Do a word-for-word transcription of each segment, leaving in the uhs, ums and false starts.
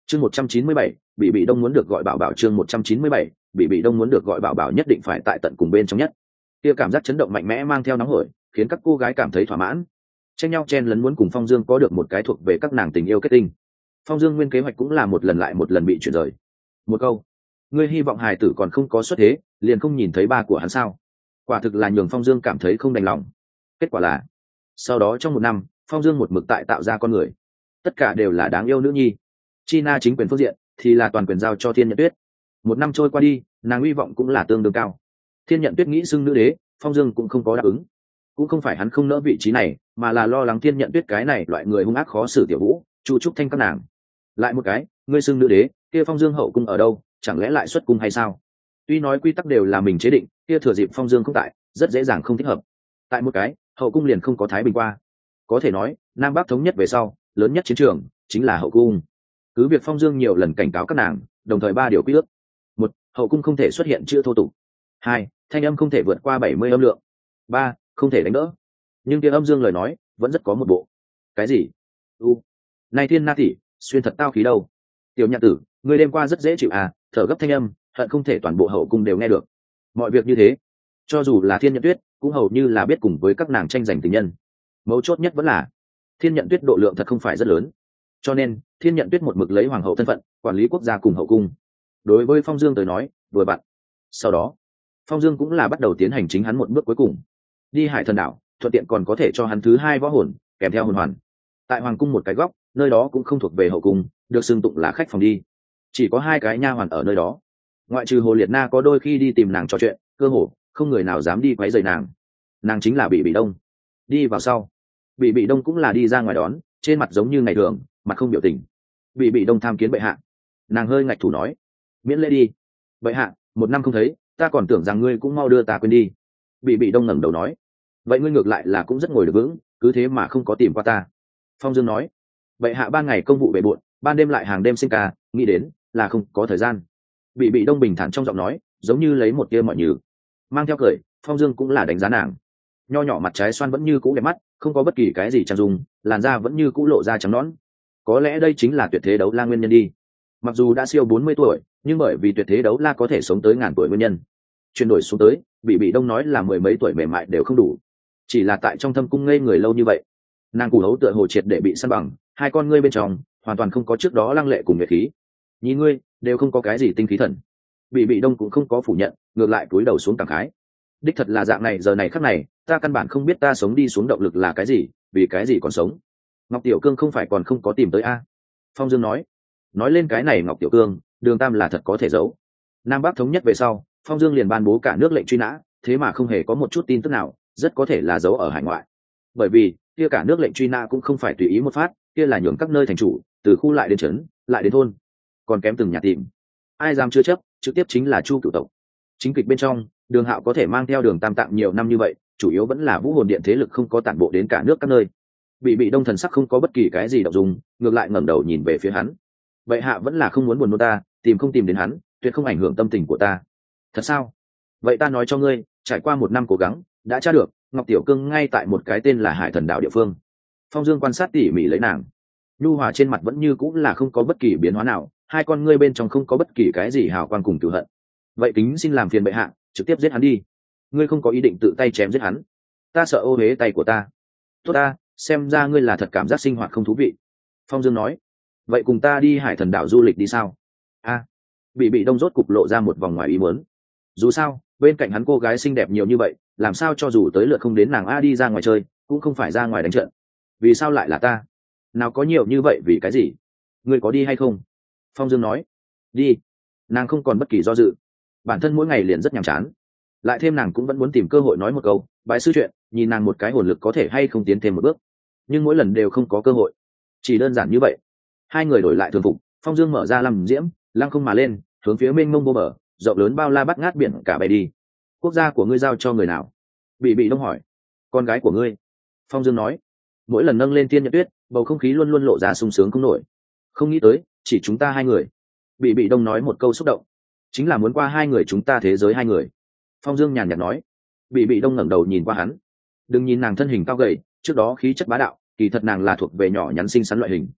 chương một trăm chín mươi bảy, bị bị đông muốn được gọi bảo bảo chương một trăm chín mươi bảy, bị bị đông muốn được gọi bảo bảo nhất định phải tại tận cùng bên trong nhất. Kia cảm giác chấn động mạnh mẽ mang theo nóng hổi, khiến các cô gái cảm thấy thỏa mãn, tranh nhau chen lấn muốn cùng Phong Dương có được một cái thuộc về các nàng tình yêu kết tinh. Phong Dương nguyên kế hoạch cũng là một lần lại một lần bị chuyển rời. Một câu, ngươi hy vọng hài tử còn không có xuất thế, liền không nhìn thấy ba của hắn sao? Quả thực là nhường Phong Dương cảm thấy không đành lòng. Kết quả là, sau đó trong một năm, Phong Dương một mực tại tạo ra con người, tất cả đều là đáng yêu nữ nhi. China chính quyền phương diện thì là toàn quyền giao cho Thiên Nhận Tuyết. Một năm trôi qua đi, nàng hy vọng cũng là tương đương cao. Thiên Nhận Tuyết nghĩ xưng nữ đế, Phong Dương cũng không có đáp ứng. Cũng không phải hắn không nỡ vị trí này, mà là lo lắng Thiên Nhận Tuyết cái này loại người hung ác khó xử tiểu vũ, chu trúc thanh các nàng. Lại một cái, ngươi xưng nữ đế, kia Phong Dương hậu cung ở đâu, chẳng lẽ lại xuất cung hay sao? Tuy nói quy tắc đều là mình chế định, kia thừa dịp Phong Dương không tại, rất dễ dàng không thích hợp. Tại một cái, hậu cung liền không có thái bình qua. Có thể nói, Nam Bắc thống nhất về sau, lớn nhất chiến trường chính là hậu cung. Cứ việc Phong Dương nhiều lần cảnh cáo các nàng, đồng thời ba điều quy ước: một, hậu cung không thể xuất hiện chữ thô tục; hai, thanh âm không thể vượt qua bảy mươi âm lượng; ba, không thể đánh đỡ. Nhưng kia âm dương lời nói vẫn rất có một bộ. Cái gì? U, này Thiên Na tỷ, xuyên thật tao khí đâu. Tiểu Nhạn tử, người đêm qua rất dễ chịu à, thở gấp thanh âm, hận không thể toàn bộ hậu cung đều nghe được. Mọi việc như thế, cho dù là Thiên Nhận Tuyết cũng hầu như là biết cùng với các nàng tranh giành tình nhân. Mấu chốt nhất vẫn là Thiên Nhận Tuyết độ lượng thật không phải rất lớn, cho nên Thiên Nhận Tuyết một mực lấy hoàng hậu thân phận quản lý quốc gia cùng hậu cung. Đối với Phong Dương tới nói, vừa vặn. Sau đó, Phong Dương cũng là bắt đầu tiến hành chính hắn một bước cuối cùng, đi Hải Thần đảo, thuận tiện còn có thể cho hắn thứ hai võ hồn kèm theo hồn hoàn. Tại hoàng cung một cái góc, nơi đó cũng không thuộc về hậu cung, được xưng tụng là khách phòng đi. Chỉ có hai cái nha hoàn ở nơi đó, ngoại trừ Hồ Liệt Na có đôi khi đi tìm nàng trò chuyện, cơ hồ không người nào dám đi quấy rầy nàng. Nàng chính là Bị Bị Đông. Đi vào sau, Bị Bị Đông cũng là đi ra ngoài đón, trên mặt giống như ngày thường, mặt không biểu tình. Bị Bị Đông tham kiến bệ hạ. Nàng hơi ngạch thủ nói, miễn lễ đi. Bệ hạ, một năm không thấy, ta còn tưởng rằng ngươi cũng mau đưa ta quên đi. Bị Bị Đông ngẩng đầu nói, vậy ngươi ngược lại là cũng rất ngồi được vững, cứ thế mà không có tìm qua ta. Phong Dương nói, bệ hạ ban ngày công vụ bề bộn, ban đêm lại hàng đêm sinh ca, nghĩ đến là không có thời gian. Bị Bị Đông bình thản trong giọng nói, giống như lấy một tia mọi nhừ. Mang theo cười, Phong Dương cũng là đánh giá nàng. Nho nhỏ mặt trái xoan vẫn như cũ đẹp mắt, không có bất kỳ cái gì trang dung, làn da vẫn như cũ lộ ra trắng nõn. Có lẽ đây chính là tuyệt thế đấu la nguyên nhân đi. Mặc dù đã siêu bốn mươi tuổi, nhưng bởi vì tuyệt thế đấu la có thể sống tới ngàn tuổi nguyên nhân, chuyển đổi xuống tới, Bị Bị Đông nói là mười mấy tuổi mềm mại đều không đủ. Chỉ là tại trong thâm cung ngây người lâu như vậy, nàng củ hấu tựa hồ triệt để bị săn bằng, hai con ngươi bên trong hoàn toàn không có trước đó lăng lệ cùng nguyệt khí. Nhìn ngươi đều không có cái gì tinh khí thần. Bị Bị Đông cũng không có phủ nhận, ngược lại cúi đầu xuống cảm khái, đích thật là dạng này, giờ này khắc này ta căn bản không biết ta sống đi xuống động lực là cái gì, vì cái gì còn sống. Ngọc Tiểu Cương không phải còn không có tìm tới a? Phong Dương nói. Nói lên cái này Ngọc Tiểu Cương, Đường Tam là thật có thể giấu. Nam Bắc thống nhất về sau, Phong Dương liền ban bố cả nước lệnh truy nã, thế mà không hề có một chút tin tức nào, rất có thể là giấu ở hải ngoại. Bởi vì kia cả nước lệnh truy nã cũng không phải tùy ý một phát, kia là nhường các nơi thành chủ, từ khu lại đến trấn, lại đến thôn, còn kém từng nhà tìm. Ai dám chưa chấp, trực tiếp chính là Chu Cửu tộc. Chính kịch bên trong, Đường Hạo có thể mang theo Đường Tam tạm nhiều năm như vậy, chủ yếu vẫn là Vũ Hồn Điện thế lực không có tản bộ đến cả nước các nơi. Bị Bị Đông thần sắc không có bất kỳ cái gì động dung, ngược lại ngẩng đầu nhìn về phía hắn. Vậy hạ vẫn là không muốn buồn nôn ta, tìm không tìm đến hắn, tuyệt không ảnh hưởng tâm tình của ta. Thật sao? Vậy ta nói cho ngươi, trải qua một năm cố gắng, đã tra được, Ngọc Tiểu Cương ngay tại một cái tên là Hải Thần đảo địa phương. Phong Dương quan sát tỉ mỉ lấy nàng, nhu hòa trên mặt vẫn như cũng là không có bất kỳ biến hóa nào, hai con ngươi bên trong không có bất kỳ cái gì hào quang cùng cửu hận. Vậy kính xin làm phiền bệ hạ, trực tiếp giết hắn đi. Ngươi không có ý định tự tay chém giết hắn, ta sợ ô uế tay của ta. Tốt ta, xem ra ngươi là thật cảm giác sinh hoạt không thú vị. Phong Dương nói, vậy cùng ta đi Hải Thần đảo du lịch đi sao? A, Bị Bị Đông rốt cục lộ ra một vòng ngoài ý muốn. Dù sao bên cạnh hắn cô gái xinh đẹp nhiều như vậy, làm sao cho dù tới lượt không đến nàng a đi ra ngoài chơi, cũng không phải ra ngoài đánh trận. Vì sao lại là ta? Nào có nhiều như vậy vì cái gì? Ngươi có đi hay không? Phong Dương nói, đi. Nàng không còn bất kỳ do dự, bản thân mỗi ngày liền rất nhàm chán, lại thêm nàng cũng vẫn muốn tìm cơ hội nói một câu bái sư chuyện, nhìn nàng một cái hồn lực có thể hay không tiến thêm một bước, nhưng mỗi lần đều không có cơ hội. Chỉ đơn giản như vậy. Hai người đổi lại thường phục, Phong Dương mở ra làm diễm, lăng không mà lên, hướng phía mênh mông vô bờ rộng lớn bao la bắt ngát biển cả bay đi. Quốc gia của ngươi giao cho người nào? Bị Bị Đông hỏi. Con gái của ngươi. Phong Dương nói. Mỗi lần nâng lên Thiên Nhận Tuyết, bầu không khí luôn luôn lộ ra sung sướng không nổi. Không nghĩ tới chỉ chúng ta hai người. Bị Bị Đông nói một câu xúc động, chính là muốn qua hai người chúng ta thế giới hai người. Phong Dương nhàn nhạt nói. Bị Bị Đông ngẩng đầu nhìn qua hắn. Đừng nhìn nàng thân hình cao gầy, trước đó khí chất bá đạo, kỳ thật nàng là thuộc về nhỏ nhắn xinh xắn loại hình.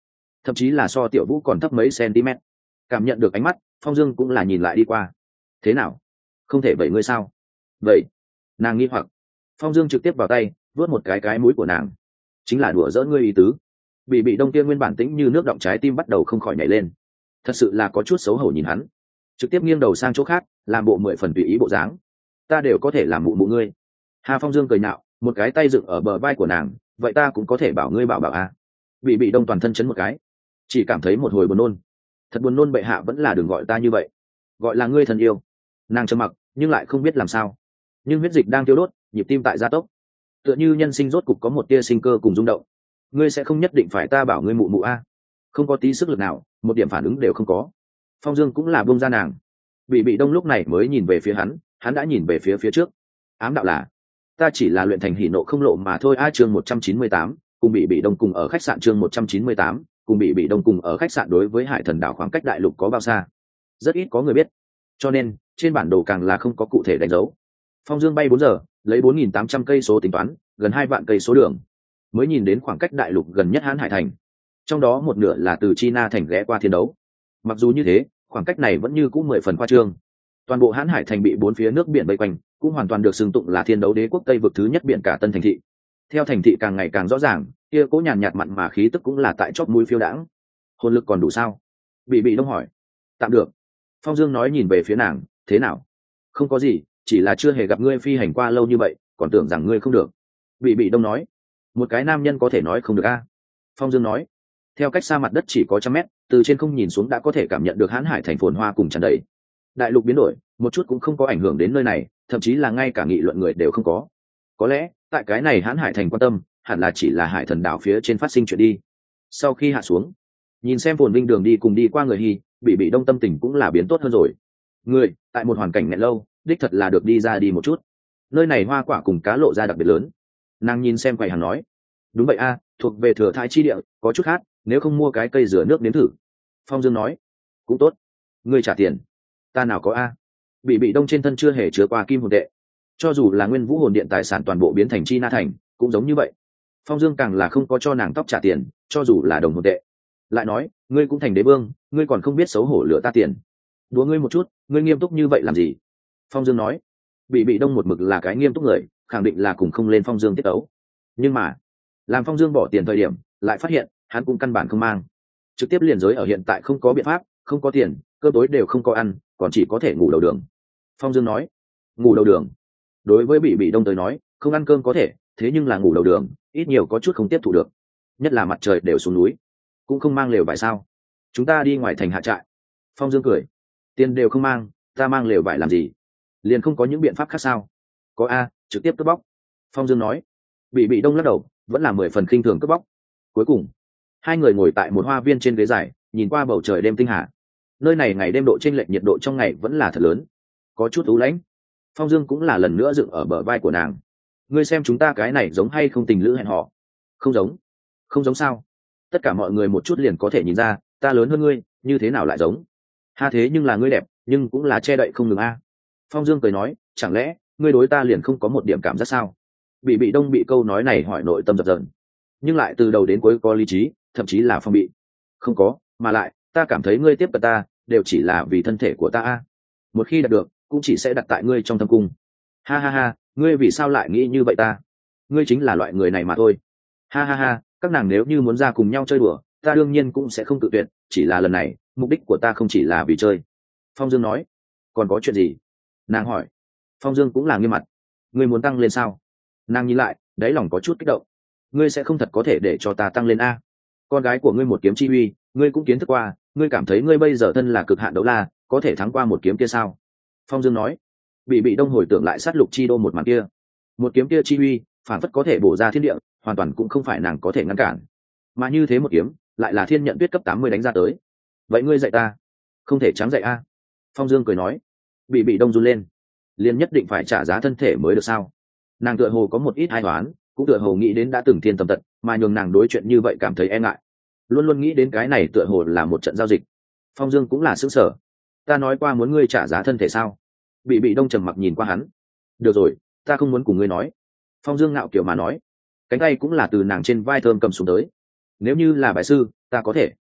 thậm chí là so tiểu vũ còn thấp mấy cm. Cảm nhận được ánh mắt, Phong Dương cũng là nhìn lại đi qua. Thế nào, không thể vậy ngươi sao? Vậy nàng nghi hoặc. Phong Dương trực tiếp vào tay vuốt một cái cái mũi của nàng. Chính là đùa giỡn ngươi ý tứ. Bị bị đông kia nguyên bản tĩnh như nước động trái tim bắt đầu không khỏi nhảy lên, thật sự là có chút xấu hổ nhìn hắn, trực tiếp nghiêng đầu sang chỗ khác, làm bộ mười phần tùy ý bộ dáng. Ta đều có thể làm mụ mụ ngươi. Hà Phong Dương cười nhạo, một cái tay dựng ở bờ vai của nàng, vậy ta cũng có thể bảo ngươi bảo bảo à? Bị bị đông toàn thân chấn một cái, chỉ cảm thấy một hồi buồn nôn. Thật buồn nôn, bệ hạ vẫn là đừng gọi ta như vậy, gọi là ngươi thân yêu. Nàng trầm mặc nhưng lại không biết làm sao, nhưng huyết dịch đang tiêu đốt, nhịp tim tại gia tốc, tựa như nhân sinh rốt cục có một tia sinh cơ cùng rung động. Ngươi sẽ không nhất định phải ta bảo ngươi mụ mụ a? Không có tí sức lực nào, một điểm phản ứng đều không có. Phong Dương cũng là buông ra nàng. Bị bị đông lúc này mới nhìn về phía hắn, hắn đã nhìn về phía phía trước, ám đạo là ta chỉ là luyện thành hỉ nộ không lộ mà thôi. A chương một trăm chín mươi tám, cùng bị bị đông cùng ở khách sạn. Chương một trăm chín mươi tám, cùng bị bị đông cùng ở khách sạn. Đối với Hải Thần đảo khoảng cách đại lục có bao xa, rất ít có người biết, cho nên trên bản đồ càng là không có cụ thể đánh dấu. Phong Dương bay bốn giờ, lấy bốn nghìn tám trăm cây số tính toán, gần hai vạn cây số đường, mới nhìn đến khoảng cách đại lục gần nhất Hán Hải Thành. Trong đó một nửa là từ China thành ghé qua thiên đấu. Mặc dù như thế, khoảng cách này vẫn như cũ mười phần khoa trương. Toàn bộ Hán Hải Thành bị bốn phía nước biển vây quanh, cũng hoàn toàn được xưng tụng là thiên đấu đế quốc Tây vực thứ nhất biển cả tân thành thị. Theo thành thị càng ngày càng rõ ràng, kia cố nhàn nhạt mặn mà khí tức cũng là tại chóp mũi phiêu đãng. Hồn lực còn đủ sao? Bị bị đông hỏi. Tạm được. Phong Dương nói nhìn về phía nàng, thế nào? Không có gì, chỉ là chưa hề gặp ngươi phi hành qua lâu như vậy, còn tưởng rằng ngươi không được. Bị bị đông nói. Một cái nam nhân có thể nói không được a? Phong Dương nói. Theo cách xa mặt đất chỉ có trăm mét, từ trên không nhìn xuống đã có thể cảm nhận được Hán Hải Thành phồn hoa cùng tràn đầy. Đại lục biến đổi, một chút cũng không có ảnh hưởng đến nơi này, thậm chí là ngay cả nghị luận người đều không có. Có lẽ, tại cái này Hán Hải Thành quan tâm, hẳn là chỉ là Hải Thần đảo phía trên phát sinh chuyện đi. Sau khi hạ xuống, nhìn xem phồn vinh đường đi cùng đi qua người Hy, bị bị đông tâm tình cũng là biến tốt hơn rồi. Người, tại một hoàn cảnh nghẹn lâu, đích thật là được đi ra đi một chút. Nơi này hoa quả cùng cá lộ ra đặc biệt lớn. Nàng nhìn xem quầy hàng nói. Đúng vậy a, thuộc về thừa thái chi địa, có chút khác, nếu không mua cái cây rửa nước nếm thử. Phong Dương nói. Cũng tốt. Ngươi trả tiền. Ta nào có a. Bị bị đông trên thân chưa hề chứa qua kim hồn tệ. Cho dù là nguyên vũ hồn điện tài sản toàn bộ biến thành chi na thành, cũng giống như vậy. Phong Dương càng là không có cho nàng tóc trả tiền, cho dù là đồng hồn tệ. Lại nói, ngươi cũng thành đế vương, ngươi còn không biết xấu hổ lựa ta tiền. Đùa ngươi một chút, ngươi nghiêm túc như vậy làm gì? Phong Dương nói. Bị bị đông một mực là cái nghiêm túc người, khẳng định là cùng không lên Phong Dương tiết tấu. Nhưng mà, làm Phong Dương bỏ tiền thời điểm, lại phát hiện hắn cũng căn bản không mang, trực tiếp liền giới ở hiện tại không có biện pháp, không có tiền, cơm tối đều không có ăn, còn chỉ có thể ngủ đầu đường. Phong Dương nói. Ngủ đầu đường? Đối với bị bị đông tới nói, không ăn cơm có thể, thế nhưng là ngủ đầu đường, ít nhiều có chút không tiếp thu được. Nhất là mặt trời đều xuống núi, cũng không mang lều vải sao? Chúng ta đi ngoài thành hạ trại. Phong Dương cười. Tiền đều không mang, ta mang lều vải làm gì? Liền không có những biện pháp khác sao? Có a, trực tiếp cướp bóc. Phong Dương nói. Bị bị đông lắc đầu, vẫn là mười phần khinh thường cướp bóc. Cuối cùng, hai người ngồi tại một hoa viên trên ghế dài, nhìn qua bầu trời đêm tinh hà. Nơi này ngày đêm độ chênh lệch nhiệt độ trong ngày vẫn là thật lớn, có chút u lãnh. Phong Dương cũng là lần nữa dựng ở bờ vai của nàng. Ngươi xem chúng ta cái này giống hay không tình lữ hẹn hò? Không giống. Không giống sao? Tất cả mọi người một chút liền có thể nhìn ra, ta lớn hơn ngươi, như thế nào lại giống? Ha, thế nhưng là ngươi đẹp, nhưng cũng là che đậy không ngừng a. Phong Dương cười nói, chẳng lẽ ngươi đối ta liền không có một điểm cảm giác sao? Bị bị đông bị câu nói này hỏi nội tâm dập dờn, nhưng lại từ đầu đến cuối có lý trí, thậm chí là phong bị. Không có, mà lại ta cảm thấy ngươi tiếp cận ta đều chỉ là vì thân thể của ta a. Một khi đạt được, cũng chỉ sẽ đặt tại ngươi trong thâm cung. Ha ha ha, ngươi vì sao lại nghĩ như vậy ta? Ngươi chính là loại người này mà thôi. Ha ha ha, các nàng nếu như muốn ra cùng nhau chơi đùa, ta đương nhiên cũng sẽ không tự tuyệt, chỉ là lần này mục đích của ta không chỉ là vì chơi. Phong Dương nói. Còn có chuyện gì? Nàng hỏi. Phong Dương cũng là nghiêm mặt. Ngươi muốn tăng lên sao? Nàng nhìn lại, đáy lòng có chút kích động. Ngươi sẽ không thật có thể để cho ta tăng lên a? Con gái của ngươi một kiếm chi uy, ngươi cũng kiến thức qua, ngươi cảm thấy ngươi bây giờ thân là cực hạn đấu la, có thể thắng qua một kiếm kia sao? Phong Dương nói. Bị bị đông hồi tưởng lại sát lục chi đô một màn kia, một kiếm kia chi uy phản phất có thể bổ ra thiên địa, hoàn toàn cũng không phải nàng có thể ngăn cản, mà như thế một kiếm lại là thiên nhận tuyết cấp tám mươi đánh ra tới. Vậy ngươi dạy ta? Không thể trắng dạy a. Phong Dương cười nói. Bị bị đông run lên. Liền nhất định phải trả giá thân thể mới được sao? Nàng tựa hồ có một ít ai toán, cũng tựa hồ nghĩ đến đã từng thiên tâm tận, mà nhường nàng đối chuyện như vậy cảm thấy e ngại, luôn luôn nghĩ đến cái này tựa hồ là một trận giao dịch. Phong Dương cũng là sững sờ. Ta nói qua muốn ngươi trả giá thân thể sao? Bị bị đông trầm mặc nhìn qua hắn. Được rồi, ta không muốn cùng ngươi nói. Phong Dương ngạo kiểu mà nói, cánh tay cũng là từ nàng trên vai thơm cầm xuống tới. Nếu như là bài sư, ta có thể.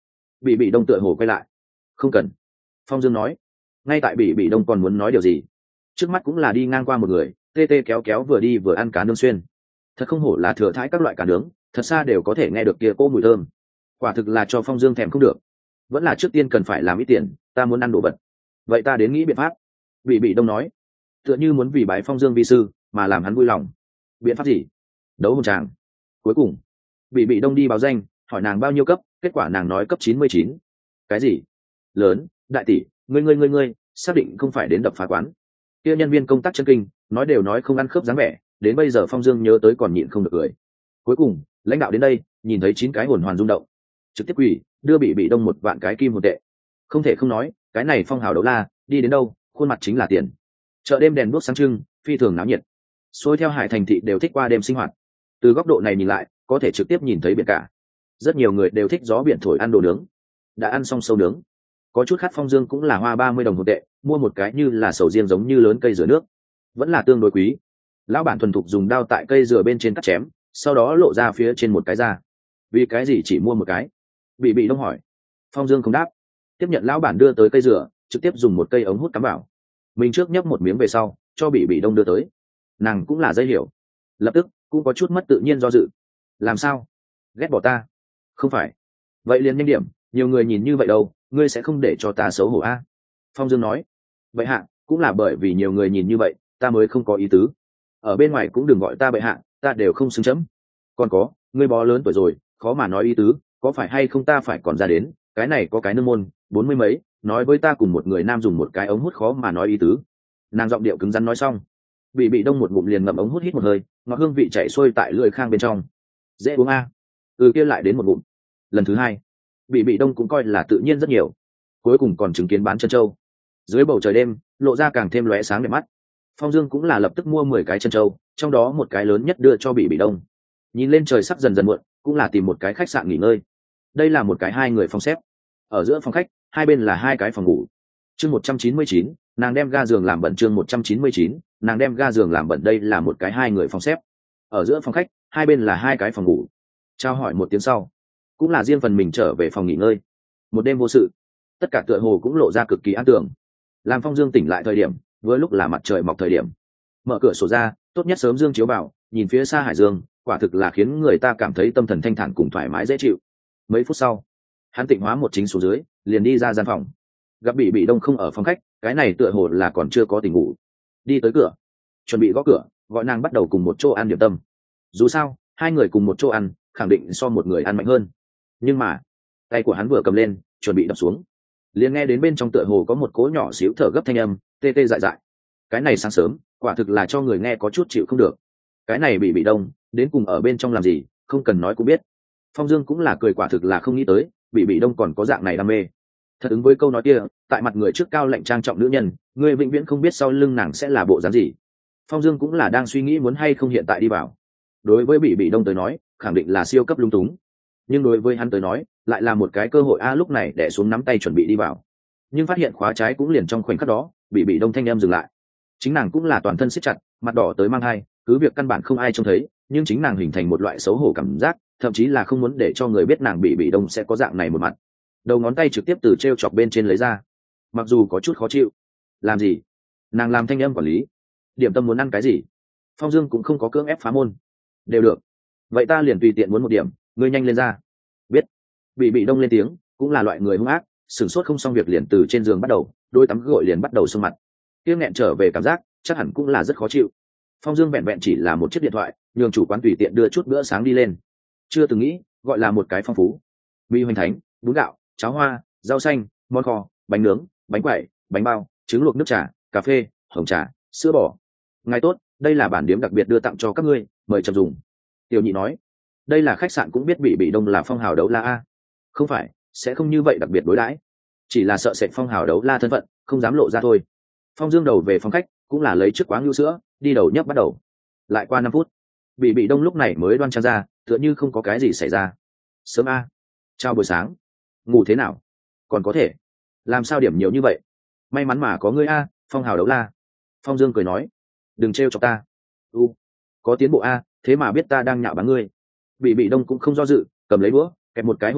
bị bị đông tựa hồ quay lại. Không cần. Phong Dương nói. Ngay tại bị bị đông còn muốn nói điều gì, trước mắt cũng là đi ngang qua một người, tê tê kéo kéo vừa đi vừa ăn cá nướng xuyên. Thật không hổ là thừa thãi các loại cá nướng, thật xa đều có thể nghe được kia cỗ mùi thơm. Quả thực là cho Phong Dương thèm không được. Vẫn là trước tiên cần phải làm ít tiền, ta muốn ăn đồ vật. Vậy ta đến nghĩ biện pháp. Bị bị đông nói, tựa như muốn vì bái Phong Dương vi sư mà làm hắn vui lòng. Biện pháp gì? Đấu hồn tràng. Cuối cùng bị bị đông đi báo danh, hỏi nàng bao nhiêu cấp, kết quả nàng nói cấp chín mươi chín. Cái gì? Lớn, đại tỷ, ngươi ngươi ngươi ngươi, xác định không phải đến đập phá quán. Kia nhân viên công tác chân kinh, nói đều nói không ăn khớp dáng vẻ, đến bây giờ Phong Dương nhớ tới còn nhịn không được cười. Cuối cùng lãnh đạo đến đây, nhìn thấy chín cái hồn hoàn rung động, trực tiếp quỳ đưa bị bị đông một vạn cái kim hồn tệ. Không thể không nói, cái này phong hào đấu la đi đến đâu khuôn mặt chính là tiền. Chợ đêm đèn đuốc sáng trưng, phi thường náo nhiệt. Xuôi theo hải thành thị đều thích qua đêm sinh hoạt. Từ góc độ này nhìn lại, có thể trực tiếp nhìn thấy biển cả. Rất nhiều người đều thích gió biển thổi ăn đồ nướng. Đã ăn xong sâu nướng, có chút khát Phong Dương cũng là hoa ba mươi đồng hồn tệ mua một cái như là sầu riêng giống như lớn cây dừa nước, vẫn là tương đối quý. Lão bản thuần thục dùng đao tại cây dừa bên trên cắt chém, sau đó lộ ra phía trên một cái da. Vì cái gì chỉ mua một cái? Bị bị đông hỏi. Phong Dương không đáp, tiếp nhận lão bản đưa tới cây dừa, trực tiếp dùng một cây ống hút cắm vào. Mình trước nhấp một miếng về sau cho bị bị đông đưa tới. Nàng cũng là dây hiểu, lập tức cũng có chút mất tự nhiên do dự. Làm sao? Ghét bỏ ta? Không phải. Vậy liền nhanh điểm, nhiều người nhìn như vậy đâu, ngươi sẽ không để cho ta xấu hổ a? Phong Dương nói. Vậy hạ, cũng là bởi vì nhiều người nhìn như vậy ta mới không có ý tứ. Ở bên ngoài cũng đừng gọi ta bệ hạ, ta đều không xứng chấm. Còn có, ngươi bó lớn tuổi rồi, khó mà nói ý tứ, có phải hay không ta phải còn ra đến, cái này có cái nương môn bốn mươi mấy, nói với ta cùng một người nam dùng một cái ống hút khó mà nói ý tứ. Nàng giọng điệu cứng rắn nói xong, bị bị đông một ngụm liền ngậm ống hút hít một hơi, ngọt hương vị chảy xuôi tại lưỡi khang bên trong. Dễ uống a. Ừ kia lại đến một ngụm. Lần thứ hai, bị bị đông cũng coi là tự nhiên rất nhiều. Cuối cùng còn chứng kiến bán chân trâu. Dưới bầu trời đêm, lộ ra càng thêm lóe sáng đẹp mắt. Phong Dương cũng là lập tức mua mười cái chân trâu, trong đó một cái lớn nhất đưa cho bị bị đông. Nhìn lên trời sắp dần dần muộn, cũng là tìm một cái khách sạn nghỉ ngơi. Đây là một cái hai người phòng xếp. Ở giữa phòng khách, hai bên là hai cái phòng ngủ. Chương một trăm chín mươi chín, nàng đem ga giường làm bẩn. Chương một trăm chín mươi chín, nàng đem ga giường làm bẩn. Đây là một cái hai người phòng xếp. Ở giữa phòng khách, hai bên là hai cái phòng ngủ. Trao hỏi một tiếng sau, cũng là riêng phần mình trở về phòng nghỉ ngơi. Một đêm vô sự, tất cả tựa hồ cũng lộ ra cực kỳ an tưởng. Làm Phong Dương tỉnh lại thời điểm, vừa lúc là mặt trời mọc thời điểm. Mở cửa sổ ra, tốt nhất sớm dương chiếu vào, nhìn phía xa hải dương, quả thực là khiến người ta cảm thấy tâm thần thanh thản cùng thoải mái dễ chịu. Mấy phút sau, hắn tịnh hóa một chính xuống dưới, liền đi ra gian phòng. Gặp bị bị đông không ở phòng khách, cái này tựa hồ là còn chưa có tỉnh ngủ. Đi tới cửa, chuẩn bị gõ cửa, gọi nàng bắt đầu cùng một chỗ ăn điểm tâm. Dù sao, hai người cùng một chỗ ăn, khẳng định so một người ăn mạnh hơn. Nhưng mà, tay của hắn vừa cầm lên, chuẩn bị đập xuống, liền nghe đến bên trong tựa hồ có một cỗ nhỏ xíu thở gấp thanh âm, tê tê dại dại. Cái này sáng sớm, quả thực là cho người nghe có chút chịu không được. Cái này bị bị đông, đến cùng ở bên trong làm gì, không cần nói cũng biết. Phong Dương cũng là cười, quả thực là không nghĩ tới, bị bị đông còn có dạng này đam mê. Thật ứng với câu nói kia, tại mặt người trước cao lạnh trang trọng nữ nhân, người vĩnh viễn không biết sau lưng nàng sẽ là bộ dáng gì. Phong Dương cũng là đang suy nghĩ muốn hay không hiện tại đi vào. Đối với bị bị đông tới nói, khẳng định là siêu cấp lung túng. Nhưng đối với hắn tới nói, lại là một cái cơ hội a. Lúc này đè xuống nắm tay chuẩn bị đi vào, nhưng phát hiện khóa trái cũng liền trong khoảnh khắc đó, bị bị đông thanh em dừng lại. Chính nàng cũng là toàn thân siết chặt, mặt đỏ tới mang hai, cứ việc căn bản không ai trông thấy, nhưng chính nàng hình thành một loại xấu hổ cảm giác, thậm chí là không muốn để cho người biết nàng bị bị đông sẽ có dạng này một mặt. Đầu ngón tay trực tiếp từ treo chọc bên trên lấy ra, mặc dù có chút khó chịu. Làm gì? Nàng làm thanh âm quản lý. Điểm tâm muốn ăn cái gì? Phong Dương cũng không có cưỡng ép phá môn. Đều được. Vậy ta liền tùy tiện muốn một điểm, ngươi nhanh lên ra. Biết. Bị bị đông lên tiếng, cũng là loại người hung ác, sửng sốt không xong việc liền từ trên giường bắt đầu, đôi tắm gội liền bắt đầu xông mặt. Kia nghẹn trở về cảm giác, chắc hẳn cũng là rất khó chịu. Phong Dương vẹn vẹn chỉ là một chiếc điện thoại, nhường chủ quán tùy tiện đưa chút bữa sáng đi lên. Chưa từng nghĩ, gọi là một cái phong phú. Mì hoành thánh, bún gạo, cháo hoa, rau xanh, món kho, bánh nướng, bánh quẩy, bánh bao, trứng luộc nước trà, cà phê, hồng trà, sữa bò. Ngài tốt, đây là bản điếm đặc biệt đưa tặng cho các ngươi, mời chậm dùng. Tiểu nhị nói, đây là khách sạn cũng biết bị bị đông là phong hào đấu la a. Không phải, sẽ không như vậy đặc biệt đối đãi, chỉ là sợ sệt phong hào đấu la thân phận, không dám lộ ra thôi. Phong Dương đầu về phòng khách, cũng là lấy chiếc quáng lưu sữa, đi đầu nhấp bắt đầu. Lại qua năm phút, bị bị đông lúc này mới đoan trang ra, tựa như không có cái gì xảy ra. Sớm a, chào buổi sáng, ngủ thế nào? Còn có thể, làm sao điểm nhiều như vậy? May mắn mà có ngươi a, phong hào đấu la. Phong Dương cười nói, đừng trêu chọc ta. U, có tiến bộ a, thế mà biết ta đang nhạo báng ngươi. Bị bị đông cũng không do dự, cầm lấy đũa, kẹp một cái hỗn độn,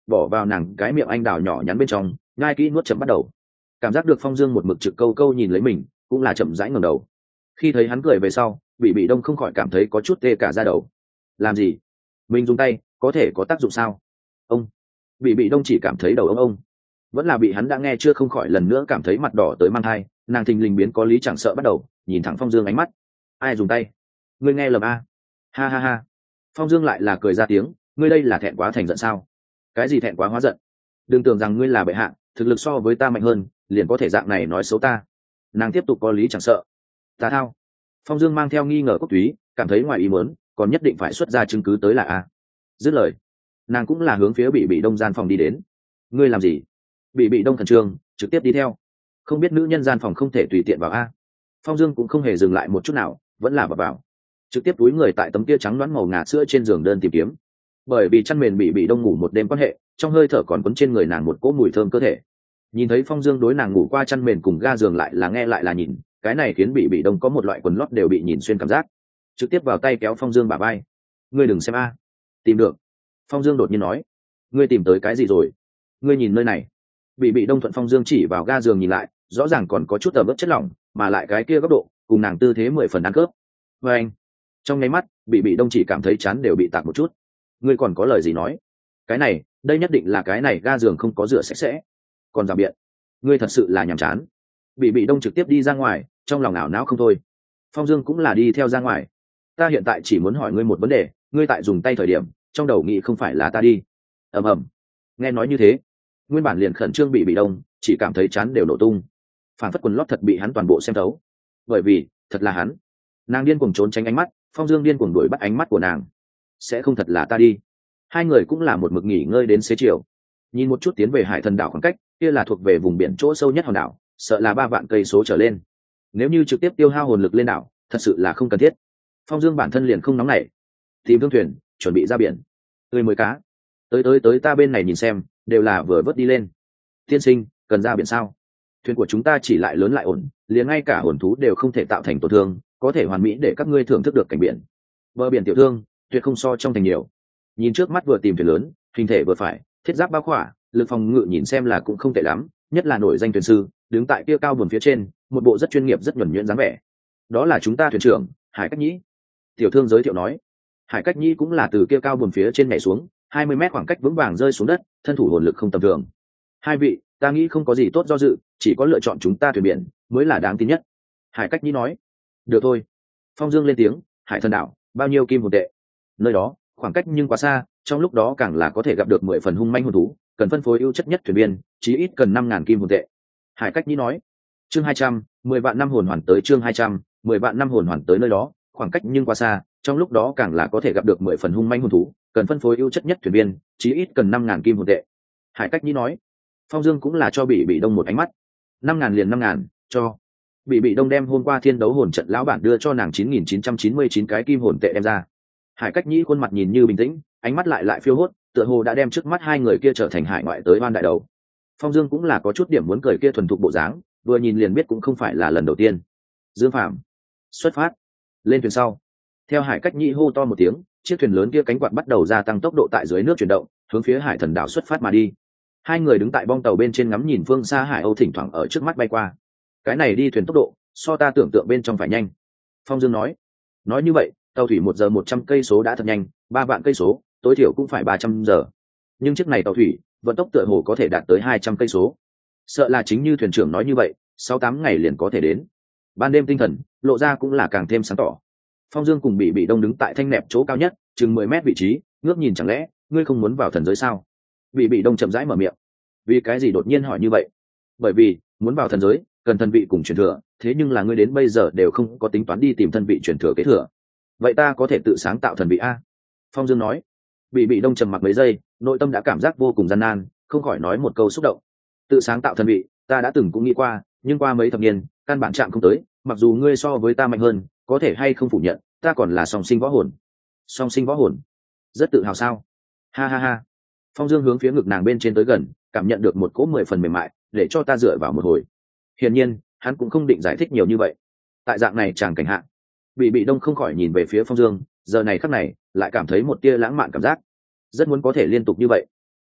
bỏ vào nàng cái miệng anh đào nhỏ nhắn bên trong, nhai kỹ nuốt chậm bắt đầu. Cảm giác được Phong Dương một mực trực câu câu nhìn lấy mình, cũng là chậm rãi ngẩng đầu. Khi thấy hắn cười về sau, bị bị đông không khỏi cảm thấy có chút tê cả da đầu. Làm gì? Mình dùng tay có thể có tác dụng sao? Ông bị bị đông chỉ cảm thấy đầu ông ông, vẫn là bị hắn đã nghe chưa không khỏi lần nữa cảm thấy mặt đỏ tới mang thai. Nàng thình lình biến có lý chẳng sợ bắt đầu nhìn thẳng Phong Dương ánh mắt. Ai dùng tay? Ngươi nghe lầm a? Ha ha ha. Phong Dương lại là cười ra tiếng, ngươi đây là thẹn quá thành giận sao? Cái gì thẹn quá hóa giận? Đừng tưởng rằng ngươi là bệ hạ, thực lực so với ta mạnh hơn, liền có thể dạng này nói xấu ta. Nàng tiếp tục có lý chẳng sợ. Ta thao. Phong Dương mang theo nghi ngờ cốt túy, cảm thấy ngoài ý muốn, còn nhất định phải xuất ra chứng cứ tới là a. Dứt lời, nàng cũng là hướng phía bị bị đông gian phòng đi đến. Ngươi làm gì? Bị bị đông khẩn trương, trực tiếp đi theo. Không biết nữ nhân gian phòng không thể tùy tiện vào a. Phong Dương cũng không hề dừng lại một chút nào, vẫn là vào vào, trực tiếp túi người tại tấm kia trắng loãng màu ngà sữa trên giường đơn tìm kiếm. Bởi vì chăn mền bị bị đông ngủ một đêm quan hệ, trong hơi thở còn quấn trên người nàng một cỗ mùi thơm cơ thể. Nhìn thấy Phong Dương đối nàng ngủ qua chăn mền cùng ga giường lại là nghe lại là nhìn, cái này khiến bị bị đông có một loại quần lót đều bị nhìn xuyên cảm giác. Trực tiếp vào tay kéo Phong Dương bả vai. Ngươi đừng xem a. Tìm được. Phong Dương đột nhiên nói. Ngươi tìm tới cái gì rồi? Ngươi nhìn nơi này. Bị bị đông thuận Phong Dương chỉ vào ga giường nhìn lại, rõ ràng còn có chút tờ bớt chất lỏng, mà lại cái kia góc độ cùng nàng tư thế mười phần ăn cướp. Và anh, trong nháy mắt, bị bị đông chỉ cảm thấy chán đều bị tạc một chút. Ngươi còn có lời gì nói? Cái này, đây nhất định là cái này ga giường không có rửa sạch sẽ. Còn rào biện, ngươi thật sự là nhàm chán. Bị bị đông trực tiếp đi ra ngoài, trong lòng ảo não không thôi. Phong Dương cũng là đi theo ra ngoài. Ta hiện tại chỉ muốn hỏi ngươi một vấn đề, ngươi tại dùng tay thời điểm, trong đầu nghĩ không phải là ta đi. Ầm ầm. Nghe nói như thế, nguyên bản liền khẩn trương bị bị đông, chỉ cảm thấy chán đều nổ tung. Phản phất quần lót thật bị hắn toàn bộ xem thấu. Bởi vì, thật là hắn. Nàng điên cuồng trốn tránh ánh mắt, Phong Dương điên cuồng đuổi bắt ánh mắt của nàng. Sẽ không thật là ta đi. Hai người cũng là một mực nghỉ ngơi đến xế chiều. Nhìn một chút tiến về Hải Thần đảo khoảng cách, kia là thuộc về vùng biển chỗ sâu nhất hòn đảo, sợ là ba vạn cây số trở lên. Nếu như trực tiếp tiêu hao hồn lực lên đảo, thật sự là không cần thiết. Phong Dương bản thân liền không nóng nảy, tìm thương thuyền, chuẩn bị ra biển. Tươi mới cá, tới tới tới ta bên này nhìn xem, đều là vừa vớt đi lên. Tiên sinh, cần ra biển sao? Thuyền của chúng ta chỉ lại lớn lại ổn, liền ngay cả hồn thú đều không thể tạo thành tổn thương, có thể hoàn mỹ để các ngươi thưởng thức được cảnh biển. Bờ biển tiểu thương, tuyệt không so trong thành nhiều. Nhìn trước mắt vừa tìm thuyền lớn, hình thể vừa phải, thiết giáp bao khỏa, lực phòng ngự nhìn xem là cũng không tệ lắm, nhất là nổi danh thuyền sư, đứng tại kia cao buồn phía trên, một bộ rất chuyên nghiệp rất nhuần nhuyễn dáng vẻ. Đó là chúng ta thuyền trưởng, Hải Cách Nhĩ. Tiểu thương giới thiệu nói. Hải Cách Nhĩ cũng là từ kia cao buồn phía trên nhảy xuống, hai mươi mét khoảng cách vững vàng rơi xuống đất, thân thủ hồn lực không tầm thường. Hai vị, ta nghĩ không có gì tốt do dự, chỉ có lựa chọn chúng ta thuyền biển mới là đáng tin nhất. Hải Cách Nhĩ nói. Được thôi. Phong Dương lên tiếng, Hải Thần đảo, bao nhiêu kim hồn tệ? Nơi đó, khoảng cách nhưng quá xa, trong lúc đó càng là có thể gặp được mười phần hung manh hồn thú, cần phân phối ưu chất nhất thuyền viên, chí ít cần năm ngàn kim hồn tệ. Hải Cách Nhĩ nói. Chương hai trăm, mười vạn năm hồn hoàn tới chương hai trăm, mười vạn năm hồn hoàn tới nơi đó, khoảng cách nhưng quá xa, trong lúc đó càng là có thể gặp được mười phần hung manh hồn thú, cần phân phối ưu chất nhất thuyền viên, chí ít cần năm ngàn kim hồn tệ. Hải Cách Nhĩ nói. Phong Dương cũng là cho bị bị đông một ánh mắt. Năm ngàn liền năm ngàn, cho. Bị bị đông đem hôm qua thiên đấu hồn trận lão bản đưa cho nàng chín nghìn chín trăm chín mươi chín cái kim hồn tệ đem ra. Hải Cách Nhĩ khuôn mặt nhìn như bình tĩnh, ánh mắt lại lại phiêu hốt, tựa hồ đã đem trước mắt hai người kia trở thành hải ngoại tới oan đại đầu. Phong Dương cũng là có chút điểm muốn cười kia thuần thục bộ dáng, vừa nhìn liền biết cũng không phải là lần đầu tiên. Dương Phạm, xuất phát. Lên thuyền sau, theo Hải Cách Nhĩ hô to một tiếng, chiếc thuyền lớn kia cánh quạt bắt đầu gia tăng tốc độ tại dưới nước chuyển động, hướng phía Hải Thần đảo xuất phát mà đi. Hai người đứng tại bong tàu bên trên ngắm nhìn phương xa hải âu thỉnh thoảng ở trước mắt bay qua. Cái này đi thuyền tốc độ so ta tưởng tượng bên trong phải nhanh. Phong Dương nói. Nói như vậy, tàu thủy một giờ một trăm cây số đã thật nhanh, ba vạn cây số tối thiểu cũng phải ba trăm giờ. Nhưng chiếc này tàu thủy vận tốc tựa hồ có thể đạt tới hai trăm cây số. Sợ là chính như thuyền trưởng nói như vậy, sáu tám ngày liền có thể đến. Ban đêm tinh thần lộ ra cũng là càng thêm sáng tỏ. Phong Dương cùng bị bị đông đứng tại thanh nẹp chỗ cao nhất, chừng mười mét vị trí, ngước nhìn chẳng lẽ ngươi không muốn vào thần giới sao? Bị bị đông chậm rãi mở miệng. Vì cái gì đột nhiên hỏi như vậy? Bởi vì muốn vào thần giới cần thần vị cùng truyền thừa, thế nhưng là ngươi đến bây giờ đều không có tính toán đi tìm thần vị truyền thừa kế thừa. Vậy ta có thể tự sáng tạo thần vị a? Phong Dương nói. Bị bị đông trầm mặc mấy giây, nội tâm đã cảm giác vô cùng gian nan, không khỏi nói một câu xúc động. Tự sáng tạo thần vị, ta đã từng cũng nghĩ qua, nhưng qua mấy thập niên, căn bản chạm không tới. Mặc dù ngươi so với ta mạnh hơn, có thể hay không phủ nhận, ta còn là song sinh võ hồn. Song sinh võ hồn? Rất tự hào sao? Ha ha ha. Phong Dương hướng phía ngực nàng bên trên tới gần, cảm nhận được một cỗ mười phần mềm mại, để cho ta dựa vào một hồi. Hiển nhiên, hắn cũng không định giải thích nhiều như vậy. Tại dạng này chàng cảnh hạ, bị bị đông không khỏi nhìn về phía Phong Dương, giờ này khắc này lại cảm thấy một tia lãng mạn cảm giác, rất muốn có thể liên tục như vậy.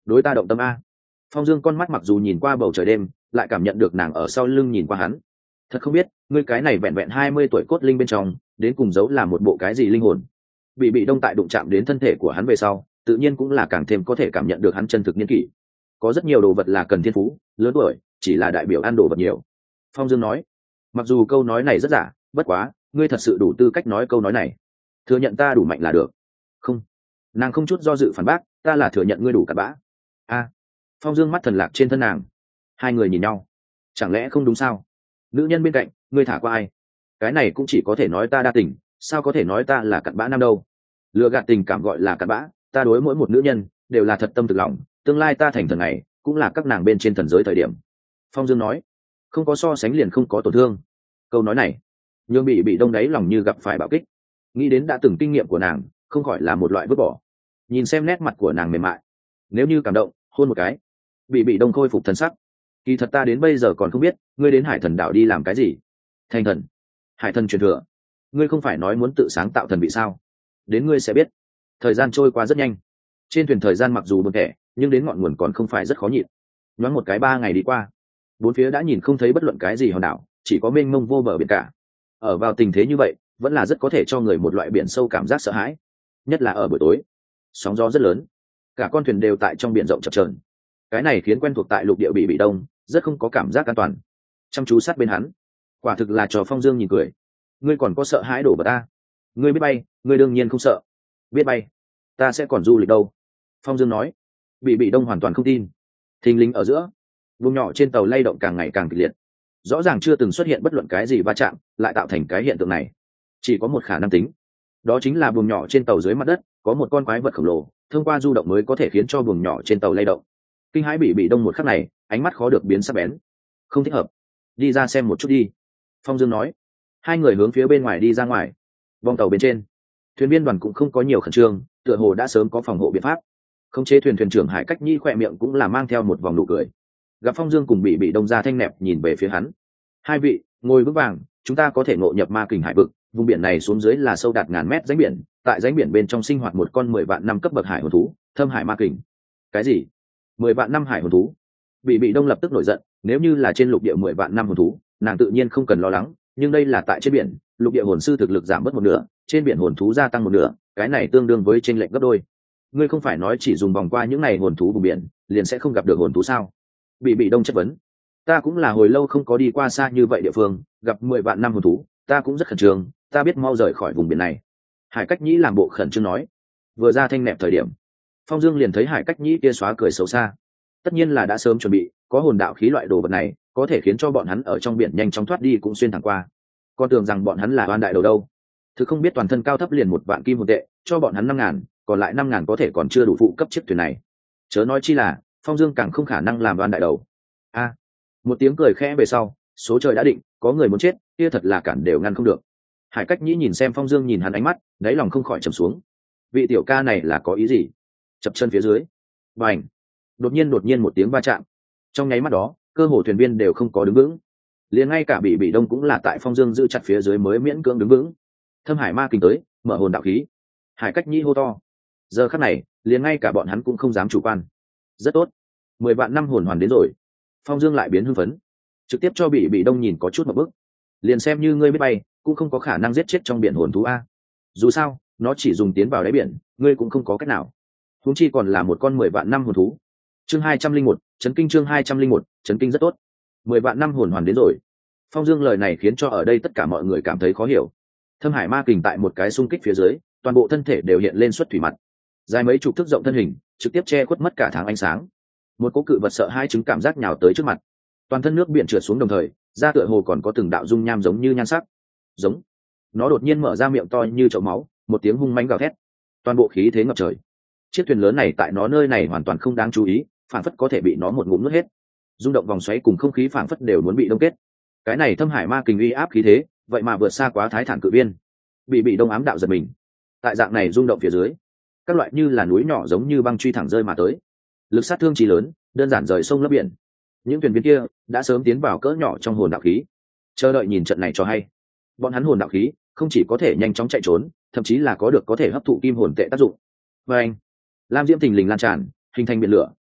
đối ta động tâm a. Phong Dương con mắt mặc dù nhìn qua bầu trời đêm, lại cảm nhận được nàng ở sau lưng nhìn qua hắn. Thật không biết ngươi cái này vẹn vẹn hai mươi tuổi cốt linh bên trong đến cùng giấu là một bộ cái gì linh hồn. Bị bị đông tại đụng chạm đến thân thể của hắn về sau, tự nhiên cũng là càng thêm có thể cảm nhận được hắn chân thực niên kỷ. Có rất nhiều đồ vật là cần thiên phú, lớn tuổi chỉ là đại biểu ăn đồ vật nhiều. Phong Dương nói, mặc dù câu nói này rất giả, bất quá ngươi thật sự đủ tư cách nói câu nói này. Thừa nhận ta đủ mạnh là được. Không. Nàng không chút do dự phản bác, ta là thừa nhận ngươi đủ cặn bã. A. Phong Dương mắt thần lạc trên thân nàng. Hai người nhìn nhau. Chẳng lẽ không đúng sao? Nữ nhân bên cạnh, ngươi thả qua ai? Cái này cũng chỉ có thể nói ta đa tình, sao có thể nói ta là cặn bã nam đâu? Lừa gạt tình cảm gọi là cặn bã, ta đối mỗi một nữ nhân đều là thật tâm thực lòng, tương lai ta thành thần này cũng là các nàng bên trên thần giới thời điểm. Phong Dương nói, không có so sánh liền không có tổn thương. Câu nói này nhường bị bị đông đáy lòng như gặp phải bạo kích, nghĩ đến đã từng kinh nghiệm của nàng, không khỏi là một loại vứt bỏ. Nhìn xem nét mặt của nàng mềm mại, nếu như cảm động hôn một cái. Bị bị đông khôi phục thần sắc. Kỳ thật ta đến bây giờ còn không biết ngươi đến Hải Thần đảo đi làm cái gì. Thành thần? Hải Thần truyền thừa? Ngươi không phải nói muốn tự sáng tạo thần vị sao? Đến ngươi sẽ biết. Thời gian trôi qua rất nhanh. Trên thuyền thời gian mặc dù buồn tẻ, nhưng đến ngọn nguồn còn không phải rất khó nhịn. Nhoáng một cái ba ngày đi qua, bốn phía đã nhìn không thấy bất luận cái gì hòn đảo, chỉ có mênh mông vô bờ biển cả. Ở vào tình thế như vậy, vẫn là rất có thể cho người một loại biển sâu cảm giác sợ hãi, nhất là ở buổi tối. Sóng gió rất lớn, cả con thuyền đều tại trong biển rộng chập chờn. Cái này khiến quen thuộc tại lục địa bị bị đông rất không có cảm giác an toàn. Chăm chú sát bên hắn, quả thực là trò Phong Dương nhìn cười. Ngươi còn có sợ hãi đổ vào ta? Ngươi biết bay, ngươi đương nhiên không sợ. Biết bay, ta sẽ còn du lịch đâu? Phong Dương nói. Bị bị đông hoàn toàn không tin. Thình lình ở giữa, vùng nhỏ trên tàu lay động càng ngày càng kịch liệt. Rõ ràng chưa từng xuất hiện bất luận cái gì va chạm, lại tạo thành cái hiện tượng này. Chỉ có một khả năng tính, đó chính là buồng nhỏ trên tàu dưới mặt đất có một con quái vật khổng lồ, thông qua du động mới có thể khiến cho buồng nhỏ trên tàu lay động. Kinh hãi bị bị đông một khắc này, ánh mắt khó được biến sắc bén. Không thích hợp, đi ra xem một chút đi. Phong Dương nói. Hai người hướng phía bên ngoài đi ra ngoài. Vòng tàu bên trên, thuyền viên đoàn cũng không có nhiều khẩn trương, tựa hồ đã sớm có phòng hộ biện pháp. Khống chế thuyền thuyền trưởng Hải Cách Nhi khỏe miệng cũng là mang theo một vòng nụ cười. Gặp Phong Dương cùng bị bị đông ra thanh nẹp nhìn về phía hắn. Hai vị ngồi vững vàng, chúng ta có thể ngộ nhập ma kình hải vực. Vùng biển này xuống dưới là sâu đạt ngàn mét rãnh biển, tại rãnh biển bên trong sinh hoạt một con mười vạn năm cấp bậc hải hồn thú, thâm hải ma kình. Cái gì? Mười vạn năm hải hồn thú? Bị bị đông lập tức nổi giận. Nếu như là trên lục địa mười vạn năm hồn thú, nàng tự nhiên không cần lo lắng, nhưng đây là tại trên biển, lục địa hồn sư thực lực giảm bớt một nửa, trên biển hồn thú gia tăng một nửa, cái này tương đương với chênh lệch gấp đôi. Ngươi không phải nói chỉ dùng vòng qua những này hồn thú vùng biển liền sẽ không gặp được hồn thú sao? Bị bị đông chất vấn. Ta cũng là hồi lâu không có đi qua xa như vậy địa phương, gặp mười vạn năm hồn thú, ta cũng rất khẩn trương, ta biết mau rời khỏi vùng biển này. Hải Cách Nhĩ làm bộ khẩn trương nói. Vừa ra thanh nẹp thời điểm, Phong Dương liền thấy Hải Cách Nhĩ kia xóa cười xấu xa. Tất nhiên là đã sớm chuẩn bị, có hồn đạo khí loại đồ vật này có thể khiến cho bọn hắn ở trong biển nhanh chóng thoát đi cũng xuyên thẳng qua. Con tưởng rằng bọn hắn là oan đại đầu đâu. Thực không biết toàn thân cao thấp liền một vạn kim hồn tệ, cho bọn hắn năm ngàn, còn lại năm ngàn có thể còn chưa đủ phụ cấp chiếc thuyền này. Chớ nói chi là Phong Dương càng không khả năng làm oan đại đầu. A, một tiếng cười khẽ về sau, số trời đã định, có người muốn chết, kia thật là cản đều ngăn không được. Hải Cách Nhĩ nhìn xem Phong Dương nhìn hắn ánh mắt, đáy lòng không khỏi trầm xuống. Vị tiểu ca này là có ý gì? Chập chân phía dưới, bành, đột nhiên đột nhiên một tiếng va chạm. Trong nháy mắt đó, cơ hồ thuyền viên đều không có đứng vững, liền ngay cả bị bị đông cũng là tại Phong Dương giữ chặt phía dưới mới miễn cưỡng đứng vững. Thâm hải ma kình tới, mở hồn đạo khí. Hải Cách Nhĩ hô to. Giờ khắc này, liền ngay cả bọn hắn cũng không dám chủ quan. Rất tốt, mười vạn năm hồn hoàn đến rồi. Phong Dương lại biến hưng phấn, trực tiếp cho bị bị đông nhìn có chút một bước. Liền xem như ngươi biết bay, cũng không có khả năng giết chết trong biển hồn thú a. Dù sao, nó chỉ dùng tiến vào đáy biển, ngươi cũng không có cách nào. Huống chi còn là một con mười vạn năm hồn thú. Chương hai trăm linh một, chấn kinh chương hai trăm linh một, chấn kinh rất tốt. Mười vạn năm hồn hoàn đến rồi. Phong Dương lời này khiến cho ở đây tất cả mọi người cảm thấy khó hiểu. Thâm hải ma kình tại một cái xung kích phía dưới, toàn bộ thân thể đều hiện lên xuất thủy mặt. Dài mấy chục thước rộng thân hình, trực tiếp che khuất mất cả tháng ánh sáng. Một cỗ cự vật sợ hai chứng cảm giác nhào tới trước mặt. Toàn thân nước biển trượt xuống đồng thời, da tựa hồ còn có từng đạo dung nham giống như nhan sắc. Giống. Nó đột nhiên mở ra miệng to như chậu máu, một tiếng hung mãnh gào thét. Toàn bộ khí thế ngập trời. Chiếc thuyền lớn này tại nó nơi này hoàn toàn không đáng chú ý, phản phất có thể bị nó một ngụm nuốt hết. Rung động vòng xoáy cùng không khí phản phất đều muốn bị đông kết. Cái này thâm hải ma kình uy áp khí thế, vậy mà vượt xa quá thái thản cự viên. Bị bị đông ám đạo giật mình. Tại dạng này rung động phía dưới, các loại như là núi nhỏ giống như băng truy thẳng rơi mà tới. Lực sát thương chí lớn, đơn giản rời sông lấp biển. Những thuyền viên kia đã sớm tiến vào cỡ nhỏ trong hồn đạo khí, chờ đợi nhìn trận này cho hay. Bọn hắn hồn đạo khí không chỉ có thể nhanh chóng chạy trốn, thậm chí là có được có thể hấp thụ kim hồn tệ tác dụng. Và anh, lam diễm thình lình lan tràn, hình thành biển lửa,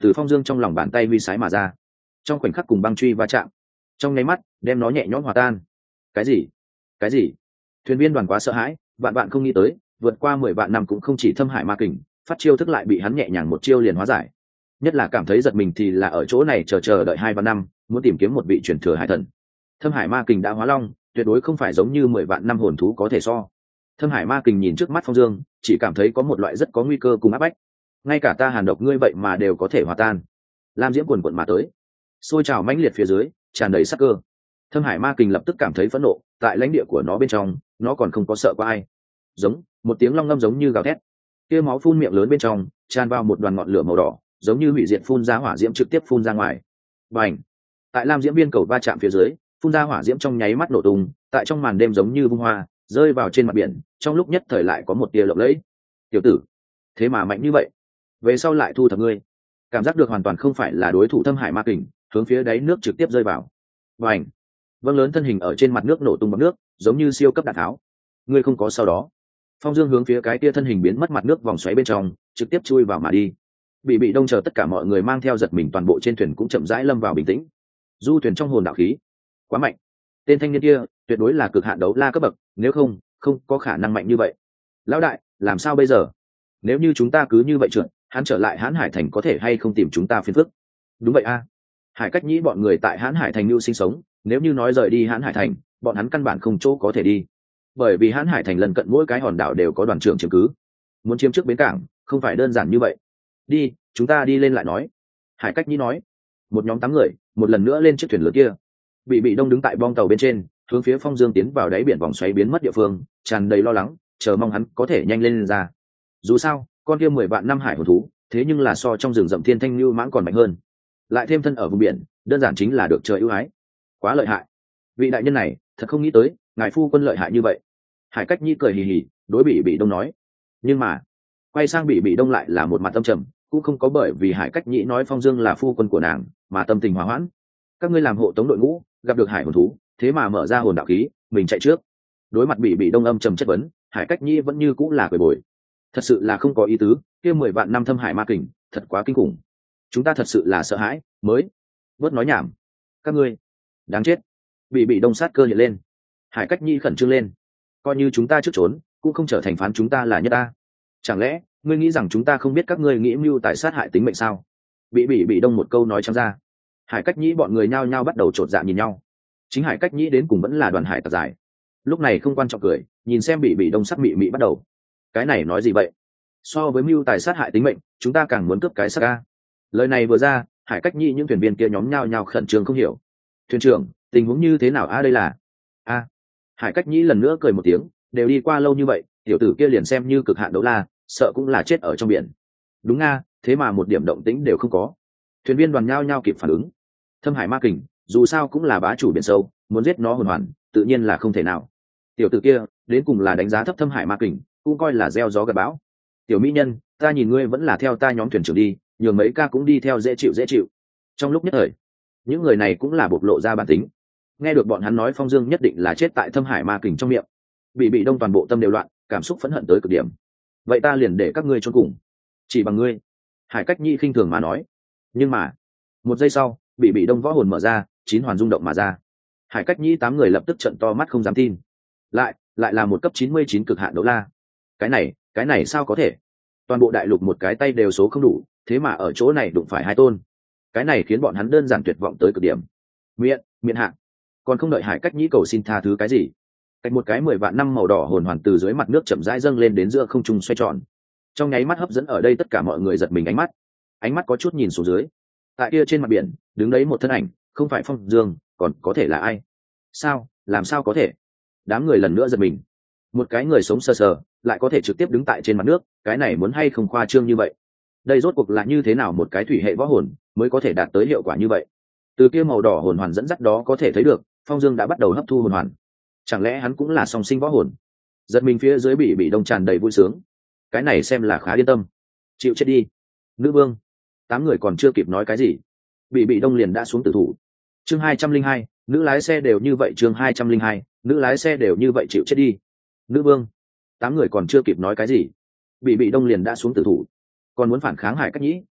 từ Phong Dương trong lòng bàn tay huy sái mà ra, trong khoảnh khắc cùng băng truy va chạm, trong nháy mắt đem nó nhẹ nhõm hòa tan. Cái gì? Cái gì? Thuyền viên đoàn quá sợ hãi, vạn vạn không nghĩ tới, vượt qua mười vạn năm cũng không chỉ thâm hải ma kình, phát chiêu thức lại bị hắn nhẹ nhàng một chiêu liền hóa giải. Nhất là cảm thấy giật mình thì là ở chỗ này chờ chờ đợi hai vạn năm, muốn tìm kiếm một vị truyền thừa hải thần. Thâm hải ma kình đã hóa long, tuyệt đối không phải giống như mười vạn năm hồn thú có thể so. Thâm hải ma kình nhìn trước mắt Phong Dương, chỉ cảm thấy có một loại rất có nguy cơ cùng áp bách. Ngay cả ta hàn độc ngươi vậy mà đều có thể hòa tan. Lam diễm quần quần mà tới, xôi trào mãnh liệt phía dưới, tràn đầy sắc cơ. Thâm hải ma kình lập tức cảm thấy phẫn nộ, tại lãnh địa của nó bên trong, nó còn không có sợ qua ai. Giống một tiếng long ngâm giống như gào thét, kia máu phun miệng lớn bên trong tràn vào một đoàn ngọn lửa màu đỏ, giống như hủy diệt phun ra hỏa diễm trực tiếp phun ra ngoài. Bành! Tại lam diễm viên cầu va chạm phía dưới, phun ra hỏa diễm trong nháy mắt nổ tung, tại trong màn đêm giống như vung hoa, rơi vào trên mặt biển, trong lúc nhất thời lại có một tia lộng lẫy. Tiểu tử, thế mà mạnh như vậy, về sau lại thu thập ngươi. Cảm giác được hoàn toàn không phải là đối thủ thâm hải ma kình, hướng phía đáy nước trực tiếp rơi vào. Bành! Vâng lớn thân hình ở trên mặt nước nổ tung bọt nước, giống như siêu cấp đạn tháo. Ngươi không có sau đó. Phong Dương hướng phía cái tia thân hình biến mất mặt nước vòng xoáy bên trong, trực tiếp chui vào mà đi. Bị bị đông chờ tất cả mọi người mang theo giật mình, toàn bộ trên thuyền cũng chậm rãi lâm vào bình tĩnh. Du thuyền trong hồn đạo khí quá mạnh, tên thanh niên kia tuyệt đối là cực hạn đấu la cấp bậc, nếu không không có khả năng mạnh như vậy. Lão đại, làm sao bây giờ? Nếu như chúng ta cứ như vậy trượt, hắn trở lại Hán Hải Thành có thể hay không tìm chúng ta phiền phức? Đúng vậy a. Hải Cách Nhĩ bọn người tại Hán Hải Thành lưu sinh sống, nếu như nói rời đi Hán Hải Thành, bọn hắn căn bản không chỗ có thể đi, bởi vì Hán Hải Thành lần cận mỗi cái hòn đảo đều có đoàn trưởng chiếm cứ, muốn chiếm trước bến cảng không phải đơn giản như vậy. Đi, chúng ta đi lên lại nói. Hải Cách Nhĩ nói. Một nhóm tám người một lần nữa lên chiếc thuyền lớn kia. Bị bị đông đứng tại bong tàu bên trên, hướng phía Phong Dương tiến vào đáy biển vòng xoáy biến mất địa phương, tràn đầy lo lắng, chờ mong hắn có thể nhanh lên, lên ra. Dù sao con kia mười vạn năm hải hồn thú, thế nhưng là so trong rừng rậm thiên thanh lưu mãng còn mạnh hơn, lại thêm thân ở vùng biển, đơn giản chính là được trời ưu ái, quá lợi hại. Vị đại nhân này thật không nghĩ tới ngài phu quân lợi hại như vậy. Hải Cách Nhĩ cười hì hì đối bị bị đông nói. Nhưng mà quay sang bị bị đông lại là một mặt âm trầm, cũng không có bởi vì Hải Cách Nhĩ nói Phong Dương là phu quân của nàng mà tâm tình hòa hoãn. Các ngươi làm hộ tống đội ngũ, gặp được hải hồn thú, thế mà mở ra hồn đạo khí, mình chạy trước. Đối mặt bị bị đông âm trầm chất vấn, Hải Cách Nhĩ vẫn như cũng là cười bồi. Thật sự là không có ý tứ, kia mười vạn năm thâm hải ma kình, thật quá kinh khủng. Chúng ta thật sự là sợ hãi, mới bớt nói nhảm. Các ngươi đáng chết. Bị bị đông sát cơ hiện lên. Hải Cách Nhĩ khẩn trương lên. Coi như chúng ta trước trốn, cũng không trở thành phán chúng ta là nhất ta. Chẳng lẽ ngươi nghĩ rằng chúng ta không biết các ngươi nghĩ mưu tài sát hại tính mệnh sao? Bị bị bị đông một câu nói trắng ra. Hải Cách Nhĩ bọn người nhao nhao bắt đầu chột dạ nhìn nhau. Chính Hải Cách Nhĩ đến cùng vẫn là đoàn hải tặc giải, lúc này không quan trọng cười, nhìn xem bị bị đông sắc mị mị bắt đầu. Cái này nói gì vậy? So với mưu tài sát hại tính mệnh, chúng ta càng muốn cướp cái xác ca. Lời này vừa ra, Hải Cách Nhĩ những thuyền viên kia nhóm nhao nhao khẩn trương không hiểu. Thuyền trưởng, tình huống như thế nào a? À, đây là a à. Hải Cách Nhĩ lần nữa cười một tiếng, đều đi qua lâu như vậy, tiểu tử kia liền xem như cực hạn đấu la, sợ cũng là chết ở trong biển. Đúng nga, thế mà một điểm động tĩnh đều không có. Thuyền viên đoàn nhao nhao kịp phản ứng. Thâm hải ma kình dù sao cũng là bá chủ biển sâu, muốn giết nó hoàn hoàn tự nhiên là không thể nào. Tiểu tử kia đến cùng là đánh giá thấp thâm hải ma kình, cũng coi là gieo gió gặt bão. Tiểu mỹ nhân, ta nhìn ngươi vẫn là theo ta nhóm thuyền trưởng đi, nhường mấy ca cũng đi theo dễ chịu dễ chịu. Trong lúc nhất thời, những người này cũng là bộc lộ ra bản tính. Nghe được bọn hắn nói Phong Dương nhất định là chết tại thâm hải ma kình trong miệng, bị bị đông toàn bộ tâm đều loạn, cảm xúc phẫn hận tới cực điểm. Vậy ta liền để các ngươi chôn cùng, chỉ bằng ngươi. Hải Cách Nhĩ khinh thường mà nói. Nhưng mà một giây sau, bị bị đông võ hồn mở ra, chín hoàn rung động mà ra. Hải Cách Nhĩ tám người lập tức trợn to mắt không dám tin. lại lại là một cấp chín mươi chín cực hạn đấu la. Cái này cái này sao có thể? Toàn bộ đại lục một cái tay đều số không đủ, thế mà ở chỗ này đụng phải hai tôn. Cái này khiến bọn hắn đơn giản tuyệt vọng tới cực điểm. Miệng miệng hạ, còn không đợi Hải Cách Nhĩ cầu xin tha thứ cái gì, cách một cái mười vạn năm màu đỏ hồn hoàn từ dưới mặt nước chậm rãi dâng lên đến giữa không trung xoay tròn, trong nháy mắt hấp dẫn ở đây tất cả mọi người giật mình ánh mắt. Ánh mắt có chút nhìn xuống dưới, tại kia trên mặt biển đứng đấy một thân ảnh, không phải Phong Dương còn có thể là ai? Sao làm sao có thể? Đám người lần nữa giật mình. Một cái người sống sờ sờ lại có thể trực tiếp đứng tại trên mặt nước, cái này muốn hay không khoa trương như vậy? Đây rốt cuộc là như thế nào một cái thủy hệ võ hồn mới có thể đạt tới hiệu quả như vậy? Từ kia màu đỏ hồn hoàn dẫn dắt đó có thể thấy được, Phong Dương đã bắt đầu hấp thu hồn hoàn. Chẳng lẽ hắn cũng là song sinh võ hồn? Giật mình phía dưới bị bị đông tràn đầy vui sướng. Cái này xem là khá yên tâm. Chịu chết đi, nữ vương. Tám người còn chưa kịp nói cái gì, bị bị đông liền đã xuống tử thủ. Chương hai trăm linh hai, nữ lái xe đều như vậy. Chương hai trăm linh hai, nữ lái xe đều như vậy. Chịu chết đi, nữ vương. Tám người còn chưa kịp nói cái gì, bị bị đông liền đã xuống tử thủ. Còn muốn phản kháng Hải Cách Nhĩ,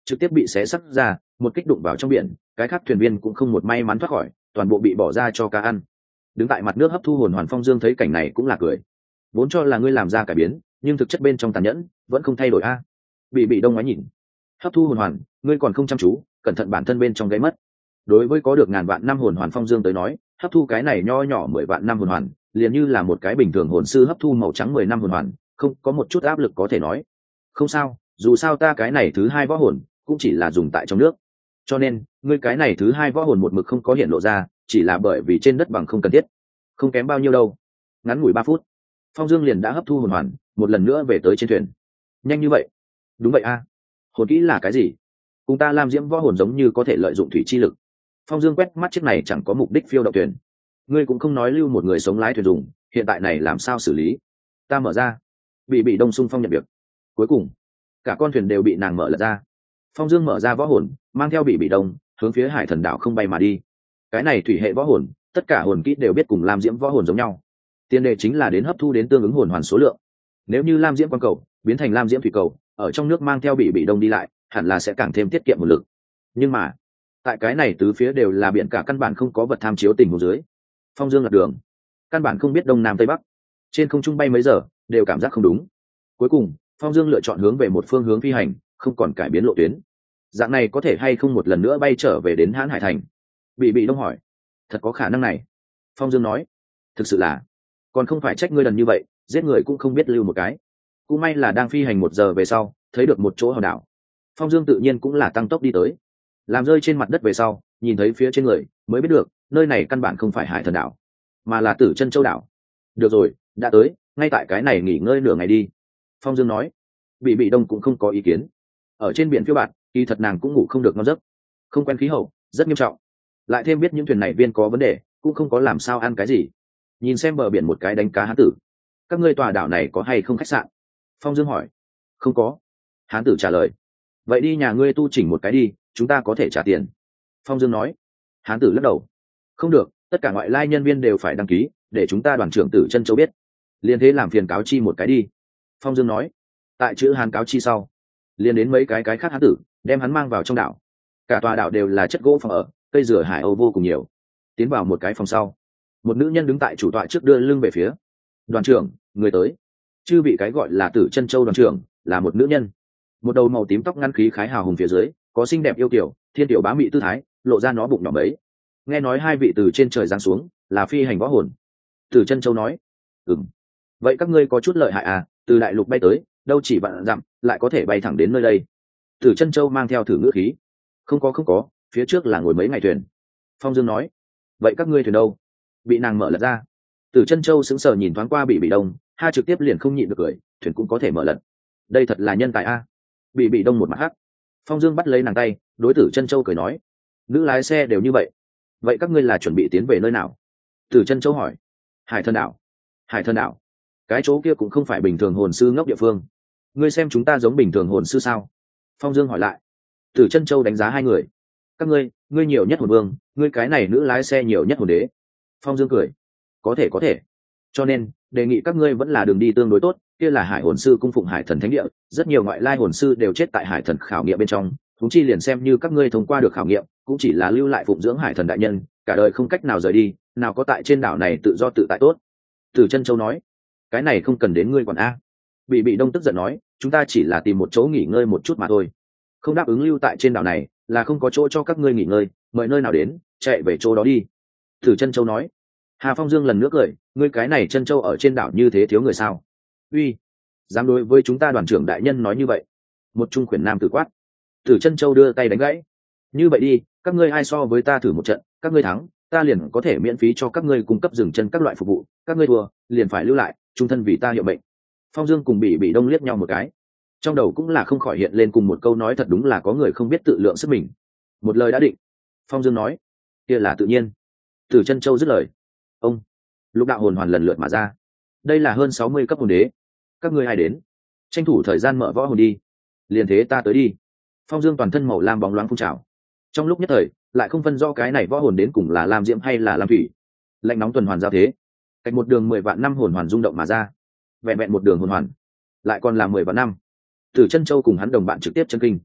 trực tiếp bị xé sắc ra, một kích đụng vào trong biển, cái khác thuyền viên cũng không một may mắn thoát khỏi, toàn bộ bị bỏ ra cho cá ăn. Đứng tại mặt nước hấp thu hồn hoàn Phong Dương thấy cảnh này cũng là cười. Vốn cho là ngươi làm ra cải biến, nhưng thực chất bên trong tàn nhẫn vẫn không thay đổi a. Bị bị đông ngoái nhìn. Hấp thu hồn hoàn, ngươi còn không chăm chú, cẩn thận bản thân bên trong gãy mất. Đối với có được ngàn vạn năm hồn hoàn Phong Dương tới nói, hấp thu cái này nho nhỏ mười vạn năm hồn hoàn, liền như là một cái bình thường hồn sư hấp thu màu trắng mười năm hồn hoàn, không có một chút áp lực có thể nói. Không sao, dù sao ta cái này thứ hai võ hồn cũng chỉ là dùng tại trong nước, cho nên ngươi cái này thứ hai võ hồn một mực không có hiện lộ ra, chỉ là bởi vì trên đất bằng không cần thiết. Không kém bao nhiêu đâu. Ngắn ngủi ba phút, Phong Dương liền đã hấp thu hồn hoàn, một lần nữa về tới trên thuyền. Nhanh như vậy? Đúng vậy a. Hồn kỹ là cái gì? Cùng ta Lam Diễm võ hồn giống như có thể lợi dụng thủy chi lực. Phong Dương quét mắt chiếc này chẳng có mục đích phiêu động thuyền. Ngươi cũng không nói lưu một người sống lái thuyền dùng, hiện tại này làm sao xử lý? Ta mở ra. Bị bị đông xung phong nhận việc. Cuối cùng, cả con thuyền đều bị nàng mở lật ra. Phong Dương mở ra võ hồn, mang theo bị bị đông, hướng phía Hải Thần đảo không bay mà đi. Cái này thủy hệ võ hồn, tất cả hồn kỹ đều biết cùng Lam Diễm võ hồn giống nhau. Tiền đề chính là đến hấp thu đến tương ứng hồn hoàn số lượng. Nếu như Lam Diễm quang cầu biến thành Lam Diễm thủy cầu, ở trong nước mang theo bị bị đông đi lại, hẳn là sẽ càng thêm tiết kiệm một lực. Nhưng mà, tại cái này tứ phía đều là biển cả, căn bản không có vật tham chiếu tình huống dưới. Phong Dương lật đường, căn bản không biết đông nam tây bắc, trên không trung bay mấy giờ đều cảm giác không đúng. Cuối cùng, Phong Dương lựa chọn hướng về một phương hướng phi hành, không còn cải biến lộ tuyến. Dạng này có thể hay không một lần nữa bay trở về đến Hán Hải Thành? Bị bị đông hỏi. Thật có khả năng này. Phong Dương nói. Thực sự là, còn không phải trách ngươi lần như vậy, giết người cũng không biết lưu một cái. Cũng may là đang phi hành một giờ về sau, thấy được một chỗ hòn đảo. Phong Dương tự nhiên cũng là tăng tốc đi tới, làm rơi trên mặt đất về sau, nhìn thấy phía trên người, mới biết được nơi này căn bản không phải Hải Thần đảo, mà là Tử Chân Châu đảo. Được rồi, đã tới, ngay tại cái này nghỉ ngơi nửa ngày đi. Phong Dương nói. Bị bị đông cũng không có ý kiến. Ở trên biển phiêu bạt, kỳ thật nàng cũng ngủ không được ngon giấc, không quen khí hậu, rất nghiêm trọng. Lại thêm biết những thuyền này viên có vấn đề, cũng không có làm sao ăn cái gì. Nhìn xem bờ biển một cái đánh cá hán tử. Các ngươi tòa đảo này có hay không khách sạn? Phong Dương hỏi. Không có. Hán tử trả lời. Vậy đi nhà ngươi tu chỉnh một cái đi, chúng ta có thể trả tiền. Phong Dương nói. Hán tử lắc đầu. Không được, tất cả ngoại lai nhân viên đều phải đăng ký, để chúng ta đoàn trưởng Tử Chân Châu biết. Liên thế làm phiền cáo chi một cái đi. Phong Dương nói. Tại chữ hán cáo chi sau, liên đến mấy cái cái khác hán tử, đem hắn mang vào trong đảo. Cả tòa đảo đều là chất gỗ phòng ở, cây rửa hải âu vô cùng nhiều. Tiến vào một cái phòng sau, một nữ nhân đứng tại chủ tọa trước đưa lưng về phía đoàn trưởng. Người tới. Chư vị cái gọi là Tử Chân Châu đoàn trưởng là một nữ nhân, một đầu màu tím tóc ngăn khí khái hào hùng, phía dưới có xinh đẹp yêu kiểu thiên tiểu bá mị tư thái, lộ ra nó bụng nhỏ mấy. Nghe nói hai vị từ trên trời giáng xuống là phi hành võ hồn. Tử Chân Châu nói. Ừm. Vậy các ngươi có chút lợi hại à, từ đại lục bay tới, đâu chỉ vạn dặm, lại có thể bay thẳng đến nơi đây. Tử Chân Châu mang theo thử ngữ khí. Không có không có, phía trước là ngồi mấy ngày thuyền. Phong Dương nói. Vậy các ngươi thuyền đâu? Bị nàng mở lật ra. Tử Chân Châu sững sờ nhìn thoáng qua bị bị đông, ha trực tiếp liền không nhịn được cười, thuyền cũng có thể mở lật. Đây thật là nhân tài a. Bị bị đông một mặt hắc. Phong Dương bắt lấy nàng tay, đối Tử Chân Châu cười nói. Nữ lái xe đều như vậy. Vậy các ngươi là chuẩn bị tiến về nơi nào? Tử Chân Châu hỏi. Hải Thần đảo. Hải Thần đảo? Cái chỗ kia cũng không phải bình thường hồn sư ngốc địa phương. Ngươi xem chúng ta giống bình thường hồn sư sao? Phong Dương hỏi lại. Tử Chân Châu đánh giá hai người. Các ngươi, ngươi nhiều nhất hồn vương, ngươi cái này nữ lái xe nhiều nhất hồn đế. Phong Dương cười. Có thể có thể. Cho nên, đề nghị các ngươi vẫn là đường đi tương đối tốt, kia là Hải Hồn sư cung phụng Hải Thần thánh địa, rất nhiều ngoại lai hồn sư đều chết tại Hải Thần khảo nghiệm bên trong, chúng chi liền xem như các ngươi thông qua được khảo nghiệm, cũng chỉ là lưu lại phụng dưỡng Hải Thần đại nhân, cả đời không cách nào rời đi, nào có tại trên đảo này tự do tự tại tốt. Tử Chân Châu nói. Cái này không cần đến ngươi quản a. Bị bị đông tức giận nói, chúng ta chỉ là tìm một chỗ nghỉ ngơi một chút mà thôi, không đáp ứng lưu tại trên đảo này là không có chỗ cho các ngươi nghỉ ngơi, mời nơi nào đến, chạy về chỗ đó đi. Tử Chân Châu nói. Hà Phong Dương lần nữa cười, ngươi cái này Chân Châu ở trên đảo như thế thiếu người sao? Uy, dám đối với chúng ta đoàn trưởng đại nhân nói như vậy? Một trung khuyển nam tử quát. Tử Chân Châu đưa tay đánh gãy. Như vậy đi, các ngươi ai so với ta thử một trận, các ngươi thắng, ta liền có thể miễn phí cho các ngươi cung cấp dừng chân các loại phục vụ, các ngươi thua, liền phải lưu lại, trung thân vì ta hiệu mệnh. Phong Dương cùng Bị Bị Đông liếc nhau một cái, trong đầu cũng là không khỏi hiện lên cùng một câu nói, thật đúng là có người không biết tự lượng sức mình. Một lời đã định. Phong Dương nói. Kia là tự nhiên. Tử Chân Châu dứt lời. Ông. Lục đạo hồn hoàn lần lượt mà ra. Đây là hơn sáu mươi cấp hồn đế. Các ngươi ai đến? Tranh thủ thời gian mở võ hồn đi. Liền thế ta tới đi. Phong Dương toàn thân màu lam bóng loáng phun trào. Trong lúc nhất thời, lại không phân rõ cái này võ hồn đến cùng là lam diễm hay là lam thủy. Lạnh nóng tuần hoàn giao thế. Cách một đường mười vạn năm hồn hoàn rung động mà ra. Vẹn vẹn một đường hồn hoàn, lại còn là mười vạn năm. Tử Chân Châu cùng hắn đồng bạn trực tiếp chân kinh.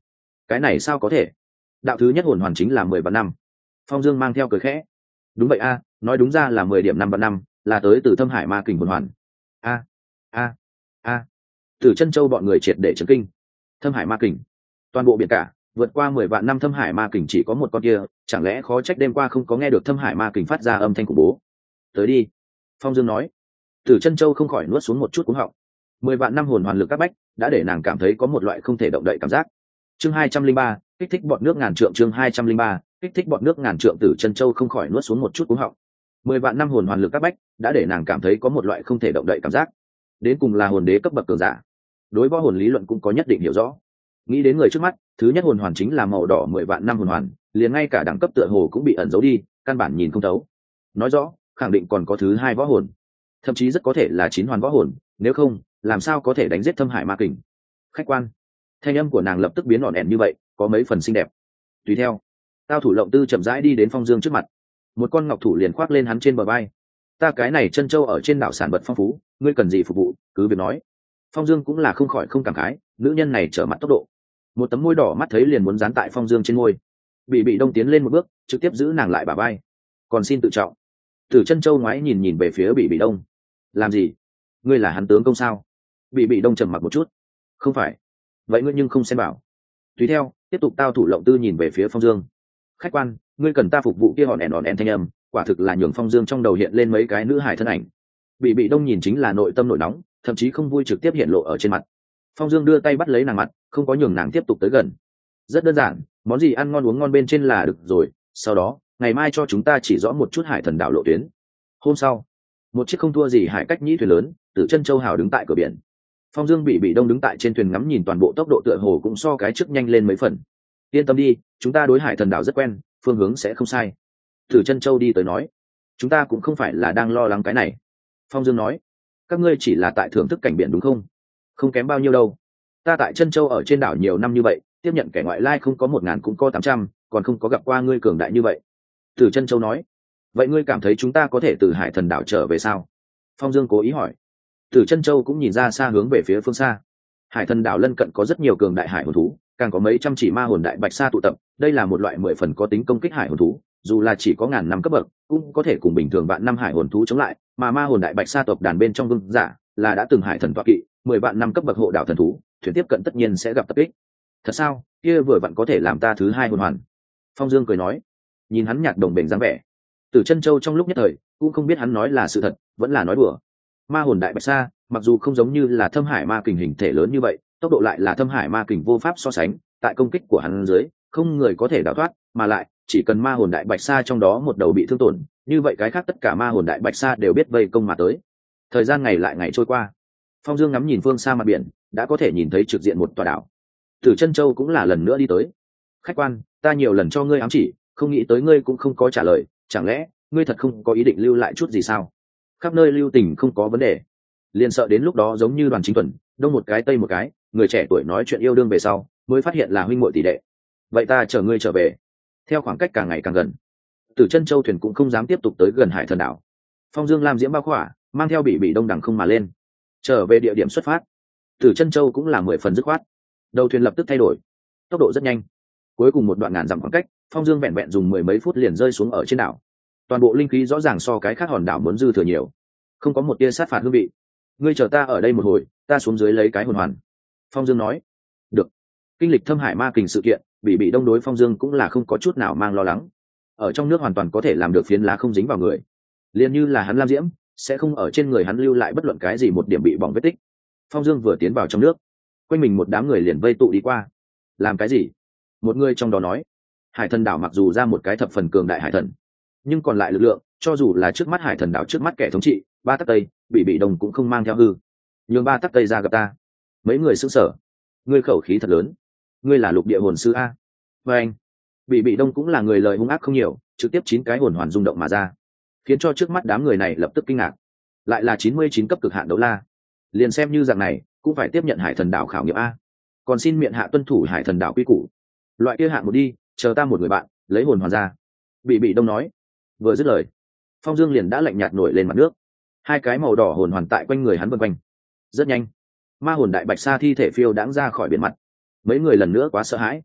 cái này sao có thể? Đạo thứ nhất hồn hoàn chính là mười vạn năm. Phong Dương mang theo cười khẽ. Đúng vậy a, nói đúng ra là mười điểm năm vạn năm, là tới từ Thâm Hải Ma Kình hồn hoàn. A a a. Từ Chân Châu bọn người triệt để chấn kinh. Thâm Hải Ma Kình, toàn bộ biển cả, vượt qua mười vạn năm Thâm Hải Ma Kình chỉ có một con kia, chẳng lẽ khó trách đêm qua không có nghe được Thâm Hải Ma Kình phát ra âm thanh khủng bố. Tới đi, Phong Dương nói. Từ Chân Châu không khỏi nuốt xuống một chút cúng họng. Mười vạn năm hồn hoàn lực các bách, đã để nàng cảm thấy có một loại không thể động đậy cảm giác. Chương hai trăm linh ba, kích thích bọn nước ngàn trượng. Chương hai trăm linh ba, kích thích bọn nước ngàn trượng. Tử Chân Châu không khỏi nuốt xuống một chút cúng họng. Mười vạn năm hồn hoàn lực các bách, đã để nàng cảm thấy có một loại không thể động đậy cảm giác. Đến cùng là hồn đế cấp bậc cường giả, đối võ hồn lý luận cũng có nhất định hiểu rõ. Nghĩ đến người trước mắt, thứ nhất hồn hoàn chính là màu đỏ mười vạn năm hồn hoàn, liền ngay cả đẳng cấp tựa hồ cũng bị ẩn giấu đi, căn bản nhìn không thấu. Nói rõ, khẳng định còn có thứ hai võ hồn, thậm chí rất có thể là chín hoàn võ hồn, nếu không, làm sao có thể đánh giết Thâm Hải Ma Kình? Khách quan, thanh âm của nàng lập tức biến ỏn ẻn như vậy, có mấy phần xinh đẹp. Tùy theo, Tao Thủ Lộng Tư chậm rãi đi đến Phong Dương trước mặt, một con ngọc thủ liền khoác lên hắn trên bờ vai. Ta cái này Chân Châu ở trên đảo sản vật phong phú, ngươi cần gì phục vụ, cứ việc nói. Phong Dương cũng là không khỏi không cảm khái, nữ nhân này trở mặt tốc độ. Một tấm môi đỏ mắt thấy liền muốn dán tại Phong Dương trên môi. Bị Bị Đông tiến lên một bước, trực tiếp giữ nàng lại bả vai. Còn xin tự trọng. Tử Chân Châu ngoái nhìn nhìn về phía Bị Bị Đông. Làm gì? Ngươi là hắn tướng công sao? Bị Bị Đông trầm mặc một chút. Không phải. Vậy ngươi nhưng không xem bảo. Tùy theo, tiếp tục Tao Thủ Lộng Tư nhìn về phía Phong Dương. Khách quan, ngươi cần ta phục vụ kia hòn ẻn hòn ẻn thanh âm, quả thực là nhường Phong Dương trong đầu hiện lên mấy cái nữ hài thân ảnh. Bị Bị Đông nhìn chính là nội tâm nổi nóng, thậm chí không vui trực tiếp hiện lộ ở trên mặt. Phong Dương đưa tay bắt lấy nàng mặt, không có nhường nàng tiếp tục tới gần. Rất đơn giản, món gì ăn ngon uống ngon bên trên là được rồi, sau đó ngày mai cho chúng ta chỉ rõ một chút hải thần đảo lộ tuyến. Hôm sau, một chiếc không thua gì hải cách nhĩ thuyền lớn từ Chân Châu hào đứng tại cửa biển. Phong Dương Bị Bị Đông đứng tại trên thuyền ngắm nhìn toàn bộ tốc độ tựa hồ cũng so cái trước nhanh lên mấy phần. Yên tâm đi, chúng ta đối hải thần đảo rất quen, phương hướng sẽ không sai. Từ Chân Châu đi tới nói, chúng ta cũng không phải là đang lo lắng cái này. Phong Dương nói, các ngươi chỉ là tại thưởng thức cảnh biển đúng không? Không kém bao nhiêu đâu. Ta tại Chân Châu ở trên đảo nhiều năm như vậy, tiếp nhận kẻ ngoại lai không có một ngàn cũng có tám trăm, còn không có gặp qua ngươi cường đại như vậy. Từ Chân Châu nói, vậy ngươi cảm thấy chúng ta có thể từ hải thần đảo trở về sao? Phong Dương cố ý hỏi. Từ Chân Châu cũng nhìn ra xa hướng về phía phương xa. Hải thần đảo lân cận có rất nhiều cường đại hải hồn thú, càng có mấy trăm chỉ ma hồn đại bạch sa tụ tập. Đây là một loại mười phần có tính công kích hải hồn thú, dù là chỉ có ngàn năm cấp bậc, cũng có thể cùng bình thường vạn năm hải hồn thú chống lại. Mà ma hồn đại bạch sa tộc đàn bên trong vương giả là đã từng hải thần tọa kỵ, mười vạn năm cấp bậc hộ đảo thần thú, thuyền tiếp cận tất nhiên sẽ gặp tập kích. Thật sao? Kia vừa vặn có thể làm ta thứ hai hồn hoàn. Phong Dương cười nói, nhìn hắn nhạt đồng bền dáng vẻ. Từ Chân Châu trong lúc nhất thời cũng không biết hắn nói là sự thật vẫn là nói đùa. Ma hồn đại bạch sa mặc dù không giống như là Thâm Hải Ma Kình hình thể lớn như vậy, tốc độ lại là Thâm Hải Ma Kình vô pháp so sánh, tại công kích của hắn dưới không người có thể đào thoát, mà lại chỉ cần ma hồn đại bạch sa trong đó một đầu bị thương tổn, như vậy cái khác tất cả ma hồn đại bạch sa đều biết vây công mà tới. Thời gian ngày lại ngày trôi qua, Phong Dương ngắm nhìn phương xa mặt biển, đã có thể nhìn thấy trực diện một tòa đảo. Tử Chân Châu cũng là lần nữa đi tới. Khách quan, ta nhiều lần cho ngươi ám chỉ, không nghĩ tới ngươi cũng không có trả lời, chẳng lẽ ngươi thật không có ý định lưu lại chút gì sao? Khắp nơi lưu tình không có vấn đề, liền sợ đến lúc đó giống như Đoàn Chính Tuần, đông một cái tây một cái, người trẻ tuổi nói chuyện yêu đương về sau mới phát hiện là huynh muội tỷ đệ. Vậy ta chờ ngươi trở về. Theo khoảng cách càng ngày càng gần, Tử Chân Châu thuyền cũng không dám tiếp tục tới gần hải thần đảo. Phong Dương làm diễm bao khỏa, mang theo Bị Bị Đông đằng không mà lên, trở về địa điểm xuất phát. Tử Chân Châu cũng là mười phần dứt khoát, đầu thuyền lập tức thay đổi, tốc độ rất nhanh. Cuối cùng một đoạn ngàn dặm khoảng cách, Phong Dương vẹn vẹn dùng mười mấy phút liền rơi xuống ở trên đảo. Toàn bộ linh khí rõ ràng so cái khác hòn đảo muốn dư thừa nhiều, không có một tia sát phạt hương vị. Ngươi chờ ta ở đây một hồi, ta xuống dưới lấy cái hồn hoàn. Phong Dương nói. Được. Kinh lịch Thâm Hải Ma Kình sự kiện, Bị Bị Đông đối Phong Dương cũng là không có chút nào mang lo lắng. Ở trong nước hoàn toàn có thể làm được phiến lá không dính vào người, liền như là hắn lam diễm sẽ không ở trên người hắn lưu lại bất luận cái gì một điểm bị bỏng vết tích. Phong Dương vừa tiến vào trong nước, quanh mình một đám người liền vây tụ đi qua. Làm cái gì? Một người trong đó nói. Hải thần đảo mặc dù ra một cái thập phần cường đại hải thần, nhưng còn lại lực lượng, cho dù là trước mắt hải thần đảo trước mắt kẻ thống trị ba tắc tây, Bị Bị Đông cũng không mang theo hư. Nhường ba tắc tây ra gặp ta. Mấy người sững sờ. Ngươi khẩu khí thật lớn, ngươi là lục địa hồn sư a? Và anh, Bị Bị Đông cũng là người lời hung ác không nhiều, trực tiếp chín cái hồn hoàn rung động mà ra, khiến cho trước mắt đám người này lập tức kinh ngạc. Lại là chín mươi chín cấp cực hạn đấu la, liền xem như dạng này cũng phải tiếp nhận hải thần đảo khảo nghiệm a. Còn xin miệng hạ tuân thủ hải thần đảo quy củ. Loại kia hạng một đi, chờ ta một người bạn lấy hồn hoàn ra. Bị Bị Đông nói. Vừa dứt lời, Phong Dương liền đã lạnh nhạt nổi lên mặt nước. Hai cái màu đỏ hồn hoàn tại quanh người hắn vân quanh. Rất nhanh, ma hồn đại bạch sa thi thể phiêu đãng ra khỏi biển mặt. Mấy người lần nữa quá sợ hãi,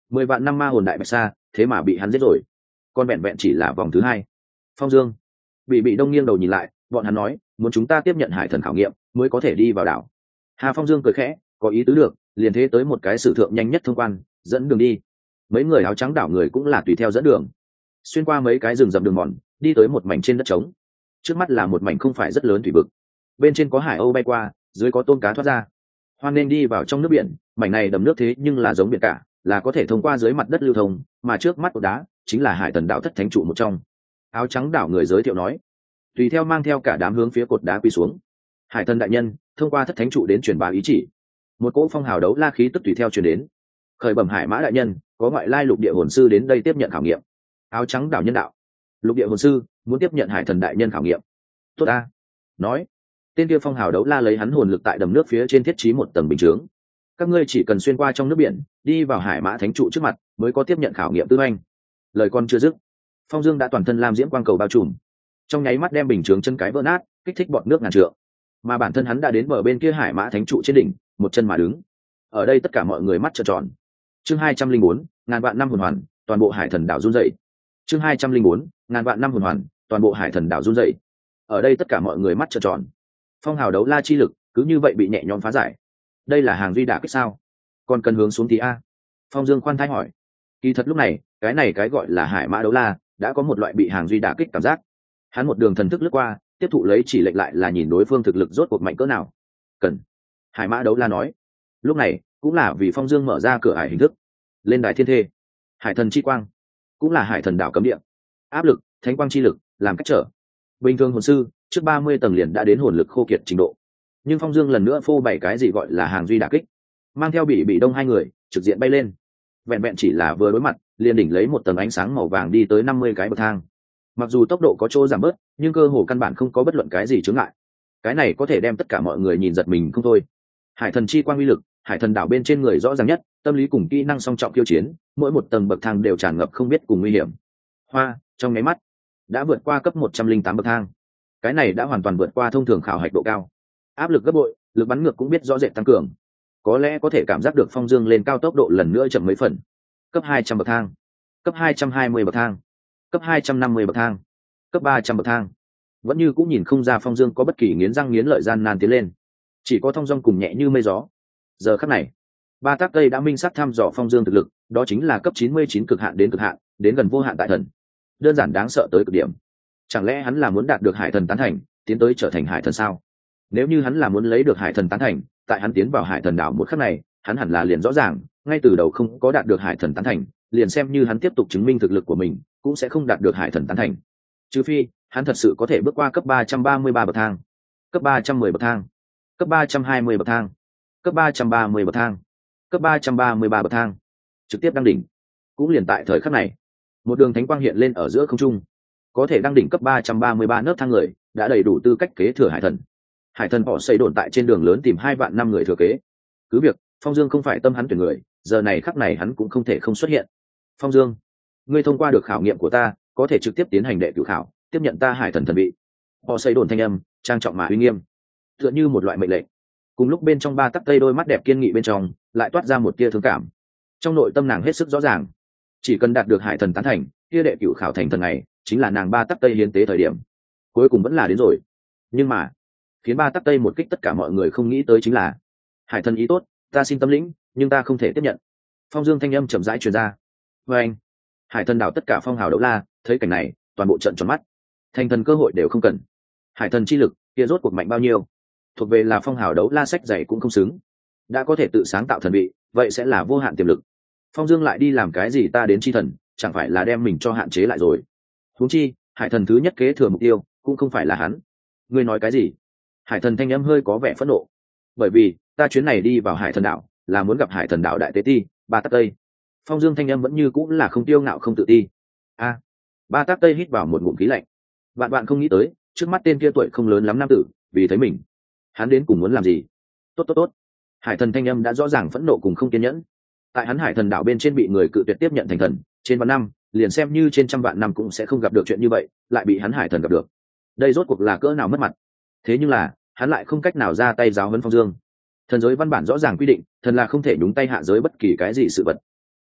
mười vạn năm ma hồn đại bạch sa thế mà bị hắn giết rồi, còn vẹn vẹn chỉ là vòng thứ hai. Phong Dương bị bị đông nghiêng đầu nhìn lại, bọn hắn nói muốn chúng ta tiếp nhận hải thần khảo nghiệm mới có thể đi vào đảo. Hà Phong Dương cười khẽ, có ý tứ được, liền thế tới một cái sử thượng nhanh nhất thông quan, dẫn đường đi. Mấy người áo trắng đảo người cũng là tùy theo dẫn đường, xuyên qua mấy cái rừng rậm đường mòn, đi tới một mảnh trên đất trống. Trước mắt là một mảnh không phải rất lớn thủy vực, bên trên có hải âu bay qua, dưới có tôm cá thoát ra. Hoan nên đi vào trong nước biển, mảnh này đầm nước thế nhưng là giống biển cả, là có thể thông qua dưới mặt đất lưu thông, mà trước mắt của đá chính là hải thần đạo thất thánh trụ một trong. Áo trắng đảo người giới thiệu nói, tùy theo mang theo cả đám hướng phía cột đá quy xuống. Hải thần đại nhân thông qua thất thánh trụ đến truyền bá ý chỉ. Một cỗ phong hào đấu la khí tức tùy theo truyền đến. Khởi bẩm hải mã đại nhân, có ngoại lai lục địa hồn sư đến đây tiếp nhận khảo nghiệm. Áo trắng đảo nhân đạo, lục địa hồn sư muốn tiếp nhận hải thần đại nhân khảo nghiệm. Tốt ta. Nói, tên kia phong hào đấu la lấy hắn hồn lực tại đầm nước phía trên thiết trí một tầng bình chướng. Các ngươi chỉ cần xuyên qua trong nước biển, đi vào hải mã thánh trụ trước mặt, mới có tiếp nhận khảo nghiệm tư anh. Lời con chưa dứt, Phong Dương đã toàn thân lam diễm quang cầu bao trùm, trong nháy mắt đem bình chướng chân cái vỡ nát, kích thích bọt nước ngàn trượng. Mà bản thân hắn đã đến bờ bên kia hải mã thánh trụ trên đỉnh, một chân mà đứng. Ở đây tất cả mọi người mắt trợn tròn. Chương hai trăm linh bốn, ngàn vạn năm hồn hoàn, toàn bộ hải thần đảo run rẩy. Chương hai trăm linh bốn, ngàn vạn năm hồn hoàn, toàn bộ hải thần đảo run rẩy. Ở đây tất cả mọi người mắt trợn tròn. Phong hào đấu la chi lực cứ như vậy bị nhẹ nhõm phá giải. Đây là hàng duy đả kích sao? Còn cần hướng xuống thì a? Phong Dương khoan thai hỏi. Kỳ thật lúc này, cái này cái gọi là hải mã đấu la đã có một loại bị hàng duy đả kích cảm giác. Hắn một đường thần thức lướt qua, tiếp thụ lấy chỉ lệnh lại là nhìn đối phương thực lực rốt cuộc mạnh cỡ nào. Cần. Hải mã đấu la nói. Lúc này cũng là vì Phong Dương mở ra cửa hải hình thức, lên đài thiên thê, hải thần chi quang, cũng là hải thần đảo cấm địa, áp lực thánh quang chi lực làm cách trở. Bình thường hồn sư trước ba mươi tầng liền đã đến hồn lực khô kiệt trình độ, nhưng Phong Dương lần nữa phô bày cái gì gọi là hàng duy đả kích, mang theo bị bị đông hai người trực diện bay lên. Vẹn vẹn chỉ là vừa đối mặt, liền đỉnh lấy một tầng ánh sáng màu vàng đi tới năm mươi cái bậc thang. Mặc dù tốc độ có chỗ giảm bớt, nhưng cơ hồ căn bản không có bất luận cái gì chướng ngại. Cái này có thể đem tất cả mọi người nhìn giật mình không thôi. Hải thần chi quang uy lực, hải thần đảo bên trên người rõ ràng nhất, tâm lý cùng kỹ năng song trọng tiêu chiến, mỗi một tầng bậc thang đều tràn ngập không biết cùng nguy hiểm. Hoa, trong nháy mắt đã vượt qua cấp một trăm linh tám bậc thang. Cái này đã hoàn toàn vượt qua thông thường khảo hạch độ cao. Áp lực gấp bội, lực bắn ngược cũng biết rõ rệt tăng cường. Có lẽ có thể cảm giác được Phong Dương lên cao tốc độ lần nữa chậm mấy phần. Cấp hai trăm bậc thang, cấp hai trăm hai mươi bậc thang, cấp hai trăm năm mươi bậc thang, cấp ba trăm bậc thang. Vẫn như cũng nhìn không ra Phong Dương có bất kỳ nghiến răng nghiến lợi gian nan tiến lên, chỉ có thong dong cùng nhẹ như mây gió. Giờ khắc này, ba tác tây đã minh xác thăm dò Phong Dương thực lực, đó chính là cấp chín mươi chín cực hạn đến cực hạn, đến gần vô hạn tại thần. Đơn giản đáng sợ tới cực điểm. Chẳng lẽ hắn là muốn đạt được hải thần tán thành, tiến tới trở thành hải thần sao? Nếu như hắn là muốn lấy được hải thần tán thành, tại hắn tiến vào hải thần đảo một khắc này, hắn hẳn là liền rõ ràng, ngay từ đầu không có đạt được hải thần tán thành, liền xem như hắn tiếp tục chứng minh thực lực của mình, cũng sẽ không đạt được hải thần tán thành. Trừ phi, hắn thật sự có thể bước qua cấp ba trăm ba mươi ba bậc thang, cấp ba trăm mười bậc thang, cấp ba trăm hai mươi bậc thang, cấp ba trăm ba mươi bậc thang, cấp ba trăm ba mươi ba bậc thang, trực tiếp đăng đỉnh. Cũng liền tại thời khắc này, một đường thánh quang hiện lên ở giữa không trung, có thể đăng đỉnh cấp ba trăm ba mươi ba nấc thang người, đã đầy đủ tư cách kế thừa hải thần. Hải thần họ xây đồn tại trên đường lớn tìm hai vạn năm người thừa kế. Cứ việc Phong Dương không phải tâm hắn tuyển người, giờ này khắc này hắn cũng không thể không xuất hiện. Phong Dương, ngươi thông qua được khảo nghiệm của ta, có thể trực tiếp tiến hành đệ cửu khảo, tiếp nhận ta hải thần thần vị. Họ xây đồn thanh âm trang trọng mà uy nghiêm, tựa như một loại mệnh lệnh. Cùng lúc bên trong ba tắc tây đôi mắt đẹp kiên nghị bên trong lại toát ra một tia thương cảm. Trong nội tâm nàng hết sức rõ ràng, chỉ cần đạt được hải thần tán thành, kia đệ cửu khảo thành thần này chính là nàng ba tắc tây hiến tế thời điểm. Cuối cùng vẫn là đến rồi. Nhưng mà khiến ba tắc tây một kích tất cả mọi người không nghĩ tới chính là, hải thần ý tốt, ta xin tâm lĩnh, nhưng ta không thể tiếp nhận. Phong Dương thanh âm chậm rãi truyền ra. Và anh, hải thần đảo tất cả phong hào đấu la thấy cảnh này, toàn bộ trận tròn mắt. Thành thần cơ hội đều không cần. Hải thần chi lực kia rốt cuộc mạnh bao nhiêu, thuộc về là phong hào đấu la sách dày cũng không xứng. Đã có thể tự sáng tạo thần vị, vậy sẽ là vô hạn tiềm lực. Phong Dương lại đi làm cái gì ta đến chi thần, chẳng phải là đem mình cho hạn chế lại rồi. Huống chi hải thần thứ nhất kế thừa mục tiêu cũng không phải là hắn. Ngươi nói cái gì? Hải thần thanh âm hơi có vẻ phẫn nộ. Bởi vì ta chuyến này đi vào hải thần đảo là muốn gặp hải thần đảo đại tế ti ba tắc tây. Phong Dương thanh âm vẫn như cũng là không tiêu ngạo không tự ti. A, ba tắc tây hít vào một ngụm khí lạnh. Bạn bạn không nghĩ tới, trước mắt tên kia tuổi không lớn lắm nam tử, vì thấy mình, hắn đến cùng muốn làm gì? Tốt tốt tốt. Hải thần thanh âm đã rõ ràng phẫn nộ cùng không kiên nhẫn. Tại hắn hải thần đảo bên trên bị người cự tuyệt tiếp nhận thành thần, trên vạn năm, liền xem như trên trăm vạn năm cũng sẽ không gặp được chuyện như vậy, lại bị hắn hải thần gặp được. Đây rốt cuộc là cỡ nào mất mặt. Thế nhưng là hắn lại không cách nào ra tay giáo huấn Phong Dương. Thần giới văn bản rõ ràng quy định, thần là không thể nhúng tay hạ giới bất kỳ cái gì sự vật.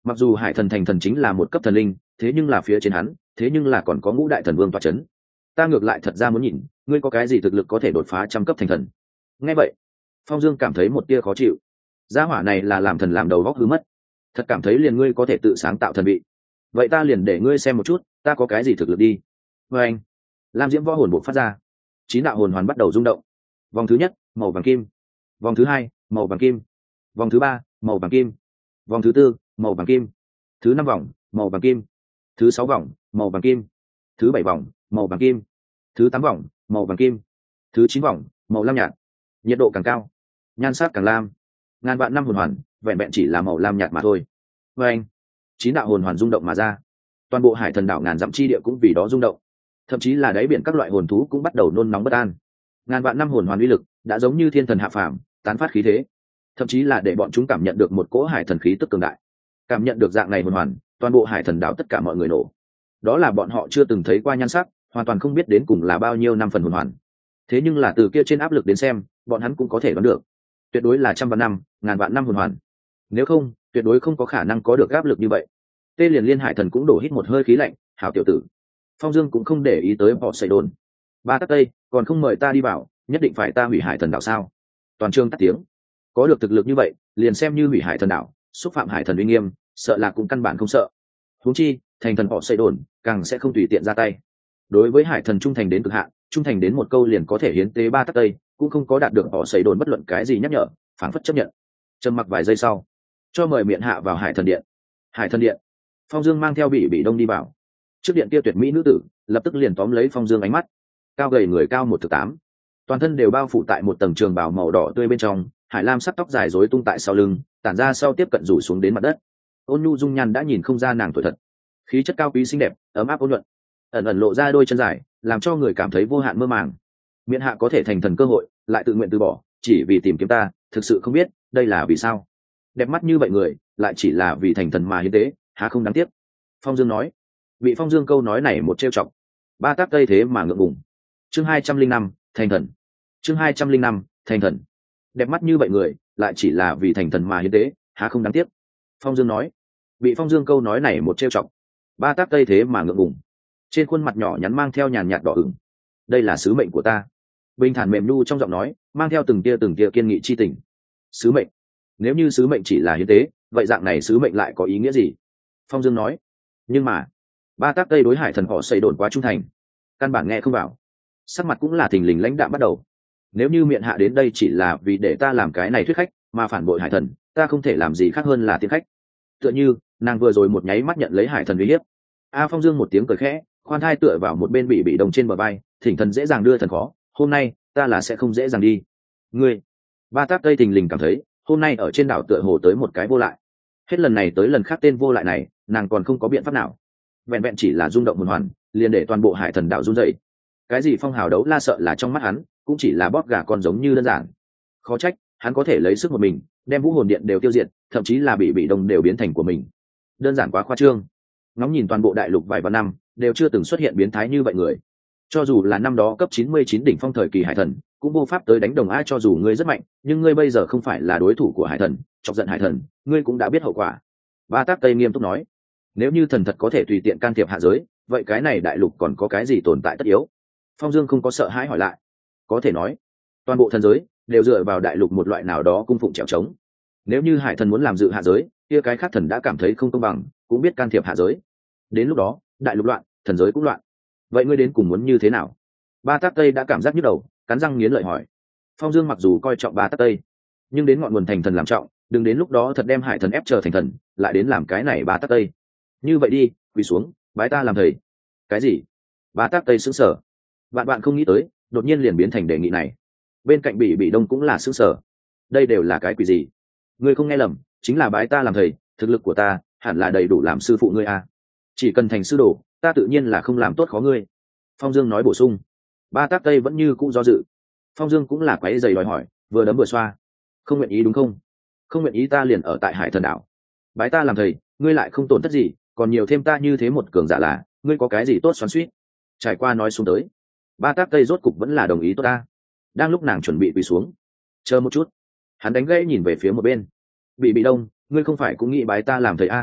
Mặc dù hải thần thành thần chính là một cấp thần linh, thế nhưng là phía trên hắn thế nhưng là còn có ngũ đại thần vương toa c h ấ n ta ngược lại thật ra muốn nhìn ngươi có cái gì thực lực có thể đột phá trăm cấp thành thần. Nghe vậy Phong Dương cảm thấy một tia khó chịu. Gia hỏa này là làm thần làm đầu góc hư mất, thật cảm thấy liền ngươi có thể tự sáng tạo thần vị. Vậy ta liền để ngươi xem một chút ta có cái gì thực lực đi. Vê anh, lam diễm võ hồn bộ phát ra, chín đạo hồn hoàn bắt đầu rung động. Vòng thứ nhất màu vàng kim, vòng thứ hai màu vàng kim, vòng thứ ba màu vàng kim, vòng thứ tư màu vàng kim, thứ năm vòng màu vàng kim, thứ sáu vòng màu vàng kim, thứ bảy vòng màu vàng kim, thứ tám vòng màu vàng kim, thứ chín vòng màu lam nhạt. Nhiệt độ càng cao nhan sắc càng lam. Ngàn vạn năm hồn hoàn vẹn vẹn chỉ là màu lam nhạt mà thôi. Vê anh, chín đạo hồn hoàn rung động mà ra, toàn bộ hải thần đảo ngàn dặm chi địa cũng vì đó rung động, thậm chí là đáy biển các loại hồn thú cũng bắt đầu nôn nóng bất an. Ngàn vạn năm hồn hoàn uy lực đã giống như thiên thần hạ phàm, tán phát khí thế, thậm chí là để bọn chúng cảm nhận được một cỗ hải thần khí tức cường đại. Cảm nhận được dạng này hồn hoàn, toàn bộ hải thần đảo tất cả mọi người nổ. Đó là bọn họ chưa từng thấy qua nhan sắc, hoàn toàn không biết đến cùng là bao nhiêu năm phần hồn hoàn. Thế nhưng là từ kia trên áp lực đến xem, bọn hắn cũng có thể đoán được, tuyệt đối là trăm vạn năm ngàn vạn năm hồn hoàn. Nếu không tuyệt đối không có khả năng có được áp lực như vậy. Tê liền liên hải thần cũng đổ hít một hơi khí lạnh. Hảo tiểu tử. Phong Dương cũng không để ý tới họ xảy đồn. Ba tắc tây còn không mời ta đi vào, nhất định phải ta hủy hải thần đảo sao? Toàn trường tắt tiếng. Có được thực lực như vậy liền xem như hủy hải thần đảo, xúc phạm hải thần uy nghiêm, sợ là cũng căn bản không sợ. Huống chi thành thần họ xây đồn càng sẽ không tùy tiện ra tay. Đối với hải thần trung thành đến cực hạn, trung thành đến một câu liền có thể hiến tế ba tắc tây, cũng không có đạt được họ xây đồn bất luận cái gì nhắc nhở, phản phất chấp nhận. Trầm mặc vài giây sau, cho mời miệng hạ vào hải thần điện. Hải thần điện. Phong Dương mang theo bị bị đông đi vào. Trước điện kia tuyệt mỹ nữ tử lập tức liền tóm lấy Phong Dương ánh mắt. Cao gầy người cao một thước tám, toàn thân đều bao phủ tại một tầng trường bào màu đỏ tươi bên trong, hải lam sắc tóc dài rối tung tại sau lưng, tản ra sau tiếp cận rủ xuống đến mặt đất. Ôn nhu dung nhan đã nhìn không ra nàng tuổi thật, khí chất cao quý xinh đẹp, ấm áp ôn nhuận, ẩn ẩn lộ ra đôi chân dài, làm cho người cảm thấy vô hạn mơ màng. Miễn hạ có thể thành thần cơ hội, lại tự nguyện từ bỏ, chỉ vì tìm kiếm ta, thực sự không biết đây là vì sao. Đẹp mắt như vậy người, lại chỉ là vì thành thần mà hiến tế, há không đáng tiếc. Phong Dương nói. Bị Phong Dương câu nói này một trêu chọc, ba tác cây thế mà ngượng ngùng. Chương hai trăm linh năm thành thần. Chương hai trăm linh năm thành thần. Đẹp mắt như vậy người, lại chỉ là vì thành thần mà hiến tế, há không đáng tiếc. Phong Dương nói. Bị Phong Dương câu nói này một trêu chọc, ba tác cây thế mà ngượng ngùng. Trên khuôn mặt nhỏ nhắn mang theo nhàn nhạt đỏ ửng. Đây là sứ mệnh của ta. Bình thản mềm nhu trong giọng nói, mang theo từng tia từng tia kiên nghị chi tình. Sứ mệnh? Nếu như sứ mệnh chỉ là hiến tế, vậy dạng này sứ mệnh lại có ý nghĩa gì? Phong Dương nói. Nhưng mà ba tác tây đối hải thần họ xây đồn quá trung thành, căn bản nghe không vào. Sắc mặt cũng là thình lình lãnh đạm bắt đầu. Nếu như miệng hạ đến đây chỉ là vì để ta làm cái này thuyết khách mà phản bội hải thần, ta không thể làm gì khác hơn là tiên khách. Tựa như nàng vừa rồi một nháy mắt nhận lấy hải thần uy hiếp. A Phong Dương một tiếng cười khẽ, khoan thai tựa vào một bên bị bị đồng trên bờ vai, thỉnh thần dễ dàng đưa thần khó, hôm nay ta là sẽ không dễ dàng đi. Ngươi. Ba tác tây thình lình cảm thấy hôm nay ở trên đảo tựa hồ tới một cái vô lại. Hết lần này tới lần khác tên vô lại này, nàng còn không có biện pháp nào. Vẹn vẹn chỉ là rung động một hoàn, liền để toàn bộ hải thần đảo run dậy. Cái gì phong hào đấu la sợ là trong mắt hắn cũng chỉ là bóp gà con giống như đơn giản. Khó trách hắn có thể lấy sức một mình đem vũ hồn điện đều tiêu diệt, thậm chí là bị bị đồng đều biến thành của mình. Đơn giản quá khoa trương. Ngóng nhìn toàn bộ đại lục vài vạn năm đều chưa từng xuất hiện biến thái như vậy người. Cho dù là năm đó cấp chín mươi chín đỉnh phong thời kỳ hải thần cũng vô pháp tới đánh đồng ai. Cho dù ngươi rất mạnh, nhưng ngươi bây giờ không phải là đối thủ của hải thần, chọc giận hải thần, ngươi cũng đã biết hậu quả. Ba tác tây nghiêm túc nói. Nếu như thần thật có thể tùy tiện can thiệp hạ giới, vậy cái này đại lục còn có cái gì tồn tại tất yếu? Phong Dương không có sợ hãi hỏi lại. Có thể nói toàn bộ thần giới đều dựa vào đại lục một loại nào đó cung phụng trèo trống. Nếu như hải thần muốn làm dự hạ giới, kia cái khác thần đã cảm thấy không công bằng, cũng biết can thiệp hạ giới. Đến lúc đó đại lục loạn, thần giới cũng loạn. Vậy ngươi đến cùng muốn như thế nào? Ba tác tây đã cảm giác nhức đầu, cắn răng nghiến lợi hỏi. Phong Dương mặc dù coi trọng ba tác tây, nhưng đến ngọn nguồn thành thần làm trọng, đừng đến lúc đó thật đem hải thần ép trở thành thần, lại đến làm cái này ba tác tây. Như vậy đi, quỳ xuống bái ta làm thầy. Cái gì? Ba tác tây sững sờ. Bạn bạn không nghĩ tới đột nhiên liền biến thành đề nghị này. Bên cạnh bị bị đông cũng là sững sờ. Đây đều là cái quỷ gì? Ngươi không nghe lầm, chính là bái ta làm thầy. Thực lực của ta hẳn là đầy đủ làm sư phụ ngươi à. Chỉ cần thành sư đồ, ta tự nhiên là không làm tốt khó ngươi. Phong Dương nói bổ sung. Ba tác tây vẫn như cũ do dự. Phong Dương cũng là quấy giày đòi hỏi, vừa đấm vừa xoa. Không nguyện ý đúng không? Không nguyện ý ta liền ở tại hải thần đảo. Bái ta làm thầy, ngươi lại không tổn thất gì, còn nhiều thêm ta như thế một cường giả là, ngươi có cái gì tốt xoắn xuýt? Trải qua nói xuống tới, ba tác tây rốt cục vẫn là đồng ý tốt ta. Đang lúc nàng chuẩn bị quỳ xuống, chờ một chút, hắn đánh gãy nhìn về phía một bên. Bị bị đông, ngươi không phải cũng nghĩ bái ta làm thầy a?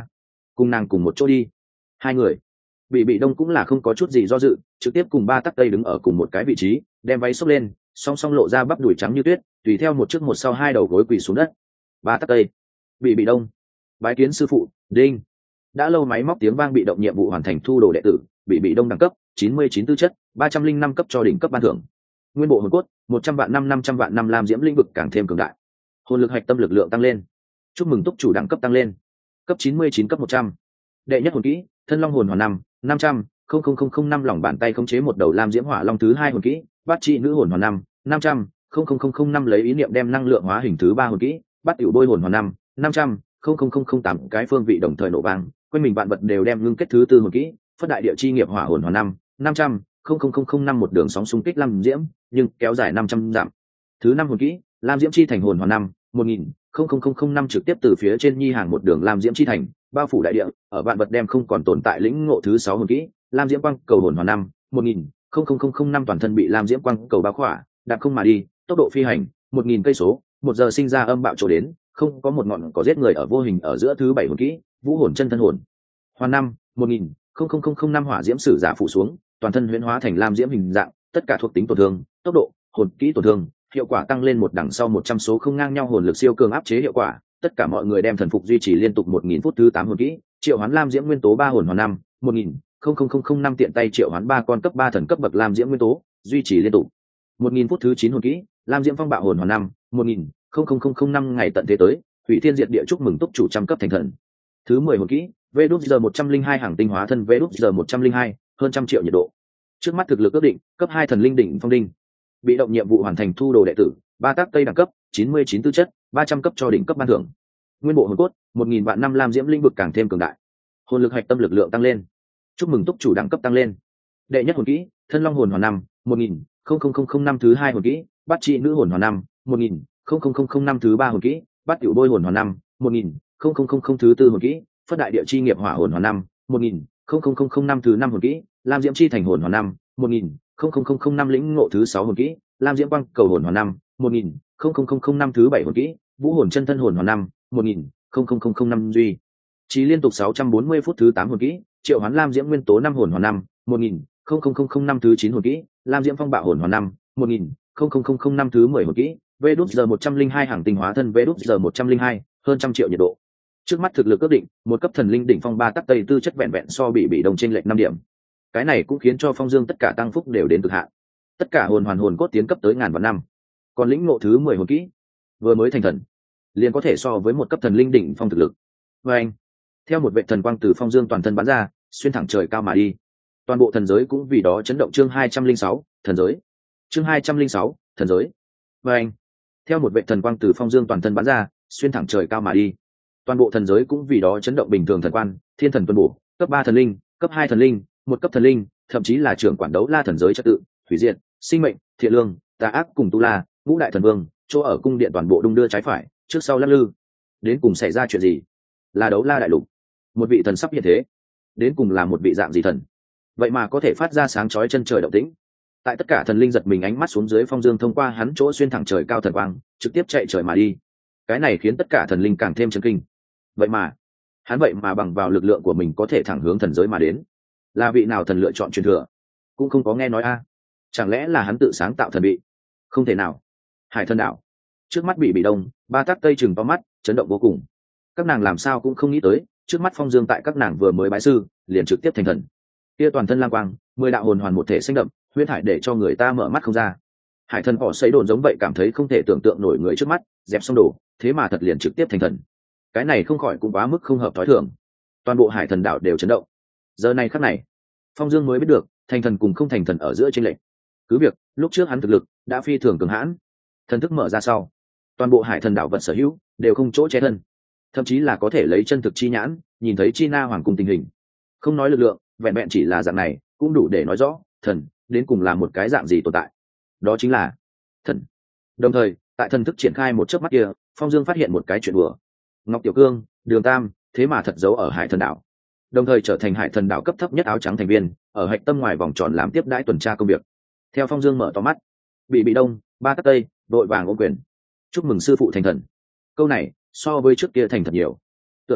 cùng nàng cùng một chỗ đi. Hai người bị bị đông cũng là không có chút gì do dự, trực tiếp cùng ba tắc tây đứng ở cùng một cái vị trí, đem váy xốc lên, song song lộ ra bắp đùi trắng như tuyết, tùy theo một trước một sau hai đầu gối quỳ xuống đất. Ba tắc tây, bị bị đông, bái kiến sư phụ. Đinh. Đã lâu máy móc tiếng vang, bị động nhiệm vụ hoàn thành, thu đồ đệ tử, bị bị đông đẳng cấp chín mươi chín tư chất, ba trăm linh năm cấp cho đỉnh cấp ban thưởng. Nguyên bộ hồn cốt một trăm vạn năm, năm trăm vạn năm, lam diễm lĩnh vực càng thêm cường đại. Hồn lực hạch tâm lực lượng tăng lên. Chúc mừng túc chủ đẳng cấp tăng lên, cấp chín mươi chín cấp một trăm. Đệ nhất hồn kỹ thân long hồn hoàn năm, năm trăm không không không không năm lòng bàn tay khống chế một đầu lam diễm hỏa long. Thứ hai hồn kỹ bát trị nữ hồn hoàn năm, năm trăm không không không không năm lấy ý niệm đem năng lượng hóa hình. Thứ ba hồn kỹ bát tiểu bôi hồn hoàn năm, năm trăm không không không không tám cái phương vị đồng thời nổ vang, quanh mình vạn vật đều đem ngưng kết. Thứ tư hồn kỹ phất đại địa chi nghiệp hỏa hồn hoàn năm, năm trăm không không không không năm một đường sóng xung kích lam diễm nhưng kéo dài năm trăm dặm. Thứ năm hồn kỹ lam diễm chi thành hồn hoàn năm, một nghìn không không không không năm trực tiếp từ phía trên nhi hàng một đường lam diễm chi thành bao phủ đại địa, ở vạn vật đem không còn tồn tại lĩnh ngộ. Thứ sáu hồn kỹ lam diễm quang cầu hồn hoàn năm, một nghìn không không không không năm toàn thân bị lam diễm quang cầu bao khỏa, đạp không mà đi, tốc độ phi hành một nghìn cây số một giờ, sinh ra âm bạo trổ đến, không có một ngọn có giết người ở vô hình ở giữa. Thứ bảy hồn kỹ vũ hồn chân thân hồn hoàn năm, một nghìn không không không không năm hỏa diễm sử giả phủ xuống, toàn thân huyễn hóa thành lam diễm hình dạng, tất cả thuộc tính tổn thương, tốc độ, hồn kỹ tổn thương, hiệu quả tăng lên một đẳng sau một trăm số không ngang nhau. Hồn lực siêu cường áp chế hiệu quả, tất cả mọi người đem thần phục duy trì liên tục một nghìn phút. Thứ tám hồn kỹ triệu hoán lam diễm nguyên tố ba hồn hoàn năm, một nghìn không không không không năm tiện tay triệu hoán ba con cấp ba thần cấp bậc lam diễm nguyên tố, duy trì liên tục một nghìn phút. Thứ chín hồn kỹ lam diễm phong bạo hồn hoàn năm, một nghìn không không không không năm ngày tận thế tới, hủy thiên diệt địa, chúc mừng túc chủ trăm cấp thành thần. Thứ mười hồn kỹ vê đút giờ một trăm linh hai hàng tinh hóa thân, vê đút giờ một trăm linh hai hơn trăm triệu nhiệt độ. Trước mắt thực lực ước định cấp hai thần linh đỉnh phong đinh. Bị động nhiệm vụ hoàn thành, thu đồ đệ tử, ba tác tây đẳng cấp chín mươi chín tư chất, ba trăm cấp cho đỉnh cấp ban thưởng. Nguyên bộ hồn cốt một nghìn vạn năm, lam diễm lĩnh vực càng thêm cường đại. Hồn lực hạch tâm lực lượng tăng lên. Chúc mừng túc chủ đẳng cấp tăng lên. Đệ nhất hồn kỹ thân long hồn hoàn năm, một nghìn không không không không năm. Thứ hai hồn kỹ bát trị nữ hồn hoàn năm, một nghìn không không không không năm. Thứ ba hồn kỹ bát tiểu bôi hồn hoàn năm, một nghìn không không không không. Thứ tư hồn kỹ phất đại địa chi nghiệp hỏa hồn hoàn năm, một nghìn không không không không năm. Thứ năm hồn kỹ lam diễm chi thành hồn hoàn năm, một nghìn không không không không năm lĩnh ngộ. Thứ sáu hồn kỹ lam diễm quang cầu hồn hoàn năm, một nghìn không không không không năm. Thứ bảy hồn kỹ vũ hồn chân thân hồn hoàn năm, một nghìn không không không không năm duy chỉ liên tục sáu trăm bốn mươi phút. Thứ tám hồn kỹ triệu hoán lam diễm nguyên tố năm hồn hoàn năm, một nghìn không không không không năm. Thứ chín hồn kỹ lam diễm phong bạo hồn hoàn năm, một nghìn không không không không năm. Thứ mười hồn kỹ vê đút giờ một trăm linh hai hàng tinh hóa thân, vê đút giờ một trăm linh hai hơn trăm triệu nhiệt độ. Trước mắt thực lực ước định một cấp thần linh đỉnh phong, ba tắc tây tư chất vẹn vẹn so bị bị đồng chênh lệch năm điểm. Cái này cũng khiến cho Phong Dương tất cả tăng phúc đều đến cực hạn, tất cả hồn hoàn hồn cốt tiến cấp tới ngàn vạn năm. Còn lĩnh ngộ thứ mười hồn kỹ vừa mới thành thần liền có thể so với một cấp thần linh đỉnh phong thực lực. Và anh theo một vệ thần quang từ Phong Dương toàn thân bắn ra, xuyên thẳng trời cao mà đi, toàn bộ thần giới cũng vì đó chấn động. Chương hai trăm linh sáu thần giới. Chương hai trăm linh sáu thần giới. Và anh theo một vệ thần quang từ Phong Dương toàn thân bắn ra, xuyên thẳng trời cao mà đi, toàn bộ thần giới cũng vì đó chấn động. Bình thường thần quan, thiên thần tuân bổ, cấp ba thần linh, cấp hai thần linh, một cấp thần linh, thậm chí là trưởng quản đấu la thần giới trật tự, hủy diệt, sinh mệnh, thiện lương, tà ác cùng tu la, ngũ đại thần vương, chỗ ở cung điện toàn bộ đung đưa trái phải, trước sau lắc lư. Đến cùng xảy ra chuyện gì? Là đấu la đại lục, một vị thần sắp hiện thế. Đến cùng là một vị dạng gì thần, vậy mà có thể phát ra sáng chói chân trời động tĩnh? Tại tất cả thần linh giật mình ánh mắt xuống dưới, Phong Dương thông qua hắn chỗ xuyên thẳng trời cao thần quang, trực tiếp chạy trời mà đi. Cái này khiến tất cả thần linh càng thêm chấn kinh. Vậy mà hắn vậy mà bằng vào lực lượng của mình có thể thẳng hướng thần giới mà đến. Là vị nào thần lựa chọn truyền thừa? Cũng không có nghe nói a. Chẳng lẽ là hắn tự sáng tạo thần bị? Không thể nào. Hải thần đạo trước mắt bị bị đông, ba tắc tây chừng to mắt, chấn động vô cùng. Các nàng làm sao cũng không nghĩ tới, trước mắt Phong Dương tại các nàng vừa mới bái sư liền trực tiếp thành thần. Kia toàn thân lang quang, mười đạo hồn hoàn một thể xanh đậm, huyết hải để cho người ta mở mắt không ra. Hải thần họ xây đồn giống vậy, cảm thấy không thể tưởng tượng nổi người trước mắt dẹp xong đổ, thế mà thật liền trực tiếp thành thần. Cái này không khỏi cũng quá mức không hợp thói thường. Toàn bộ hải thần đảo đều chấn động. Giờ này khắc này, Phong Dương mới biết được thành thần cùng không thành thần ở giữa chênh lệch. Cứ việc lúc trước hắn thực lực đã phi thường cường hãn, thần thức mở ra sau, toàn bộ hải thần đảo vật sở hữu đều không chỗ che thân, thậm chí là có thể lấy chân thực chi nhãn nhìn thấy chi na hoàng cung tình hình. Không nói lực lượng, vẹn vẹn chỉ là dạng này cũng đủ để nói rõ thần đến cùng là một cái dạng gì tồn tại. Đó chính là thần. Đồng thời tại thần thức triển khai một chớp mắt kia, Phong Dương phát hiện một cái chuyện đùa. Ngọc Tiểu Cương, Đường Tam thế mà thật giấu ở hải thần đảo, đồng thời trở thành hải thần đảo cấp thấp nhất áo trắng thành viên, ở hạch tâm ngoài vòng tròn làm tiếp đãi tuần tra công việc. Theo Phong Dương mở to mắt, bị bị đông, ba tắc tây đội vàng ôm quyền, chúc mừng sư phụ thành thần. Câu này so với trước kia thành thật nhiều. Tựa hồ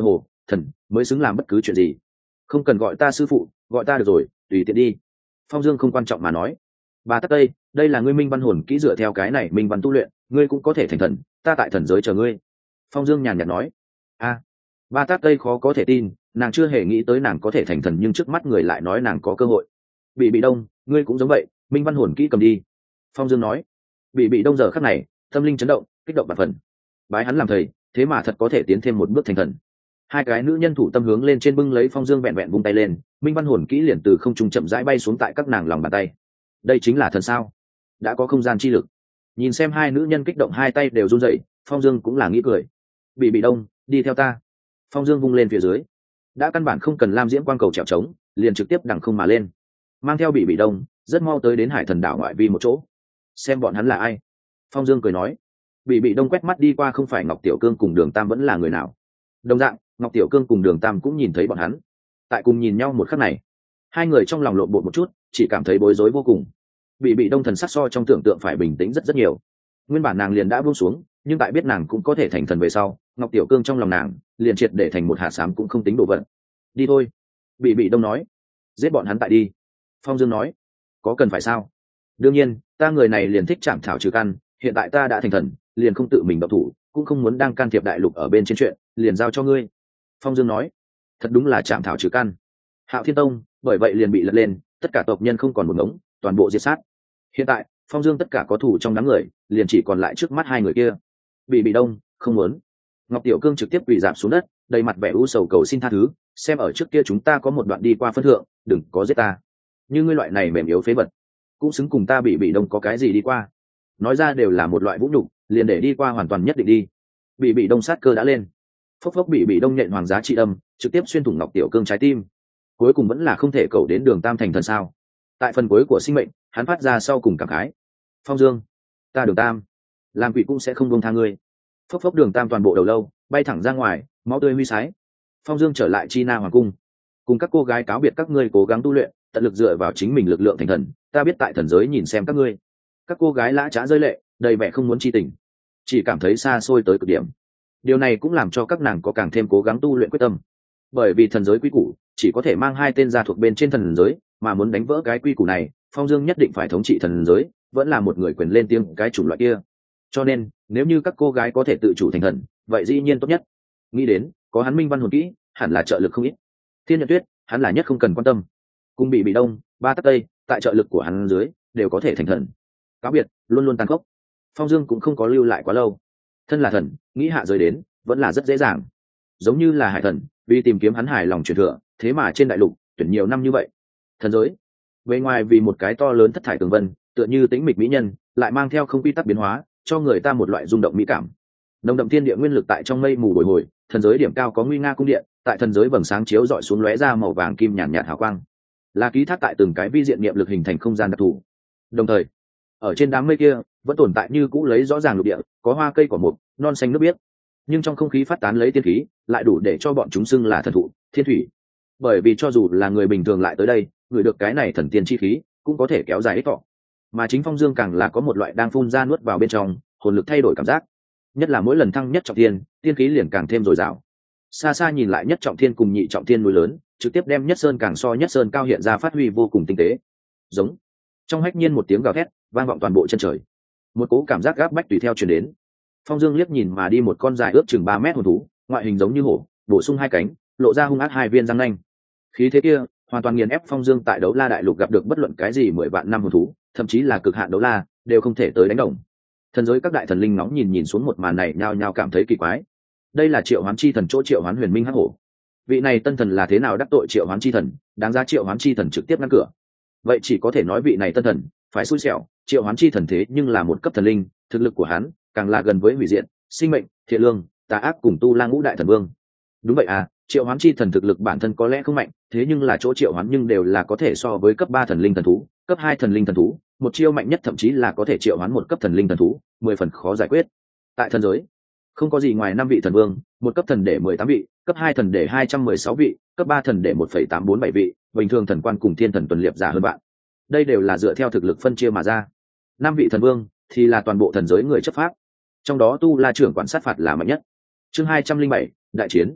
thần mới xứng làm bất cứ chuyện gì. Không cần gọi ta sư phụ, gọi ta được rồi, tùy tiện đi. Phong Dương không quan trọng mà nói. Ba Tắc Tây, đây là ngươi minh văn hồn kỹ, dựa theo cái này minh văn tu luyện, ngươi cũng có thể thành thần, ta tại thần giới chờ ngươi. Phong Dương nhàn nhạt nói. A, Ba Tắc Tây khó có thể tin, nàng chưa hề nghĩ tới nàng có thể thành thần, nhưng trước mắt người lại nói nàng có cơ hội. Bị bị đông, ngươi cũng giống vậy, minh văn hồn kỹ cầm đi. Phong Dương nói. Bị bị đông giờ khắc này tâm linh chấn động, kích động bạt phần. Bái hắn làm thầy, thế mà thật có thể tiến thêm một bước thành thần. Hai cái nữ nhân thủ tâm hướng lên trên bưng lấy Phong Dương, vẹn vẹn vung tay lên, minh văn hồn kỹ liền từ không trung chậm rãi bay xuống tại các nàng lòng bàn tay. Đây chính là thần sao? Đã có không gian chi lực. Nhìn xem hai nữ nhân kích động, hai tay đều run rẩy, Phong Dương cũng là nghĩ cười. Bị bị đông, đi theo ta. Phong Dương vung lên phía dưới, đã căn bản không cần lam diễm quang cầu trèo trống, liền trực tiếp đằng không mà lên, mang theo bị bị đông, rất mau tới đến hải thần đảo ngoại vi một chỗ. Xem bọn hắn là ai? Phong Dương cười nói. Bị bị đông quét mắt đi qua, không phải Ngọc Tiểu Cương cùng Đường Tam vẫn là người nào. Đồng dạng, Ngọc Tiểu Cương cùng Đường Tam cũng nhìn thấy bọn hắn. Tại cùng nhìn nhau một khắc này, hai người trong lòng lộn bột một chút, chỉ cảm thấy bối rối vô cùng. Bị bị đông thần sắc so trong tưởng tượng phải bình tĩnh rất rất nhiều. Nguyên bản nàng liền đã buông xuống, nhưng tại biết nàng cũng có thể thành thần về sau, Ngọc Tiểu Cương trong lòng nàng liền triệt để thành một hạt xám cũng không tính đồ vật. Đi thôi. Bị bị đông nói. Giết bọn hắn tại đi. Phong Dương nói. Có cần phải sao? Đương nhiên, ta người này liền thích chạm thảo trừ căn, hiện tại ta đã thành thần, liền không tự mình động thủ, cũng không muốn đang can thiệp đại lục ở bên trên chuyện, liền giao cho ngươi. Phong Dương nói. Thật đúng là chạm thảo trừ căn. Hạo Thiên Tông bởi vậy liền bị lật lên, tất cả tộc nhân không còn một ngống, toàn bộ diệt sát. Hiện tại Phong Dương tất cả có thủ trong đám người, liền chỉ còn lại trước mắt hai người kia. Bị bị đông không muốn. Ngọc Tiểu Cương trực tiếp quỳ rạp xuống đất, đầy mặt vẻ u sầu cầu xin tha thứ, xem ở trước kia chúng ta có một đoạn đi qua phân thượng, đừng có giết ta. Như ngươi loại này mềm yếu phế vật, cũng xứng cùng ta bị bị đông có cái gì đi qua. Nói ra đều là một loại vũ nhục, liền để đi qua hoàn toàn nhất định đi. Bị bị đông sát cơ đã lên, phốc phốc bị bị đông nhện hoàng giá trị âm trực tiếp xuyên thủng Ngọc Tiểu Cương trái tim. Cuối cùng vẫn là không thể cầu đến Đường Tam thành thần sao? Tại phần cuối của sinh mệnh, hắn phát ra sau cùng cảm khái. Phong Dương, ta Đường Tam, làm quỷ cũng sẽ không buông tha ngươi. Phốc phốc Đường Tam toàn bộ đầu lâu bay thẳng ra ngoài, máu tươi huy sái. Phong Dương trở lại Chi Na hoàng cung, cùng các cô gái cáo biệt, các ngươi cố gắng tu luyện, tận lực dựa vào chính mình lực lượng thành thần, ta biết tại thần giới nhìn xem các ngươi. Các cô gái lã chã rơi lệ, đầy vẻ không muốn chi tình, chỉ cảm thấy xa xôi tới cực điểm. Điều này cũng làm cho các nàng có càng thêm cố gắng tu luyện quyết tâm, bởi vì thần giới quy củ chỉ có thể mang hai tên gia thuộc bên trên thần giới, mà muốn đánh vỡ cái quy củ này, Phong Dương nhất định phải thống trị thần giới, vẫn là một người quyền lên tiếng cái chủng loại kia. Cho nên nếu như các cô gái có thể tự chủ thành thần, vậy dĩ nhiên tốt nhất. Nghĩ đến có hắn minh văn hồn kỹ, hẳn là trợ lực không ít. Thiên Nhật Tuyết, hắn là nhất không cần quan tâm. Cùng bị bị đông, Ba Tắc Tây, tại trợ lực của hắn dưới đều có thể thành thần. Cáo biệt luôn luôn tàn khốc, Phong Dương cũng không có lưu lại quá lâu. Thân là thần, nghĩ hạ giới đến vẫn là rất dễ dàng. Giống như là hải thần, vì tìm kiếm hắn hài lòng truyền thừa, thế mà trên đại lục tuyển nhiều năm như vậy. Thần giới bề ngoài vì một cái to lớn thất thải tường vân, tựa như tĩnh mịch mỹ nhân, lại mang theo không quy tắc biến hóa, cho người ta một loại rung động mỹ cảm. Nồng đậm thiên địa nguyên lực tại trong mây mù bồi hồi, thần giới điểm cao có nguy nga cung điện, tại thần giới vầng sáng chiếu dọi xuống lóe ra màu vàng kim nhàn nhạt hào quang, là ký thác tại từng cái vi diện niệm lực hình thành không gian đặc thù. Đồng thời ở trên đám mây kia vẫn tồn tại như cũ lấy rõ ràng lục địa, có hoa cây cỏ mục, non xanh nước biếc, nhưng trong không khí phát tán lấy tiên khí, lại đủ để cho bọn chúng xưng là thần thụ, thiên thủy. Bởi vì cho dù là người bình thường lại tới đây, người được cái này thần tiên chi khí, cũng có thể kéo dài ích thọ. Mà chính Phong Dương càng là có một loại đang phun ra nuốt vào bên trong, hồn lực thay đổi cảm giác. Nhất là mỗi lần thăng nhất trọng thiên, tiên khí liền càng thêm dồi dào. Xa xa nhìn lại nhất trọng thiên cùng nhị trọng thiên núi lớn, trực tiếp đem nhất sơn càng so nhất sơn cao hiện ra, phát huy vô cùng tinh tế. Giống. Trong hách nhiên một tiếng gào thét vang vọng toàn bộ chân trời, một cố cảm giác gáp bách tùy theo truyền đến. Phong Dương liếc nhìn mà đi một con dài ước chừng ba mét hồn thú, ngoại hình giống như hổ, bổ sung hai cánh, lộ ra hung ác hai viên răng nanh. Khí thế kia hoàn toàn nghiền ép Phong Dương tại Đấu La đại lục gặp được bất luận cái gì mười vạn năm hồn thú, thậm chí là cực hạn đấu la đều không thể tới đánh đồng. Thần giới các đại thần linh nóng nhìn nhìn xuống một màn này, nhao nhao cảm thấy kỳ quái. Đây là Triệu Hoán Chi Thần chỗ Triệu Hoán Huyền Minh Hắc Hổ. Vị này tân thần là thế nào đắc tội Triệu Hoán Chi Thần, đáng giá Triệu Hoán Chi Thần trực tiếp ngăn cửa? Vậy chỉ có thể nói vị này tân thần phải xui xẻo. Triệu Hoán Chi Thần thế nhưng là một cấp thần linh, thực lực của hắn càng là gần với hủy diệt, sinh mệnh, thiện lương, tà ác cùng tu la ngũ đại thần vương. Đúng vậy à, Triệu Hoán Chi Thần thực lực bản thân có lẽ không mạnh, thế nhưng là chỗ triệu hoán nhưng đều là có thể so với cấp ba thần linh thần thú, cấp hai thần linh thần thú, một chiêu mạnh nhất thậm chí là có thể triệu hoán một cấp thần linh thần thú, mười phần khó giải quyết. Tại thần giới không có gì ngoài năm vị thần vương, một cấp thần để mười tám vị, cấp hai thần để hai trăm mười sáu vị, cấp ba thần để một phẩy tám bốn bảy vị, bình thường thần quan cùng thiên thần tuần liệp giả hơn bạn. Đây đều là dựa theo thực lực phân chia mà ra. Năm vị thần vương thì là toàn bộ thần giới người chấp pháp, trong đó tu la trưởng quản sát phạt là mạnh nhất. Chương hai trăm linh bảy, đại chiến.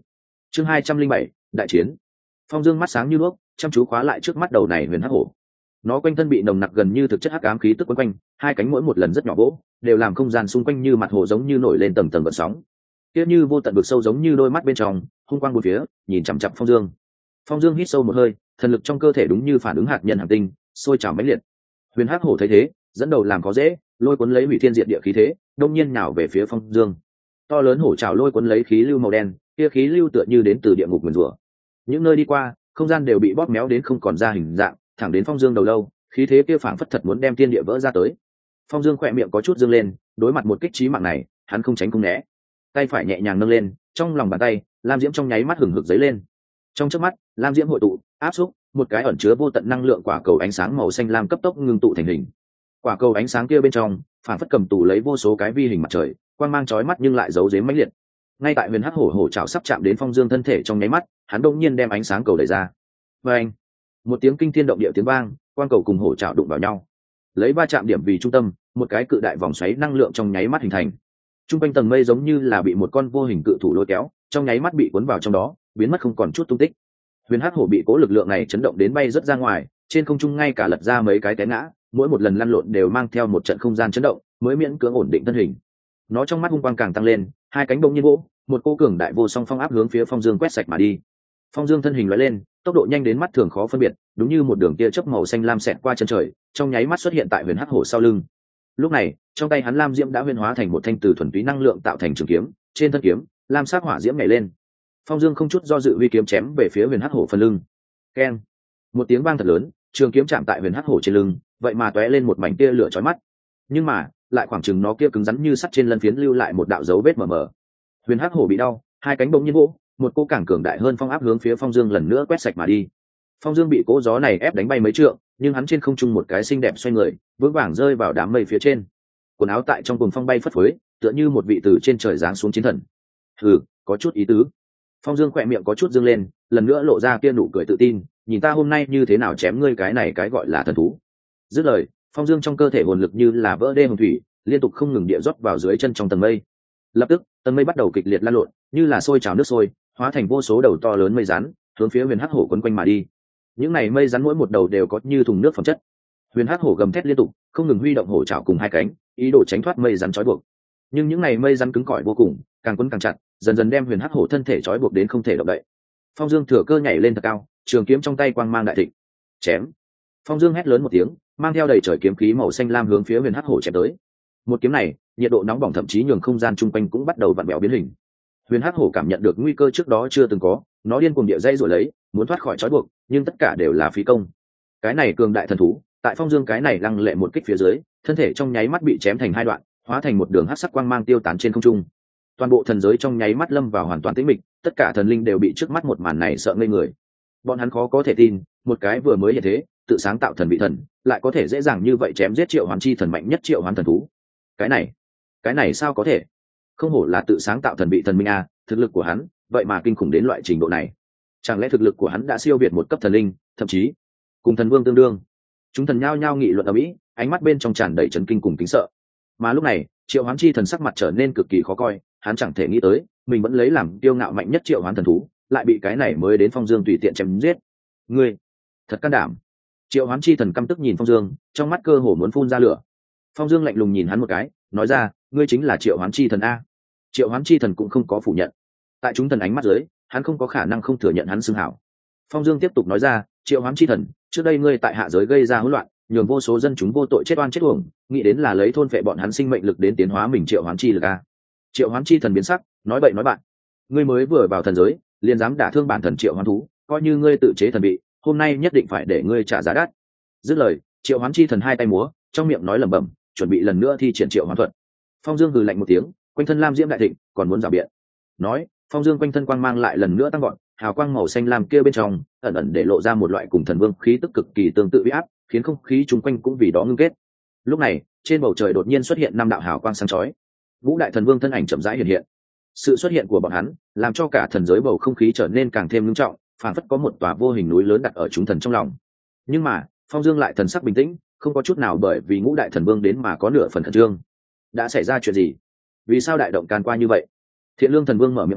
chương hai trăm linh bảy đại chiến. Phong Dương mắt sáng như đuốc, chăm chú khóa lại trước mắt đầu này huyền hắc hổ. Nó quanh thân bị nồng nặc gần như thực chất hắc ám khí tức quấn quanh, hai cánh mỗi một lần rất nhỏ vỗ, đều làm không gian xung quanh như mặt hồ giống như nổi lên tầng tầng gợn sóng. Kia như vô tận vực sâu giống như đôi mắt bên trong, hung quang bốn phía, nhìn chằm chằm Phong Dương. Phong Dương hít sâu một hơi, thần lực trong cơ thể đúng như phản ứng hạt nhân hành tinh, sôi trào mãnh liệt. Huyền hắc hổ thấy thế, dẫn đầu làm có dễ, lôi cuốn lấy hủy thiên diệt địa khí thế, đông nhiên nhào về phía Phong Dương. To lớn hổ trào lôi cuốn lấy khí lưu màu đen, kia khí lưu tựa như đến từ địa ngục nguyền rủa. Những nơi đi qua, không gian đều bị bóp méo đến không còn ra hình dạng, thẳng đến Phong Dương đầu lâu, khí thế kia phảng phất thật muốn đem thiên địa vỡ ra tới. Phong Dương khỏe miệng có chút dương lên, đối mặt một kích chí mạng này, hắn không tránh không né, tay phải nhẹ nhàng nâng lên, trong lòng bàn tay, lam diễm trong nháy mắt hừng hực dấy lên. Trong chớp mắt, lam diễm hội tụ, áp xúc, một cái ẩn chứa vô tận năng lượng quả cầu ánh sáng màu xanh lam cấp tốc ngưng tụ thành hình. Quả cầu ánh sáng kia bên trong, phảng phất cầm tù lấy vô số cái vi hình mặt trời, quang mang chói mắt nhưng lại giấu giếm mãnh liệt. Ngay tại huyền hắc hổ hổ chảo sắp chạm đến Phong Dương thân thể trong nháy mắt, hắn đột nhiên đem ánh sáng cầu đẩy ra. Và anh, một tiếng kinh thiên động địa tiếng vang, quang cầu cùng hổ chảo đụng vào nhau. Lấy ba chạm điểm vì trung tâm, một cái cự đại vòng xoáy năng lượng trong nháy mắt hình thành. Trung quanh tầng mây giống như là bị một con vô hình cự thủ lôi kéo, trong nháy mắt bị cuốn vào trong đó, biến mất không còn chút tung tích. Huyền hắc hổ bị cố lực lượng này chấn động đến bay rất ra ngoài, trên không trung ngay cả lật ra mấy cái té ngã, mỗi một lần lăn lộn đều mang theo một trận không gian chấn động, mới miễn cưỡng ổn định thân hình. Nó trong mắt hung quang càng tăng lên, hai cánh bỗng nhiên vỗ, một cô cường đại vô song phong áp hướng phía Phong Dương quét sạch mà đi. Phong Dương thân hình lóe lên, tốc độ nhanh đến mắt thường khó phân biệt, đúng như một đường tia chớp màu xanh lam xẹt qua chân trời, trong nháy mắt xuất hiện tại huyền hắc hổ sau lưng. Lúc này, trong tay hắn lam diễm đã huyền hóa thành một thanh từ thuần túy năng lượng tạo thành trường kiếm, trên thân kiếm, lam sắc hỏa diễm nhảy lên. Phong Dương không chút do dự huy kiếm chém về phía huyền hắc hổ phần lưng. Keng! Một tiếng vang thật lớn, trường kiếm chạm tại huyền hắc hổ trên lưng, vậy mà tóe lên một mảnh tia lửa chói mắt. Nhưng mà, lại khoảng chừng nó kia cứng rắn như sắt trên lân phiến lưu lại một đạo dấu vết mờ mờ. Huyền hắc hổ bị đau, hai cánh bỗng nhiên vỗ, một cô càng cường đại hơn phong áp hướng phía Phong Dương lần nữa quét sạch mà đi. Phong Dương bị cỗ gió này ép đánh bay mấy trượng, nhưng hắn trên không trung một cái xinh đẹp xoay người, vững vàng rơi vào đám mây phía trên. Quần áo tại trong cuồng phong bay phất phới, tựa như một vị từ trên trời giáng xuống chiến thần. Hừ, có chút ý tứ. Phong Dương khỏe miệng có chút dương lên, lần nữa lộ ra kia nụ cười tự tin, nhìn ta hôm nay như thế nào chém ngươi cái này cái gọi là thần thú. Dứt lời, Phong Dương trong cơ thể hồn lực như là vỡ đê hồng thủy, liên tục không ngừng địa rót vào dưới chân trong tầng mây. Lập tức, tầng mây bắt đầu kịch liệt lan lộn, như là sôi trào nước sôi, hóa thành vô số đầu to lớn mây rắn, hướng phía huyền hắc hổ quấn quanh mà đi. Những này mây rắn mỗi một đầu đều có như thùng nước phẩm chất. Huyền hắc hổ gầm thét liên tục, không ngừng huy động hổ trảo cùng hai cánh, ý đồ tránh thoát mây rắn trói buộc. Nhưng những này mây rắn cứng cỏi vô cùng, càng quấn càng chặt, dần dần đem huyền hắc hổ thân thể trói buộc đến không thể động đậy. Phong Dương thừa cơ nhảy lên thật cao, trường kiếm trong tay quang mang đại thịnh. Chém! Phong Dương hét lớn một tiếng, mang theo đầy trời kiếm khí màu xanh lam hướng phía huyền hắc hổ chém tới. Một kiếm này, nhiệt độ nóng bỏng thậm chí nhường không gian chung quanh cũng bắt đầu vặn vẹo biến hình. Huyền hắc hổ cảm nhận được nguy cơ trước đó chưa từng có, nó điên cuồng địa dây rồi lấy, muốn thoát khỏi trói buộc, nhưng tất cả đều là phí công. Cái này cường đại thần thú, tại Phong Dương cái này lăng lệ một kích phía dưới, thân thể trong nháy mắt bị chém thành hai đoạn, hóa thành một đường hắc sắc quang mang tiêu tán trên không trung. Toàn bộ thần giới trong nháy mắt lâm vào hoàn toàn tĩnh mịch, tất cả thần linh đều bị trước mắt một màn này sợ ngây người. Bọn hắn khó có thể tin, một cái vừa mới hiện thế, tự sáng tạo thần vị thần, lại có thể dễ dàng như vậy chém giết triệu hoán chi thần mạnh nhất triệu hoán thần thú. Cái này, cái này sao có thể? Không hổ là tự sáng tạo thần vị thần minh a, thực lực của hắn, vậy mà kinh khủng đến loại trình độ này. Chẳng lẽ thực lực của hắn đã siêu việt một cấp thần linh, thậm chí cùng thần vương tương đương? Chúng thần nhao nhao nghị luận ở mỹ, ánh mắt bên trong tràn đầy chấn kinh cùng kính sợ. Mà lúc này, triệu hoán chi thần sắc mặt trở nên cực kỳ khó coi, hắn chẳng thể nghĩ tới, mình vẫn lấy làm kiêu ngạo mạnh nhất triệu hoán thần thú, lại bị cái này mới đến Phong Dương tùy tiện chém giết. Ngươi, thật can đảm! Triệu hoán chi thần căm tức nhìn Phong Dương, trong mắt cơ hồ muốn phun ra lửa. Phong Dương lạnh lùng nhìn hắn một cái, nói ra, ngươi chính là triệu hoán chi thần a. Triệu hoán chi thần cũng không có phủ nhận. Tại chúng thần ánh mắt dưới, hắn không có khả năng không thừa nhận hắn xưng hảo. Phong Dương tiếp tục nói ra, triệu hoán chi thần, trước đây ngươi tại hạ giới gây ra hỗn loạn, nhường vô số dân chúng vô tội chết oan chết uổng, nghĩ đến là lấy thôn vệ bọn hắn sinh mệnh lực đến tiến hóa mình triệu hoán chi lực a. Triệu hoán chi thần biến sắc, nói bậy nói bạn, ngươi mới vừa vào thần giới, liền dám đả thương bản thần triệu hoán thú, coi như ngươi tự chế thần bị, hôm nay nhất định phải để ngươi trả giá đắt. Dứt lời, triệu hoán chi thần hai tay múa, trong miệng nói lẩm bẩm, chuẩn bị lần nữa thi triển triệu hoán thuật. Phong Dương hừ lạnh một tiếng, quanh thân lam diễm đại thịnh, còn muốn rào biện. Nói, Phong Dương quanh thân quang mang lại lần nữa tăng gọn, hào quang màu xanh lam kia bên trong, ẩn ẩn để lộ ra một loại cùng thần vương khí tức cực kỳ tương tự uy áp, khiến không khí chung quanh cũng vì đó ngưng kết. Lúc này, trên bầu trời đột nhiên xuất hiện năm đạo hào quang sáng chói. Ngũ đại thần vương thân ảnh chậm rãi hiện hiện. Sự xuất hiện của bọn hắn, làm cho cả thần giới bầu không khí trở nên càng thêm nghiêm trọng, phảng phất có một tòa vô hình núi lớn đặt ở chúng thần trong lòng. Nhưng mà, Phong Dương lại thần sắc bình tĩnh, không có chút nào bởi vì ngũ đại thần vương đến mà có nửa phần khẩn trương. Đã xảy ra chuyện gì? Vì sao đại động can qua như vậy? Thiện Lương thần vương mở miệng hỏi,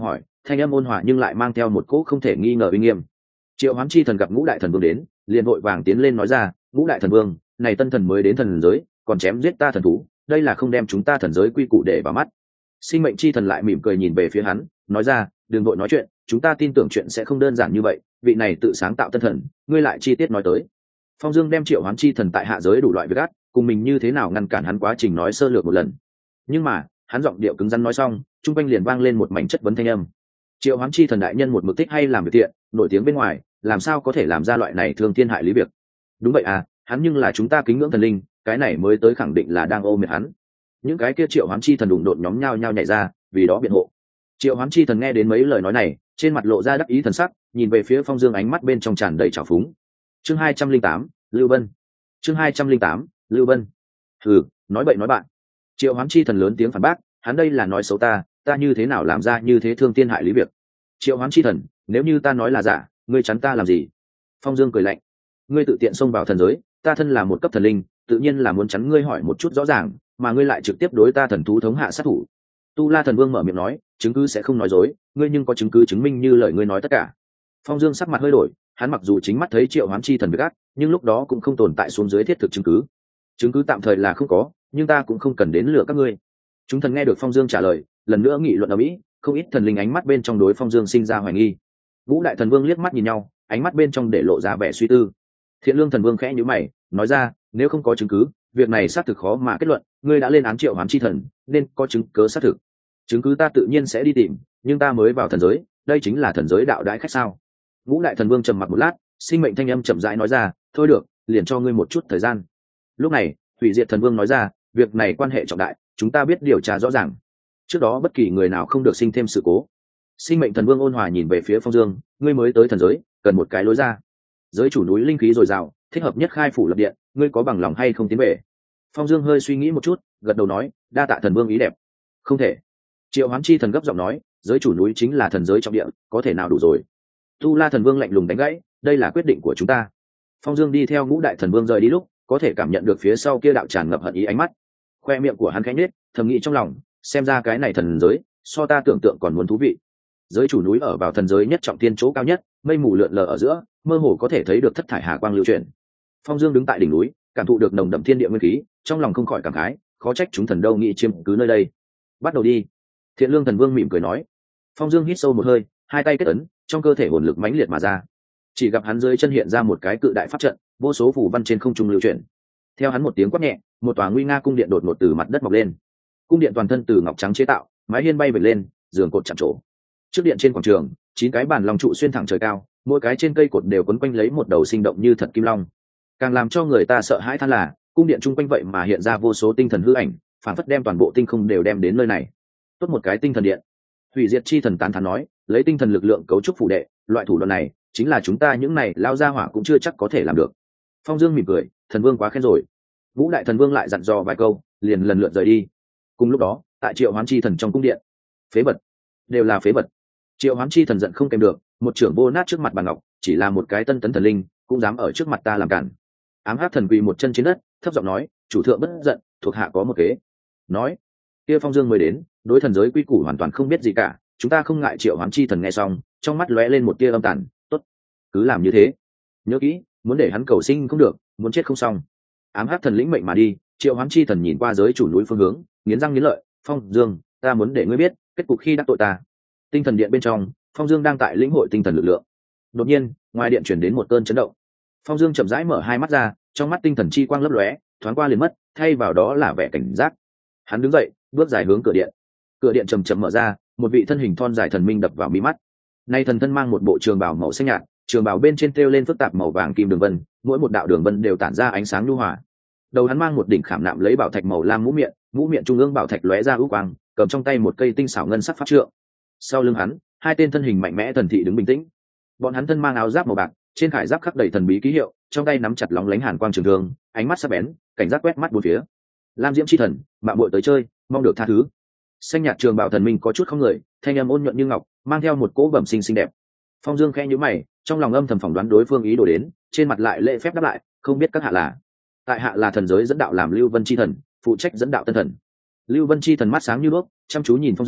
thanh âm ôn hòa nhưng lại mang theo một cỗ không thể nghi ngờ uy nghiêm. Triệu Hoán Chi Thần gặp Ngũ Đại Thần Vương đến, liền vội vàng tiến lên nói ra, Ngũ Đại Thần Vương, này tân thần mới đến thần giới, còn chém giết ta thần thú, đây là không đem chúng ta thần giới quy củ để vào mắt. Sinh mệnh chi thần lại mỉm cười nhìn về phía hắn, nói ra, đừng vội nói chuyện, chúng ta tin tưởng chuyện sẽ không đơn giản như vậy, vị này tự sáng tạo tân thần, ngươi lại chi tiết nói tới. Phong Dương đem Triệu Hoán Chi Thần tại hạ giới đủ loại việc ác, cùng mình như thế nào ngăn cản hắn quá trình nói sơ lược một lần. Nhưng mà, hắn giọng điệu cứng rắn nói xong, trung quanh liền vang lên một mảnh chất vấn thanh âm. Triệu Hoán Chi Thần đại nhân một mực thích hay làm việc thiện, nổi tiếng bên ngoài, làm sao có thể làm ra loại này thương thiên hại lý việc? Đúng vậy à, hắn nhưng là chúng ta kính ngưỡng thần linh, cái này mới tới khẳng định là đang ôm miệt hắn. Những cái kia Triệu Hoán Chi Thần đụng đột nhóm nhau nhau nhảy ra, vì đó biện hộ. Triệu Hoán Chi Thần nghe đến mấy lời nói này, trên mặt lộ ra đắc ý thần sắc, nhìn về phía Phong Dương ánh mắt bên trong tràn đầy trào phúng. Chương hai trăm linh tám, Lưu Vân. Chương hai trăm linh tám, Lưu Vân. Hừ, nói bậy nói bạn. Triệu Hoán Chi Thần lớn tiếng phản bác, hắn đây là nói xấu ta, ta như thế nào làm ra như thế thương tiên hại lý việc. Triệu Hoán Chi Thần, nếu như ta nói là giả, ngươi chắn ta làm gì? Phong Dương cười lạnh, ngươi tự tiện xông vào thần giới, ta thân là một cấp thần linh, tự nhiên là muốn chắn ngươi hỏi một chút rõ ràng, mà ngươi lại trực tiếp đối ta thần thú thống hạ sát thủ. Tu La Thần Vương mở miệng nói, chứng cứ sẽ không nói dối, ngươi nhưng có chứng cứ chứng minh như lời ngươi nói tất cả. Phong Dương sắc mặt hơi đổi, hắn mặc dù chính mắt thấy Triệu Hoán Chi Thần việc ác, nhưng lúc đó cũng không tồn tại xuống dưới thiết thực chứng cứ. Chứng cứ tạm thời là không có, nhưng ta cũng không cần đến lừa các ngươi. Chúng thần nghe được Phong Dương trả lời, lần nữa nghị luận ở mỹ, không ít thần linh ánh mắt bên trong đối Phong Dương sinh ra hoài nghi. Ngũ Đại Thần Vương liếc mắt nhìn nhau, ánh mắt bên trong để lộ ra vẻ suy tư. Thiện Lương Thần Vương khẽ nhíu mày, nói ra, nếu không có chứng cứ, việc này xác thực khó mà kết luận, ngươi đã lên án Triệu Hoán Chi Thần, nên có chứng cứ xác thực. Chứng cứ ta tự nhiên sẽ đi tìm, nhưng ta mới vào thần giới, đây chính là thần giới đạo đãi khách sao? Ngũ Đại Thần Vương trầm mặc một lát, sinh mệnh thanh âm chậm rãi nói ra, thôi được, liền cho ngươi một chút thời gian. Lúc này, Hủy Diệt Thần Vương nói ra, việc này quan hệ trọng đại, chúng ta biết điều tra rõ ràng. Trước đó bất kỳ người nào không được sinh thêm sự cố. Sinh mệnh Thần Vương ôn hòa nhìn về phía Phong Dương, ngươi mới tới thần giới, cần một cái lối ra. Giới chủ núi linh khí dồi dào, thích hợp nhất khai phủ lập điện, ngươi có bằng lòng hay không tiến về? Phong Dương hơi suy nghĩ một chút, gật đầu nói, đa tạ Thần Vương ý đẹp. Không thể. Triệu Hoán Chi Thần gấp giọng nói, giới chủ núi chính là thần giới trọng địa, có thể nào đủ rồi? Tu La Thần Vương lạnh lùng đánh gãy, đây là quyết định của chúng ta. Phong Dương đi theo Ngũ Đại Thần Vương rời đi lúc, có thể cảm nhận được phía sau kia đạo tràn ngập hận ý ánh mắt. Khoe miệng của hắn khẽ nhếch, thầm nghĩ trong lòng, xem ra cái này thần giới, so ta tưởng tượng còn muốn thú vị. Giới chủ núi ở vào thần giới nhất trọng thiên chỗ cao nhất, mây mù lượn lờ ở giữa, mơ hồ có thể thấy được thất thải hà quang lưu chuyển. Phong Dương đứng tại đỉnh núi, cảm thụ được nồng đậm thiên địa nguyên khí, trong lòng không khỏi cảm khái, khó trách chúng thần đâu nghĩ chiếm cứ nơi đây. Bắt đầu đi. Thiện Lương Thần Vương mỉm cười nói. Phong Dương hít sâu một hơi, hai tay kết ấn, trong cơ thể hồn lực mãnh liệt mà ra. Chỉ gặp hắn dưới chân hiện ra một cái cự đại pháp trận, vô số phù văn trên không trung lưu chuyển. Theo hắn một tiếng quát nhẹ, một tòa nguy nga cung điện đột ngột từ mặt đất mọc lên. Cung điện toàn thân từ ngọc trắng chế tạo, mái hiên bay vệt lên, giường cột chạm trổ. Trước điện trên quảng trường, chín cái bàn long trụ xuyên thẳng trời cao, mỗi cái trên cây cột đều quấn quanh lấy một đầu sinh động như thật kim long. Càng làm cho người ta sợ hãi than là, cung điện chung quanh vậy mà hiện ra vô số tinh thần hư ảnh, phản phất đem toàn bộ tinh không đều đem đến nơi này. Tốt một cái tinh thần điện. Hủy Diệt Chi Thần tán thán nói, lấy tinh thần lực lượng cấu trúc phủ đệ, loại thủ đoạn này chính là chúng ta những này lao ra hỏa cũng chưa chắc có thể làm được. Phong Dương mỉm cười, Thần Vương quá khen rồi. Vũ Đại Thần Vương lại dặn dò vài câu, liền lần lượt rời đi. Cùng lúc đó, tại Triệu Hoán Chi Thần trong cung điện, phế vật, đều là phế vật. Triệu Hoán Chi Thần giận không kèm được, một trưởng vô nát trước mặt bàn ngọc, chỉ là một cái tân tấn thần linh, cũng dám ở trước mặt ta làm cản. Ám Hắc Thần quỳ một chân trên đất, thấp giọng nói, chủ thượng bất giận, thuộc hạ có một kế. Nói, kia Phong Dương mới đến, đối thần giới quy củ hoàn toàn không biết gì cả, chúng ta không ngại. Triệu Hoán Chi Thần nghe xong, trong mắt lóe lên một tia âm tàn, tốt, cứ làm như thế. Nhớ kỹ, muốn để hắn cầu sinh không được, muốn chết không xong. Ám Hắc Thần lĩnh mệnh mà đi. Triệu Hoán Chi Thần nhìn qua giới chủ núi phương hướng, nghiến răng nghiến lợi, Phong Dương, ta muốn để ngươi biết kết cục khi đắc tội ta. Tinh thần điện bên trong, Phong Dương đang tại lĩnh hội tinh thần lực lượng. Đột nhiên, ngoài điện chuyển đến một cơn chấn động. Phong Dương chậm rãi mở hai mắt ra, trong mắt tinh thần chi quang lấp lóe, thoáng qua liền mất, thay vào đó là vẻ cảnh giác. Hắn đứng dậy, bước dài hướng cửa điện. Cửa điện chầm chậm mở ra, một vị thân hình thon dài thần minh đập vào mí mắt. Nay thần thân mang một bộ trường bào màu xanh nhạt, trường bào bên trên treo lên phức tạp màu vàng kim đường vân, mỗi một đạo đường vân đều tản ra ánh sáng nhu hòa. Đầu hắn mang một đỉnh khảm nạm lấy bảo thạch màu lam mũ miệng, mũ miệng trung ương bảo thạch lóe ra ưu quang, cầm trong tay một cây tinh xảo ngân sắc pháp trượng. Sau lưng hắn, hai tên thân hình mạnh mẽ thần thị đứng bình tĩnh. Bọn hắn thân mang áo giáp màu bạc, trên khải giáp khắc đầy thần bí ký hiệu, trong tay nắm chặt lóng lánh hàn quang trường thương, ánh mắt sắc bén, cảnh giác quét mắt bốn phía. Lam Diễm Chi Thần, mạo muội tới chơi, mong được tha thứ. Xanh nhạt trường bảo thần minh có chút không người, thanh âm ôn nhuận như ngọc, mang theo một cỗ bẩm sinh xinh đẹp. Phong Dương khẽ nhíu mày, trong lòng âm thầm phỏng đoán đối phương ý đồ đến, trên mặt lại lễ phép đáp lại, không biết các hạ là. Tại hạ là thần giới dẫn đạo làm Lưu Vân Chi Thần, phụ trách dẫn đạo tân thần. Lưu Vân Chi Thần mắt sáng như đuốc, chăm chú nhìn Phong Dương,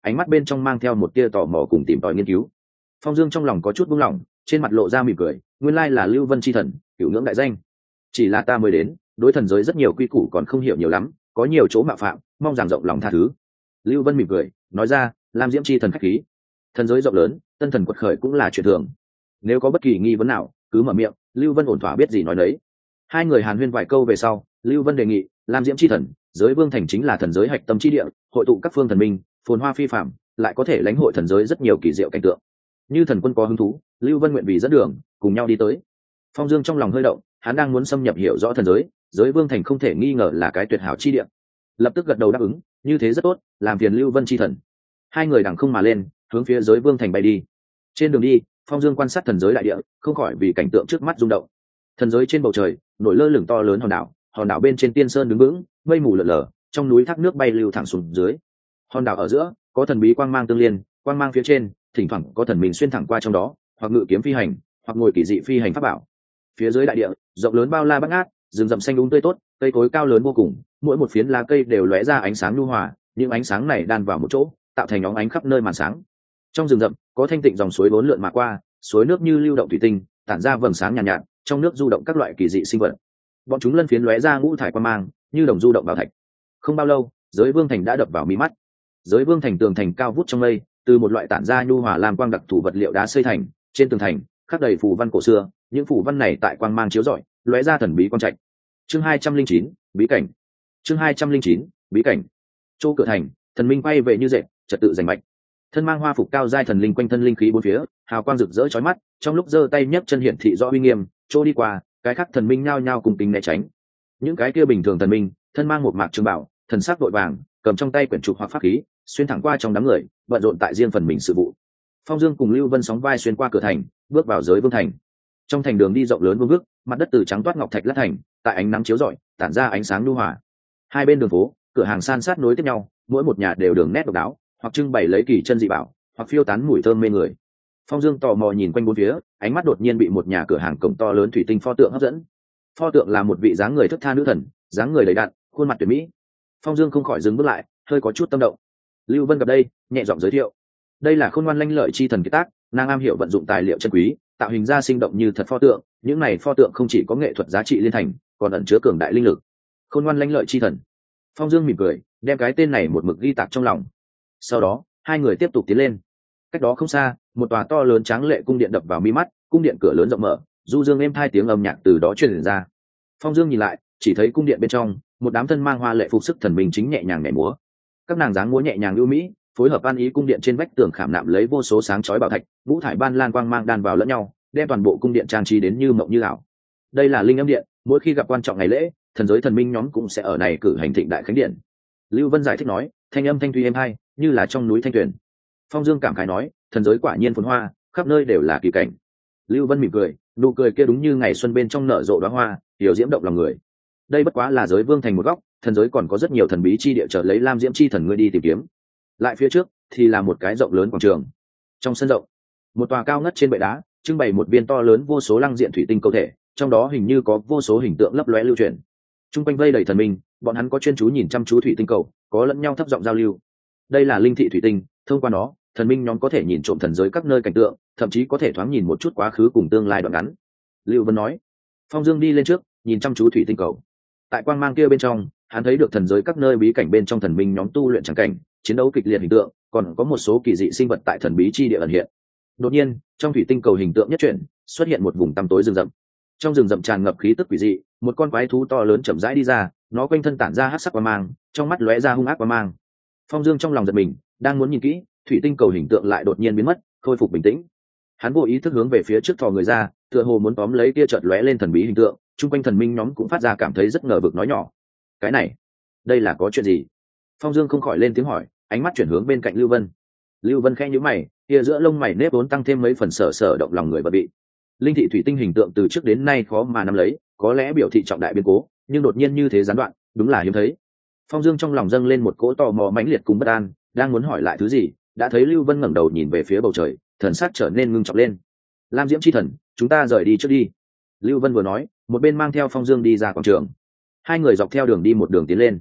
ánh mắt bên trong mang theo một tia tò mò cùng tìm tòi nghiên cứu. Phong Dương trong lòng có chút buông lỏng, trên mặt lộ ra mỉm cười, nguyên lai là Lưu Vân chi thần, cửu ngưỡng đại danh. Chỉ là ta mới đến, đối thần giới rất nhiều quy củ còn không hiểu nhiều lắm, có nhiều chỗ mạo phạm, mong rằng rộng lòng tha thứ. Lưu Vân mỉm cười, nói ra, Lam Diễm chi thần khách khí. Thần giới rộng lớn, tân thần quật khởi cũng là chuyện thường. Nếu có bất kỳ nghi vấn nào, cứ mở miệng, Lưu Vân ổn thỏa biết gì nói đấy. Hai người hàn huyên vài câu về sau, Lưu Vân đề nghị, Lam Diễm chi thần, giới vương thành chính là thần giới hạch tâm chi địa, hội tụ các phương thần minh, phồn hoa phi phàm, lại có thể lãnh hội thần giới rất nhiều kỳ diệu cảnh tượng. Như thần quân có hứng thú, Lưu Vân nguyện vì dẫn đường, cùng nhau đi tới. Phong Dương trong lòng hơi động, hắn đang muốn xâm nhập hiểu rõ thần giới, giới vương thành không thể nghi ngờ là cái tuyệt hảo chi địa. Lập tức gật đầu đáp ứng, như thế rất tốt, làm phiền Lưu Vân chi thần. Hai người đằng không mà lên, hướng phía giới vương thành bay đi. Trên đường đi, Phong Dương quan sát thần giới đại địa, không khỏi vì cảnh tượng trước mắt rung động. Thần giới trên bầu trời, nổi lơ lửng to lớn hòn đảo, hòn đảo bên trên tiên sơn đứng vững, mây mù lờ lờ, trong núi thác nước bay lưu thẳng xuống dưới. Hòn đảo ở giữa, có thần bí quang mang tương liên, quang mang phía trên, thỉnh thoảng có thần mình xuyên thẳng qua trong đó, hoặc ngự kiếm phi hành, hoặc ngồi kỳ dị phi hành pháp bảo. Phía dưới đại địa, rộng lớn bao la bát ngát, rừng rậm xanh um tươi tốt, cây cối cao lớn vô cùng, mỗi một phiến lá cây đều lóe ra ánh sáng nhu hòa, những ánh sáng này đan vào một chỗ, tạo thành óng ánh khắp nơi màn sáng. Trong rừng rậm, có thanh tịnh dòng suối bốn lượn mà qua, suối nước như lưu động thủy tinh, tản ra vầng sáng nhàn nhạt, nhạt, trong nước du động các loại kỳ dị sinh vật. Bọn chúng lân phiến lóe ra ngũ thải quang mang, như đồng du động bảo thạch. Không bao lâu, giới vương thành đã đập vào mi mắt. Giới vương thành tường thành cao vút trong mây, từ một loại tản ra nhu hòa làm quang đặc thù vật liệu đá xây thành, trên tường thành khắc đầy phù văn cổ xưa, những phù văn này tại quang mang chiếu rọi, lóe ra thần bí quang trạch. Chương hai trăm linh chín, bí cảnh. Chương hai trăm linh chín, bí cảnh. Chỗ cửa thành, thần minh bay về như dệt, trật tự rành mạch. Thân mang hoa phục cao giai thần linh quanh thân linh khí bốn phía, hào quang rực rỡ chói mắt, trong lúc giơ tay nhấc chân hiển thị rõ uy nghiêm, chỗ đi qua, cái khác thần minh nhao nhao cùng kính né tránh. Những cái kia bình thường thần minh, thân mang một mạc trường bảo, thần sắc vội vàng, cầm trong tay quyển trục hoặc pháp khí, xuyên thẳng qua trong đám người, bận rộn tại riêng phần mình sự vụ. Phong Dương cùng Lưu Vân sóng vai xuyên qua cửa thành, bước vào giới vương thành. Trong thành đường đi rộng lớn vuông vức, mặt đất từ trắng toát ngọc thạch lát thành, tại ánh nắng chiếu rọi, tản ra ánh sáng nhu hòa. Hai bên đường phố, cửa hàng san sát nối tiếp nhau, mỗi một nhà đều đường nét độc đáo, hoặc trưng bày lấy kỳ chân dị bảo, hoặc phiêu tán mùi thơm mê người. Phong Dương tò mò nhìn quanh bốn phía, ánh mắt đột nhiên bị một nhà cửa hàng cổng to lớn thủy tinh pho tượng hấp dẫn. Pho tượng là một vị dáng người thướt tha nữ thần, dáng người đầy đặn, khuôn mặt tuyệt mỹ. Phong Dương không khỏi dừng bước lại, hơi có chút tâm động. Lưu Vân gặp đây, nhẹ giọng giới thiệu, đây là khôn ngoan lanh lợi chi thần kiệt tác, nàng am hiểu vận dụng tài liệu chân quý, tạo hình ra sinh động như thật pho tượng. Những này pho tượng không chỉ có nghệ thuật giá trị liên thành, còn ẩn chứa cường đại linh lực. Khôn ngoan lanh lợi chi thần. Phong Dương mỉm cười, đem cái tên này một mực ghi tạc trong lòng. Sau đó, hai người tiếp tục tiến lên. Cách đó không xa, một tòa to lớn tráng lệ cung điện đập vào mi mắt, cung điện cửa lớn rộng mở, du dương êm hai tiếng âm nhạc từ đó truyền ra. Phong Dương nhìn lại, chỉ thấy cung điện bên trong, một đám thân mang hoa lệ phục sức thần minh chính nhẹ nhàng nhảy múa. Các nàng dáng múa nhẹ nhàng ưu mỹ, phối hợp ăn ý cung điện trên vách tường khảm nạm lấy vô số sáng chói bảo thạch, vũ thải ban lan quang mang đan vào lẫn nhau, đem toàn bộ cung điện trang trí đến như mộng như ảo. Đây là linh âm điện, mỗi khi gặp quan trọng ngày lễ, thần giới thần minh nhóm cũng sẽ ở này cử hành thịnh đại khánh điện. Lưu Vân giải thích nói, thanh âm thanh thuy êm hai, như là trong núi thanh tuyền. Phong Dương cảm khái nói, thần giới quả nhiên phồn hoa, khắp nơi đều là kỳ cảnh. Lưu Vân mỉm cười, nụ cười kia đúng như ngày xuân bên trong nở rộ đóa hoa, hiểu diễm động lòng người. Đây bất quá là giới vương thành một góc, thần giới còn có rất nhiều thần bí chi địa chờ lấy Lam Diễm chi thần ngươi đi tìm kiếm. Lại phía trước thì là một cái rộng lớn quảng trường. Trong sân rộng, một tòa cao ngất trên bệ đá, trưng bày một viên to lớn vô số lăng diện thủy tinh cầu thể, trong đó hình như có vô số hình tượng lấp lóe lưu truyền. Trung quanh vây đầy thần minh, bọn hắn có chuyên chú nhìn chăm chú thủy tinh cầu, có lẫn nhau thấp giọng giao lưu. Đây là linh thị thủy tinh, thông qua nó, thần minh nhóm có thể nhìn trộm thần giới các nơi cảnh tượng, thậm chí có thể thoáng nhìn một chút quá khứ cùng tương lai đoạn ngắn. Lưu Vân nói. Phong Dương đi lên trước, nhìn chăm chú thủy tinh cầu. Tại quang mang kia bên trong, hắn thấy được thần giới các nơi bí cảnh bên trong thần minh nhóm tu luyện trắng cảnh, chiến đấu kịch liệt hình tượng, còn có một số kỳ dị sinh vật tại thần bí chi địa ẩn hiện. Đột nhiên, trong thủy tinh cầu hình tượng nhất chuyển, xuất hiện một vùng tăm tối rừng rậm. Trong rừng rậm tràn ngập khí tức quỷ dị, một con quái thú to lớn chậm rãi đi ra, nó quanh thân tản ra hắc sắc quang mang, trong mắt lóe ra hung ác quang mang. Phong Dương trong lòng giật mình, đang muốn nhìn kỹ, thủy tinh cầu hình tượng lại đột nhiên biến mất, khôi phục bình tĩnh. Hắn vô ý thức hướng về phía trước thò người ra, tựa hồ muốn tóm lấy kia chợt lóe lên thần bí hình tượng, chung quanh thần minh nhóm cũng phát ra cảm thấy rất ngờ vực nói nhỏ. Cái này, đây là có chuyện gì? Phong Dương không khỏi lên tiếng hỏi, ánh mắt chuyển hướng bên cạnh Lưu Vân. Lưu Vân khẽ nhíu mày, kia giữa lông mày nếp vốn tăng thêm mấy phần sở sở động lòng người và bị. Linh thị thủy tinh hình tượng từ trước đến nay khó mà nắm lấy, có lẽ biểu thị trọng đại biến cố, nhưng đột nhiên như thế gián đoạn, đúng là hiếm thấy. Phong Dương trong lòng dâng lên một cỗ tò mò mãnh liệt cùng bất an, đang muốn hỏi lại thứ gì, đã thấy Lưu Vân ngẩng đầu nhìn về phía bầu trời, thần sắc trở nên ngưng trọng lên. Lam Diễm chi thần, chúng ta rời đi trước đi. Lưu Vân vừa nói, một bên mang theo Phong Dương đi ra quảng trường. Hai người dọc theo đường đi một đường tiến lên.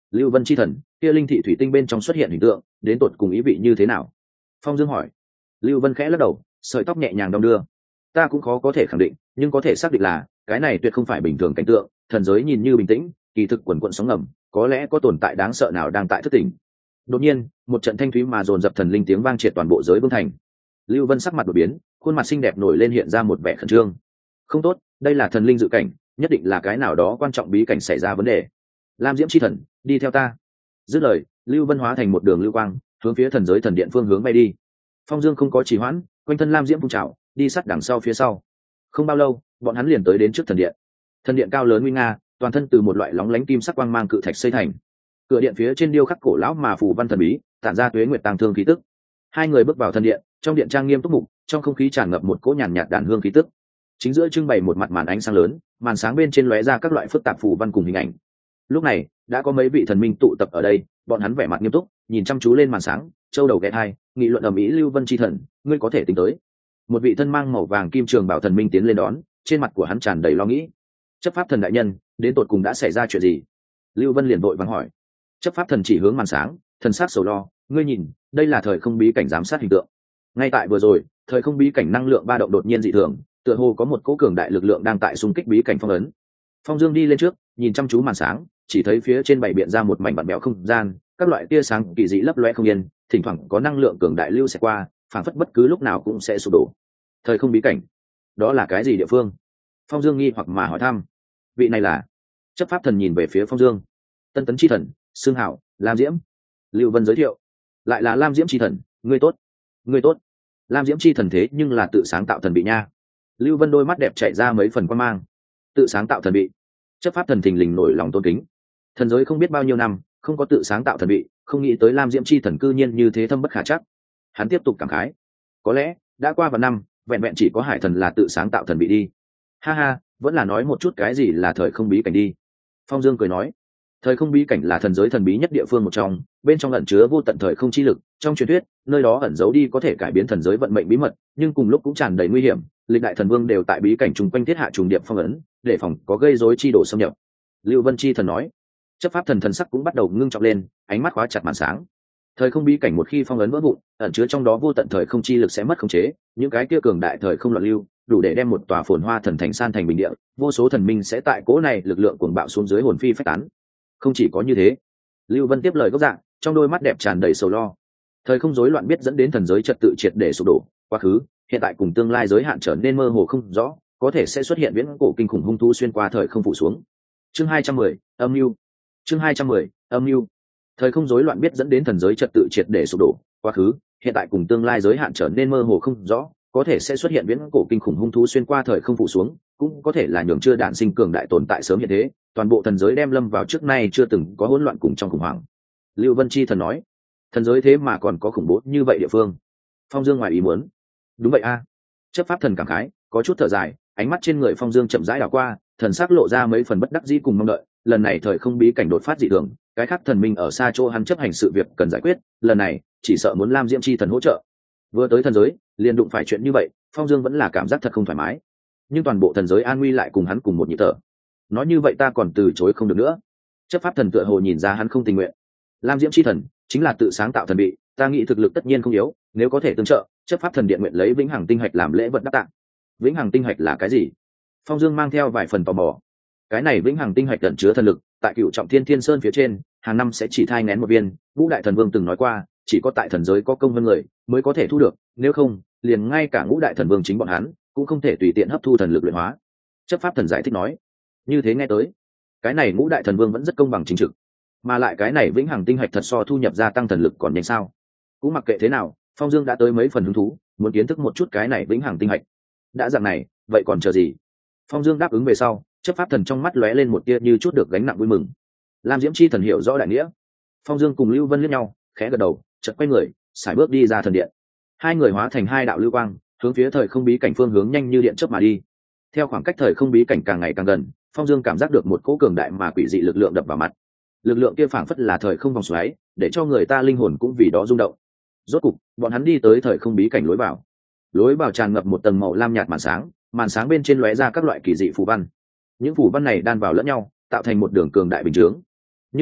Lưu Vân chi thần, kia linh thị thủy tinh bên trong xuất hiện hình tượng đến tột cùng ý vị như thế nào? Phong Dương hỏi. Lưu Vân khẽ lắc đầu, sợi tóc nhẹ nhàng đong đưa. Ta cũng khó có thể khẳng định, nhưng có thể xác định là cái này tuyệt không phải bình thường cảnh tượng. Thần giới nhìn như bình tĩnh, kỳ thực quần quận sóng ngầm, có lẽ có tồn tại đáng sợ nào đang tại thức tỉnh. Đột nhiên, một trận thanh thúy mà dồn dập thần linh tiếng vang triệt toàn bộ giới vương thành. Lưu Vân sắc mặt đột biến, khuôn mặt xinh đẹp nổi lên hiện ra một vẻ khẩn trương. Không tốt, đây là thần linh dự cảnh, nhất định là cái nào đó quan trọng bí cảnh xảy ra vấn đề. Lam Diễm chi thần, đi theo ta. Dứt lời, Lưu Vân hóa thành một đường lưu quang, hướng phía thần giới thần điện phương hướng bay đi. Phong Dương không có trì hoãn, quanh thân Lam Diễm phun trào, đi sát đằng sau phía sau. Không bao lâu, bọn hắn liền tới đến trước thần điện. Thần điện cao lớn nguy nga, toàn thân từ một loại lóng lánh kim sắc quang mang cự thạch xây thành. Cửa điện phía trên điêu khắc cổ lão mà phù văn thần bí, tản ra tuế nguyệt tàng thương khí tức. Hai người bước vào thần điện, trong điện trang nghiêm túc mục, trong không khí tràn ngập một cỗ nhàn nhạt đàn hương khí tức. Chính giữa trưng bày một mặt màn ánh sáng lớn, màn sáng bên trên lóe ra các loại phức tạp phù văn cùng hình ảnh. Lúc này, đã có mấy vị thần minh tụ tập ở đây, bọn hắn vẻ mặt nghiêm túc, nhìn chăm chú lên màn sáng, châu đầu ghé hai, nghị luận ầm ĩ. Lưu Vân chi thần, ngươi có thể tính tới. Một vị thân mang màu vàng kim trường bảo thần minh tiến lên đón, trên mặt của hắn tràn đầy lo nghĩ. Chấp pháp thần đại nhân, đến tột cùng đã xảy ra chuyện gì? Lưu Vân liền vội vàng hỏi. Chấp pháp thần chỉ hướng màn sáng, thần sắc sầu lo, ngươi nhìn, đây là thời không bí cảnh giám sát hình tượng. Ngay tại vừa rồi, thời không bí cảnh năng lượng ba động đột nhiên dị thường, tựa hồ có một cỗ cường đại lực lượng đang tại xung kích bí cảnh phong ấn. Phong Dương đi lên trước, nhìn chăm chú màn sáng, chỉ thấy phía trên bảy biện ra một mảnh vặn vẹo không gian, các loại tia sáng kỳ dị lấp loe không yên, thỉnh thoảng có năng lượng cường đại lưu sẽ qua, phảng phất bất cứ lúc nào cũng sẽ sụp đổ. Thời không bí cảnh, đó là cái gì địa phương? Phong Dương nghi hoặc mà hỏi thăm. Vị này là? Chấp pháp thần nhìn về phía Phong Dương. Tân tấn chi thần, xương hảo, Lam Diễm. Lưu Vân giới thiệu. Lại là Lam Diễm chi thần, ngươi tốt, ngươi tốt. Lam Diễm chi thần thế nhưng là tự sáng tạo thần bị nha. Lưu Vân đôi mắt đẹp chạy ra mấy phần quan mang. Tự sáng tạo thần bị. Chấp pháp thần thình lình nổi lòng tôn kính. Thần giới không biết bao nhiêu năm không có tự sáng tạo thần bị, không nghĩ tới Lam Diễm chi thần cư nhiên như thế thâm bất khả chắc. Hắn tiếp tục cảm khái. Có lẽ đã qua vài năm, vẹn vẹn chỉ có hải thần là tự sáng tạo thần bị đi. Ha ha, vẫn là nói một chút cái gì là thời không bí cảnh đi. Phong Dương cười nói. Thời không bí cảnh là thần giới thần bí nhất địa phương một trong, bên trong ẩn chứa vô tận thời không chi lực. Trong truyền thuyết, nơi đó ẩn giấu đi có thể cải biến thần giới vận mệnh bí mật, nhưng cùng lúc cũng tràn đầy nguy hiểm. Lịch đại thần vương đều tại bí cảnh trùng quanh thiết hạ trùng điệp phong ấn, để phòng có gây rối chi đổ xâm nhập. Lưu Vân chi thần nói. Chấp pháp thần thần sắc cũng bắt đầu ngưng trọng lên, ánh mắt khóa chặt màn sáng. Thời không bí cảnh một khi phong ấn vỡ vụn, ẩn chứa trong đó vô tận thời không chi lực sẽ mất khống chế, những cái kia cường đại thời không loạn lưu, đủ để đem một tòa phồn hoa thần thành san thành bình địa, vô số thần minh sẽ tại cỗ này lực lượng cuồng bạo xuống dưới hồn phi phách tán. Không chỉ có như thế, Lưu Vân tiếp lời gốc dạng, trong đôi mắt đẹp tràn đầy sầu lo. Thời không rối loạn biết dẫn đến thần giới trật tự triệt để sụp đổ, quá khứ, hiện tại cùng tương lai giới hạn trở nên mơ hồ không rõ, có thể sẽ xuất hiện viễn cổ kinh khủng hung thú xuyên qua thời không phủ xuống. Chương hai trăm mười, âm mưu. Chương hai trăm mười, âm mưu. Thời không rối loạn biết dẫn đến thần giới trật tự triệt để sụp đổ, quá khứ, hiện tại cùng tương lai giới hạn trở nên mơ hồ không rõ, có thể sẽ xuất hiện viễn cổ kinh khủng hung thú xuyên qua thời không phủ xuống, cũng có thể là nhường chưa đản sinh cường đại tồn tại sớm hiện thế, toàn bộ thần giới đem lâm vào trước nay chưa từng có hỗn loạn cùng trong khủng hoảng. Lưu Vân chi thần nói. Thần giới thế mà còn có khủng bố như vậy địa phương. Phong Dương ngoài ý muốn. Đúng vậy a. Chấp pháp thần cảm khái, có chút thở dài, ánh mắt trên người Phong Dương chậm rãi đảo qua, thần sắc lộ ra mấy phần bất đắc dĩ cùng mong đợi. Lần này thời không bí cảnh đột phát dị thường, cái khác thần minh ở xa chỗ hắn chấp hành sự việc cần giải quyết, lần này chỉ sợ muốn Lam Diễm chi thần hỗ trợ. Vừa tới thần giới, liền đụng phải chuyện như vậy, Phong Dương vẫn là cảm giác thật không thoải mái. Nhưng toàn bộ thần giới an nguy lại cùng hắn cùng một nhịp thở. Nói như vậy ta còn từ chối không được nữa. Chấp pháp thần tựa hồ nhìn ra hắn không tình nguyện. Lam Diễm chi thần chính là tự sáng tạo thần bị, ta nghĩ thực lực tất nhiên không yếu, nếu có thể tương trợ, chấp pháp thần điện nguyện lấy vĩnh hằng tinh hạch làm lễ vật đáp tạng. Vĩnh hằng tinh hạch là cái gì? Phong Dương mang theo vài phần tò mò. Cái này vĩnh hằng tinh hạch ẩn chứa thần lực, tại Cửu Trọng Thiên Thiên Sơn phía trên, hàng năm sẽ chỉ thai nén một viên. Ngũ đại thần vương từng nói qua, chỉ có tại thần giới có công hơn người mới có thể thu được, nếu không, liền ngay cả ngũ đại thần vương chính bọn hắn cũng không thể tùy tiện hấp thu thần lực luyện hóa. Chấp pháp thần giải thích nói. Như thế nghe tới, cái này ngũ đại thần vương vẫn rất công bằng chính trực, mà lại cái này vĩnh hằng tinh hạch thật so thu nhập gia tăng thần lực còn nhanh sao? Cũng mặc kệ thế nào, Phong Dương đã tới mấy phần hứng thú, muốn kiến thức một chút cái này vĩnh hằng tinh hạch. Đã dạng này, vậy còn chờ gì? Phong Dương đáp ứng về sau, chấp pháp thần trong mắt lóe lên một tia như chút được gánh nặng vui mừng. Lam Diễm chi thần hiểu rõ đại nghĩa. Phong Dương cùng Lưu Vân liếc nhau, khẽ gật đầu, chợt quay người, sải bước đi ra thần điện. Hai người hóa thành hai đạo lưu quang, hướng phía thời không bí cảnh phương hướng nhanh như điện chớp mà đi. Theo khoảng cách thời không bí cảnh càng ngày càng gần, Phong Dương cảm giác được một cỗ cường đại mà quỷ dị lực lượng đập vào mặt. Lực lượng kia phảng phất là thời không vòng xoáy, để cho người ta linh hồn cũng vì đó rung động. Rốt cục, bọn hắn đi tới thời không bí cảnh lối vào. Lối vào tràn ngập một tầng màu lam nhạt màn sáng, màn sáng bên trên lóe ra các loại kỳ dị phù văn. Những phù văn này đan vào lẫn nhau, tạo thành một đường cường đại bình chướng. Nhưng mà,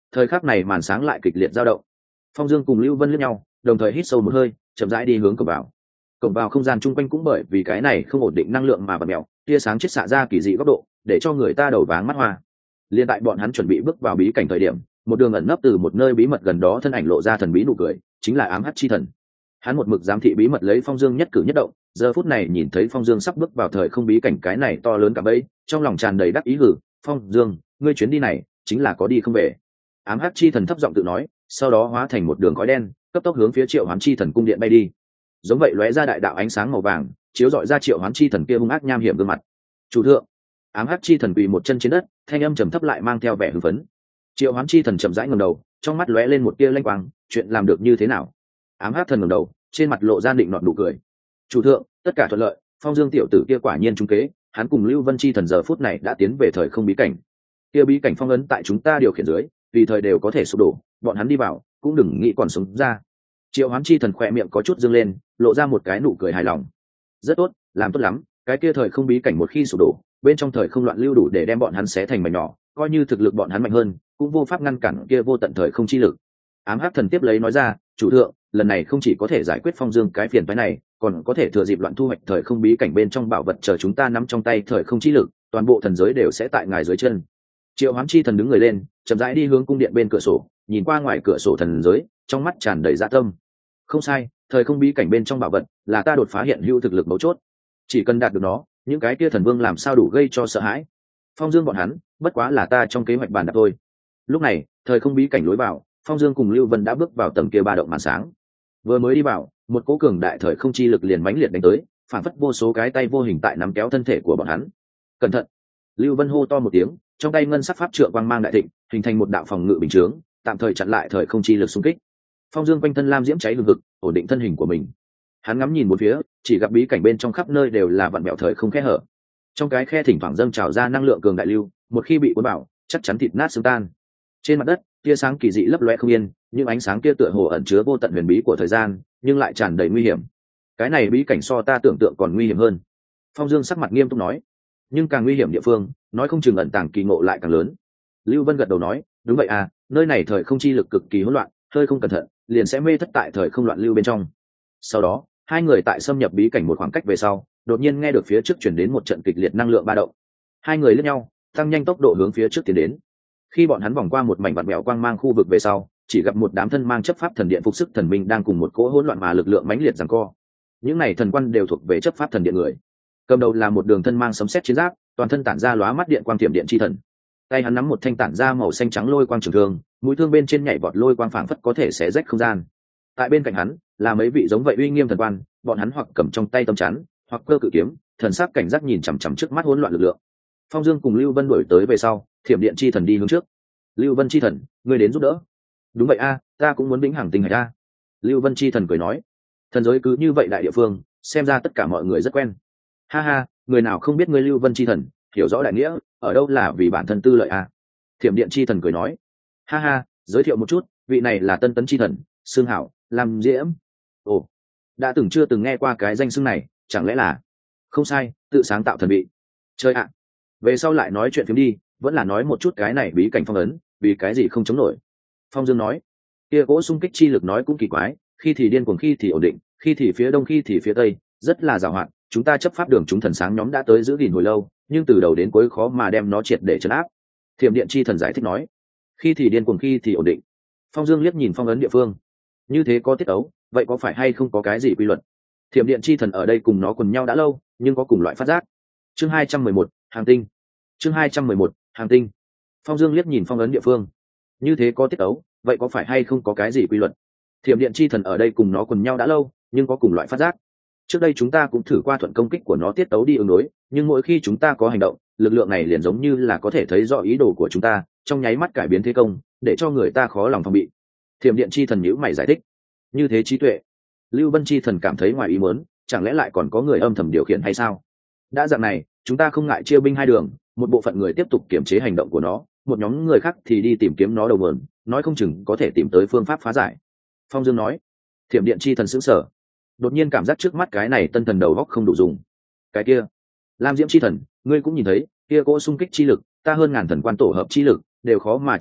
Thời khắc này màn sáng lại kịch liệt dao động. Phong Dương cùng Lưu Vân liếc nhau, đồng thời hít sâu một hơi, chậm rãi đi hướng cổng vào. Cổng vào không gian chung quanh cũng bởi vì cái này không ổn định năng lượng mà bật mèo, tia sáng chết xạ ra kỳ dị góc độ, để cho người ta đầu váng mắt hoa. Liên tại bọn hắn chuẩn bị bước vào bí cảnh thời điểm, một đường ẩn nấp từ một nơi bí mật gần đó thân ảnh lộ ra thần bí nụ cười, chính là ám hắc chi thần. Hắn một mực giám thị bí mật lấy Phong Dương nhất cử nhất động, giờ phút này nhìn thấy Phong Dương sắp bước vào thời không bí cảnh cái này to lớn cả bấy, trong lòng tràn đầy đắc ý hử, Phong Dương, ngươi chuyến đi này chính là có đi không về. Ám hắc chi thần thấp giọng tự nói, sau đó hóa thành một đường khói đen, cấp tốc hướng phía Triệu Hoán chi thần cung điện bay đi. Giống vậy lóe ra đại đạo ánh sáng màu vàng, chiếu rọi ra Triệu Hoán chi thần kia hung ác nham hiểm gương mặt. Chủ thượng. Ám hắc chi thần quỳ một chân trên đất, thanh âm trầm thấp lại mang theo vẻ hưng phấn. Triệu Hoán chi thần chậm rãi ngẩng đầu, trong mắt lóe lên một tia lanh quang, chuyện làm được như thế nào? Ám hắc thần ngẩng đầu, trên mặt lộ ra định nọt nụ cười. Chủ thượng, tất cả thuận lợi, Phong Dương tiểu tử kia quả nhiên trúng kế, hắn cùng Lưu Vân chi thần giờ phút này đã tiến về thời không bí cảnh. Kia bí cảnh phong ấn tại chúng ta điều khiển dưới, tùy thời đều có thể sụp đổ, bọn hắn đi vào, cũng đừng nghĩ còn sống ra. Triệu Hoán chi thần khỏe miệng có chút dương lên, lộ ra một cái nụ cười hài lòng. Rất tốt, làm tốt lắm, cái kia thời không bí cảnh một khi sụp đổ, bên trong thời không loạn lưu đủ để đem bọn hắn xé thành mảnh nhỏ, coi như thực lực bọn hắn mạnh hơn, cũng vô pháp ngăn cản kia vô tận thời không chi lực. Ám hắc thần tiếp lấy nói ra, chủ thượng, lần này không chỉ có thể giải quyết Phong Dương cái phiền phái này, còn có thể thừa dịp loạn thu hoạch thời không bí cảnh bên trong bảo vật chờ chúng ta nắm trong tay thời không chi lực, toàn bộ thần giới đều sẽ tại ngài dưới chân. Triệu Hoán chi thần đứng người lên, chậm rãi đi hướng cung điện bên cửa sổ, nhìn qua ngoài cửa sổ thần giới, trong mắt tràn đầy dạ tâm. Không sai, thời không bí cảnh bên trong bảo vật là ta đột phá hiện hữu thực lực mấu chốt. Chỉ cần đạt được nó, những cái kia thần vương làm sao đủ gây cho sợ hãi. Phong Dương bọn hắn, bất quá là ta trong kế hoạch bàn đặt thôi. Lúc này, thời không bí cảnh lối vào, Phong Dương cùng Lưu Vân đã bước vào tầng kia ba động màn sáng. Vừa mới đi vào, một cỗ cường đại thời không chi lực liền mãnh liệt đánh tới, phản phất vô số cái tay vô hình tại nắm kéo thân thể của bọn hắn. Cẩn thận! Lưu Vân hô to một tiếng, trong tay ngân sắc pháp trượng quang mang đại thịnh, hình thành một đạo phòng ngự bình chướng, tạm thời chặn lại thời không chi lực xung kích. Phong Dương quanh thân lam diễm cháy hừng hực, ổn định thân hình của mình. Hắn ngắm nhìn bốn phía, chỉ gặp bí cảnh bên trong khắp nơi đều là vạn mẹo thời không khe hở. Trong cái khe thỉnh thoảng dâng trào ra năng lượng cường đại lưu, một khi bị cuốn vào, chắc chắn thịt nát xương tan. Trên mặt đất, tia sáng kỳ dị lấp loe không yên, những ánh sáng kia tựa hồ ẩn chứa vô tận huyền bí của thời gian, nhưng lại tràn đầy nguy hiểm. Cái này bí cảnh so ta tưởng tượng còn nguy hiểm hơn. Phong Dương sắc mặt nghiêm túc nói. Nhưng càng nguy hiểm địa phương, nói không chừng ẩn tàng kỳ ngộ lại càng lớn. Lưu Vân gật đầu nói, đúng vậy à, nơi này thời không chi lực cực kỳ hỗn loạn, hơi không cẩn thận, liền sẽ mê thất tại thời không loạn lưu bên trong. Sau đó, hai người tại xâm nhập bí cảnh một khoảng cách về sau, đột nhiên nghe được phía trước chuyển đến một trận kịch liệt năng lượng ba động. Hai người lướt nhau, tăng nhanh tốc độ hướng phía trước tiến đến. Khi bọn hắn vòng qua một mảnh vặn vẹo quang mang khu vực về sau, chỉ gặp một đám thân mang chấp pháp thần điện phục sức thần minh đang cùng một cỗ hỗn loạn mà lực lượng mãnh liệt giằng co. Những này thần quan đều thuộc về chấp pháp thần điện người. Cầm đầu là một đường thân mang sấm sét chiến giáp, toàn thân tản ra lóa mắt điện quang tiệm điện chi thần. Tay hắn nắm một thanh tản ra màu xanh trắng lôi quang trường thương, mũi thương bên trên nhảy vọt lôi quang phảng phất có thể xé rách không gian. Tại bên cạnh hắn là mấy vị giống vậy uy nghiêm thần quan, bọn hắn hoặc cầm trong tay tấm chắn, hoặc cơ cự kiếm, thần sắc cảnh giác nhìn chằm chằm trước mắt hỗn loạn lực lượng. Phong Dương cùng Lưu Vân đuổi tới về sau, thiểm điện chi thần đi hướng trước. Lưu Vân chi thần, ngươi đến giúp đỡ. Đúng vậy a, ta cũng muốn vĩnh hằng tinh hạch a. Lưu Vân chi thần cười nói, thần giới cứ như vậy đại địa phương, xem ra tất cả mọi người rất quen. Ha ha, người nào không biết ngươi Lưu Vân chi thần, hiểu rõ đại nghĩa, ở đâu là vì bản thân tư lợi a. Thiểm điện chi thần cười nói, ha ha, giới thiệu một chút, vị này là Tân Tấn chi thần, xương hảo, Lam Diễm. Ồ, đã từng chưa từng nghe qua cái danh xưng này, chẳng lẽ là... Không sai, tự sáng tạo thần vị. Chơi ạ. Về sau lại nói chuyện phím đi, vẫn là nói một chút cái này bí cảnh phong ấn, vì cái gì không chống nổi. Phong Dương nói, kia cỗ xung kích chi lực nói cũng kỳ quái, khi thì điên cuồng, khi thì ổn định, khi thì phía đông, khi thì phía tây, rất là giàu hạn. Chúng ta chấp pháp đường chúng thần sáng nhóm đã tới giữ gìn hồi lâu, nhưng từ đầu đến cuối khó mà đem nó triệt để trấn áp. Thiểm điện chi thần giải thích nói, khi thì điên cuồng, khi thì ổn định. Phong Dương liếc nhìn phong ấn địa phương, như thế có tiết ấu, vậy có phải hay không có cái gì quy luật? Thiểm điện chi thần ở đây cùng nó quần nhau đã lâu, nhưng có cùng loại phát giác. Chương hai trăm mười một, hàng tinh. Chương hai trăm mười một, hàng tinh. Phong Dương liếc nhìn phong ấn địa phương, như thế có tiết ấu, vậy có phải hay không có cái gì quy luật? Thiểm điện chi thần ở đây cùng nó quần nhau đã lâu, nhưng có cùng loại phát giác. Trước đây chúng ta cũng thử qua thuận công kích của nó tiết tấu đi ứng đối, nhưng mỗi khi chúng ta có hành động, lực lượng này liền giống như là có thể thấy rõ ý đồ của chúng ta, trong nháy mắt cải biến thế công, để cho người ta khó lòng phòng bị. Thiểm điện chi thần nhíu mày giải thích, như thế trí tuệ. Lưu Vân chi thần cảm thấy ngoài ý muốn, chẳng lẽ lại còn có người âm thầm điều khiển hay sao? Đã dạng này, chúng ta không ngại chia binh hai đường, một bộ phận người tiếp tục kiểm chế hành động của nó, một nhóm người khác thì đi tìm kiếm nó đầu mượn, nói không chừng có thể tìm tới phương pháp phá giải. Phong Dương nói. Thiểm điện chi thần sững sờ, đột nhiên cảm giác trước mắt cái này tân thần đầu góc không đủ dùng. Cái kia, Lam Diễm chi thần, ngươi cũng nhìn thấy, kia cỗ xung kích chi lực, ta hơn ngàn thần quan tổ hợp chi lực, đều khó mà chống lại,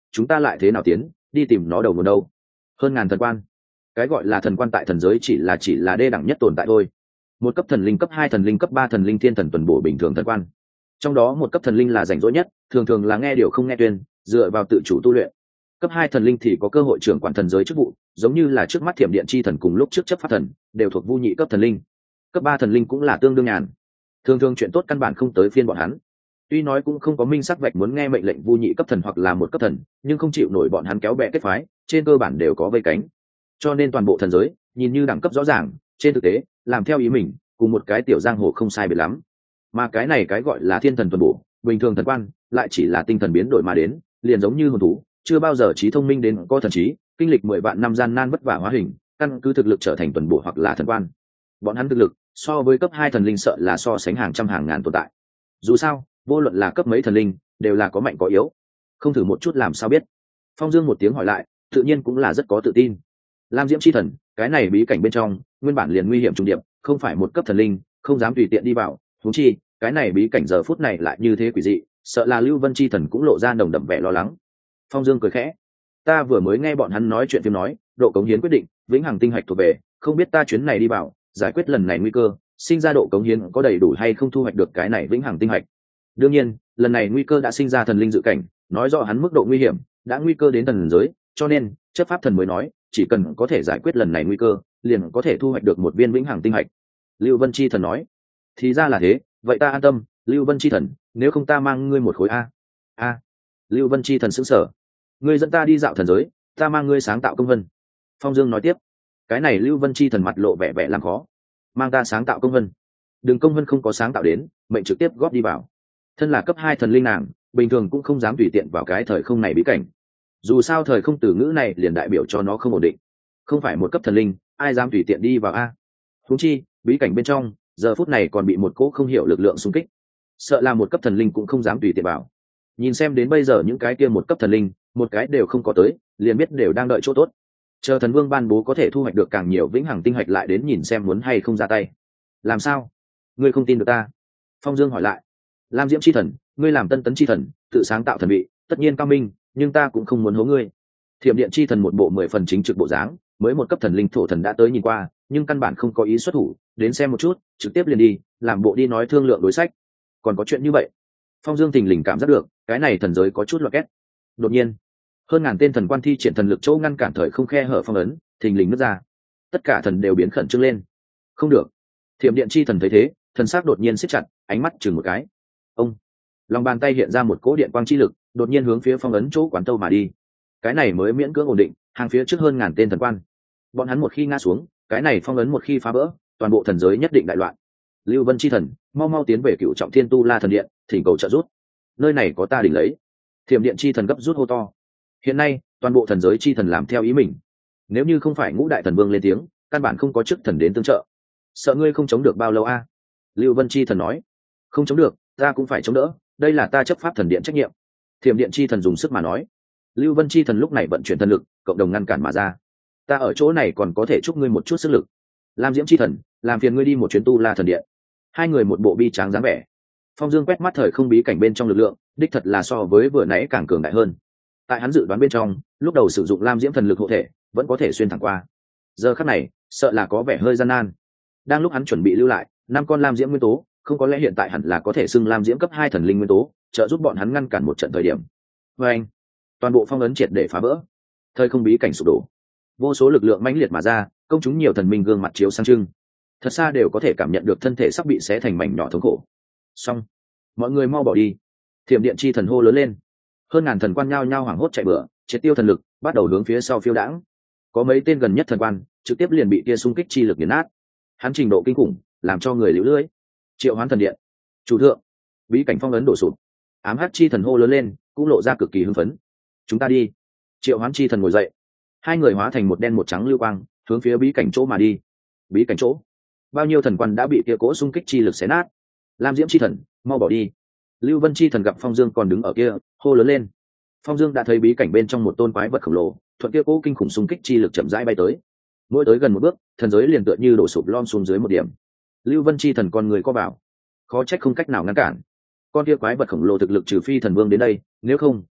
chúng ta lại thế nào tiến đi tìm nó đầu nguồn đâu? Hơn ngàn thần quan, cái gọi là thần quan tại thần giới chỉ là chỉ là đê đẳng nhất tồn tại thôi. Một cấp thần linh, cấp hai thần linh, cấp ba thần linh, thiên thần tuần bổ bình thường thần quan. Trong đó một cấp thần linh là rảnh rỗi nhất, thường thường là nghe điều không nghe tuyên, dựa vào tự chủ tu luyện. Cấp hai thần linh thì có cơ hội trưởng quản thần giới chức vụ, giống như là trước mắt thiểm điện chi thần cùng lúc trước chấp pháp thần đều thuộc vu nhị cấp thần linh. Cấp ba thần linh cũng là tương đương nhàn, thường thường chuyện tốt căn bản không tới phiên bọn hắn. Tuy nói cũng không có minh sắc vạch muốn nghe mệnh lệnh vu nhị cấp thần hoặc là một cấp thần, nhưng không chịu nổi bọn hắn kéo bè kết phái, trên cơ bản đều có vây cánh. Cho nên toàn bộ thần giới nhìn như đẳng cấp rõ ràng, trên thực tế làm theo ý mình, cùng một cái tiểu giang hồ không sai biệt lắm. Mà cái này cái gọi là thiên thần tuần bổ bình thường thần quan lại chỉ là tinh thần biến đổi mà đến, liền giống như hồn thú, chưa bao giờ trí thông minh đến có thần trí, kinh lịch mười vạn năm gian nan vất vả hóa hình, căn cứ thực lực trở thành tuần bổ hoặc là thần quan. Bọn hắn thực lực so với cấp hai thần linh sợ là so sánh hàng trăm hàng ngàn tồn tại. Dù sao vô luận là cấp mấy thần linh đều là có mạnh có yếu, không thử một chút làm sao biết. Phong Dương một tiếng hỏi lại, tự nhiên cũng là rất có tự tin. Lam Diễm chi thần, cái này bí cảnh bên trong nguyên bản liền nguy hiểm trùng điệp, không phải một cấp thần linh không dám tùy tiện đi vào, huống chi cái này bí cảnh giờ phút này lại như thế quỷ dị, sợ là Lưu Vân chi thần cũng lộ ra nồng đậm vẻ lo lắng. Phong Dương cười khẽ, ta vừa mới nghe bọn hắn nói chuyện phim nói độ cống hiến quyết định vĩnh hằng tinh hạch thuộc về, không biết ta chuyến này đi vào giải quyết lần này nguy cơ, sinh ra độ cống hiến có đầy đủ hay không thu hoạch được cái này vĩnh hằng tinh hạch. Đương nhiên lần này nguy cơ đã sinh ra thần linh dự cảnh, nói rõ hắn mức độ nguy hiểm đã nguy cơ đến thần giới, cho nên chấp pháp thần mới nói chỉ cần có thể giải quyết lần này nguy cơ liền có thể thu hoạch được một viên vĩnh hằng tinh hạch. Lưu Vân chi thần nói, thì ra là thế, vậy ta an tâm. Lưu Vân chi thần, nếu không ta mang ngươi một khối a. A. Lưu Vân chi thần sững sờ, ngươi dẫn ta đi dạo thần giới, ta mang ngươi sáng tạo công vân. Phong Dương nói tiếp, cái này Lưu Vân chi thần mặt lộ vẻ vẻ làm khó, mang ta sáng tạo công vân? Đừng công vân không có sáng tạo đến, mệnh trực tiếp góp đi vào. Thân là cấp hai thần linh nàng bình thường cũng không dám tùy tiện vào cái thời không này bí cảnh, dù sao thời không từ ngữ này liền đại biểu cho nó không ổn định, không phải một cấp thần linh ai dám tùy tiện đi vào a. Huống chi bí cảnh bên trong giờ phút này còn bị một cỗ không hiểu lực lượng xung kích, sợ là một cấp thần linh cũng không dám tùy tiện vào. Nhìn xem đến bây giờ những cái kia một cấp thần linh một cái đều không có tới, liền biết đều đang đợi chỗ tốt, chờ thần vương ban bố có thể thu hoạch được càng nhiều vĩnh hằng tinh hạch lại đến nhìn xem muốn hay không ra tay. Làm sao ngươi không tin được ta? Phong Dương hỏi lại. Lam Diễm chi thần, ngươi làm tân tấn chi thần tự sáng tạo thần vị tất nhiên cao minh, nhưng ta cũng không muốn hố ngươi. Thiểm điện chi thần một bộ mười phần chính trực bộ dáng, mới một cấp thần linh thổ thần đã tới nhìn qua, nhưng căn bản không có ý xuất thủ, đến xem một chút trực tiếp liền đi, làm bộ đi nói thương lượng đối sách. Còn có chuyện như vậy? Phong Dương thình lình cảm giác được cái này thần giới có chút loạn két. Đột nhiên hơn ngàn tên thần quan thi triển thần lực chỗ ngăn cản thời không khe hở phong ấn thình lình nứt ra, tất cả thần đều biến khẩn trương lên. Không được! Thiểm điện chi thần thấy thế, thần sắc đột nhiên siết chặt, ánh mắt chừng một cái. Ông lòng bàn tay hiện ra một cỗ điện quang chi lực, đột nhiên hướng phía phong ấn chỗ quán tâu mà đi. Cái này mới miễn cưỡng ổn định hàng phía trước hơn ngàn tên thần quan. Bọn hắn một khi ngã xuống, cái này phong ấn một khi phá vỡ, toàn bộ thần giới nhất định đại loạn. Lưu Vân chi thần, mau mau tiến về Cựu Trọng Thiên Tu La thần điện, thỉnh cầu trợ giúp. Nơi này có ta đỉnh lấy. Thiểm điện chi thần gấp rút hô to. Hiện nay toàn bộ thần giới chi thần làm theo ý mình, nếu như không phải ngũ đại thần vương lên tiếng, căn bản không có chức thần đến tương trợ. Sợ ngươi không chống được bao lâu a? Lưu Vân chi thần nói. Không chống được, ta cũng phải chống đỡ, đây là ta chấp pháp thần điện trách nhiệm. Thiểm điện chi thần dùng sức mà nói. Lưu Vân chi thần lúc này vận chuyển thần lực cộng đồng ngăn cản mà ra. Ta ở chỗ này còn có thể chúc ngươi một chút sức lực. Lam Diễm chi thần, làm phiền ngươi đi một chuyến Tu La thần điện. Hai người một bộ bi tráng dáng vẻ. Phong Dương quét mắt thời không bí cảnh bên trong lực lượng, đích thật là so với vừa nãy càng cường đại hơn. Tại hắn dự đoán bên trong, lúc đầu sử dụng Lam Diễm thần lực hộ thể vẫn có thể xuyên thẳng qua, giờ khắc này sợ là có vẻ hơi gian nan. Đang lúc hắn chuẩn bị lưu lại năm con Lam Diễm nguyên tố, không có lẽ hiện tại hẳn là có thể xưng Lam Diễm cấp hai thần linh nguyên tố, trợ giúp bọn hắn ngăn cản một trận thời điểm. Và anh, toàn bộ phong ấn triệt để phá vỡ, thời không bí cảnh sụp đổ, vô số lực lượng mãnh liệt mà ra, công chúng nhiều thần minh gương mặt chiếu sang trưng, thật xa đều có thể cảm nhận được thân thể sắp bị xé thành mảnh nhỏ thống khổ. Xong, mọi người mau bỏ đi! Thiểm điện chi thần hô lớn lên. Hơn ngàn thần quan nhao nhao hoảng hốt chạy bừa, triệt tiêu thần lực, bắt đầu hướng phía sau phiêu đãng. Có mấy tên gần nhất thần quan trực tiếp liền bị tia xung kích chi lực nghiền nát. Hắn trình độ kinh khủng, làm cho người liễu lưỡi. Triệu Hoán thần điện, chủ thượng, bí cảnh phong ấn đổ sụp. Ám hắc chi thần hô lớn lên, cũng lộ ra cực kỳ hưng phấn. Chúng ta đi! Triệu Hoán chi thần ngồi dậy. Hai người hóa thành một đen một trắng lưu quang, hướng phía bí cảnh chỗ mà đi. Bí cảnh chỗ, bao nhiêu thần quan đã bị tia cỗ xung kích chi lực xé nát. Lam Diễm chi thần, mau bỏ đi! Lưu Vân chi thần gặp Phong Dương còn đứng ở kia, hô lớn lên. Phong Dương đã thấy bí cảnh bên trong một tôn quái vật khổng lồ, thuận kia cỗ kinh khủng xung kích chi lực chậm rãi bay tới. Mỗi tới gần một bước, thần giới liền tựa như đổ sụp lom xuống dưới một điểm. Lưu Vân chi thần con người co bảo, khó trách không cách nào ngăn cản. Con kia quái vật khổng lồ thực lực trừ phi thần vương đến đây, nếu không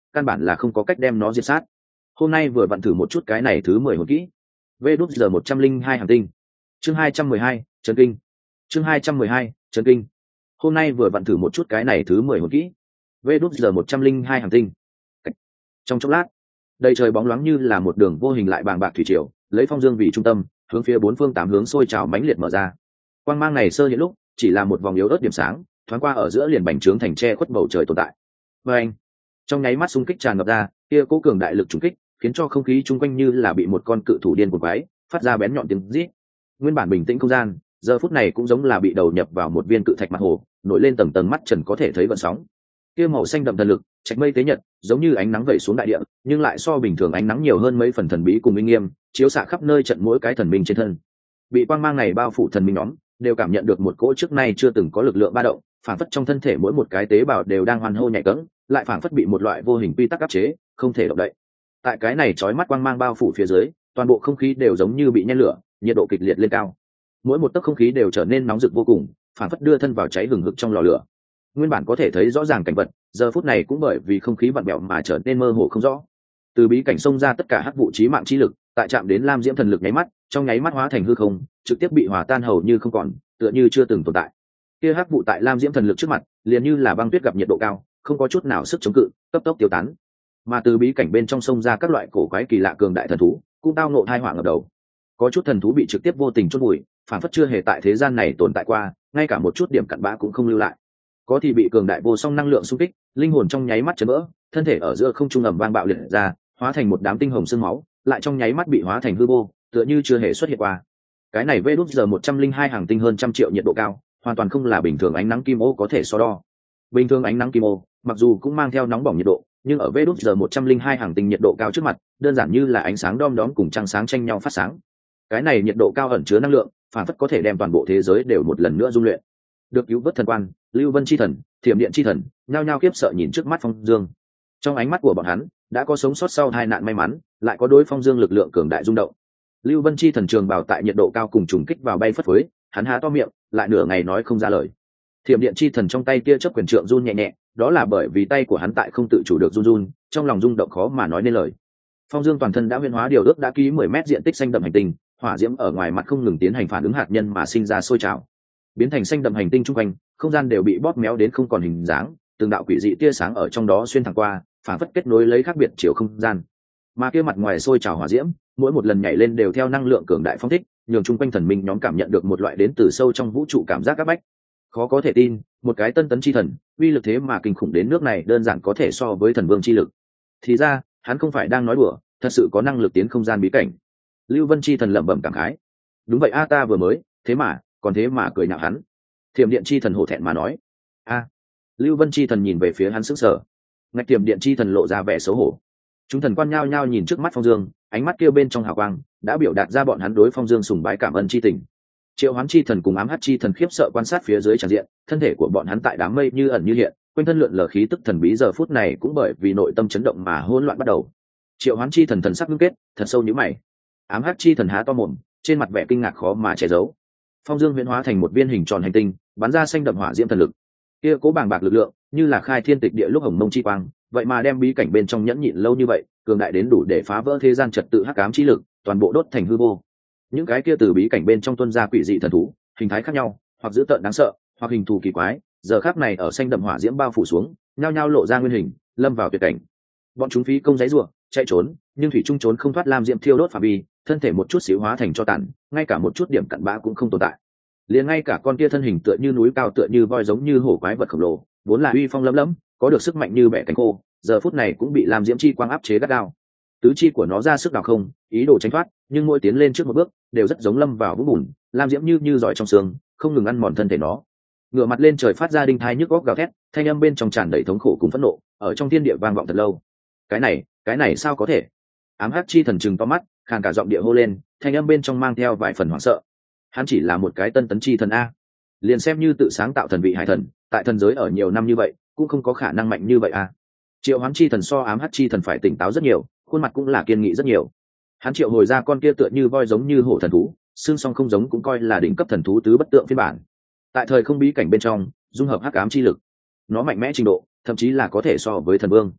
căn bản là không có cách đem nó diệt sát. Hôm nay vừa vặn thử một chút cái này thứ mười hồn kỹ. Vê đút giờ một trăm linh hai hàng tinh. Chương hai trăm mười hai, chấn kinh. Chương hai trăm mười hai, chấn kinh. Hôm nay vừa vặn thử một chút cái này thứ mười hồn kỹ. Vê đút giờ một trăm linh hai hàng tinh. Trong chốc lát, đầy trời bóng loáng như là một đường vô hình lại bàng bạc thủy triều, lấy Phong Dương vì trung tâm, hướng phía bốn phương tám hướng sôi trào mãnh liệt mở ra. Quang mang này sơ hiện lúc, chỉ là một vòng yếu ớt điểm sáng, thoáng qua ở giữa liền bành trướng thành che khuất bầu trời tồn tại. Và anh, trong nháy mắt xung kích tràn ngập ra, kia cố cường đại lực trùng kích, khiến cho không khí chung quanh như là bị một con cự thủ điên cuồng quái, phát ra bén nhọn tiếng rít. Nguyên bản bình tĩnh không gian, giờ phút này cũng giống là bị đầu nhập vào một viên cự thạch mặt hồ, nổi lên tầng tầng mắt trần có thể thấy vận sóng. Kia màu xanh đậm thần lực, trạch mây tế nhật, giống như ánh nắng vẩy xuống đại địa, nhưng lại so bình thường ánh nắng nhiều hơn mấy phần thần bí cùng uy nghiêm, chiếu xạ khắp nơi trận mỗi cái thần minh trên thân. Bị quang mang này bao phủ thần minh nhóm, đều cảm nhận được một cỗ trước nay chưa từng có lực lượng ba động, phản phất trong thân thể mỗi một cái tế bào đều đang hoan hô nhảy cẫng, lại phản phất bị một loại vô hình quy tắc áp chế, không thể động đậy. Tại cái này chói mắt quang mang bao phủ phía dưới, toàn bộ không khí đều giống như bị nhen lửa, nhiệt độ kịch liệt lên cao. Mỗi một tấc không khí đều trở nên nóng rực vô cùng, phản phất đưa thân vào cháy hừng hực trong lò lửa. Nguyên bản có thể thấy rõ ràng cảnh vật, giờ phút này cũng bởi vì không khí vặn vẹo mà trở nên mơ hồ không rõ. Từ bí cảnh xông ra tất cả hắc vụ chí mạng chi lực, tại chạm đến lam diễm thần lực nháy mắt, trong nháy mắt hóa thành hư không, trực tiếp bị hòa tan hầu như không còn, tựa như chưa từng tồn tại. Kia hắc vụ tại lam diễm thần lực trước mặt, liền như là băng tuyết gặp nhiệt độ cao, không có chút nào sức chống cự, cấp tốc tiêu tán. Mà từ bí cảnh bên trong xông ra các loại cổ quái kỳ lạ cường đại thần thú, cũng tao ngộ tai họa ngập đầu. Có chút thần thú bị trực tiếp vô tình chôn vùi, phản phất chưa hề tại thế gian này tồn tại qua, ngay cả một chút điểm cặn bã cũng không lưu lại. Có thì bị cường đại vô song năng lượng xung kích, linh hồn trong nháy mắt chấn vỡ, thân thể ở giữa không trung ầm vang bạo liệt ra, hóa thành một đám tinh hồng xương máu, lại trong nháy mắt bị hóa thành hư vô, tựa như chưa hề xuất hiện qua. Cái này vê đút giờ một trăm linh hai hàng tinh hơn trăm triệu nhiệt độ cao, hoàn toàn không là bình thường ánh nắng kim ô có thể so đo. Bình thường ánh nắng kim ô, mặc dù cũng mang theo nóng bỏng nhiệt độ, nhưng ở vê đút giờ một trăm linh hai hàng tinh nhiệt độ cao trước mặt, đơn giản như là ánh sáng đom đóm cùng trăng sáng tranh nhau phát sáng. Cái này nhiệt độ cao ẩn chứa năng lượng, phản phất có thể đem toàn bộ thế giới đều một lần nữa dung luyện. Được cứu vớt thần quan, Lưu Vân chi thần, Thiểm Điện chi thần, nhao nhao khiếp sợ nhìn trước mắt Phong Dương. Trong ánh mắt của bọn hắn, đã có sống sót sau hai nạn may mắn, lại có đối Phong Dương lực lượng cường đại rung động. Lưu Vân chi thần trường bảo tại nhiệt độ cao cùng trùng kích vào bay phất phới, hắn há to miệng, lại nửa ngày nói không ra lời. Thiểm Điện chi thần trong tay kia chấp quyền trượng run nhẹ nhẹ, đó là bởi vì tay của hắn tại không tự chủ được run run, trong lòng rung động khó mà nói nên lời. Phong Dương toàn thân đã huyễn hóa điều ước đã ký mười mét diện tích xanh đậm hành tinh, hỏa diễm ở ngoài mặt không ngừng tiến hành phản ứng hạt nhân mà sinh ra sôi trào, biến thành xanh đậm hành tinh chung quanh, không gian đều bị bóp méo đến không còn hình dáng, từng đạo quỷ dị tia sáng ở trong đó xuyên thẳng qua, phản phất kết nối lấy khác biệt chiều không gian. Mà kia mặt ngoài sôi trào hỏa diễm, mỗi một lần nhảy lên đều theo năng lượng cường đại phóng thích, nhường chung quanh thần minh nhóm cảm nhận được một loại đến từ sâu trong vũ trụ cảm giác áp bách. Khó có thể tin, một cái tân tấn chi thần, uy lực thế mà kinh khủng đến nước này, đơn giản có thể so với thần vương chi lực. Thì ra, hắn không phải đang nói đùa, thật sự có năng lực tiến không gian bí cảnh. Lưu Vân chi thần lẩm bẩm cảm khái. Đúng vậy a, ta vừa mới, thế mà, còn thế mà cười nhạo hắn. Thiểm Điện chi thần hổ thẹn mà nói. A. Lưu Vân chi thần nhìn về phía hắn sững sờ. Ngạch Thiểm Điện chi thần lộ ra vẻ xấu hổ. Chúng thần quan nhao nhao nhìn trước mắt Phong Dương, ánh mắt kia bên trong hào quang đã biểu đạt ra bọn hắn đối Phong Dương sùng bái cảm ơn chi tình. Triệu Hoán chi thần cùng Ám Hắc chi thần khiếp sợ quan sát phía dưới tràn diện, thân thể của bọn hắn tại đám mây như ẩn như hiện, quanh thân lượn lờ khí tức thần bí, giờ phút này cũng bởi vì nội tâm chấn động mà hỗn loạn bắt đầu. Triệu Hoán chi thần thần sắc ngưng kết, thật sâu nhíu mày. Ám Hắc chi thần há to mồm, trên mặt vẻ kinh ngạc khó mà che giấu. Phong Dương huyễn hóa thành một viên hình tròn hành tinh, bắn ra xanh đậm hỏa diễm thần lực. Kia cố bàng bạc lực lượng, như là khai thiên tịch địa lúc hồng mông chi quang, vậy mà đem bí cảnh bên trong nhẫn nhịn lâu như vậy, cường đại đến đủ để phá vỡ thế gian trật tự hắc ám chi lực, toàn bộ đốt thành hư vô. Những cái kia từ bí cảnh bên trong tuôn ra quỷ dị thần thú, hình thái khác nhau, hoặc dữ tợn đáng sợ, hoặc hình thù kỳ quái, giờ khắc này ở xanh đậm hỏa diễm bao phủ xuống, nhao nhao lộ ra nguyên hình, lâm vào tuyệt cảnh. Bọn chúng phí công giấy rủa, chạy trốn, nhưng thủy trung trốn không thoát lam diễm thiêu đốt phạm vi, thân thể một chút xíu hóa thành cho tàn, ngay cả một chút điểm cặn bã cũng không tồn tại. Liền ngay cả con kia thân hình tựa như núi cao, tựa như voi giống như hổ quái vật khổng lồ, vốn là uy phong lẫm lẫm, có được sức mạnh như bẻ cánh khô, giờ phút này cũng bị lam diễm chi quang áp chế gắt gao. Tứ chi của nó ra sức đào không, ý đồ tránh thoát, nhưng mỗi tiến lên trước một bước, đều rất giống lâm vào vũng bùn, lam diễm như như giỏi trong xương, không ngừng ăn mòn thân thể nó. Ngửa mặt lên trời phát ra đinh thai nhức góc gào thét, thanh âm bên trong tràn đầy thống khổ cùng phẫn nộ, ở trong thiên địa vang vọng thật lâu. Cái này, cái này sao có thể? Ám Hắc chi thần trừng to mắt, khàn cả giọng địa hô lên, thanh âm bên trong mang theo vài phần hoảng sợ. Hắn chỉ là một cái tân tấn chi thần a, liền xem như tự sáng tạo thần vị hải thần, tại thần giới ở nhiều năm như vậy, cũng không có khả năng mạnh như vậy a. Triệu Hoán chi thần so Ám Hắc chi thần phải tỉnh táo rất nhiều, khuôn mặt cũng là kiên nghị rất nhiều. Hắn triệu hồi ra con kia tựa như voi giống như hổ thần thú, xương song không giống cũng coi là đỉnh cấp thần thú tứ bất tượng phiên bản. Tại thời không bí cảnh bên trong, dung hợp hắc ám chi lực, nó mạnh mẽ trình độ, thậm chí là có thể so với thần vương.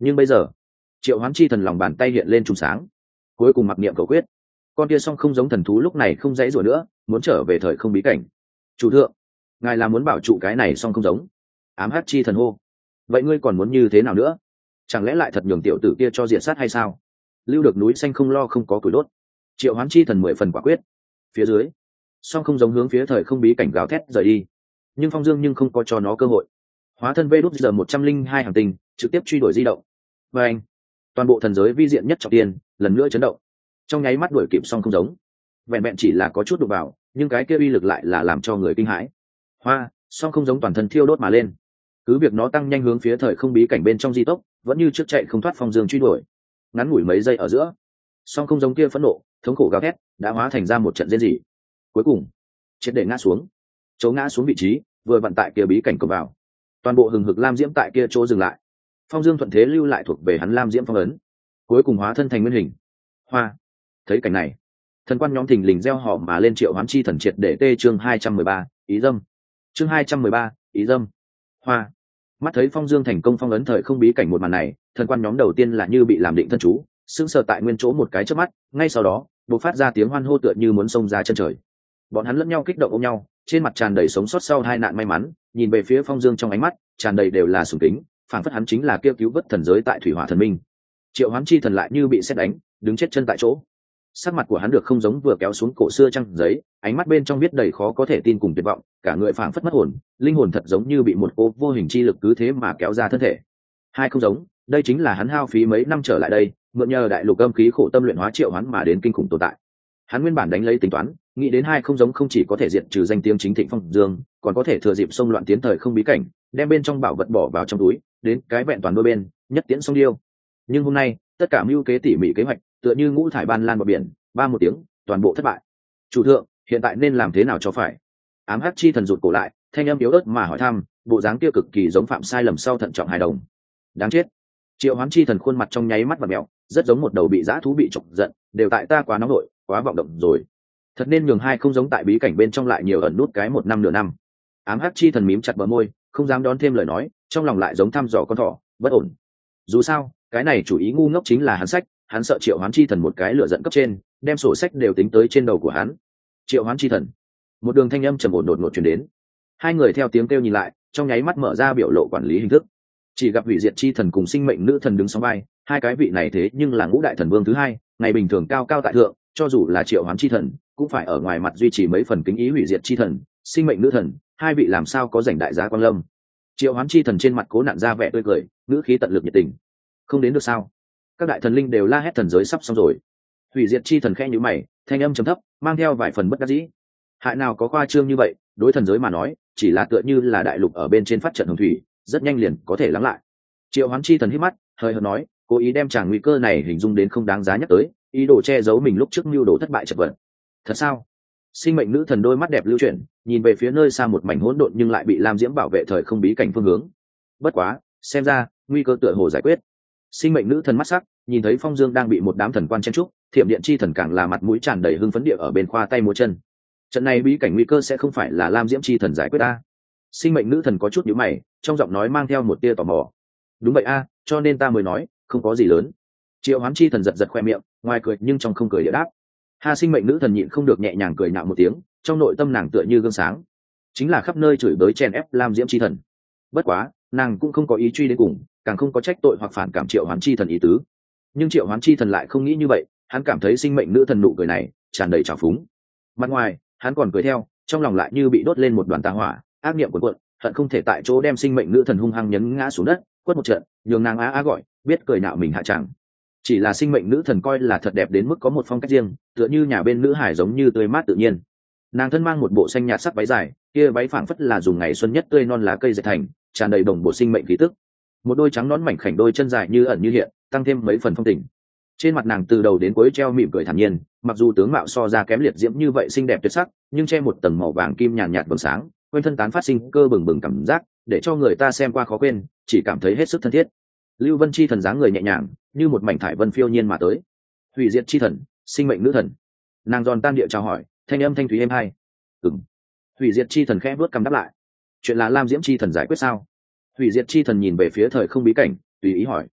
Nhưng bây giờ triệu hoán chi thần lòng bàn tay hiện lên trùng sáng, cuối cùng mặc niệm cầu quyết. Con kia song không giống thần thú lúc này không dãy rủa nữa, muốn trở về thời không bí cảnh. Chủ thượng, ngài là muốn bảo trụ cái này song không giống? Ám hắc chi thần hô. Vậy ngươi còn muốn như thế nào nữa? Chẳng lẽ lại thật nhường tiểu tử kia cho diệt sát hay sao? Lưu được núi xanh không lo không có củi đốt. Triệu hoán chi thần mười phần quả quyết. Phía dưới song không giống hướng phía thời không bí cảnh gào thét rời đi, nhưng Phong Dương nhưng không có cho nó cơ hội. Hóa thân vê đút giờ một trăm linh hai hàng tinh trực tiếp truy đuổi di động, và anh toàn bộ thần giới vi diện nhất trọng tiên lần nữa chấn động, trong nháy mắt đuổi kịp song không giống. Vẹn vẹn chỉ là có chút đụng vào, nhưng cái kia uy lực lại là làm cho người kinh hãi. Hoa song không giống toàn thân thiêu đốt mà lên, cứ việc nó tăng nhanh hướng phía thời không bí cảnh bên trong di tốc, vẫn như trước chạy không thoát Phong Dương truy đuổi. Ngắn ngủi mấy giây ở giữa, song không giống kia phẫn nộ thống khổ gào thét đã hóa thành ra một trận rên rỉ, cuối cùng triệt để ngã xuống. Chỗ ngã xuống vị trí vừa vặn tại kia bí cảnh cầm vào, toàn bộ hừng hực lam diễm tại kia chỗ dừng lại. Phong Dương thuận thế lưu lại thuộc về hắn lam diễm phong ấn, cuối cùng hóa thân thành nguyên hình. Hoa thấy cảnh này, thần quan nhóm thình lình gieo họ mà lên. Triệu hoán chi thần triệt để tê. Chương hai trăm mười ba ý dâm. Chương hai trăm mười ba ý dâm. Hoa mắt thấy Phong Dương thành công phong ấn thời không bí cảnh một màn này, thần quan nhóm đầu tiên là như bị làm định thân chú, sững sờ tại nguyên chỗ một cái chớp mắt, ngay sau đó bộc phát ra tiếng hoan hô tựa như muốn xông ra chân trời. Bọn hắn lẫn nhau kích động ôm nhau, trên mặt tràn đầy sống sót sau hai nạn may mắn, nhìn về phía Phong Dương trong ánh mắt tràn đầy đều là sùng kính, phảng phất hắn chính là kêu cứu vớt thần giới tại thủy hỏa thần minh. Triệu hoán chi thần lại như bị sét đánh, đứng chết chân tại chỗ. Sắc mặt của hắn được không giống vừa kéo xuống cổ xưa trăng giấy, ánh mắt bên trong biết đầy khó có thể tin cùng tuyệt vọng, cả người phảng phất mất hồn, linh hồn thật giống như bị một cô vô hình chi lực cứ thế mà kéo ra thân thể. Hai không giống, đây chính là hắn hao phí mấy năm trở lại đây, mượn nhờ đại lục âm khí khổ tâm luyện hóa triệu hoán mà đến kinh khủng tồn tại. Hắn nguyên bản đánh lấy tính toán, nghĩ đến hai không giống không chỉ có thể diệt trừ danh tiếng chính thịnh Phong Dương, còn có thể thừa dịp xông loạn tiến thời không bí cảnh, đem bên trong bảo vật bỏ vào trong túi, đến cái vẹn toàn đôi bên, nhất tiễn song điêu. Nhưng hôm nay, tất cả mưu kế tỉ mỉ kế hoạch, tựa như ngũ thải ban lan vào biển, ba một tiếng, toàn bộ thất bại. Chủ thượng, hiện tại nên làm thế nào cho phải? Ám hắc chi thần rụt cổ lại, thanh âm yếu ớt mà hỏi thăm, bộ dáng kia cực kỳ giống phạm sai lầm sau thận trọng hài đồng. Đáng chết. Triệu hoán chi thần khuôn mặt trong nháy mắt và mèo, rất giống một đầu bị dã thú bị chọc giận, đều tại ta quá nóng nổi, quá vọng động rồi. Thật nên nhường hai không giống tại bí cảnh bên trong lại nhiều ẩn nút cái một năm nửa năm. Ám hắc chi thần mím chặt bờ môi, không dám đón thêm lời nói, trong lòng lại giống thăm dò con thỏ, bất ổn. Dù sao, cái này chủ ý ngu ngốc chính là hắn sách, hắn sợ triệu hoán chi thần một cái lửa giận cấp trên, đem sổ sách đều tính tới trên đầu của hắn. Triệu hoán chi thần, một đường thanh âm trầm ổn đột ngột truyền đến. Hai người theo tiếng kêu nhìn lại, trong nháy mắt mở ra biểu lộ quản lý hình thức. Chỉ gặp hủy diệt chi thần cùng sinh mệnh nữ thần đứng song vai, hai cái vị này thế nhưng là ngũ đại thần vương thứ hai, ngày bình thường cao cao tại thượng, cho dù là triệu hoán chi thần cũng phải ở ngoài mặt duy trì mấy phần kính ý. Hủy diệt chi thần, sinh mệnh nữ thần, hai vị làm sao có rảnh đại giá quan lâm. Triệu hoán chi thần trên mặt cố nặn ra vẻ tươi cười, ngữ khí tận lực nhiệt tình. Không đến được sao? Các đại thần linh đều la hét thần giới sắp xong rồi. Hủy diệt chi thần khẽ nhíu mày, thanh âm trầm thấp, mang theo vài phần bất đắc dĩ. Hại nào có khoa trương như vậy, đối thần giới mà nói, chỉ là tựa như là đại lục ở bên trên phát trận hồng thủy, rất nhanh liền có thể lắng lại. Triệu hoán chi thần hít mắt, hơi hợt nói, cố ý đem chàng nguy cơ này hình dung đến không đáng giá nhắc tới, ý đồ che giấu mình lúc trước mưu đồ thất bại chật vật. Thật sao? Sinh mệnh nữ thần đôi mắt đẹp lưu chuyển, nhìn về phía nơi xa một mảnh hỗn độn nhưng lại bị lam diễm bảo vệ thời không bí cảnh phương hướng. Bất quá, xem ra nguy cơ tựa hồ giải quyết. Sinh mệnh nữ thần mắt sắc, nhìn thấy Phong Dương đang bị một đám thần quan chen trúc, thiểm điện chi thần càng là mặt mũi tràn đầy hưng phấn địa ở bên khoa tay múa chân. Trận này bí cảnh nguy cơ sẽ không phải là lam diễm chi thần giải quyết a? Sinh mệnh nữ thần có chút nhíu mày, trong giọng nói mang theo một tia tò mò. Đúng vậy a, cho nên ta mới nói, không có gì lớn. Triệu hoán chi thần giật giật khoe miệng, ngoài cười nhưng trong không cười địa đáp. Ha, sinh mệnh nữ thần nhịn không được nhẹ nhàng cười nhạo một tiếng, trong nội tâm nàng tựa như gương sáng, chính là khắp nơi chửi bới chen ép lam diễm chi thần. Bất quá, nàng cũng không có ý truy đến cùng, càng không có trách tội hoặc phản cảm triệu hoán chi thần ý tứ. Nhưng triệu hoán chi thần lại không nghĩ như vậy, hắn cảm thấy sinh mệnh nữ thần nụ cười này tràn đầy trào phúng. Mặt ngoài, hắn còn cười theo, trong lòng lại như bị đốt lên một đoàn tà hỏa, ác niệm cuộn cuộn, hận không thể tại chỗ đem sinh mệnh nữ thần hung hăng nhấn ngã xuống đất, quất một trận, nhường nàng á á gọi, biết cười nạo mình hạ chẳng. Chỉ là sinh mệnh nữ thần coi là thật đẹp đến mức có một phong cách riêng, tựa như nhà bên nữ hải giống như tươi mát tự nhiên. Nàng thân mang một bộ xanh nhạt sắc váy dài, kia váy phảng phất là dùng ngày xuân nhất tươi non lá cây dệt thành, tràn đầy đồng bộ sinh mệnh khí tức. Một đôi trắng nón mảnh khảnh đôi chân dài như ẩn như hiện, tăng thêm mấy phần phong tình. Trên mặt nàng từ đầu đến cuối treo mỉm cười thản nhiên, mặc dù tướng mạo so ra kém liệt diễm như vậy xinh đẹp tuyệt sắc, nhưng che một tầng màu vàng kim nhàn nhạt vầng sáng, quanh thân tán phát sinh cơ bừng bừng cảm giác, để cho người ta xem qua khó quên, chỉ cảm thấy hết sức thân thiết. Lưu Vân chi thần dáng người nhẹ nhàng, như một mảnh thải vân phiêu nhiên mà tới. Hủy diệt chi thần, sinh mệnh nữ thần. Nàng giòn tan địa chào hỏi, thanh âm thanh thúy êm hai. Ừm. Hủy diệt chi thần khẽ vuốt cằm đáp lại. Chuyện là lam diễm chi thần giải quyết sao? Hủy diệt chi thần nhìn về phía thời không bí cảnh, tùy ý hỏi.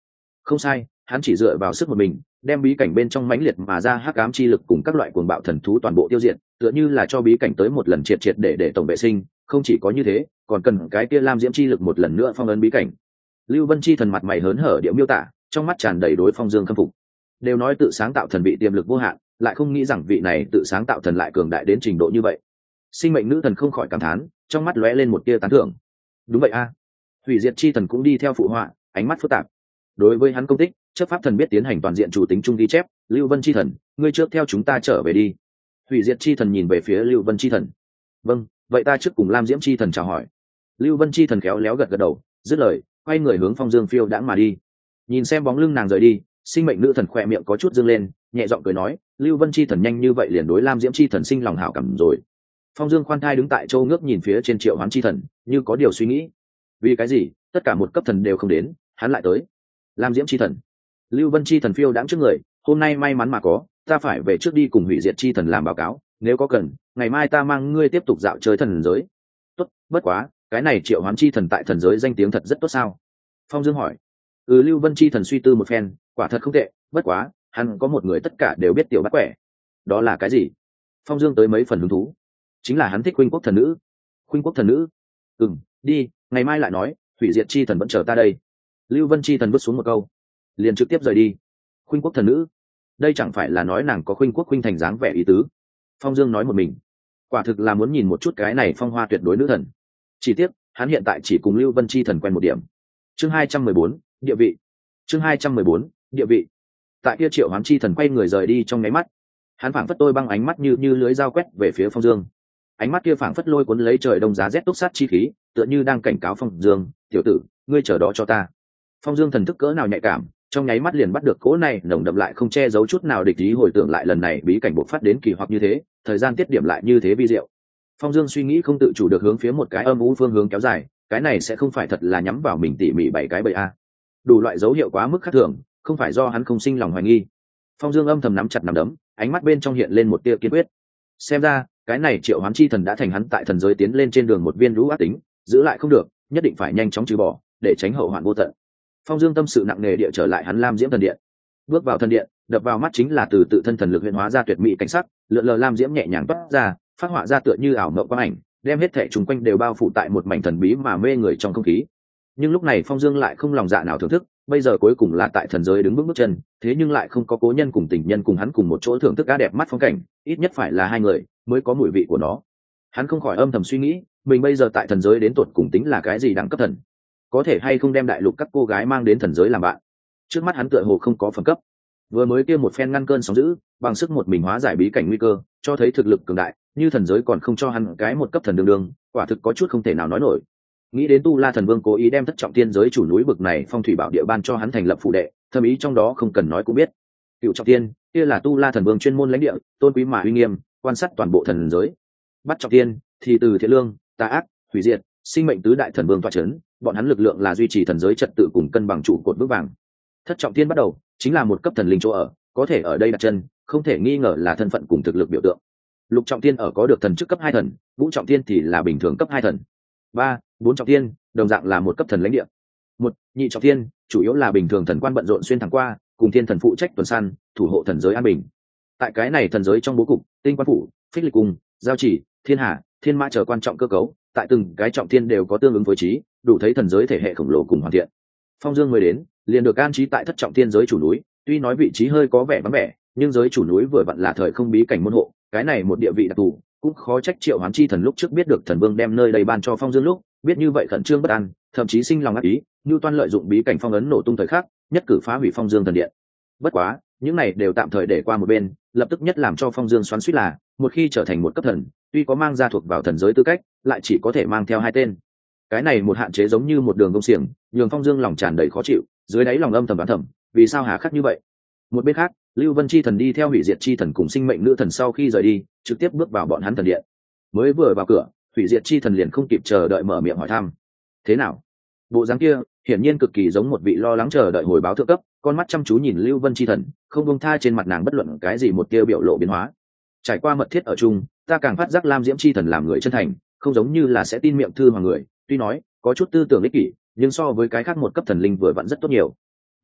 Không sai, hắn chỉ dựa vào sức một mình đem bí cảnh bên trong mãnh liệt mà ra hắc ám chi lực cùng các loại cuồng bạo thần thú toàn bộ tiêu diệt, tựa như là cho bí cảnh tới một lần triệt triệt để để tổng vệ sinh. Không chỉ có như thế, còn cần cái kia lam diễm chi lực một lần nữa phong ấn bí cảnh. Lưu Vân Chi thần mặt mày hớn hở địa miêu tả, trong mắt tràn đầy đối Phong Dương khâm phục. Đều nói tự sáng tạo thần vị tiềm lực vô hạn, lại không nghĩ rằng vị này tự sáng tạo thần lại cường đại đến trình độ như vậy. Sinh mệnh nữ thần không khỏi cảm thán, trong mắt lóe lên một tia tán thưởng. Đúng vậy a. Hủy diệt chi thần cũng đi theo phụ họa, ánh mắt phức tạp. Đối với hắn công tích, chấp pháp thần biết tiến hành toàn diện chủ tính chung ghi chép. Lưu Vân Chi thần, ngươi trước theo chúng ta trở về đi. Hủy diệt chi thần nhìn về phía Lưu Vân Chi thần. Vâng, vậy ta trước cùng Lam Diễm Chi thần chào hỏi. Lưu Vân Chi thần khéo léo gật gật đầu, dứt lời, quay người hướng Phong Dương phiêu đãng mà đi. Nhìn xem bóng lưng nàng rời đi, sinh mệnh nữ thần khỏe miệng có chút dương lên, nhẹ giọng cười nói, Lưu Vân Chi thần nhanh như vậy liền đối Lam Diễm Chi thần sinh lòng hảo cảm rồi. Phong Dương khoan thai đứng tại châu ngước nhìn phía trên Triệu Hoán Chi thần, như có điều suy nghĩ. Vì cái gì tất cả một cấp thần đều không đến, hắn lại tới? Lam Diễm Chi thần, Lưu Vân Chi thần phiêu đãng trước người, hôm nay may mắn mà có, ta phải về trước đi cùng hủy diệt chi thần làm báo cáo, nếu có cần, ngày mai ta mang ngươi tiếp tục dạo chơi thần giới. Tốt, bất quá, cái này Triệu Hoán Chi thần tại thần giới danh tiếng thật rất tốt sao? Phong Dương hỏi. Ừ, Lưu Vân Chi thần suy tư một phen, quả thật không tệ, bất quá, hắn có một người tất cả đều biết tiểu bắt quẻ. Đó là cái gì? Phong Dương tới mấy phần hứng thú. Chính là hắn thích Khuynh Quốc thần nữ. Khuynh Quốc thần nữ? Ừm, đi, ngày mai lại nói, hủy diệt chi thần vẫn chờ ta đây. Lưu Vân Chi thần vứt xuống một câu, liền trực tiếp rời đi. Khuynh Quốc thần nữ? Đây chẳng phải là nói nàng có Khuynh Quốc khuynh thành dáng vẻ ý tứ? Phong Dương nói một mình, quả thực là muốn nhìn một chút cái này phong hoa tuyệt đối nữ thần. Chỉ tiếc, hắn hiện tại chỉ cùng Lưu Vân Chi thần quen một điểm. Chương hai trăm mười bốn, địa vị. Chương hai trăm mười bốn, địa vị. Tại kia Triệu Hoán Chi thần quay người rời đi trong nháy mắt, hắn phảng phất tôi băng ánh mắt như như lưới dao quét về phía Phong Dương. Ánh mắt kia phảng phất lôi cuốn lấy trời đông giá rét túc sát chi khí, tựa như đang cảnh cáo Phong Dương, tiểu tử, ngươi chờ đó cho ta. Phong Dương thần thức cỡ nào nhạy cảm, trong nháy mắt liền bắt được cỗ này nồng đậm lại không che giấu chút nào địch ý, hồi tưởng lại lần này bí cảnh bộc phát đến kỳ hoặc như thế, thời gian tiết điểm lại như thế vi diệu. Phong Dương suy nghĩ không tự chủ được hướng phía một cái âm u phương hướng kéo dài, cái này sẽ không phải thật là nhắm vào mình tỉ mỉ bảy cái bầy a. Đủ loại dấu hiệu quá mức khác thường, không phải do hắn không sinh lòng hoài nghi. Phong Dương âm thầm nắm chặt nắm đấm, ánh mắt bên trong hiện lên một tia kiên quyết. Xem ra, cái này Triệu Hoán Chi thần đã thành hắn tại thần giới tiến lên trên đường một viên lũ ác tính, giữ lại không được, nhất định phải nhanh chóng trừ bỏ, để tránh hậu hoạn vô tận. Phong Dương tâm sự nặng nề địa trở lại hắn Lam Diễm thần điện. Bước vào thần điện, đập vào mắt chính là từ tự thân thần lực huyễn hóa ra tuyệt mỹ cảnh sắc, lượn lờ lam diễm nhẹ nhàng toát ra, phát họa ra tựa như ảo mộng quang ảnh, đem hết thảy chúng quanh đều bao phủ tại một mảnh thần bí mà mê người trong không khí. Nhưng lúc này Phong Dương lại không lòng dạ nào thưởng thức, bây giờ cuối cùng là tại thần giới đứng bước bước chân, thế nhưng lại không có cố nhân cùng tình nhân cùng hắn cùng một chỗ thưởng thức cá đẹp mắt phong cảnh, ít nhất phải là hai người mới có mùi vị của nó. Hắn không khỏi âm thầm suy nghĩ, mình bây giờ tại thần giới đến tột cùng tính là cái gì đẳng cấp thần, có thể hay không đem đại lục các cô gái mang đến thần giới làm bạn. Trước mắt hắn tựa hồ không có phẩm cấp, vừa mới kia một phen ngăn cơn sóng dữ, bằng sức một mình hóa giải bí cảnh nguy cơ, cho thấy thực lực cường đại, như thần giới còn không cho hắn cái một cấp thần đường đường, quả thực có chút không thể nào nói nổi. Nghĩ đến Tu La thần vương cố ý đem thất trọng tiên giới chủ núi bực này phong thủy bảo địa ban cho hắn thành lập phụ đệ, thâm ý trong đó không cần nói cũng biết. Cựu trọng tiên kia là Tu La thần vương chuyên môn lãnh địa, tôn quý mà uy nghiêm, quan sát toàn bộ thần giới. Bắt trọng tiên thì từ thiện lương, tà ác, hủy diệt, sinh mệnh tứ đại thần vương tọa chấn, bọn hắn lực lượng là duy trì thần giới trật tự cùng cân bằng trụ cột vững vàng. Thất trọng tiên bắt đầu chính là một cấp thần linh chỗ ở, có thể ở đây đặt chân, không thể nghi ngờ là thân phận cùng thực lực biểu tượng. Lục trọng tiên ở có được thần chức cấp hai thần, ngũ trọng tiên thì là bình thường cấp hai thần. Ba, bốn trọng tiên đồng dạng là một cấp thần lãnh địa. Một, nhị trọng tiên chủ yếu là bình thường thần quan bận rộn xuyên thẳng qua, cùng thiên thần phụ trách tuần săn, thủ hộ thần giới an bình. Tại cái này thần giới trong bố cục, tinh quan phủ, phích lịch cung, giao chỉ, thiên hà, thiên mã chờ quan trọng cơ cấu, tại từng cái trọng tiên đều có tương ứng với trí, đủ thấy thần giới thể hệ khổng lồ cùng hoàn thiện. Phong Dương mới đến, liền được an trí tại thất trọng tiên giới chủ núi, tuy nói vị trí hơi có vẻ vắng vẻ, nhưng giới chủ núi vừa vặn là thời không bí cảnh môn hộ, cái này một địa vị đặc thù, cũng khó trách Triệu Hoán Chi thần lúc trước biết được thần vương đem nơi đây ban cho Phong Dương lúc, biết như vậy khẩn trương bất an, thậm chí sinh lòng ác ý, như toan lợi dụng bí cảnh phong ấn nổ tung thời khắc, nhất cử phá hủy Phong Dương thần điện. Bất quá, những này đều tạm thời để qua một bên, lập tức nhất làm cho Phong Dương xoắn xuýt là, một khi trở thành một cấp thần, tuy có mang gia thuộc vào thần giới tư cách, lại chỉ có thể mang theo hai tên. Cái này một hạn chế giống như một đường công xiềng, nhường Phong Dương lòng tràn đầy khó chịu, dưới đáy lòng âm thầm đoán thầm, vì sao hà khắc như vậy. Một bên khác, Lưu Vân Chi thần đi theo hủy diệt chi thần cùng sinh mệnh nữ thần sau khi rời đi, trực tiếp bước vào bọn hắn thần điện. Mới vừa vào cửa, hủy diệt chi thần liền không kịp chờ đợi mở miệng hỏi thăm. Thế nào? Bộ dáng kia hiển nhiên cực kỳ giống một vị lo lắng chờ đợi hồi báo thượng cấp, con mắt chăm chú nhìn Lưu Vân Chi thần, không buông tha trên mặt nàng bất luận cái gì một tia biểu lộ biến hóa. Trải qua mật thiết ở chung, ta càng phát giác Lam Diễm Chi thần làm người chân thành, không giống như là sẽ tin miệng thư hoàng người, tuy nói có chút tư tưởng ích kỷ, nhưng so với cái khác một cấp thần linh vừa vặn rất tốt nhiều.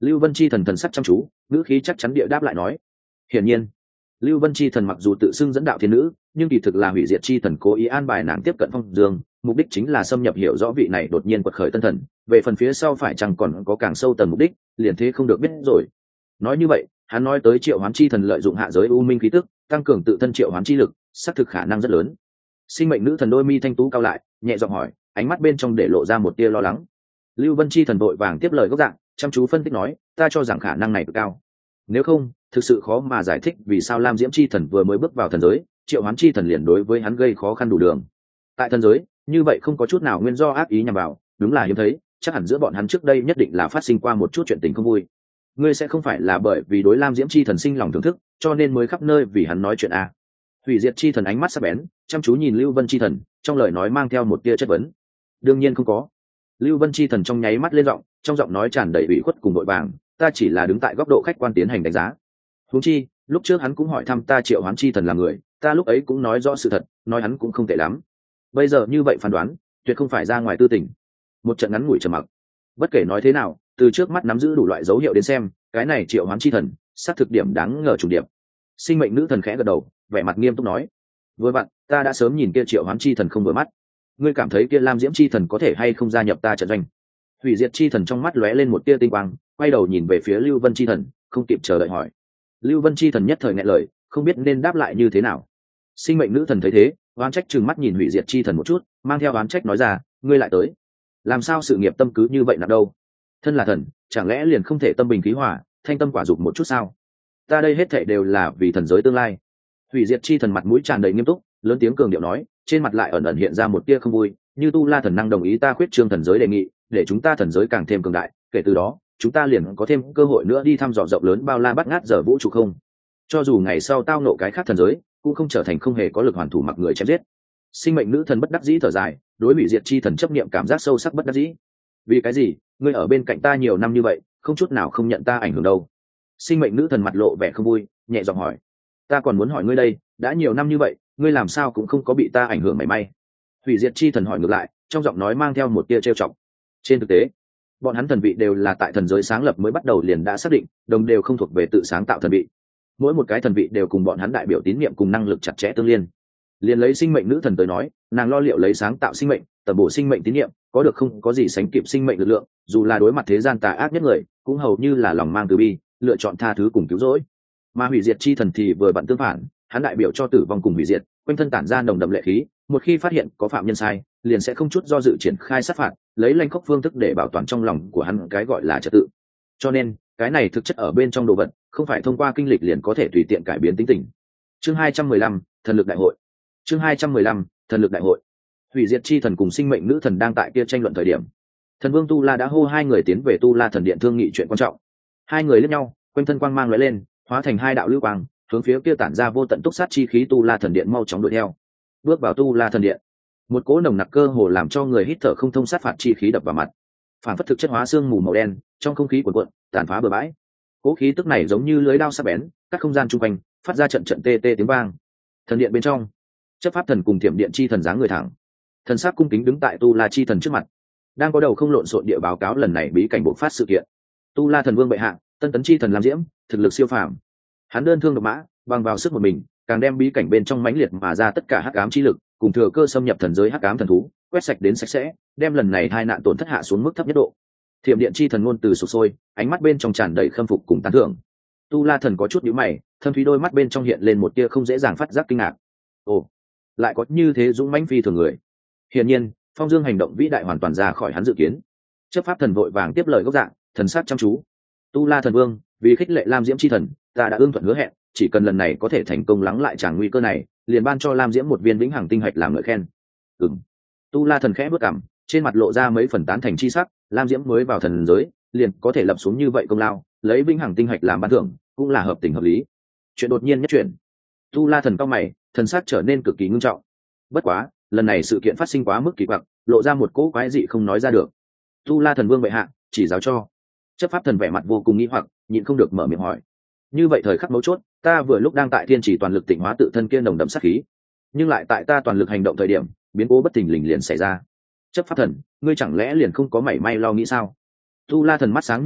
Lưu Vân Chi thần thần sắc chăm chú, ngữ khí chắc chắn địa đáp lại nói. Hiển nhiên, Lưu Vân Chi thần mặc dù tự xưng dẫn đạo thiên nữ, nhưng kỳ thực là hủy diệt chi thần cố ý an bài nàng tiếp cận Phong Dương, mục đích chính là xâm nhập hiểu rõ vị này đột nhiên quật khởi tân thần. Về phần phía sau phải chăng còn có càng sâu tầng mục đích, liền thế không được biết rồi. Nói như vậy, hắn nói tới triệu hoán chi thần lợi dụng hạ giới u minh khí tức, tăng cường tự thân triệu hoán chi lực, xác thực khả năng rất lớn. Sinh mệnh nữ thần đôi mi thanh tú cao lại, nhẹ giọng hỏi, ánh mắt bên trong để lộ ra một tia lo lắng. Lưu Vân Chi thần đội vàng tiếp lời gốc dạng, chăm chú phân tích nói, ta cho rằng khả năng này cực cao. Nếu không, thực sự khó mà giải thích vì sao Lam Diễm Chi thần vừa mới bước vào thần giới, triệu hoán chi thần liền đối với hắn gây khó khăn đủ đường. Tại thần giới, như vậy không có chút nào nguyên do ác ý nhằm vào, đúng là hiếm thấy, chắc hẳn giữa bọn hắn trước đây nhất định là phát sinh qua một chút chuyện tình không vui. Ngươi sẽ không phải là bởi vì đối Lam Diễm Chi thần sinh lòng thưởng thức, cho nên mới khắp nơi vì hắn nói chuyện à? Hủy diệt chi thần ánh mắt sắc bén, chăm chú nhìn Lưu Vân Chi thần, trong lời nói mang theo một tia chất vấn. Đương nhiên không có. Lưu Vân Chi thần trong nháy mắt lên giọng, trong giọng nói tràn đầy ủy khuất cùng vội vàng, ta chỉ là đứng tại góc độ khách quan tiến hành đánh giá. Huống chi, lúc trước hắn cũng hỏi thăm ta triệu hoán chi thần là người, ta lúc ấy cũng nói rõ sự thật, nói hắn cũng không tệ lắm. Bây giờ như vậy phán đoán, tuyệt không phải ra ngoài tư tình. Một trận ngắn ngủi trầm mặc. Bất kể nói thế nào, từ trước mắt nắm giữ đủ loại dấu hiệu đến xem, cái này triệu hoán chi thần, xác thực điểm đáng ngờ trùng điểm. Sinh mệnh nữ thần khẽ gật đầu, vẻ mặt nghiêm túc nói, vừa vặn, ta đã sớm nhìn kia triệu hoán chi thần không vừa mắt. Ngươi cảm thấy kia Lam Diễm chi thần có thể hay không gia nhập ta trận doanh? Hủy diệt chi thần trong mắt lóe lên một tia tinh quang, quay đầu nhìn về phía Lưu Vân chi thần, không kịp chờ đợi hỏi. Lưu Vân chi thần nhất thời nghẹn lời, không biết nên đáp lại như thế nào. Sinh mệnh nữ thần thấy thế, oán trách trừng mắt nhìn hủy diệt chi thần một chút, mang theo oán trách nói ra, ngươi lại tới, làm sao sự nghiệp tâm cứ như vậy nặng đâu? Thân là thần, chẳng lẽ liền không thể tâm bình khí hòa, thanh tâm quả dục một chút sao? Ta đây hết thảy đều là vì thần giới tương lai. Hủy diệt chi thần mặt mũi tràn đầy nghiêm túc, lớn tiếng cường điệu nói, trên mặt lại ẩn ẩn hiện ra một tia không vui, như tu la thần năng đồng ý ta khuyết trương thần giới đề nghị, để chúng ta thần giới càng thêm cường đại, kể từ đó chúng ta liền có thêm cơ hội nữa đi thăm dò rộng lớn bao la bắt ngát giờ vũ trụ không. Cho dù ngày sau tao nộ cái khác thần giới, cũng không trở thành không hề có lực hoàn thủ mặc người chém giết. Sinh mệnh nữ thần bất đắc dĩ thở dài, đối hủy diệt chi thần chấp niệm cảm giác sâu sắc bất đắc dĩ. Vì cái gì, ngươi ở bên cạnh ta nhiều năm như vậy, không chút nào không nhận ta ảnh hưởng đâu? Sinh mệnh nữ thần mặt lộ vẻ không vui, nhẹ giọng hỏi. Ta còn muốn hỏi ngươi đây, đã nhiều năm như vậy, ngươi làm sao cũng không có bị ta ảnh hưởng mảy may? Hủy diệt chi thần hỏi ngược lại, trong giọng nói mang theo một tia trêu chọc. Trên thực tế, bọn hắn thần vị đều là tại thần giới sáng lập mới bắt đầu liền đã xác định, đồng đều không thuộc về tự sáng tạo thần vị. Mỗi một cái thần vị đều cùng bọn hắn đại biểu tín niệm cùng năng lực chặt chẽ tương liên. Liền lấy sinh mệnh nữ thần tới nói, nàng lo liệu lấy sáng tạo sinh mệnh, tầm bổ sinh mệnh tín niệm, có được không có gì sánh kịp sinh mệnh lực lượng, dù là đối mặt thế gian tà ác nhất người, cũng hầu như là lòng mang từ bi, lựa chọn tha thứ cùng cứu rỗi. Mà hủy diệt chi thần thì vừa vặn tương phản, hắn đại biểu cho tử vong cùng hủy diệt, quanh thân tản ra nồng đậm lệ khí, một khi phát hiện có phạm nhân sai, liền sẽ không chút do dự triển khai sát phạt, lấy lanh khốc phương thức để bảo toàn trong lòng của hắn cái gọi là trật tự. Cho nên, cái này thực chất ở bên trong đồ vật, không phải thông qua kinh lịch liền có thể tùy tiện cải biến tính tình. Chương hai trăm mười lăm, thần lực đại hội. Chương hai trăm mười lăm, thần lực đại hội. Hủy diệt chi thần cùng sinh mệnh nữ thần đang tại kia tranh luận thời điểm, thần vương Tu La đã hô hai người tiến về Tu La thần điện thương nghị chuyện quan trọng. Hai người liếc nhau, quanh thân quang mang lóe lên, hóa thành hai đạo lưu quang, hướng phía kia tản ra vô tận túc sát chi khí Tu La thần điện mau chóng đuổi theo. Bước vào Tu La thần điện, một cỗ nồng nặc cơ hồ làm cho người hít thở không thông sát phạt chi khí đập vào mặt, phản phất thực chất hóa xương mù màu đen trong không khí cuồn cuộn, tàn phá bừa bãi. Cỗ khí tức này giống như lưới đao sắc bén, các không gian chung quanh phát ra trận trận tê tê tiếng vang. Thần điện bên trong, chấp pháp thần cùng thiểm điện chi thần dáng người thẳng, thần sắc cung kính đứng tại Tu La chi thần trước mặt, đang có đầu không lộn xộn địa báo cáo lần này bí cảnh bộc phát sự kiện. Tu La thần vương bệ hạ, tân tấn chi thần Lam Diễm, thực lực siêu phàm. Hắn đơn thương độc mã, bằng vào sức một mình, càng đem bí cảnh bên trong mãnh liệt mà ra tất cả hắc ám chi lực, cùng thừa cơ xâm nhập thần giới hắc ám thần thú, quét sạch đến sạch sẽ, đem lần này hai nạn tổn thất hạ xuống mức thấp nhất độ. Thiểm điện chi thần ngôn từ sục sôi, ánh mắt bên trong tràn đầy khâm phục cùng tán thưởng. Tu La thần có chút nhíu mày, thâm thúy đôi mắt bên trong hiện lên một tia không dễ dàng phát giác kinh ngạc. Ồ, lại có như thế dũng mãnh phi thường người. Hiển nhiên, Phong Dương hành động vĩ đại hoàn toàn ra khỏi hắn dự kiến. Chấp pháp thần vội vàng tiếp lời gốc dạng, thần sắc chăm chú. Tu La thần vương, vì khích lệ Lam Diễm chi thần, ta đã ương thuận hứa hẹn, chỉ cần lần này có thể thành công lắng lại tràng nguy cơ này, liền ban cho Lam Diễm một viên vĩnh hằng tinh hạch làm ngợi khen. Ừm. Tu La thần khẽ bước cằm, trên mặt lộ ra mấy phần tán thành chi sắc, Lam Diễm mới vào thần giới, liền có thể lập xuống như vậy công lao, lấy vĩnh hằng tinh hạch làm ban thưởng, cũng là hợp tình hợp lý. Chuyện đột nhiên nhất chuyện. Tu La thần cao mày, thần sắc trở nên cực kỳ ngưng trọng. Bất quá, lần này sự kiện phát sinh quá mức kỳ quặc, lộ ra một cỗ quái dị không nói ra được. Tu La thần vương bệ hạ, chỉ giáo cho. Chấp pháp thần vẻ mặt vô cùng nghi hoặc, nhịn không được mở miệng hỏi. Như vậy thời khắc mấu chốt, ta vừa lúc đang tại thiên chỉ toàn lực tịnh hóa tự thân kia nồng đậm sát khí, nhưng lại tại ta toàn lực hành động thời điểm, biến cố bất thình lình liền xảy ra. Chấp pháp thần, ngươi chẳng lẽ liền không có mảy may lo nghĩ sao? Tu La thần mắt sáng như đuốc,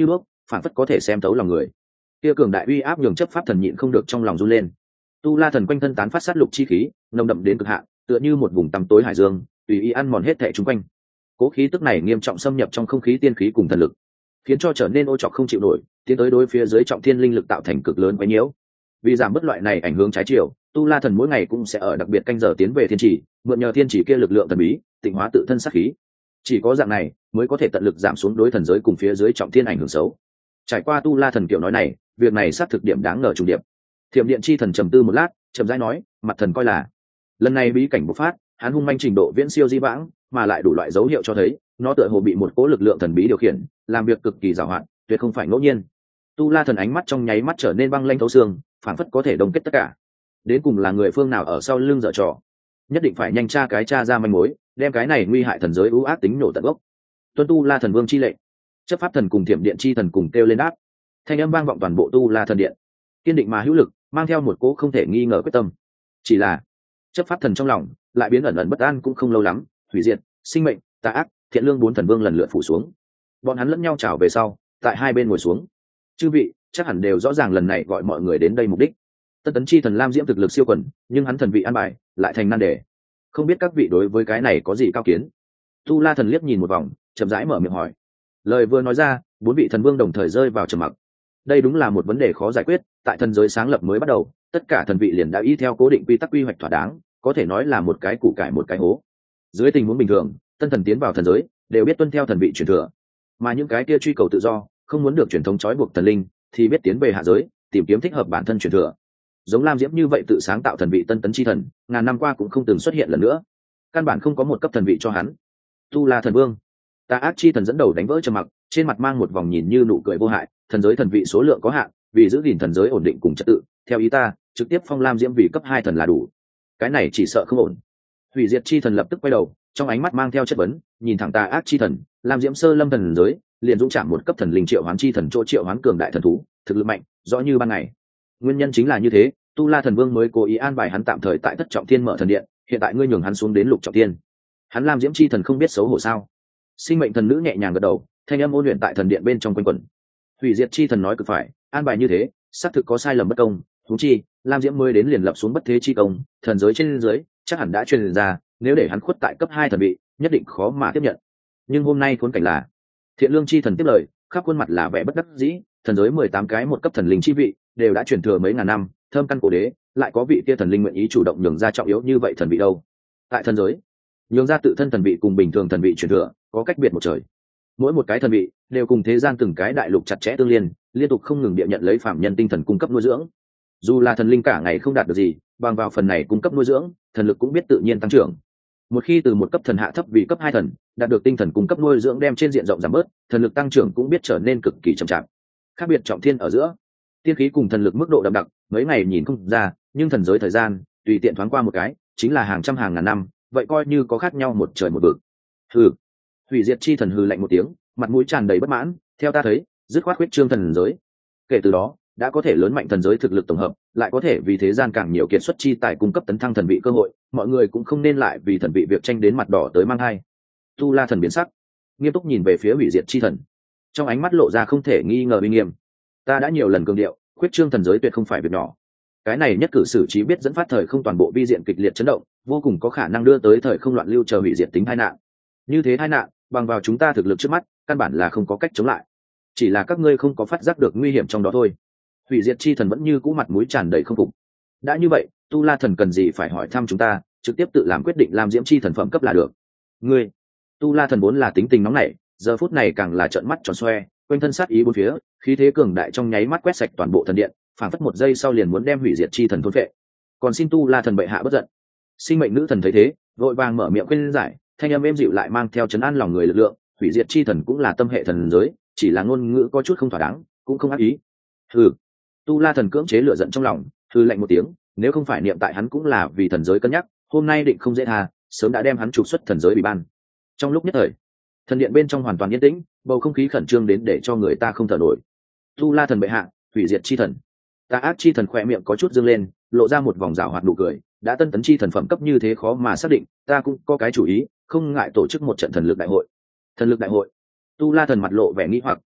phản phất có thể xem thấu lòng người. Kia cường đại uy áp nhường chấp pháp thần nhịn không được trong lòng run lên. Tu La thần quanh thân tán phát sát lục chi khí, nồng đậm đến cực hạn, tựa như một vùng tăm tối hải dương, tùy ý ăn mòn hết thảy xung quanh. Cố khí tức này nghiêm trọng xâm nhập trong không khí tiên khí cùng thần lực, khiến cho trở nên ô trọc không chịu nổi, tiến tới đối phía dưới trọng thiên linh lực tạo thành cực lớn quấy nhiễu. Vì giảm bớt loại này ảnh hưởng trái chiều, Tu La thần mỗi ngày cũng sẽ ở đặc biệt canh giờ tiến về thiên chỉ, mượn nhờ thiên chỉ kia lực lượng thần bí, tịnh hóa tự thân sát khí. Chỉ có dạng này mới có thể tận lực giảm xuống đối thần giới cùng phía dưới trọng thiên ảnh hưởng xấu. Trải qua Tu La thần kiểu nói này, việc này xác thực điểm đáng ngờ trùng điệp. Thiểm điện chi thần trầm tư một lát, chậm rãi nói, mặt thần coi là lần này bí cảnh bộc phát, hắn hung manh trình độ viễn siêu di vãng, mà lại đủ loại dấu hiệu cho thấy nó tựa hồ bị một cỗ lực lượng thần bí điều khiển, làm việc cực kỳ giàu hạn, tuyệt không phải ngẫu nhiên. Tu La thần ánh mắt trong nháy mắt trở nên băng lanh thấu xương, phảng phất có thể đồng kết tất cả. Đến cùng là người phương nào ở sau lưng dở trò, nhất định phải nhanh tra cái tra ra manh mối, đem cái này nguy hại thần giới ưu ác tính nổ tận gốc. Tuân Tu La thần vương chi lệnh, chấp pháp thần cùng thiểm điện chi thần cùng kêu lên đáp. Thanh âm vang vọng toàn bộ Tu La thần điện, kiên định mà hữu lực, mang theo một cỗ không thể nghi ngờ quyết tâm. Chỉ là chấp pháp thần trong lòng lại biến ẩn ẩn bất an cũng không lâu lắm, hủy diệt, sinh mệnh, tà ác, thiện lương bốn thần vương lần lượt phủ xuống. Bọn hắn lẫn nhau chào về sau, tại hai bên ngồi xuống. Chư vị chắc hẳn đều rõ ràng lần này gọi mọi người đến đây mục đích. Tân tấn chi thần Lam Diễm thực lực siêu quần, nhưng hắn thần vị an bài lại thành nan đề. Không biết các vị đối với cái này có gì cao kiến? Tu La thần liếc nhìn một vòng, chậm rãi mở miệng hỏi. Lời vừa nói ra, bốn vị thần vương đồng thời rơi vào trầm mặc. Đây đúng là một vấn đề khó giải quyết, tại thần giới sáng lập mới bắt đầu, tất cả thần vị liền đã y theo cố định quy tắc quy hoạch thỏa đáng, có thể nói là một cái củ cải một cái hố. Dưới tình huống bình thường, tân thần tiến vào thần giới đều biết tuân theo thần vị truyền thừa, mà những cái kia truy cầu tự do, không muốn được truyền thống trói buộc thần linh, thì biết tiến về hạ giới, tìm kiếm thích hợp bản thân truyền thừa. Giống Lam Diễm như vậy tự sáng tạo thần vị tân tấn chi thần, ngàn năm qua cũng không từng xuất hiện lần nữa, căn bản không có một cấp thần vị cho hắn. Tu La thần vương, Tà ác chi thần dẫn đầu đánh vỡ trầm mặc, trên mặt mang một vòng nhìn như nụ cười vô hại. Thần giới thần vị số lượng có hạn, vì giữ gìn thần giới ổn định cùng trật tự, theo ý ta, trực tiếp phong Lam Diễm vì cấp hai thần là đủ. Cái này chỉ sợ không ổn. Hủy diệt chi thần lập tức quay đầu, trong ánh mắt mang theo chất vấn, nhìn thẳng Tà ác chi thần, Lam Diễm sơ lâm thần giới, liền dũng chạm một cấp thần linh triệu hoán chi thần chỗ triệu hoán cường đại thần thú, thực lực mạnh, rõ như ban ngày. Nguyên nhân chính là như thế, Tu La thần vương mới cố ý an bài hắn tạm thời tại thất trọng thiên mở thần điện, hiện tại ngươi nhường hắn xuống đến lục trọng thiên. Hắn Lam Diễm chi thần không biết xấu hổ sao? Sinh mệnh thần nữ nhẹ nhàng gật đầu, thanh âm ôn luyện tại thần điện bên trong quanh quẩn. Hủy diệt chi thần nói cực phải, an bài như thế xác thực có sai lầm bất công, thú chi Lam Diễm mới đến liền lập xuống bất thế chi công, thần giới trên dưới chắc hẳn đã truyền ra, nếu để hắn khuất tại cấp hai thần vị, nhất định khó mà tiếp nhận. Nhưng hôm nay khốn cảnh là, thiện lương chi thần tiếp lời, khắp khuôn mặt là vẻ bất đắc dĩ, thần giới mười tám cái một cấp thần linh chi vị đều đã truyền thừa mấy ngàn năm, thơm căn cổ đế, lại có vị kia thần linh nguyện ý chủ động nhường ra trọng yếu như vậy thần vị đâu? Tại thần giới, nhường ra tự thân thần vị cùng bình thường thần vị truyền thừa có cách biệt một trời. Mỗi một cái thần vị đều cùng thế gian từng cái đại lục chặt chẽ tương liên, liên tục không ngừng địa nhận lấy phạm nhân tinh thần cung cấp nuôi dưỡng. Dù là thần linh cả ngày không đạt được gì, bằng vào phần này cung cấp nuôi dưỡng, thần lực cũng biết tự nhiên tăng trưởng. Một khi từ một cấp thần hạ thấp vì cấp hai thần, đạt được tinh thần cung cấp nuôi dưỡng đem trên diện rộng giảm bớt, thần lực tăng trưởng cũng biết trở nên cực kỳ chậm chạp. Khác biệt trọng thiên ở giữa, tiên khí cùng thần lực mức độ đậm đặc, mấy ngày nhìn không ra, nhưng thần giới thời gian tùy tiện thoáng qua một cái, chính là hàng trăm hàng ngàn năm, vậy coi như có khác nhau một trời một vực. Hừ. Hủy diệt chi thần hừ lạnh một tiếng, mặt mũi tràn đầy bất mãn, theo ta thấy, dứt khoát huyết trương thần giới. Kể từ đó, đã có thể lớn mạnh thần giới thực lực tổng hợp, lại có thể vì thế gian càng nhiều kiệt xuất chi tài cung cấp tấn thăng thần vị cơ hội, mọi người cũng không nên lại vì thần vị việc tranh đến mặt đỏ tới mang hai. Tu La thần biến sắc, nghiêm túc nhìn về phía hủy diệt chi thần, trong ánh mắt lộ ra không thể nghi ngờ uy nghiêm. Ta đã nhiều lần cường điệu, huyết trương thần giới tuyệt không phải việc nhỏ. Cái này nhất cử xử trí biết dẫn phát thời không toàn bộ vi diện kịch liệt chấn động, vô cùng có khả năng đưa tới thời không loạn lưu chờ hủy diệt tính tai nạn. Như thế tai nạn, bằng vào chúng ta thực lực trước mắt, căn bản là không có cách chống lại. Chỉ là các ngươi không có phát giác được nguy hiểm trong đó thôi. Hủy diệt chi thần vẫn như cũ mặt mũi tràn đầy không phục. Đã như vậy, Tu La thần cần gì phải hỏi thăm chúng ta, trực tiếp tự làm quyết định làm Diễm chi thần phẩm cấp là được. Ngươi, Tu La thần vốn là tính tình nóng nảy, giờ phút này càng là trợn mắt tròn xoe, quanh thân sát ý bốn phía, khí thế cường đại trong nháy mắt quét sạch toàn bộ thần điện, phảng phất một giây sau liền muốn đem hủy diệt chi thần thôn phệ. Còn xin Tu La thần bệ hạ bất giận. Sinh mệnh nữ thần thấy thế, vội vàng mở miệng khuyên giải, thanh âm êm dịu lại mang theo trấn an lòng người lực lượng. Hủy diệt chi thần cũng là tâm hệ thần giới, chỉ là ngôn ngữ có chút không thỏa đáng, cũng không ác ý. Hừ. Tu La thần cưỡng chế lửa giận trong lòng, hừ lạnh một tiếng, nếu không phải niệm tại hắn cũng là vì thần giới cân nhắc, hôm nay định không dễ tha, sớm đã đem hắn trục xuất thần giới bị ban. Trong lúc nhất thời, thần điện bên trong hoàn toàn yên tĩnh, bầu không khí khẩn trương đến để cho người ta không thở nổi. Tu La thần bệ hạ, hủy diệt chi thần, Tà ác chi thần khỏe miệng có chút dương lên, lộ ra một vòng rào hoạt nụ cười, đã tân tấn chi thần phẩm cấp như thế khó mà xác định, ta cũng có cái chủ ý, không ngại tổ chức một trận thần lực đại hội. Thần lực đại hội? Tu La thần mặt lộ vẻ nghi hoặc,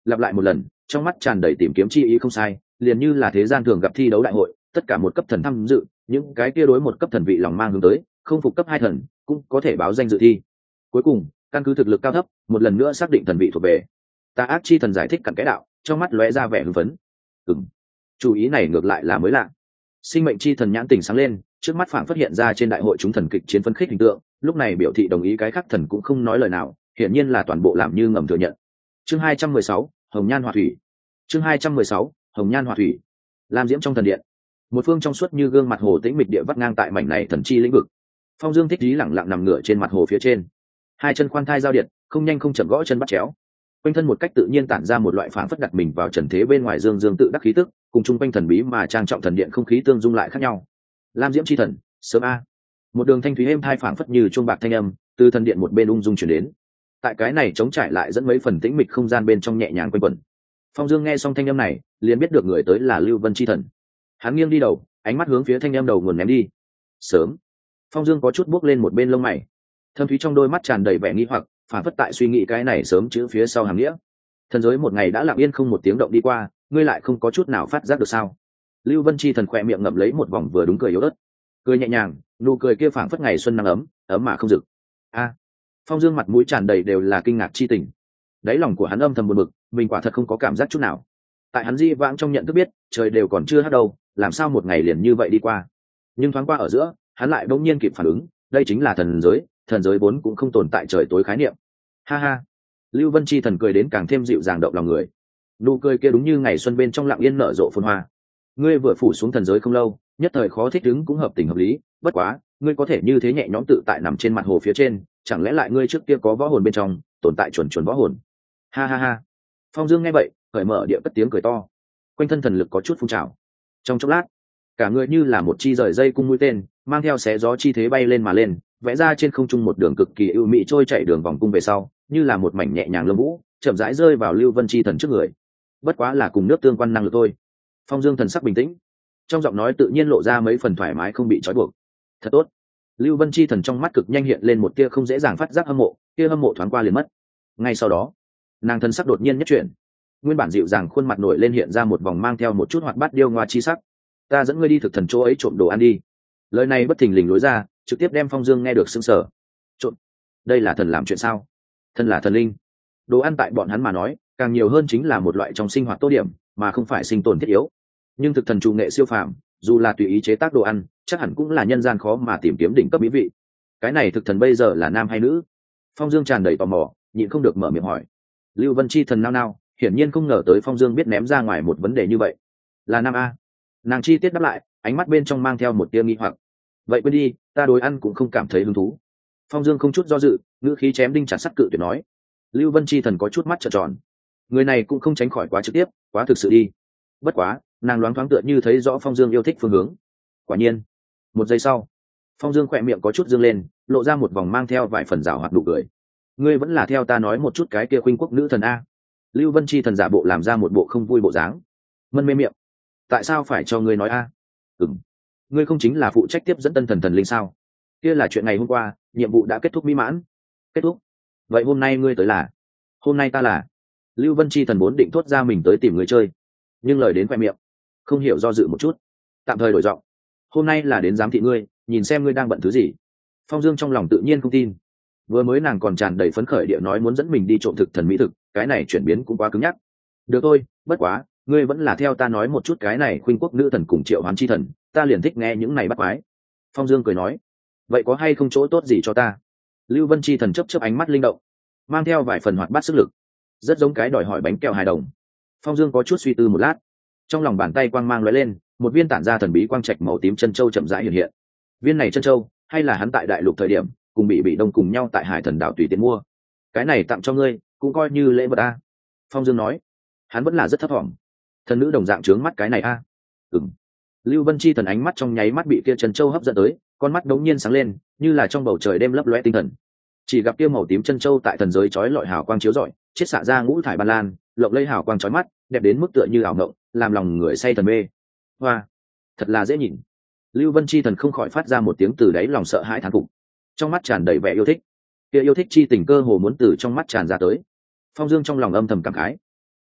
lặp lại một lần, trong mắt tràn đầy tìm kiếm chi ý. Không sai, liền như là thế gian thường gặp thi đấu đại hội, tất cả một cấp thần tham dự, những cái kia đối một cấp thần vị lòng mang hướng tới, không phục cấp hai thần cũng có thể báo danh dự thi. Cuối cùng căn cứ thực lực cao thấp, một lần nữa xác định thần vị thuộc về. Tà ác chi thần giải thích cặn kẽ đạo, trong mắt lóe ra vẻ hưng phấn. Ừm, chủ ý này ngược lại là mới lạ. Sinh mệnh chi thần nhãn tình sáng lên, trước mắt phảng phất hiện ra trên đại hội chúng thần kịch chiến phân khích hình tượng, lúc này biểu thị đồng ý, cái khác thần cũng không nói lời nào, hiển nhiên là toàn bộ làm như ngầm thừa nhận. Chương hai trăm mười sáu, Hồng Nhan Hỏa Thủy. Chương hai trăm mười sáu, Hồng Nhan Hỏa Thủy. Lam diễm trong thần điện, một phương trong suốt như gương mặt hồ tĩnh mịch địa vắt ngang tại mảnh này thần chi lĩnh vực. Phong Dương thích trí lẳng lặng nằm ngửa trên mặt hồ phía trên, hai chân khoan thai giao điện, không nhanh không chậm gõ chân bắt chéo, quanh thân một cách tự nhiên tản ra một loại phảng phất đặt mình vào trần thế bên ngoài dương dương tự đắc khí tức, cùng chung quanh thần bí mà trang trọng thần điện không khí tương dung lại khác nhau. Lam diễm chi thần, sớm a. Một đường thanh thúy êm thai phảng phất như chuông bạc thanh âm từ thần điện một bên ung dung chuyển đến, tại cái này chống trải lại dẫn mấy phần tĩnh mịch không gian bên trong nhẹ nhàng quanh quẩn. Phong Dương nghe xong thanh âm này, liền biết được người tới là Lưu Vân chi thần. Hắn nghiêng đi đầu, ánh mắt hướng phía thanh âm đầu nguồn ném đi. Sớm. Phong Dương có chút buốc lên một bên lông mày, thâm thúy trong đôi mắt tràn đầy vẻ nghi hoặc, phản phất tại suy nghĩ cái này sớm chữ phía sau hàng nghĩa. Thần giới một ngày đã lặng yên không một tiếng động đi qua, ngươi lại không có chút nào phát giác được sao? Lưu Vân chi thần khỏe miệng ngậm lấy một vòng vừa đúng cười yếu ớt, cười nhẹ nhàng, nụ cười kia phảng phất ngày xuân nắng ấm, ấm mà không rực. A. Phong Dương mặt mũi tràn đầy đều là kinh ngạc chi tình. Đáy lòng của hắn âm thầm buồn bực, mình quả thật không có cảm giác chút nào. Tại hắn di vãng trong nhận thức biết, trời đều còn chưa hắt đâu, làm sao một ngày liền như vậy đi qua? Nhưng thoáng qua ở giữa, hắn lại bỗng nhiên kịp phản ứng, đây chính là thần giới, thần giới vốn cũng không tồn tại trời tối khái niệm. Ha ha. Lưu Vân chi thần cười đến càng thêm dịu dàng động lòng người. Nụ cười kia đúng như ngày xuân bên trong lặng yên nở rộ phồn hoa. Ngươi vừa phủ xuống thần giới không lâu, nhất thời khó thích ứng cũng hợp tình hợp lý, bất quá, ngươi có thể như thế nhẹ nhõm tự tại nằm trên mặt hồ phía trên, chẳng lẽ lại ngươi trước kia có võ hồn bên trong, tồn tại chuẩn chuẩn võ hồn? Ha ha ha. Phong Dương nghe vậy, cởi mở địa cất tiếng cười to. Quanh thân thần lực có chút phun trào. Trong chốc lát, cả người như là một chi rời dây cung mũi tên, mang theo xé gió chi thế bay lên mà lên, vẽ ra trên không trung một đường cực kỳ ưu mỹ trôi chạy đường vòng cung về sau, như là một mảnh nhẹ nhàng lông vũ, chậm rãi rơi vào Lưu Vân chi thần trước người. Bất quá là cùng nước tương quan năng lực thôi. Phong Dương thần sắc bình tĩnh, trong giọng nói tự nhiên lộ ra mấy phần thoải mái không bị trói buộc. Thật tốt. Lưu Vân chi thần trong mắt cực nhanh hiện lên một tia không dễ dàng phát giác hâm mộ, tia hâm mộ thoáng qua liền mất. Ngay sau đó, nàng thần sắc đột nhiên nhất chuyển, nguyên bản dịu dàng khuôn mặt nổi lên hiện ra một vòng mang theo một chút hoạt bát điêu ngoa chi sắc. Ta dẫn ngươi đi thực thần chỗ ấy trộm đồ ăn đi. Lời này bất thình lình lối ra, trực tiếp đem Phong Dương nghe được sững sờ. Trộm? Đây là thần làm chuyện sao? Thần là thần linh, đồ ăn tại bọn hắn mà nói càng nhiều hơn chính là một loại trong sinh hoạt tô điểm, mà không phải sinh tồn thiết yếu. Nhưng thực thần chủ nghệ siêu phàm, dù là tùy ý chế tác đồ ăn, chắc hẳn cũng là nhân gian khó mà tìm kiếm đỉnh cấp mỹ vị. Cái này thực thần bây giờ là nam hay nữ? Phong Dương tràn đầy tò mò, nhịn không được mở miệng hỏi. Lưu Vân chi thần nao nao, hiển nhiên không ngờ tới Phong Dương biết ném ra ngoài một vấn đề như vậy. Là nam a. Nàng chi tiết đáp lại, ánh mắt bên trong mang theo một tia nghi hoặc. Vậy quên đi, ta đối ăn cũng không cảm thấy hứng thú. Phong Dương không chút do dự, ngữ khí chém đinh chặt sắt cự tuyệt nói. Lưu Vân chi thần có chút mắt trợn tròn. Người này cũng không tránh khỏi quá trực tiếp, quá thực sự đi. Bất quá, nàng loáng thoáng tựa như thấy rõ Phong Dương yêu thích phương hướng. Quả nhiên, một giây sau, Phong Dương khỏe miệng có chút dương lên, lộ ra một vòng mang theo vài phần rào hoạt nụ cười. Ngươi vẫn là theo ta nói một chút cái kia khuynh quốc nữ thần a. Lưu Vân chi thần giả bộ làm ra một bộ không vui bộ dáng, mân mê miệng. Tại sao phải cho ngươi nói a? À? Ừm, ngươi không chính là phụ trách tiếp dẫn tân thần thần linh sao? Kia là chuyện ngày hôm qua, nhiệm vụ đã kết thúc mỹ mãn. Kết thúc? Vậy hôm nay ngươi tới là? Hôm nay ta là? Lưu Vân chi thần vốn định thốt ra mình tới tìm người chơi, nhưng lời đến khoe miệng, không hiểu do dự một chút, tạm thời đổi giọng. Hôm nay là đến giám thị ngươi, nhìn xem ngươi đang bận thứ gì. Phong Dương trong lòng tự nhiên không tin. Vừa mới nàng còn tràn đầy phấn khởi địa nói muốn dẫn mình đi trộm thực thần mỹ thực, cái này chuyển biến cũng quá cứng nhắc. Được thôi, bất quá, ngươi vẫn là theo ta nói một chút cái này khuynh quốc nữ thần cùng triệu hoán chi thần, ta liền thích nghe những này bắt quái. Phong Dương cười nói, vậy có hay không chỗ tốt gì cho ta? Lưu Vân chi thần chớp chớp ánh mắt linh động, mang theo vài phần hoạt bát sức lực, rất giống cái đòi hỏi bánh kẹo hài đồng. Phong Dương có chút suy tư một lát, trong lòng bàn tay quang mang lóe lên, một viên tản ra thần bí quang trạch màu tím chân châu chậm rãi hiện hiện. Viên này chân châu, hay là hắn tại đại lục thời điểm cùng bị bị đông cùng nhau tại Hải Thần đảo tùy tiện mua. Cái này tặng cho ngươi, cũng coi như lễ vật a. Phong Dương nói, hắn vẫn là rất thấp thỏm. Thần nữ đồng dạng trướng mắt cái này a. Ừm. Lưu Vân chi thần ánh mắt trong nháy mắt bị kia chân châu hấp dẫn tới, con mắt đống nhiên sáng lên, như là trong bầu trời đêm lấp lóe tinh thần. Chỉ gặp kia màu tím chân châu tại thần giới chói lọi hào quang chiếu rọi, chiết xạ ra ngũ thải ban lan, lộng lẫy hào quang chói mắt, đẹp đến mức tựa như ảo ngộng, làm lòng người say thần mê. Hoa, thật là dễ nhìn. Lưu Vân chi thần không khỏi phát ra một tiếng từ đáy lòng sợ hãi thán phục, trong mắt tràn đầy vẻ yêu thích. Kia yêu thích chi tình cơ hồ muốn từ trong mắt tràn ra tới. Phong Dương trong lòng âm thầm cảm khái,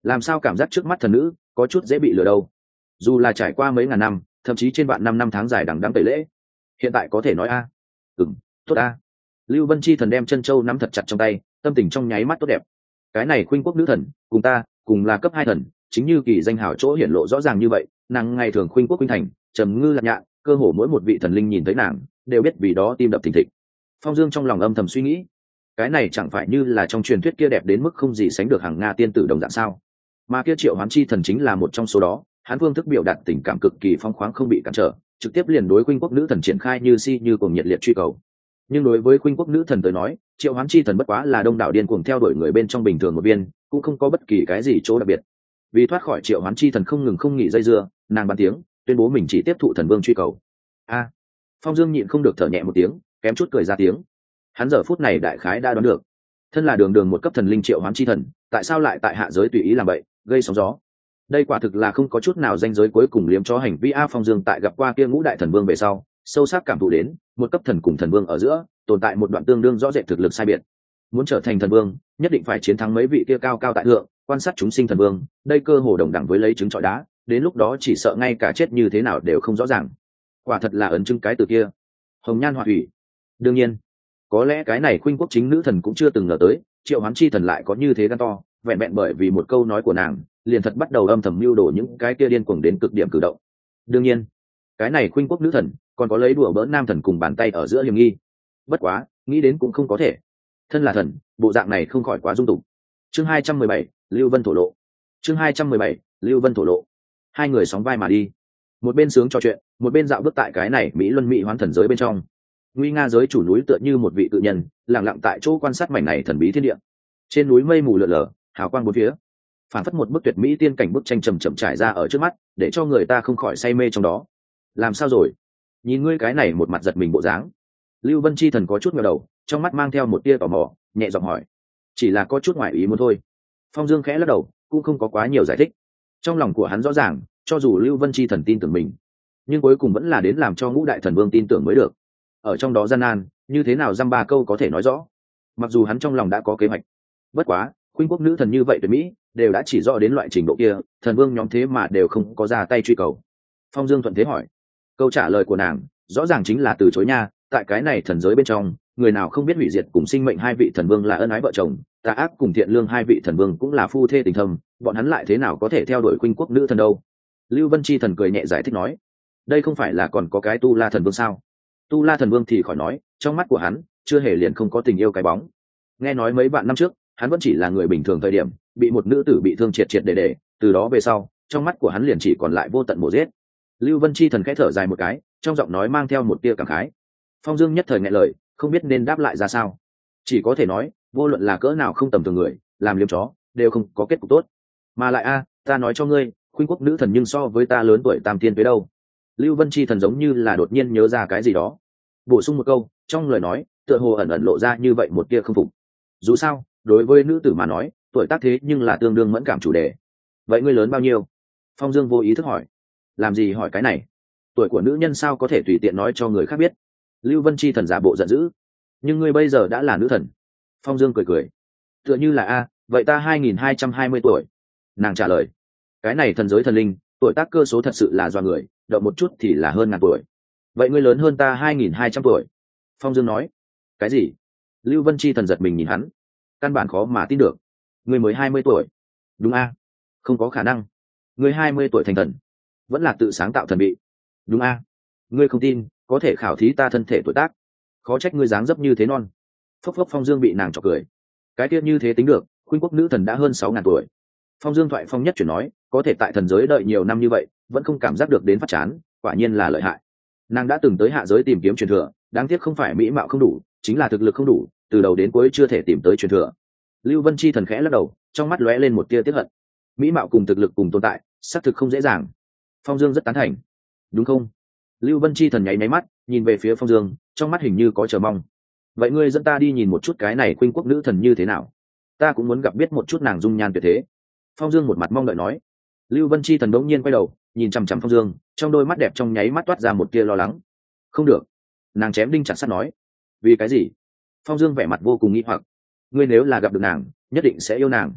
làm sao cảm giác trước mắt thần nữ có chút dễ bị lừa đâu. Dù là trải qua mấy ngàn năm, thậm chí trên vạn năm năm tháng dài đằng đẵng tẩy lễ, hiện tại có thể nói a, à. ừm, tốt a. Lưu Vân Chi thần đem chân châu nắm thật chặt trong tay, tâm tình trong nháy mắt tốt đẹp. Cái này khuynh quốc nữ thần, cùng ta, cùng là cấp hai thần, chính như kỳ danh hào chỗ hiển lộ rõ ràng như vậy, nàng ngày thường khuynh quốc khuynh thành, trầm ngư lạc nhạn, cơ hồ mỗi một vị thần linh nhìn thấy nàng, đều biết vì đó tim đập thình thịch. Phong Dương trong lòng âm thầm suy nghĩ, cái này chẳng phải như là trong truyền thuyết kia đẹp đến mức không gì sánh được hàng nga tiên tử đồng dạng sao? Mà kia Triệu Hoán Chi thần chính là một trong số đó, hắn phương thức biểu đạt tình cảm cực kỳ phong khoáng không bị cản trở, trực tiếp liền đối khuynh quốc nữ thần triển khai như si như cùng nhiệt liệt truy cầu. Nhưng đối với khuynh quốc nữ thần tới nói, Triệu Hoán Chi thần bất quá là đông đảo điên cuồng theo đuổi người bên trong bình thường một viên, cũng không có bất kỳ cái gì chỗ đặc biệt. Vì thoát khỏi Triệu Hoán Chi thần không ngừng không nghỉ dây dưa, nàng bàn tiếng tuyên bố mình chỉ tiếp thụ thần vương truy cầu. A, Phong Dương nhịn không được thở nhẹ một tiếng, kém chút cười ra tiếng. Hắn giờ phút này đại khái đã đoán được, thân là đường đường một cấp thần linh Triệu Hoán Chi thần, tại sao lại tại hạ giới tùy ý làm bậy, gây sóng gió. Đây quả thực là không có chút nào danh giới cuối cùng liếm cho hành vi a. Phong Dương tại gặp qua kia ngũ đại thần vương về sau, sâu sắc cảm thụ đến một cấp thần cùng thần vương ở giữa tồn tại một đoạn tương đương rõ rệt thực lực sai biệt. Muốn trở thành thần vương, nhất định phải chiến thắng mấy vị kia cao cao tại thượng quan sát chúng sinh thần vương, đây cơ hồ đồng đẳng với lấy trứng trọi đá, đến lúc đó chỉ sợ ngay cả chết như thế nào đều không rõ ràng. Quả thật là ấn chứng cái từ kia hồng nhan họa thủy. Đương nhiên, có lẽ cái này khuynh quốc chính nữ thần cũng chưa từng ngờ tới Triệu Hoán Chi thần lại có như thế gan to, vẹn vẹn bởi vì một câu nói của nàng liền thật bắt đầu âm thầm mưu đồ những cái kia điên cuồng đến cực điểm cử động. Đương nhiên, cái này khuynh quốc nữ thần còn có lấy đùa bỡn nam thần cùng bàn tay ở giữa hiểm nghi. Bất quá nghĩ đến cũng không có thể, thân là thần, bộ dạng này không khỏi quá dung tục. Chương hai trăm mười bảy, Lưu Vân thổ lộ. Chương hai trăm mười bảy, Lưu Vân thổ lộ. Hai người sóng vai mà đi, một bên sướng trò chuyện, một bên dạo bước tại cái này mỹ luân mỹ hoán thần giới bên trong. Nguy nga giới chủ núi tựa như một vị cự nhân, lặng lặng tại chỗ quan sát mảnh này thần bí thiên địa. Trên núi mây mù lượn lờ, hào quang bốn phía, phản phất một bức tuyệt mỹ tiên cảnh bức tranh trầm trầm trải ra ở trước mắt, để cho người ta không khỏi say mê trong đó. Làm sao rồi? Nhìn ngươi cái này một mặt giật mình bộ dáng. Lưu Vân Chi thần có chút ngẩng đầu, trong mắt mang theo một tia tò mò, nhẹ giọng hỏi. Chỉ là có chút ngoại ý muốn thôi. Phong Dương khẽ lắc đầu, cũng không có quá nhiều giải thích. Trong lòng của hắn rõ ràng, cho dù Lưu Vân Chi thần tin tưởng mình, nhưng cuối cùng vẫn là đến làm cho ngũ đại thần vương tin tưởng mới được. Ở trong đó gian nan, như thế nào dăm ba câu có thể nói rõ. Mặc dù hắn trong lòng đã có kế hoạch, bất quá khuynh quốc nữ thần như vậy tuyệt mỹ đều đã chỉ rõ đến loại trình độ kia, thần vương nhóm thế mà đều không có ra tay truy cầu. Phong Dương thuận thế hỏi, câu trả lời của nàng rõ ràng chính là từ chối nha. Tại cái này thần giới bên trong, người nào không biết hủy diệt cùng sinh mệnh hai vị thần vương là ân ái vợ chồng, tà ác cùng thiện lương hai vị thần vương cũng là phu thê tình thâm, bọn hắn lại thế nào có thể theo đuổi khuynh quốc nữ thần đâu. Lưu Vân Chi thần cười nhẹ giải thích nói, đây không phải là còn có cái Tu La thần vương sao? Tu La thần vương thì khỏi nói, trong mắt của hắn chưa hề liền không có tình yêu cái bóng. Nghe nói mấy vạn năm trước hắn vẫn chỉ là người bình thường thời điểm, bị một nữ tử bị thương triệt triệt để để, từ đó về sau trong mắt của hắn liền chỉ còn lại vô tận mổ giết. Lưu Vân Chi thần khẽ thở dài một cái, trong giọng nói mang theo một tia cảm khái. Phong Dương nhất thời nghẹn lời, không biết nên đáp lại ra sao, chỉ có thể nói vô luận là cỡ nào không tầm thường người làm liếm chó đều không có kết cục tốt. Mà lại a, ta nói cho ngươi, khuynh quốc nữ thần nhưng so với ta lớn tuổi tam thiên tới đâu. Lưu Vân Chi thần giống như là đột nhiên nhớ ra cái gì đó, bổ sung một câu, trong lời nói tựa hồ ẩn ẩn lộ ra như vậy một tia không phục. Dù sao đối với nữ tử mà nói, tuổi tác thế nhưng là tương đương mẫn cảm chủ đề. Vậy ngươi lớn bao nhiêu? Phong Dương vô ý thức hỏi. Làm gì hỏi cái này? Tuổi của nữ nhân sao có thể tùy tiện nói cho người khác biết? Lưu Vân Chi thần giả bộ giận dữ. Nhưng ngươi bây giờ đã là nữ thần. Phong Dương cười cười. Tựa như là a, vậy ta hai nghìn hai trăm hai mươi tuổi. Nàng trả lời. Cái này thần giới thần linh, tuổi tác cơ số thật sự là do người, động một chút thì là hơn ngàn tuổi. Vậy ngươi lớn hơn ta hai nghìn hai trăm tuổi. Phong Dương nói. Cái gì? Lưu Vân Chi thần giật mình nhìn hắn, căn bản khó mà tin được. Ngươi mới hai mươi tuổi? Đúng a? Không có khả năng. Ngươi hai mươi tuổi thành thần, vẫn là tự sáng tạo thần bị? Đúng a? Ngươi không tin, có thể khảo thí ta thân thể tuổi tác. Khó trách ngươi dáng dấp như thế non. Phốc phốc. Phong Dương bị nàng chọc cười. Cái tiết như thế tính được, khuynh quốc nữ thần đã hơn sáu ngàn tuổi. Phong Dương thoại phong nhất chuyển nói, có thể tại thần giới đợi nhiều năm như vậy vẫn không cảm giác được đến phát chán, quả nhiên là lợi hại. Nàng đã từng tới hạ giới tìm kiếm truyền thừa, đáng tiếc không phải mỹ mạo không đủ, chính là thực lực không đủ, từ đầu đến cuối chưa thể tìm tới truyền thừa. Lưu Vân Chi thần khẽ lắc đầu, trong mắt lóe lên một tia tiếc hận. Mỹ mạo cùng thực lực cùng tồn tại, xác thực không dễ dàng. Phong Dương rất tán thành. Đúng không? Lưu Vân Chi thần nháy nháy mắt, nhìn về phía Phong Dương, trong mắt hình như có chờ mong. Vậy ngươi dẫn ta đi nhìn một chút cái này khuynh quốc nữ thần như thế nào? Ta cũng muốn gặp biết một chút nàng dung nhan tuyệt thế. Phong Dương một mặt mong đợi nói. Lưu Vân Chi thần đống nhiên quay đầu, nhìn chằm chằm Phong Dương, trong đôi mắt đẹp trong nháy mắt toát ra một tia lo lắng. Không được. Nàng chém đinh chặt sắt nói. Vì cái gì? Phong Dương vẻ mặt vô cùng nghi hoặc. Ngươi nếu là gặp được nàng, nhất định sẽ yêu nàng.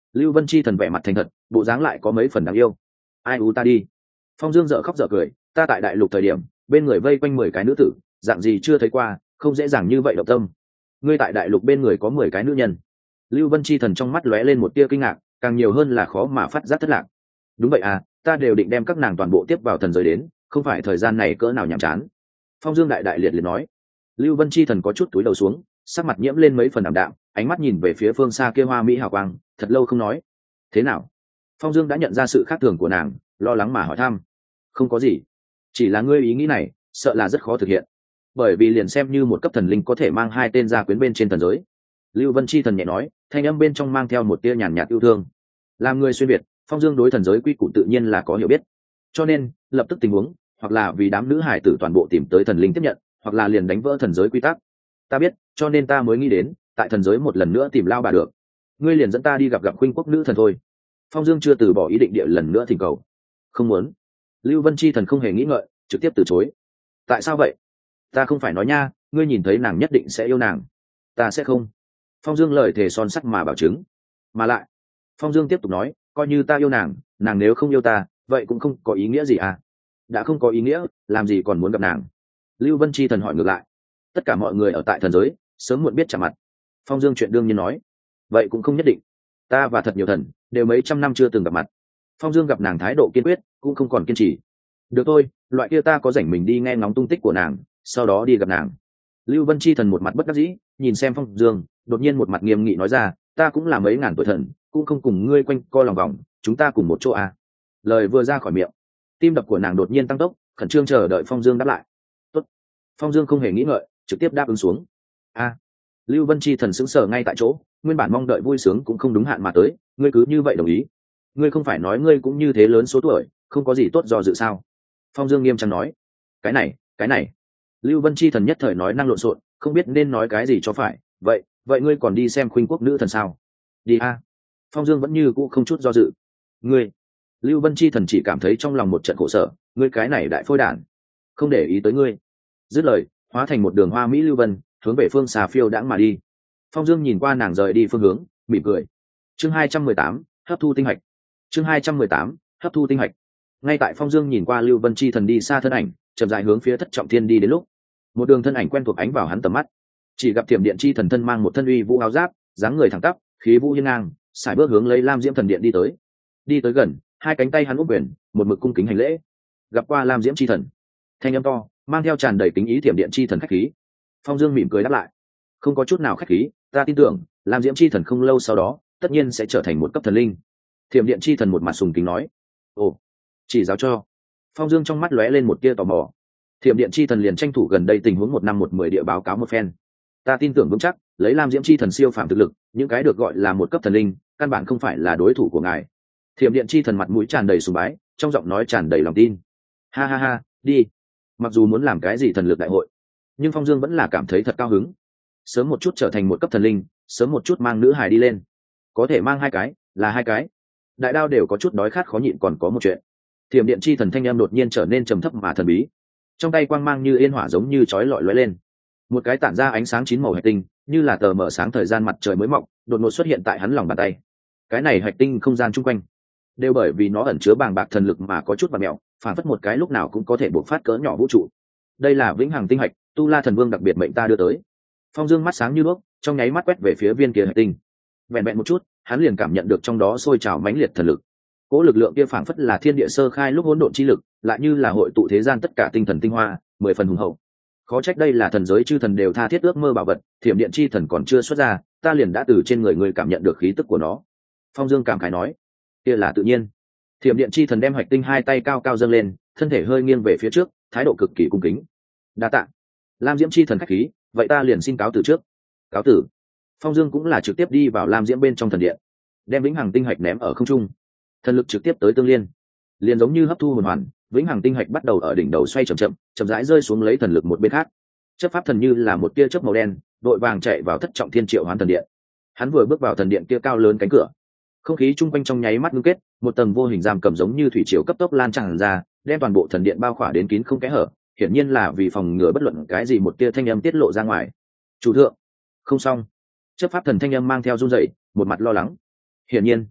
Lưu Vân Chi thần vẻ mặt thành thật, bộ dáng lại có mấy phần đáng yêu. Ai u ta đi. Phong Dương dở khóc dở cười, ta tại đại lục thời điểm bên người vây quanh mười cái nữ tử, dạng gì chưa thấy qua, không dễ dàng như vậy động tâm. Ngươi tại đại lục bên người có mười cái nữ nhân. Lưu Vân Chi thần trong mắt lóe lên một tia kinh ngạc, càng nhiều hơn là khó mà phát giác thất lạc. Đúng vậy à, ta đều định đem các nàng toàn bộ tiếp vào thần giới đến, không phải thời gian này cỡ nào nhàm chán. Phong Dương đại đại liệt liệt nói. Lưu Vân Chi thần có chút túi đầu xuống, sắc mặt nhiễm lên mấy phần ảm đạm, ánh mắt nhìn về phía phương xa kia hoa mỹ hào quang, thật lâu không nói. Thế nào? Phong Dương đã nhận ra sự khác thường của nàng, lo lắng mà hỏi thăm. Không có gì, chỉ là ngươi ý nghĩ này sợ là rất khó thực hiện, bởi vì liền xem như một cấp thần linh có thể mang hai tên gia quyến bên trên thần giới. Lưu Vân Chi thần nhẹ nói, thanh âm bên trong mang theo một tia nhàn nhạt yêu thương. Làm người xuyên việt, Phong Dương đối thần giới quy củ tự nhiên là có hiểu biết, cho nên lập tức tình huống, hoặc là vì đám nữ hải tử toàn bộ tìm tới thần linh tiếp nhận, hoặc là liền đánh vỡ thần giới quy tắc. Ta biết, cho nên ta mới nghĩ đến tại thần giới một lần nữa tìm lao bà được. Ngươi liền dẫn ta đi gặp gặp khuynh quốc nữ thần thôi. Phong Dương chưa từ bỏ ý định địa lần nữa thỉnh cầu. Không muốn. Lưu Vân Chi thần không hề nghĩ ngợi, trực tiếp từ chối. Tại sao vậy? Ta không phải nói nha, ngươi nhìn thấy nàng nhất định sẽ yêu nàng. Ta sẽ không. Phong Dương lời thề son sắt mà bảo chứng. Mà lại, Phong Dương tiếp tục nói, coi như ta yêu nàng, nàng nếu không yêu ta, vậy cũng không có ý nghĩa gì à? Đã không có ý nghĩa, làm gì còn muốn gặp nàng? Lưu Vân Chi thần hỏi ngược lại. Tất cả mọi người ở tại thần giới sớm muộn biết chạm mặt. Phong Dương chuyện đương nhiên nói. Vậy cũng không nhất định. Ta và thật nhiều thần đều mấy trăm năm chưa từng gặp mặt. Phong Dương gặp nàng thái độ kiên quyết, cũng không còn kiên trì. Được thôi, loại kia ta có rảnh mình đi nghe ngóng tung tích của nàng, sau đó đi gặp nàng. Lưu Vân Chi thần một mặt bất đắc dĩ, nhìn xem Phong Dương, đột nhiên một mặt nghiêm nghị nói ra, ta cũng là mấy ngàn tuổi thần, cũng không cùng ngươi quanh co lòng vòng, chúng ta cùng một chỗ à. Lời vừa ra khỏi miệng, tim đập của nàng đột nhiên tăng tốc, khẩn trương chờ đợi Phong Dương đáp lại. Tốt. Phong Dương không hề nghĩ ngợi, trực tiếp đáp ứng xuống. A. Lưu Vân Chi thần sững sờ ngay tại chỗ, nguyên bản mong đợi vui sướng cũng không đúng hạn mà tới, ngươi cứ như vậy đồng ý? Ngươi không phải nói ngươi cũng như thế lớn số tuổi, không có gì tốt do dự sao? Phong Dương nghiêm trang nói. Cái này, cái này. Lưu Vân Chi thần nhất thời nói năng lộn xộn, không biết nên nói cái gì cho phải. Vậy, vậy ngươi còn đi xem khuynh quốc nữ thần sao? Đi a. Phong Dương vẫn như cũ không chút do dự. Ngươi. Lưu Vân Chi thần chỉ cảm thấy trong lòng một trận khổ sở, ngươi cái này đại phôi đản, không để ý tới ngươi. Dứt lời, hóa thành một đường hoa mỹ lưu vân, hướng về phương xa phiêu đãng mà đi. Phong Dương nhìn qua nàng rời đi phương hướng, mỉm cười. Chương hai trăm mười tám, hấp thu tinh hạch. Chương hai trăm mười tám, hấp thu tinh hạch. Ngay tại Phong Dương nhìn qua Lưu Vân Chi thần đi xa thân ảnh, chậm rãi hướng phía Thất Trọng Thiên đi đến lúc, một đường thân ảnh quen thuộc ánh vào hắn tầm mắt. Chỉ gặp Thiểm Điện Chi thần thân mang một thân uy vũ áo giáp, dáng người thẳng tắp, khí vũ hiên ngang, sải bước hướng lấy Lam Diễm thần điện đi tới. Đi tới gần, hai cánh tay hắn úp quyền, một mực cung kính hành lễ. Gặp qua Lam Diễm Chi thần. Thanh âm to, mang theo tràn đầy kính ý Thiểm Điện Chi thần khách khí. Phong Dương mỉm cười đáp lại. Không có chút nào khách khí, ta tin tưởng Lam Diễm Chi thần không lâu sau đó tất nhiên sẽ trở thành một cấp thần linh. Thiểm Điện Chi thần một mặt sùng kính nói. Ồ, chỉ giáo cho. Phong Dương trong mắt lóe lên một tia tò mò. Thiểm Điện Chi thần liền tranh thủ gần đây tình huống một năm một mười địa báo cáo một phen. Ta tin tưởng vững chắc, lấy Lam Diễm Chi thần siêu phàm thực lực, những cái được gọi là một cấp thần linh, căn bản không phải là đối thủ của ngài. Thiểm Điện Chi thần mặt mũi tràn đầy sùng bái, trong giọng nói tràn đầy lòng tin. Ha ha ha, đi. Mặc dù muốn làm cái gì thần lực đại hội, nhưng Phong Dương vẫn là cảm thấy thật cao hứng. Sớm một chút trở thành một cấp thần linh, sớm một chút mang nữ hài đi lên. Có thể mang hai cái, là hai cái. Đại đao đều có chút đói khát khó nhịn, còn có một chuyện. Thiểm Điện Chi thần thanh em đột nhiên trở nên trầm thấp mà thần bí. Trong tay quang mang như yên hỏa giống như chói lọi lóe lên. Một cái tản ra ánh sáng chín màu hạch tinh, như là tờ mở sáng thời gian mặt trời mới mọc, đột ngột xuất hiện tại hắn lòng bàn tay. Cái này hạch tinh không gian chung quanh, đều bởi vì nó ẩn chứa bàng bạc thần lực mà có chút bạt mèo, phản phất một cái lúc nào cũng có thể bộc phát cỡ nhỏ vũ trụ. Đây là vĩnh hằng tinh hạch, Tu La thần vương đặc biệt mệnh ta đưa tới. Phong Dương mắt sáng như đuốc, trong nháy mắt quét về phía viên kia hạch tinh. Vẹn vẹn một chút, hắn liền cảm nhận được trong đó sôi trào mãnh liệt thần lực. Cỗ lực lượng kia phảng phất là thiên địa sơ khai lúc hỗn độn chi lực, lại như là hội tụ thế gian tất cả tinh thần tinh hoa, mười phần hùng hậu. Khó trách đây là thần giới chư thần đều tha thiết ước mơ bảo vật, Thiểm Điện Chi thần còn chưa xuất ra, ta liền đã từ trên người người cảm nhận được khí tức của nó. Phong Dương cảm khái nói, kia là tự nhiên. Thiểm Điện Chi thần đem hạch tinh hai tay cao cao dâng lên, thân thể hơi nghiêng về phía trước, thái độ cực kỳ cung kính. Đa tạ. Lam Diễm Chi thần khách khí, vậy ta liền xin cáo từ trước. Cáo tử. Phong Dương cũng là trực tiếp đi vào Lam Diễm bên trong thần điện, đem vĩnh hằng tinh hạch ném ở không trung. Thần lực trực tiếp tới tương liên, liền giống như hấp thu hồn hoàn, vĩnh hằng tinh hạch bắt đầu ở đỉnh đầu xoay chậm chậm, chậm rãi rơi xuống lấy thần lực một bên khác. Chấp pháp thần như là một tia chớp màu đen, đội vàng chạy vào Thất Trọng Thiên Triệu Hoán thần điện. Hắn vừa bước vào thần điện kia cao lớn cánh cửa, không khí chung quanh trong nháy mắt ngưng kết, một tầng vô hình giam cầm giống như thủy triều cấp tốc lan tràn ra, đem toàn bộ thần điện bao khỏa đến kín không kẽ hở, hiển nhiên là vì phòng ngừa bất luận cái gì một tia thanh âm tiết lộ ra ngoài. Chủ thượng, không xong. Chấp pháp thần thanh âm mang theo run rẩy, một mặt lo lắng. Hiển nhiên,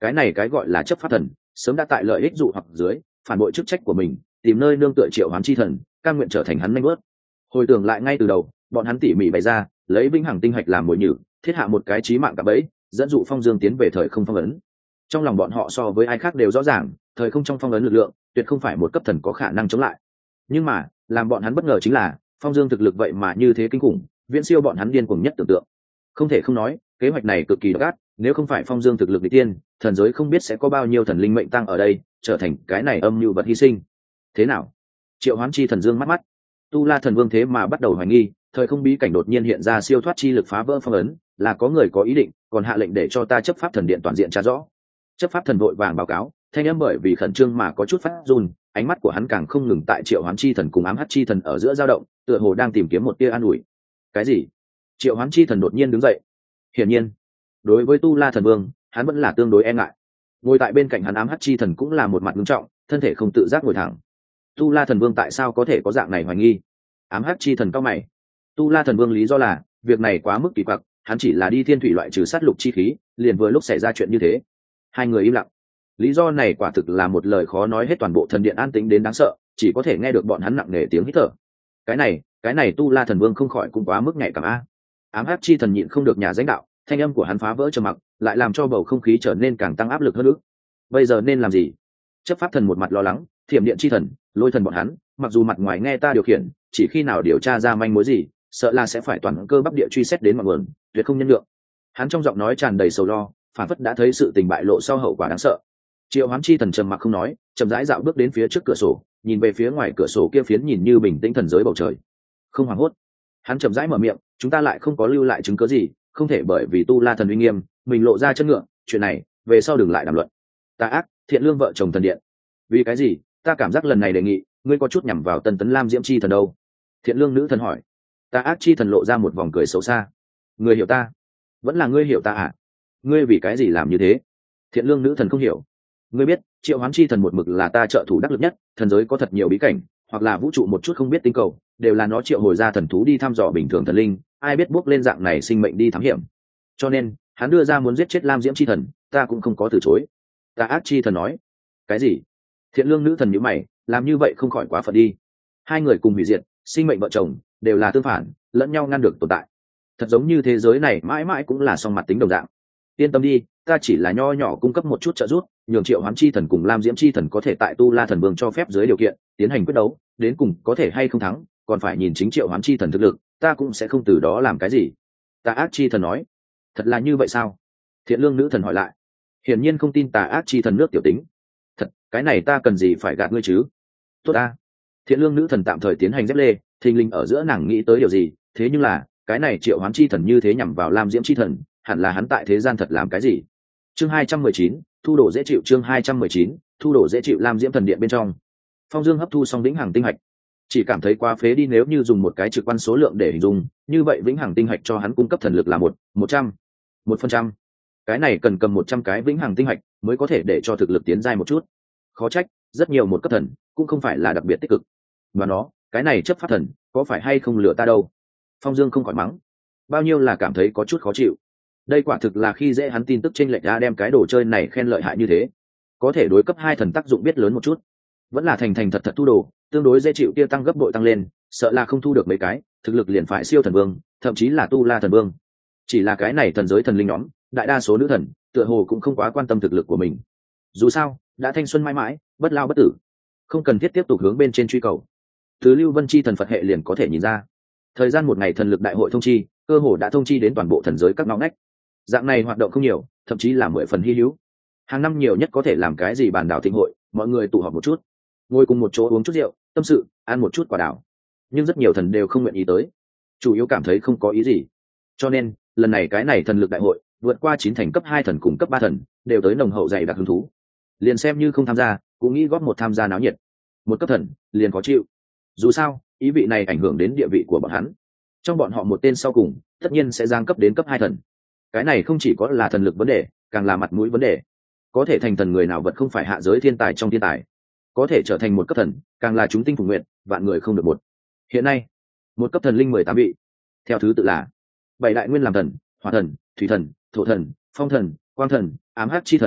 cái này cái gọi là chấp pháp thần sớm đã tại lợi ích dụ hoặc dưới phản bội chức trách của mình, tìm nơi nương tựa triệu hoán chi thần, cam nguyện trở thành hắn nanh bớt. Hồi tưởng lại ngay từ đầu, bọn hắn tỉ mỉ bày ra, lấy vĩnh hằng tinh hạch làm mồi nhử, thiết hạ một cái chí mạng cạm bẫy, dẫn dụ Phong Dương tiến về thời không phong ấn. Trong lòng bọn họ so với ai khác đều rõ ràng, thời không trong phong ấn lực lượng tuyệt không phải một cấp thần có khả năng chống lại. Nhưng mà làm bọn hắn bất ngờ chính là Phong Dương thực lực vậy mà như thế kinh khủng, viễn siêu bọn hắn điên cuồng nhất tưởng tượng. Không thể không nói, kế hoạch này cực kỳ gắt, nếu không phải Phong Dương thực lực nghịch tiên, thần giới không biết sẽ có bao nhiêu thần linh mệnh tăng ở đây, trở thành cái này âm mưu vật hy sinh. Thế nào? Triệu Hoán Chi thần dương mắt mắt, Tu La thần vương thế mà bắt đầu hoài nghi, thời không bí cảnh đột nhiên hiện ra siêu thoát chi lực phá vỡ phong ấn, là có người có ý định, còn hạ lệnh để cho ta chấp pháp thần điện toàn diện tra rõ. Chấp pháp thần vội vàng báo cáo, thanh âm bởi vì khẩn trương mà có chút phát run, ánh mắt của hắn càng không ngừng tại Triệu Hoán Chi thần cùng ám hắc chi thần ở giữa dao động, tựa hồ đang tìm kiếm một tia an ủi. Cái gì? Triệu Hoán Chi thần đột nhiên đứng dậy. Hiển nhiên, đối với Tu La thần vương, hắn vẫn là tương đối e ngại. Ngồi tại bên cạnh hắn ám hắc chi thần cũng là một mặt nghiêm trọng, thân thể không tự giác ngồi thẳng. Tu La thần vương tại sao có thể có dạng này hoài nghi? Ám hắc chi thần cao mày. Tu La thần vương lý do là việc này quá mức kỳ quặc, hắn chỉ là đi thiên thủy loại trừ sát lục chi khí, liền vừa lúc xảy ra chuyện như thế. Hai người im lặng. Lý do này quả thực là một lời khó nói hết, toàn bộ thần điện an tĩnh đến đáng sợ, chỉ có thể nghe được bọn hắn nặng nề tiếng hít thở. Cái này, cái này Tu La thần vương không khỏi cũng quá mức nhạy cảm a. Ám hắc chi thần nhịn không được nhà danh đạo, thanh âm của hắn phá vỡ trầm mặc, lại làm cho bầu không khí trở nên càng tăng áp lực hơn nữa. Bây giờ nên làm gì? Chấp pháp thần một mặt lo lắng, thiểm điện chi thần, lôi thần bọn hắn, mặc dù mặt ngoài nghe ta điều khiển, chỉ khi nào điều tra ra manh mối gì, sợ là sẽ phải toàn cơ bắp địa truy xét đến mọi nguồn, tuyệt không nhân lượng. Hắn trong giọng nói tràn đầy sầu lo, phản phất đã thấy sự tình bại lộ sau hậu quả đáng sợ. Triệu Hoán Chi thần trầm mặc không nói, chậm rãi dạo bước đến phía trước cửa sổ, nhìn về phía ngoài cửa sổ kia phiến nhìn như bình tĩnh thần giới bầu trời. Không hoảng hốt, hắn chậm rãi mở miệng, chúng ta lại không có lưu lại chứng cứ gì, không thể bởi vì Tu La thần uy nghiêm, mình lộ ra chân ngựa, chuyện này, về sau đừng lại đàm luận. Tà ác, thiện lương vợ chồng thần điện. Vì cái gì? Ta cảm giác lần này đề nghị, ngươi có chút nhằm vào Tân Tấn Lam Diễm chi thần đâu? Thiện lương nữ thần hỏi. Tà ác chi thần lộ ra một vòng cười xấu xa. Ngươi hiểu ta? Vẫn là ngươi hiểu ta à? Ngươi vì cái gì làm như thế? Thiện lương nữ thần không hiểu. Ngươi biết, Triệu Hoán Chi thần một mực là ta trợ thủ đắc lực nhất, thần giới có thật nhiều bí cảnh, hoặc là vũ trụ một chút không biết tinh cầu, đều là nó triệu hồi ra thần thú đi thăm dò bình thường thần linh, ai biết bước lên dạng này sinh mệnh đi thám hiểm. Cho nên, hắn đưa ra muốn giết chết Lam Diễm chi thần, ta cũng không có từ chối. Tà ác chi thần nói. Cái gì? Thiện lương nữ thần nhíu mày, làm như vậy không khỏi quá phận đi. Hai người cùng hủy diệt, sinh mệnh vợ chồng đều là tương phản, lẫn nhau ngăn được tồn tại. Thật giống như thế giới này mãi mãi cũng là song mặt tính đồng dạng. Yên tâm đi, ta chỉ là nho nhỏ cung cấp một chút trợ giúp, nhường Triệu Hoán Chi thần cùng Lam Diễm chi thần có thể tại Tu La thần vương cho phép dưới điều kiện tiến hành quyết đấu, đến cùng có thể hay không thắng, còn phải nhìn chính Triệu Hoán Chi thần thực lực, ta cũng sẽ không từ đó làm cái gì. Tà ác chi thần nói. Thật là như vậy sao? Thiện lương nữ thần hỏi lại. Hiển nhiên không tin Tà ác chi thần nước tiểu tính. Thật, cái này ta cần gì phải gạt ngươi chứ? Tốt ta. Thiện lương nữ thần tạm thời tiến hành dép lê, thình lình ở giữa nàng nghĩ tới điều gì, thế nhưng là cái này Triệu Hoán Chi thần như thế nhằm vào Lam Diễm chi thần, hẳn là hắn tại thế gian thật làm cái gì? Chương hai trăm mười chín, thu đồ dễ chịu. Chương hai trăm mười chín, thu đồ dễ chịu. Lam Diễm thần điện bên trong, Phong Dương hấp thu xong vĩnh hằng tinh hạch, chỉ cảm thấy quá phế đi, nếu như dùng một cái trực quan số lượng để hình dung, như vậy vĩnh hằng tinh hạch cho hắn cung cấp thần lực là một một trăm một phần trăm. Cái này cần cầm một trăm cái vĩnh hằng tinh hạch mới có thể để cho thực lực tiến giai một chút. Khó trách rất nhiều một cấp thần cũng không phải là đặc biệt tích cực. Và nó, cái này chấp pháp thần có phải hay không lừa ta đâu? Phong Dương không khỏi mắng, bao nhiêu là cảm thấy có chút khó chịu. Đây quả thực là khi dễ hắn tin tức chênh lệch ra, đem cái đồ chơi này khen lợi hại như thế, có thể đối cấp hai thần tác dụng biết lớn một chút, vẫn là thành thành thật thật thu đồ, tương đối dễ chịu, kia tăng gấp bội tăng lên, sợ là không thu được mấy cái, thực lực liền phải siêu thần vương, thậm chí là Tu La thần vương. Chỉ là cái này thần giới thần linh nhóm, đại đa số nữ thần tựa hồ cũng không quá quan tâm thực lực của mình. Dù sao, đã thanh xuân mãi mãi, bất lao bất tử, không cần thiết tiếp tục hướng bên trên truy cầu. Từ Lưu Vân chi thần Phật hệ liền có thể nhìn ra, thời gian một ngày thần lực đại hội thông chi, cơ hồ đã thông chi đến toàn bộ thần giới các ngõ ngách. Dạng này hoạt động không nhiều, thậm chí là mười phần hy hữu. Hàng năm nhiều nhất có thể làm cái gì bàn đảo thịnh hội, mọi người tụ họp một chút, ngồi cùng một chỗ uống chút rượu, tâm sự, ăn một chút quả đảo. Nhưng rất nhiều thần đều không nguyện ý tới, chủ yếu cảm thấy không có ý gì. Cho nên lần này cái này thần lực đại hội vượt qua chín thành cấp hai thần cùng cấp ba thần đều tới nồng hậu dày đặc hứng thú, liền xem như không tham gia cũng nghĩ góp một tham gia náo nhiệt. Một cấp thần liền khó chịu, dù sao ý vị này ảnh hưởng đến địa vị của bọn hắn, trong bọn họ một tên sau cùng tất nhiên sẽ giáng cấp đến cấp hai thần. Cái này không chỉ có là thần lực vấn đề, càng là mặt mũi vấn đề. Có thể thành thần người nào vật không phải hạ giới thiên tài trong thiên tài, có thể trở thành một cấp thần càng là chúng tinh phục nguyện, vạn người không được một. Hiện nay một cấp thần linh mười tám vị, theo thứ tự là bảy đại nguyên làm thần: hỏa thần, thủy thần, thổ thần, phong thần, quang thần, ám hắc chi thần,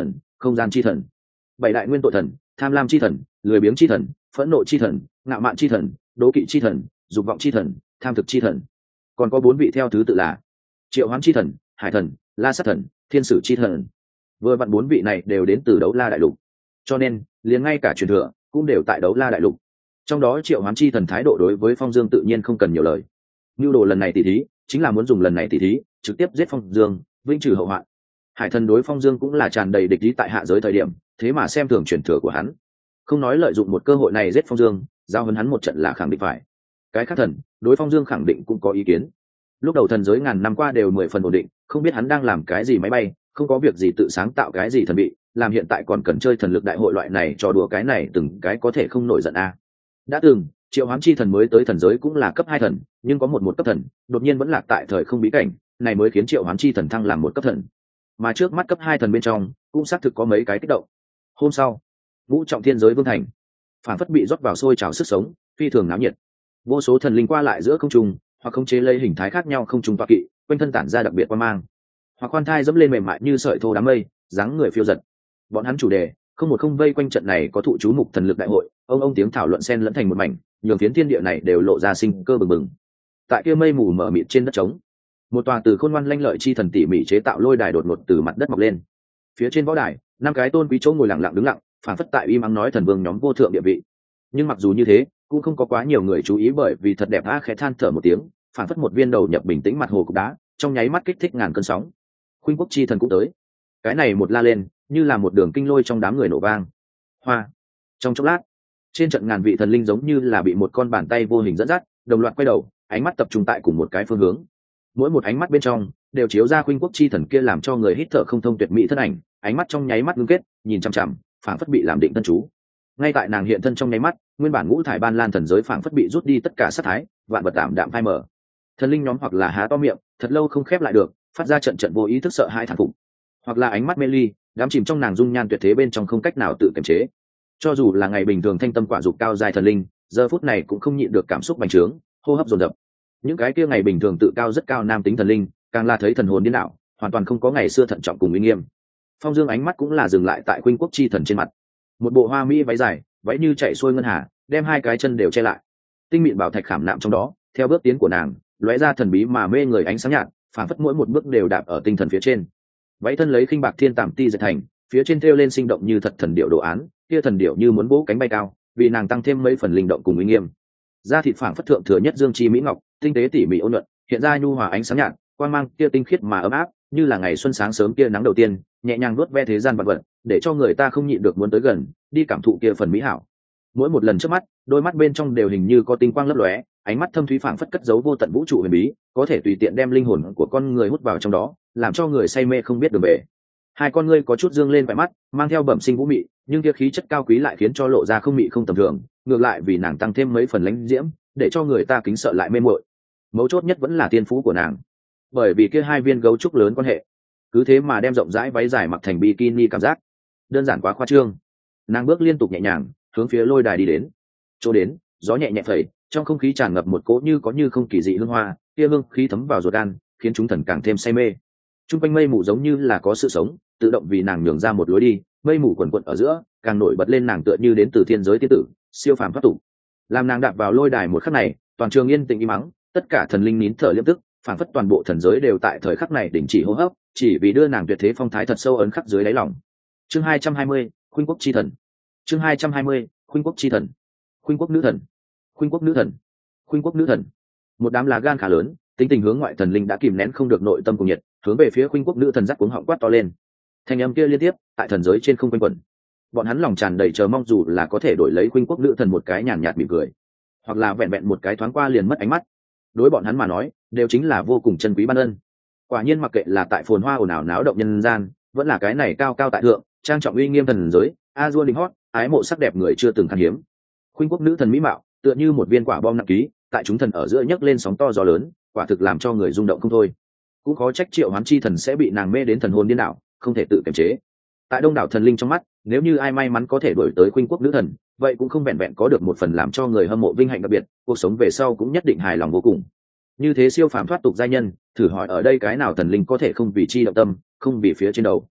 không gian chi thần, bảy đại nguyên tội thần, tham lam chi thần, lười biếng chi thần, phẫn nộ chi thần, ngạo mạn chi thần, đố kỵ chi thần, dục vọng chi thần, tham thực chi thần. Còn có bốn vị theo thứ tự là triệu hoán chi thần, hải thần, la sát thần, thiên sử chi thần. Vừa vặn bốn vị này đều đến từ đấu la đại lục, cho nên liền ngay cả truyền thừa cũng đều tại đấu la đại lục. Trong đó triệu hoán chi thần thái độ đối với Phong Dương tự nhiên không cần nhiều lời. Nưu đồ lần này tỷ thí chính là muốn dùng lần này tỷ thí trực tiếp giết Phong Dương, vĩnh trừ hậu hoạn. Hải thần đối Phong Dương cũng là tràn đầy địch ý tại hạ giới thời điểm, thế mà xem thường truyền thừa của hắn, không nói lợi dụng một cơ hội này giết Phong Dương, giao hấn hắn một trận là khẳng định phải. Cái khác thần đối Phong Dương khẳng định cũng có ý kiến. Lúc đầu thần giới ngàn năm qua đều mười phần ổn định, không biết hắn đang làm cái gì máy bay, không có việc gì tự sáng tạo cái gì thần bị, làm hiện tại còn cần chơi thần lực đại hội loại này trò đùa cái này từng cái có thể không nổi giận a. À. Đã từng triệu hoán chi thần mới tới thần giới cũng là cấp hai thần, nhưng có một một cấp thần đột nhiên vẫn lạc tại thời không bí cảnh, này mới khiến triệu hoán chi thần thăng làm một cấp thần. Mà trước mắt cấp hai thần bên trong cũng xác thực có mấy cái kích động. Hôm sau, ngũ trọng thiên giới vương thành phản phất bị rót vào sôi trào sức sống, phi thường náo nhiệt. Vô số thần linh qua lại giữa không trung, hoặc khống chế lấy hình thái khác nhau không trung tọa kỵ, quanh thân tản ra đặc biệt quan mang, hoặc khoan thai dẫm lên mềm mại như sợi thô đám mây, dáng người phiêu giật. Bọn hắn chủ đề không một không vây quanh trận này có thụ chú mục thần lực đại hội, ông ông tiếng thảo luận xen lẫn thành một mảnh, nhường phiến thiên địa này đều lộ ra sinh cơ bừng bừng. Tại kia mây mù mờ mịt trên đất trống, một tòa từ khôn ngoan lanh lợi chi thần tỉ mỉ chế tạo lôi đài đột ngột từ mặt đất mọc lên. Phía trên võ đài, năm cái tôn quý chỗ ngồi lặng lặng đứng lặng, phản phất tại im ắng nói thần vương nhóm vô thượng địa vị. Nhưng mặc dù như thế, cũng không có quá nhiều người chú ý, bởi vì thật đẹp a khẽ than thở một tiếng, phản phất một viên đầu nhập bình tĩnh mặt hồ cục đá, trong nháy mắt kích thích ngàn cơn sóng. Khuynh quốc chi thần cũng tới. Cái này một la lên, như là một đường kinh lôi trong đám người nổ vang. Hoa. Trong chốc lát, trên trận ngàn vị thần linh giống như là bị một con bàn tay vô hình dẫn dắt, đồng loạt quay đầu, ánh mắt tập trung tại cùng một cái phương hướng. Mỗi một ánh mắt bên trong đều chiếu ra khuynh quốc chi thần kia làm cho người hít thở không thông tuyệt mỹ thân ảnh, ánh mắt trong nháy mắt ngưng kết, nhìn chằm chằm, phảng phất bị làm định thân chú. Ngay tại nàng hiện thân trong nháy mắt, nguyên bản ngũ thải ban lan thần giới phảng phất bị rút đi tất cả sát thái, vạn vật tạm đạm phai mờ. Thần linh nhóm hoặc là há to miệng, thật lâu không khép lại được, phát ra trận trận vô ý thức sợ hãi thán phục, hoặc là ánh mắt mê ly, đắm chìm trong nàng dung nhan tuyệt thế bên trong không cách nào tự kiềm chế. Cho dù là ngày bình thường thanh tâm quả dục cao dài thần linh, giờ phút này cũng không nhịn được cảm xúc bành trướng, hô hấp dồn dập. Những cái kia ngày bình thường tự cao rất cao nam tính thần linh, càng là thấy thần hồn điên đảo, hoàn toàn không có ngày xưa thận trọng cùng uy nghiêm. Phong Dương ánh mắt cũng là dừng lại tại khuynh quốc chi thần trên mặt. Một bộ hoa mỹ váy dài, váy như chạy xuôi ngân hà, đem hai cái chân đều che lại. Tinh mịn bảo thạch khảm nạm trong đó, theo bước tiến của nàng, lóe ra thần bí mà mê người ánh sáng nhạt, phản phất mỗi một bước đều đạp ở tinh thần phía trên. Váy thân lấy khinh bạc thiên tàm ti dệt thành, phía trên thêu lên sinh động như thật thần điệu đồ án, kia thần điệu như muốn vỗ cánh bay cao, vì nàng tăng thêm mấy phần linh động cùng uy nghiêm. Da thịt phảng phất thượng thừa nhất dương chi mỹ ngọc, tinh tế tỉ mỉ ôn nhuận, hiện ra nhu hòa ánh sáng nhạt, quang mang kia tinh khiết mà ấm áp, như là ngày xuân sáng sớm kia nắng đầu tiên, nhẹ nhàng vuốt ve thế gian vật vật, để cho người ta không nhịn được muốn tới gần, đi cảm thụ kia phần mỹ hảo. Mỗi một lần trước mắt, đôi mắt bên trong đều hình như có tinh quang lấp lóe, ánh mắt thâm thúy phảng phất cất giấu vô tận vũ trụ huyền bí, có thể tùy tiện đem linh hồn của con người hút vào trong đó, làm cho người say mê không biết đường về. Hai con ngươi có chút dương lên vẻ mắt, mang theo bẩm sinh vũ mị, nhưng kia khí chất cao quý lại khiến cho lộ ra không mị không tầm thường, ngược lại vì nàng tăng thêm mấy phần lãnh diễm, để cho người ta kính sợ lại mê muội. Mấu chốt nhất vẫn là tiên phú của nàng, bởi vì kia hai viên gấu trúc lớn quan hệ, cứ thế mà đem rộng rãi váy dài mặc thành bikini cảm giác đơn giản quá khoa trương. Nàng bước liên tục nhẹ nhàng hướng phía lôi đài đi đến. Chỗ đến, gió nhẹ nhẹ phẩy, trong không khí tràn ngập một cỗ như có như không kỳ dị hương hoa, kia hương khí thấm vào ruột gan, khiến chúng thần càng thêm say mê. Trung quanh mây mù giống như là có sự sống, tự động vì nàng nhường ra một lối đi, mây mù quần quận ở giữa, càng nổi bật lên nàng tựa như đến từ thiên giới tiên tử, siêu phàm thoát tục. Làm nàng đạp vào lôi đài một khắc này, toàn trường yên tĩnh im mắng, tất cả thần linh nín thở liêm tức, phảng phất toàn bộ thần giới đều tại thời khắc này đình chỉ hô hấp, chỉ vì đưa nàng tuyệt thế phong thái thật sâu ấn khắc dưới đáy lòng. Chương hai trăm hai mươi, khuynh quốc chi thần. Chương hai trăm hai mươi, khuynh quốc chi thần. Khuynh quốc nữ thần. Khuynh quốc nữ thần. Khuynh quốc nữ thần. Một đám lá gan khá lớn, tính tình hướng ngoại thần linh đã kìm nén không được nội tâm cùng nhiệt, hướng về phía khuynh quốc nữ thần dắt cuống họng quát to lên. Thanh âm kia liên tiếp tại thần giới trên không quanh quẩn. Bọn hắn lòng tràn đầy chờ mong dù là có thể đổi lấy khuynh quốc nữ thần một cái nhàn nhạt mỉm cười, hoặc là vẹn vẹn một cái thoáng qua liền mất ánh mắt, đối bọn hắn mà nói đều chính là vô cùng chân quý ban ân. Quả nhiên mặc kệ là tại phồn hoa ồn ào náo động nhân gian, vẫn là cái này cao cao tại thượng trang trọng uy nghiêm thần giới, a dua lính hót ái mộ sắc đẹp người chưa từng khan hiếm. Khuynh quốc nữ thần mỹ mạo tựa như một viên quả bom nặng ký, tại chúng thần ở giữa nhấc lên sóng to gió lớn, quả thực làm cho người rung động không thôi. Cũng khó trách triệu hoán chi thần sẽ bị nàng mê đến thần hồn điên đảo, không thể tự kiềm chế. Tại đông đảo thần linh trong mắt, nếu như ai may mắn có thể đuổi tới khuynh quốc nữ thần, vậy cũng không vẹn vẹn có được một phần làm cho người hâm mộ vinh hạnh đặc biệt, cuộc sống về sau cũng nhất định hài lòng vô cùng. Như thế siêu phàm thoát tục giai nhân, thử hỏi ở đây cái nào thần linh có thể không vì chi động tâm, không vì phía trên đầu.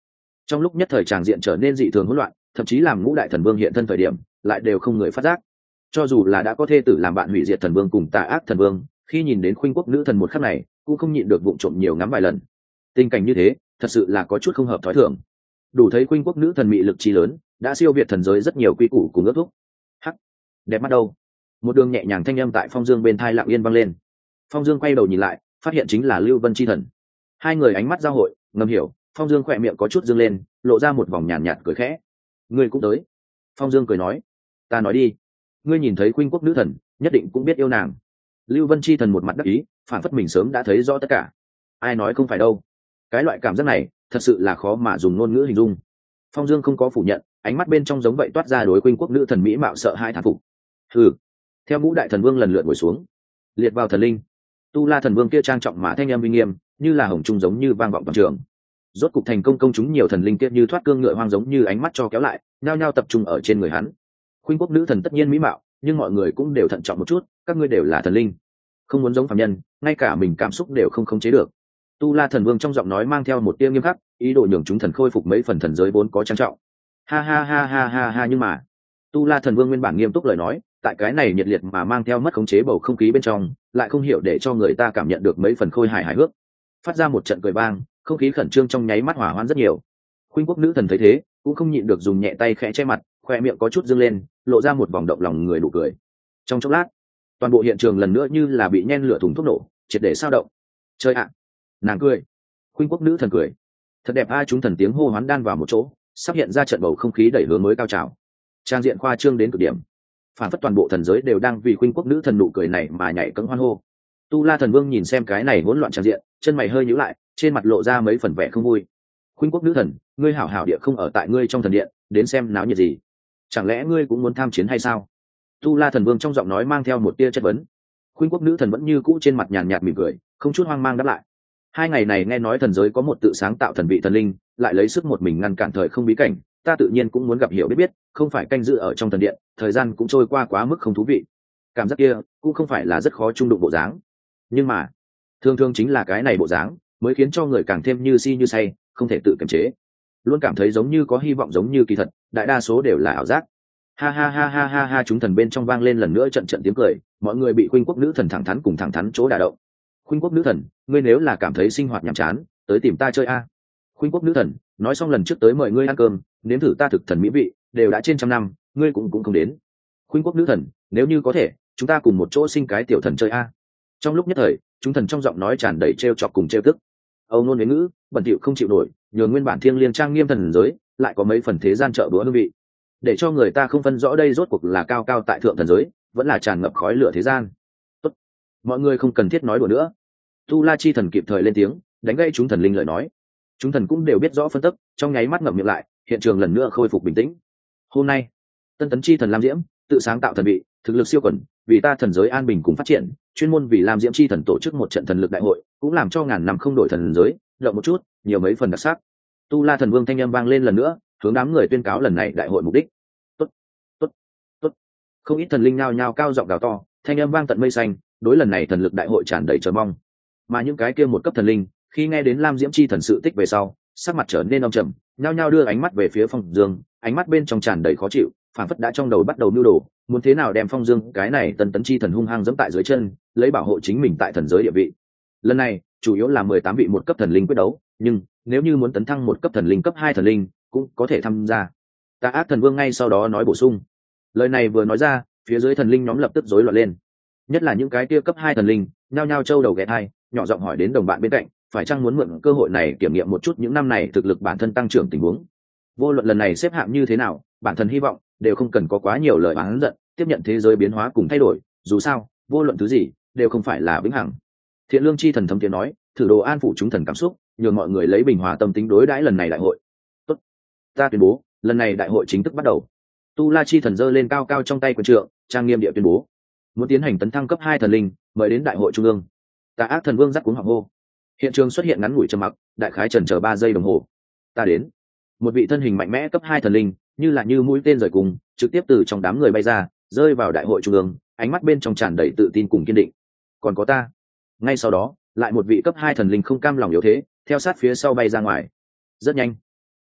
Trong lúc nhất thời tràng diện trở nên dị thường hỗn loạn, thậm chí làm ngũ đại thần vương hiện thân thời điểm lại đều không người phát giác. Cho dù là đã có thê tử làm bạn hủy diệt thần vương cùng tà ác thần vương, khi nhìn đến khuynh quốc nữ thần một khắc này cũng không nhịn được vụng trộm nhiều ngắm vài lần. Tình cảnh như thế thật sự là có chút không hợp thói thường, đủ thấy khuynh quốc nữ thần mị lực trí lớn, đã siêu việt thần giới rất nhiều quy củ cùng ước thúc. Hắc, đẹp mắt đâu? Một đường nhẹ nhàng thanh âm tại Phong Dương bên thai lặng yên vang lên. Phong Dương quay đầu nhìn lại, phát hiện chính là Lưu Vân chi thần. Hai người ánh mắt giao hội, ngầm hiểu. Phong Dương khỏe miệng có chút dương lên, lộ ra một vòng nhàn nhạt, nhạt cười khẽ. Ngươi cũng tới. Phong Dương cười nói. Ta nói đi. Ngươi nhìn thấy khuynh quốc nữ thần, nhất định cũng biết yêu nàng. Lưu Vân chi thần một mặt đắc ý, phản phất mình sớm đã thấy rõ tất cả. Ai nói không phải đâu. Cái loại cảm giác này thật sự là khó mà dùng ngôn ngữ hình dung. Phong Dương không có phủ nhận, ánh mắt bên trong giống vậy toát ra đối khuynh quốc nữ thần mỹ mạo sợ hai thán phục. Hừ. Theo ngũ đại thần vương lần lượt ngồi xuống, liệt vào thần linh. Tu La thần vương kia trang trọng mà thanh âm uy nghiêm, như là hồng trung giống như vang vọng toàn trường. Rốt cục thành công công chúng nhiều thần linh kia như thoát cương ngựa hoang giống như ánh mắt cho kéo lại, nhao nhao tập trung ở trên người hắn. Khuynh quốc nữ thần tất nhiên mỹ mạo, nhưng mọi người cũng đều thận trọng một chút, các ngươi đều là thần linh, không muốn giống phàm nhân, ngay cả mình cảm xúc đều không khống chế được. Tu La thần vương trong giọng nói mang theo một tia nghiêm khắc, ý đồ nhường chúng thần khôi phục mấy phần thần giới vốn có trang trọng. Ha ha ha ha ha ha nhưng mà, Tu La thần vương nguyên bản nghiêm túc lời nói, tại cái này nhiệt liệt mà mang theo mất khống chế bầu không khí bên trong, lại không hiểu để cho người ta cảm nhận được mấy phần khôi hài hài hước. Phát ra một trận cười vang, không khí khẩn trương trong nháy mắt hỏa hoãn rất nhiều. Khuynh quốc nữ thần thấy thế, cũng không nhịn được dùng nhẹ tay khẽ che mặt, khoe miệng có chút dương lên, lộ ra một vòng động lòng người nụ cười. Trong chốc lát, toàn bộ hiện trường lần nữa như là bị nhen lửa thùng thuốc nổ, triệt để sao động. Chơi ạ! Nàng cười. Khuynh quốc nữ thần cười. Thật đẹp a, chúng thần tiếng hô hoán đan vào một chỗ, sắp hiện ra trận bầu không khí đẩy hướng mới cao trào. Trang diện khoa trương đến cực điểm. Phản phất toàn bộ thần giới đều đang vì khuynh quốc nữ thần nụ cười này mà nhảy cẫng hoan hô. Tu La thần vương nhìn xem cái này hỗn loạn trang diện, chân mày hơi nhíu lại, trên mặt lộ ra mấy phần vẻ không vui. Khuynh quốc nữ thần, ngươi hảo hảo địa không ở tại ngươi trong thần điện, đến xem náo nhiệt gì? Chẳng lẽ ngươi cũng muốn tham chiến hay sao? Tu La thần vương trong giọng nói mang theo một tia chất vấn. Khuynh quốc nữ thần vẫn như cũ trên mặt nhàn nhạt mỉm cười, không chút hoang mang đáp lại. Hai ngày này nghe nói thần giới có một tự sáng tạo thần vị thần linh, lại lấy sức một mình ngăn cản thời không bí cảnh, ta tự nhiên cũng muốn gặp hiểu biết biết, không phải canh giữ ở trong thần điện, thời gian cũng trôi qua quá mức không thú vị. Cảm giác kia cũng không phải là rất khó trung đụng bộ dáng, nhưng mà thường thường chính là cái này bộ dáng mới khiến cho người càng thêm như si như say, không thể tự kiềm chế, luôn cảm thấy giống như có hy vọng giống như kỳ thật, đại đa số đều là ảo giác. Ha ha ha ha ha ha, chúng thần bên trong vang lên lần nữa trận trận tiếng cười, mọi người bị khuynh quốc nữ thần thẳng thắn cùng thẳng thắn chỗ đả động. Khuynh quốc nữ thần, ngươi nếu là cảm thấy sinh hoạt nhàm chán, tới tìm ta chơi a. Khuynh quốc nữ thần, nói xong lần trước tới mời ngươi ăn cơm, nếm thử ta thực thần mỹ vị, đều đã trên trăm năm, ngươi cũng cũng không đến. Khuynh quốc nữ thần, nếu như có thể, chúng ta cùng một chỗ sinh cái tiểu thần chơi a. Trong lúc nhất thời, chúng thần trong giọng nói tràn đầy trêu chọc cùng trêu tức. Âu nôn huế ngữ, bẩn thỉu không chịu nổi, nhường nguyên bản thiêng liêng trang nghiêm thần giới, lại có mấy phần thế gian trợ búa hương vị, để cho người ta không phân rõ đây rốt cuộc là cao cao tại thượng thần giới, vẫn là tràn ngập khói lửa thế gian. Tốt, mọi người không cần thiết nói đùa nữa. Tu La chi thần kịp thời lên tiếng, đánh gây chúng thần linh lời nói. Chúng thần cũng đều biết rõ phân tích, trong nháy mắt ngậm miệng lại, hiện trường lần nữa khôi phục bình tĩnh. Hôm nay, tân tấn chi thần Lam Diễm tự sáng tạo thần vị, thực lực siêu quần, vì ta thần giới an bình cùng phát triển, chuyên môn vì Lam Diễm chi thần tổ chức một trận thần lực đại hội, cũng làm cho ngàn năm không đổi thần giới động một chút, nhiều mấy phần đặc sắc. Tu La thần vương thanh âm vang lên lần nữa, hướng đám người tuyên cáo lần này đại hội mục đích. Tốt, tốt, tốt. Không ít thần linh nhao nhao cao giọng gào to, thanh âm vang tận mây xanh, đối lần này thần lực đại hội tràn đầy chờ mong. Mà những cái kia một cấp thần linh, khi nghe đến Lam Diễm chi thần sự tích về sau, sắc mặt trở nên âm trầm, nhao nhao đưa ánh mắt về phía Phong Dương, ánh mắt bên trong tràn đầy khó chịu, phản phất đã trong đầu bắt đầu mưu đồ, muốn thế nào đem Phong Dương cái này tân tấn chi thần hung hăng giẫm tại dưới chân, lấy bảo hộ chính mình tại thần giới địa vị. Lần này, chủ yếu là mười tám vị một cấp thần linh quyết đấu, nhưng nếu như muốn tấn thăng một cấp thần linh cấp hai thần linh, cũng có thể tham gia. Tà Ác thần vương ngay sau đó nói bổ sung. Lời này vừa nói ra, phía dưới thần linh nhóm lập tức rối loạn lên. Nhất là những cái kia cấp hai thần linh, nhao nhao trâu đầu ghé thai, nhỏ giọng hỏi đến đồng bạn bên cạnh, phải chăng muốn mượn cơ hội này kiểm nghiệm một chút những năm này thực lực bản thân tăng trưởng tình huống. Vô luận lần này xếp hạng như thế nào, bản thân hy vọng đều không cần có quá nhiều lời oán giận, tiếp nhận thế giới biến hóa cùng thay đổi, dù sao, vô luận thứ gì đều không phải là vĩnh hằng. Thiện Lương chi thần thấm tiếng nói, thử đồ an phủ chúng thần cảm xúc, nhường mọi người lấy bình hòa tâm tính đối đãi lần này đại hội. Tốt, ta tuyên bố, lần này đại hội chính thức bắt đầu. Tu La chi thần giơ lên cao cao trong tay quyền trượng, trang nghiêm địa tuyên bố, muốn tiến hành tấn thăng cấp hai thần linh, mời đến đại hội trung ương. Tà Ác thần vương dắt cuống họng hô. Hiện trường xuất hiện ngắn ngủi trầm mặc, đại khái chần chờ ba giây đồng hồ. Ta đến. Một vị thân hình mạnh mẽ cấp hai thần linh, như là như mũi tên rời cùng, trực tiếp từ trong đám người bay ra, rơi vào đại hội trung ương, ánh mắt bên trong tràn đầy tự tin cùng kiên định. Còn có ta. Ngay sau đó, lại một vị cấp hai thần linh không cam lòng yếu thế, theo sát phía sau bay ra ngoài. Rất nhanh,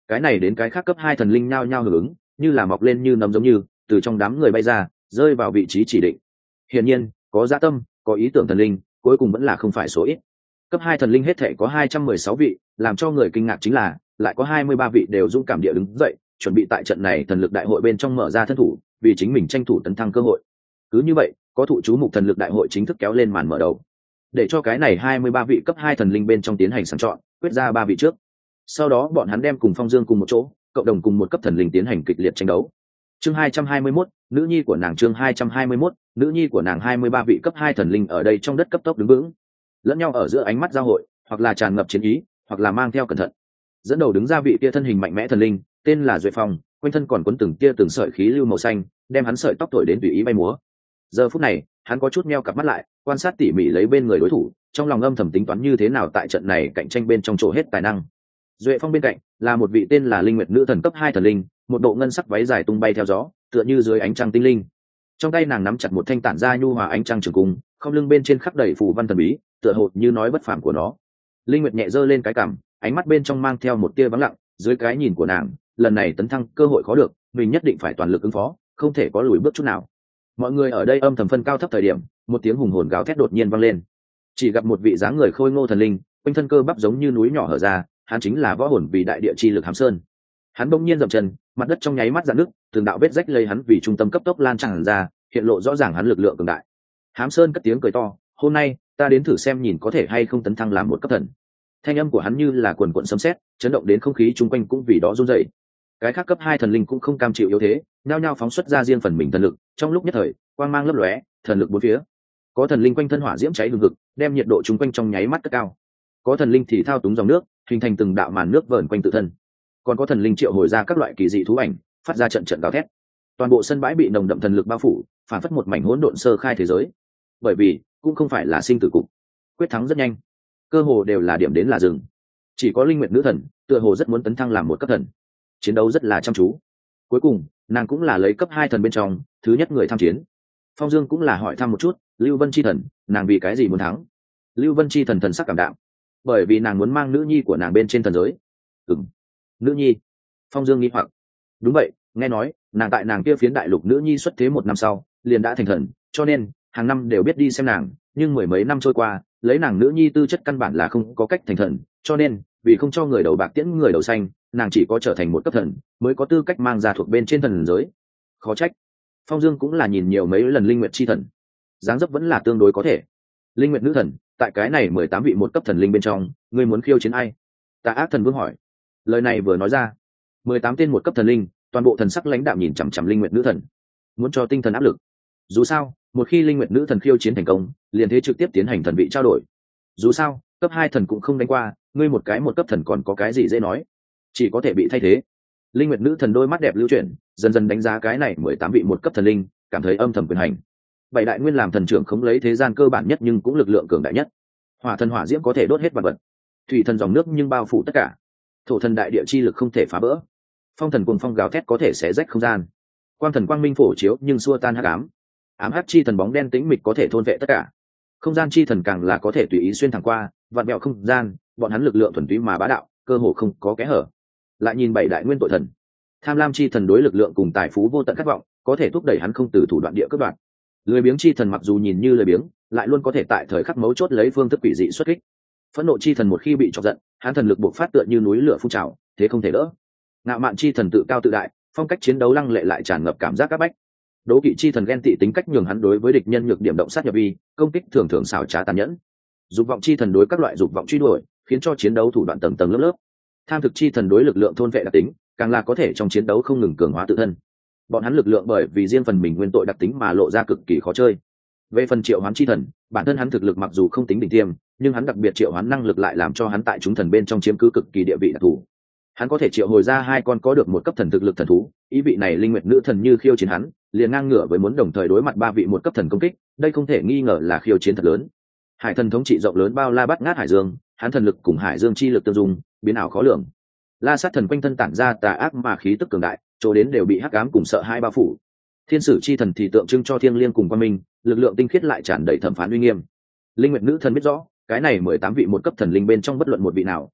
cái này đến cái khác cấp hai thần linh nhao nhao hưởng ứng, như là mọc lên như nấm giống như từ trong đám người bay ra, rơi vào vị trí chỉ định. Hiển nhiên có dạ tâm, có ý tưởng thần linh, cuối cùng vẫn là không phải số ít. Cấp hai thần linh hết thể có hai trăm mười sáu vị, làm cho người kinh ngạc chính là lại có hai mươi ba vị đều dũng cảm địa đứng dậy, chuẩn bị tại trận này thần lực đại hội bên trong mở ra thân thủ, vì chính mình tranh thủ tấn thăng cơ hội. Cứ như vậy, có thụ chú mục thần lực đại hội chính thức kéo lên màn mở đầu. Để cho cái này hai mươi ba vị cấp hai thần linh bên trong tiến hành sàng chọn, quyết ra ba vị trước. Sau đó bọn hắn đem cùng Phong Dương cùng một chỗ, cộng đồng cùng một cấp thần linh tiến hành kịch liệt tranh đấu. Chương hai trăm hai mươi mốt, nữ nhi của nàng chương hai trăm hai mươi mốt, nữ nhi của nàng hai mươi ba vị cấp hai thần linh ở đây trong đất cấp tốc đứng vững. Lẫn nhau ở giữa ánh mắt giao hội, hoặc là tràn ngập chiến ý, hoặc là mang theo cẩn thận. Dẫn đầu đứng ra vị kia thân hình mạnh mẽ thần linh, tên là Duệ Phong, quanh thân còn quấn từng tia từng sợi khí lưu màu xanh, đem hắn sợi tóc thổi đến tùy ý bay múa. Giờ phút này, hắn có chút meo cặp mắt lại, quan sát tỉ mỉ lấy bên người đối thủ, trong lòng âm thầm tính toán như thế nào tại trận này cạnh tranh bên trong chỗ hết tài năng. Duệ Phong bên cạnh là một vị tên là Linh Nguyệt nữ thần cấp hai thần linh, một bộ ngân sắc váy dài tung bay theo gió, tựa như dưới ánh trăng tinh linh. Trong tay nàng nắm chặt một thanh tản ra nhu hòa ánh trăng trường cung, không lưng bên trên khắc đầy phù văn thần bí, tựa hồ như nói bất phàm của nó. Linh Nguyệt nhẹ giơ lên cái cằm, ánh mắt bên trong mang theo một tia vắng lặng, dưới cái nhìn của nàng, lần này tấn thăng cơ hội khó được, mình nhất định phải toàn lực ứng phó, không thể có lùi bước chút nào. Mọi người ở đây âm thầm phân cao thấp thời điểm, một tiếng hùng hồn gào thét đột nhiên vang lên. Chỉ gặp một vị dáng người khôi ngô thần linh, quanh thân cơ bắp giống như núi nhỏ hở ra, hắn chính là võ hồn vì đại địa chi lực Hám Sơn. Hắn bỗng nhiên dậm chân, mặt đất trong nháy mắt rạn nứt, từng đạo vết rách lấy hắn vì trung tâm cấp tốc lan tràn ra, hiện lộ rõ ràng hắn lực lượng cường đại. Hám Sơn cất tiếng cười to, "Hôm nay, ta đến thử xem nhìn có thể hay không tấn thăng làm một cấp thần." Thanh âm của hắn như là quần quần sấm sét, chấn động đến không khí chung quanh cũng vì đó run rẩy. Cái khác cấp hai thần linh cũng không cam chịu yếu thế, nhao nhao phóng xuất ra riêng phần mình thần lực, trong lúc nhất thời, quang mang lấp lóe, thần lực bốn phía. Có thần linh quanh thân hỏa diễm cháy hừng hực, đem nhiệt độ chung quanh trong nháy mắt cất cao. Có thần linh thì thao túng dòng nước, hình thành từng đạo màn nước vờn quanh tự thân. Còn có thần linh triệu hồi ra các loại kỳ dị thú ảnh, phát ra trận trận gào thét. Toàn bộ sân bãi bị nồng đậm thần lực bao phủ, phản phất một mảnh hỗn độn sơ khai thế giới. Bởi vì, cũng không phải là sinh tử cục, quyết thắng rất nhanh, cơ hồ đều là điểm đến là dừng. Chỉ có Linh Nguyệt nữ thần, tựa hồ rất muốn tấn thăng làm một cấp thần, chiến đấu rất là chăm chú. Cuối cùng, nàng cũng là lấy cấp hai thần bên trong thứ nhất người tham chiến. Phong Dương cũng là hỏi thăm một chút, Lưu Vân chi thần, nàng vì cái gì muốn thắng? Lưu Vân chi thần thần sắc cảm đạm, bởi vì nàng muốn mang nữ nhi của nàng bên trên thần giới. Ừm, nữ nhi? Phong Dương nghi hoặc. Đúng vậy, nghe nói nàng tại nàng kia phiến đại lục nữ nhi xuất thế một năm sau liền đã thành thần, cho nên hàng năm đều biết đi xem nàng, nhưng mười mấy năm trôi qua, lấy nàng nữ nhi tư chất căn bản là không có cách thành thần, cho nên vì không cho người đầu bạc tiễn người đầu xanh, nàng chỉ có trở thành một cấp thần mới có tư cách mang ra thuộc bên trên thần giới. Khó trách. Phong Dương cũng là nhìn nhiều mấy lần Linh Nguyệt chi thần, dáng dấp vẫn là tương đối có thể. Linh Nguyệt nữ thần, tại cái này mười tám vị một cấp thần linh bên trong, ngươi muốn khiêu chiến ai? Tà Ác thần vương hỏi. Lời này vừa nói ra, mười tám tên một cấp thần linh, toàn bộ thần sắc lãnh đạm nhìn chằm chằm Linh Nguyệt nữ thần, muốn cho tinh thần áp lực. Dù sao, một khi Linh Nguyệt nữ thần khiêu chiến thành công, liền thế trực tiếp tiến hành thần vị trao đổi. Dù sao, cấp hai thần cũng không đánh qua, ngươi một cái một cấp thần còn có cái gì dễ nói, chỉ có thể bị thay thế. Linh Nguyệt nữ thần đôi mắt đẹp lưu chuyển, dần dần đánh giá cái này mười tám vị một cấp thần linh, cảm thấy âm thầm quyền hành. Bảy đại nguyên làm thần trưởng không lấy thế gian cơ bản nhất nhưng cũng lực lượng cường đại nhất. Hỏa thần hỏa diễm có thể đốt hết vật vật, thủy thần dòng nước nhưng bao phủ tất cả, thổ thần đại địa chi lực không thể phá vỡ, phong thần cuồng phong gào thét có thể xé rách không gian, quang thần quang minh phổ chiếu nhưng xua tan hắc ám, ám hắc chi thần bóng đen tĩnh mịch có thể thôn vệ tất cả, không gian chi thần càng là có thể tùy ý xuyên thẳng qua vặn vẹo không gian, bọn hắn lực lượng thuần túy mà bá đạo, cơ hồ không có kẽ hở. Lại nhìn bảy đại nguyên tội thần, tham lam chi thần đối lực lượng cùng tài phú vô tận khát vọng, có thể thúc đẩy hắn không từ thủ đoạn địa cướp đoạt. Lười biếng chi thần mặc dù nhìn như lười biếng, lại luôn có thể tại thời khắc mấu chốt lấy phương thức quỷ dị xuất kích. Phẫn nộ chi thần một khi bị chọc giận, hắn thần lực bộc phát tựa như núi lửa phun trào, thế không thể đỡ. Ngạo mạn chi thần tự cao tự đại, phong cách chiến đấu lăng lệ lại tràn ngập cảm giác áp bách. Đố kỵ chi thần ghen tị tính cách nhường hắn đối với địch nhân nhược điểm động sát nhập vi, công kích thường thường xảo trá tàn nhẫn. Dục vọng chi thần đối các loại dục vọng truy đuổi, khiến cho chiến đấu thủ đoạn tầng tầng lớp lớp. Tham thực chi thần đối lực lượng thôn vệ đặc tính, càng là có thể trong chiến đấu không ngừng cường hóa tự thân. Bọn hắn lực lượng bởi vì riêng phần mình nguyên tội đặc tính mà lộ ra cực kỳ khó chơi. Về phần triệu hoán chi thần, bản thân hắn thực lực mặc dù không tính đỉnh tiêm, nhưng hắn đặc biệt triệu hoán năng lực lại làm cho hắn tại chúng thần bên trong chiếm cứ cực kỳ địa vị đặc thù. Hắn có thể triệu hồi ra hai con có được một cấp thần thực lực thần thú, ý vị này Linh Nguyệt nữ thần như khiêu chiến hắn, liền ngang ngửa với muốn đồng thời đối mặt ba vị một cấp thần công kích, đây không thể nghi ngờ là khiêu chiến thật lớn. Hải thần thống trị rộng lớn bao la bát ngát hải dương, hắn thần lực cùng hải dương chi lực tương dung, biến ảo khó lường. La Sát thần quanh thân tản ra tà ác mà khí tức cường đại, chỗ đến đều bị hắc ám cùng sợ hai bao phủ. Thiên sử chi thần thì tượng trưng cho thiêng liêng cùng quan minh, lực lượng tinh khiết lại tràn đầy thẩm phán uy nghiêm. Linh Nguyệt nữ thần biết rõ, cái này mười tám vị một cấp thần linh bên trong bất luận một vị nào,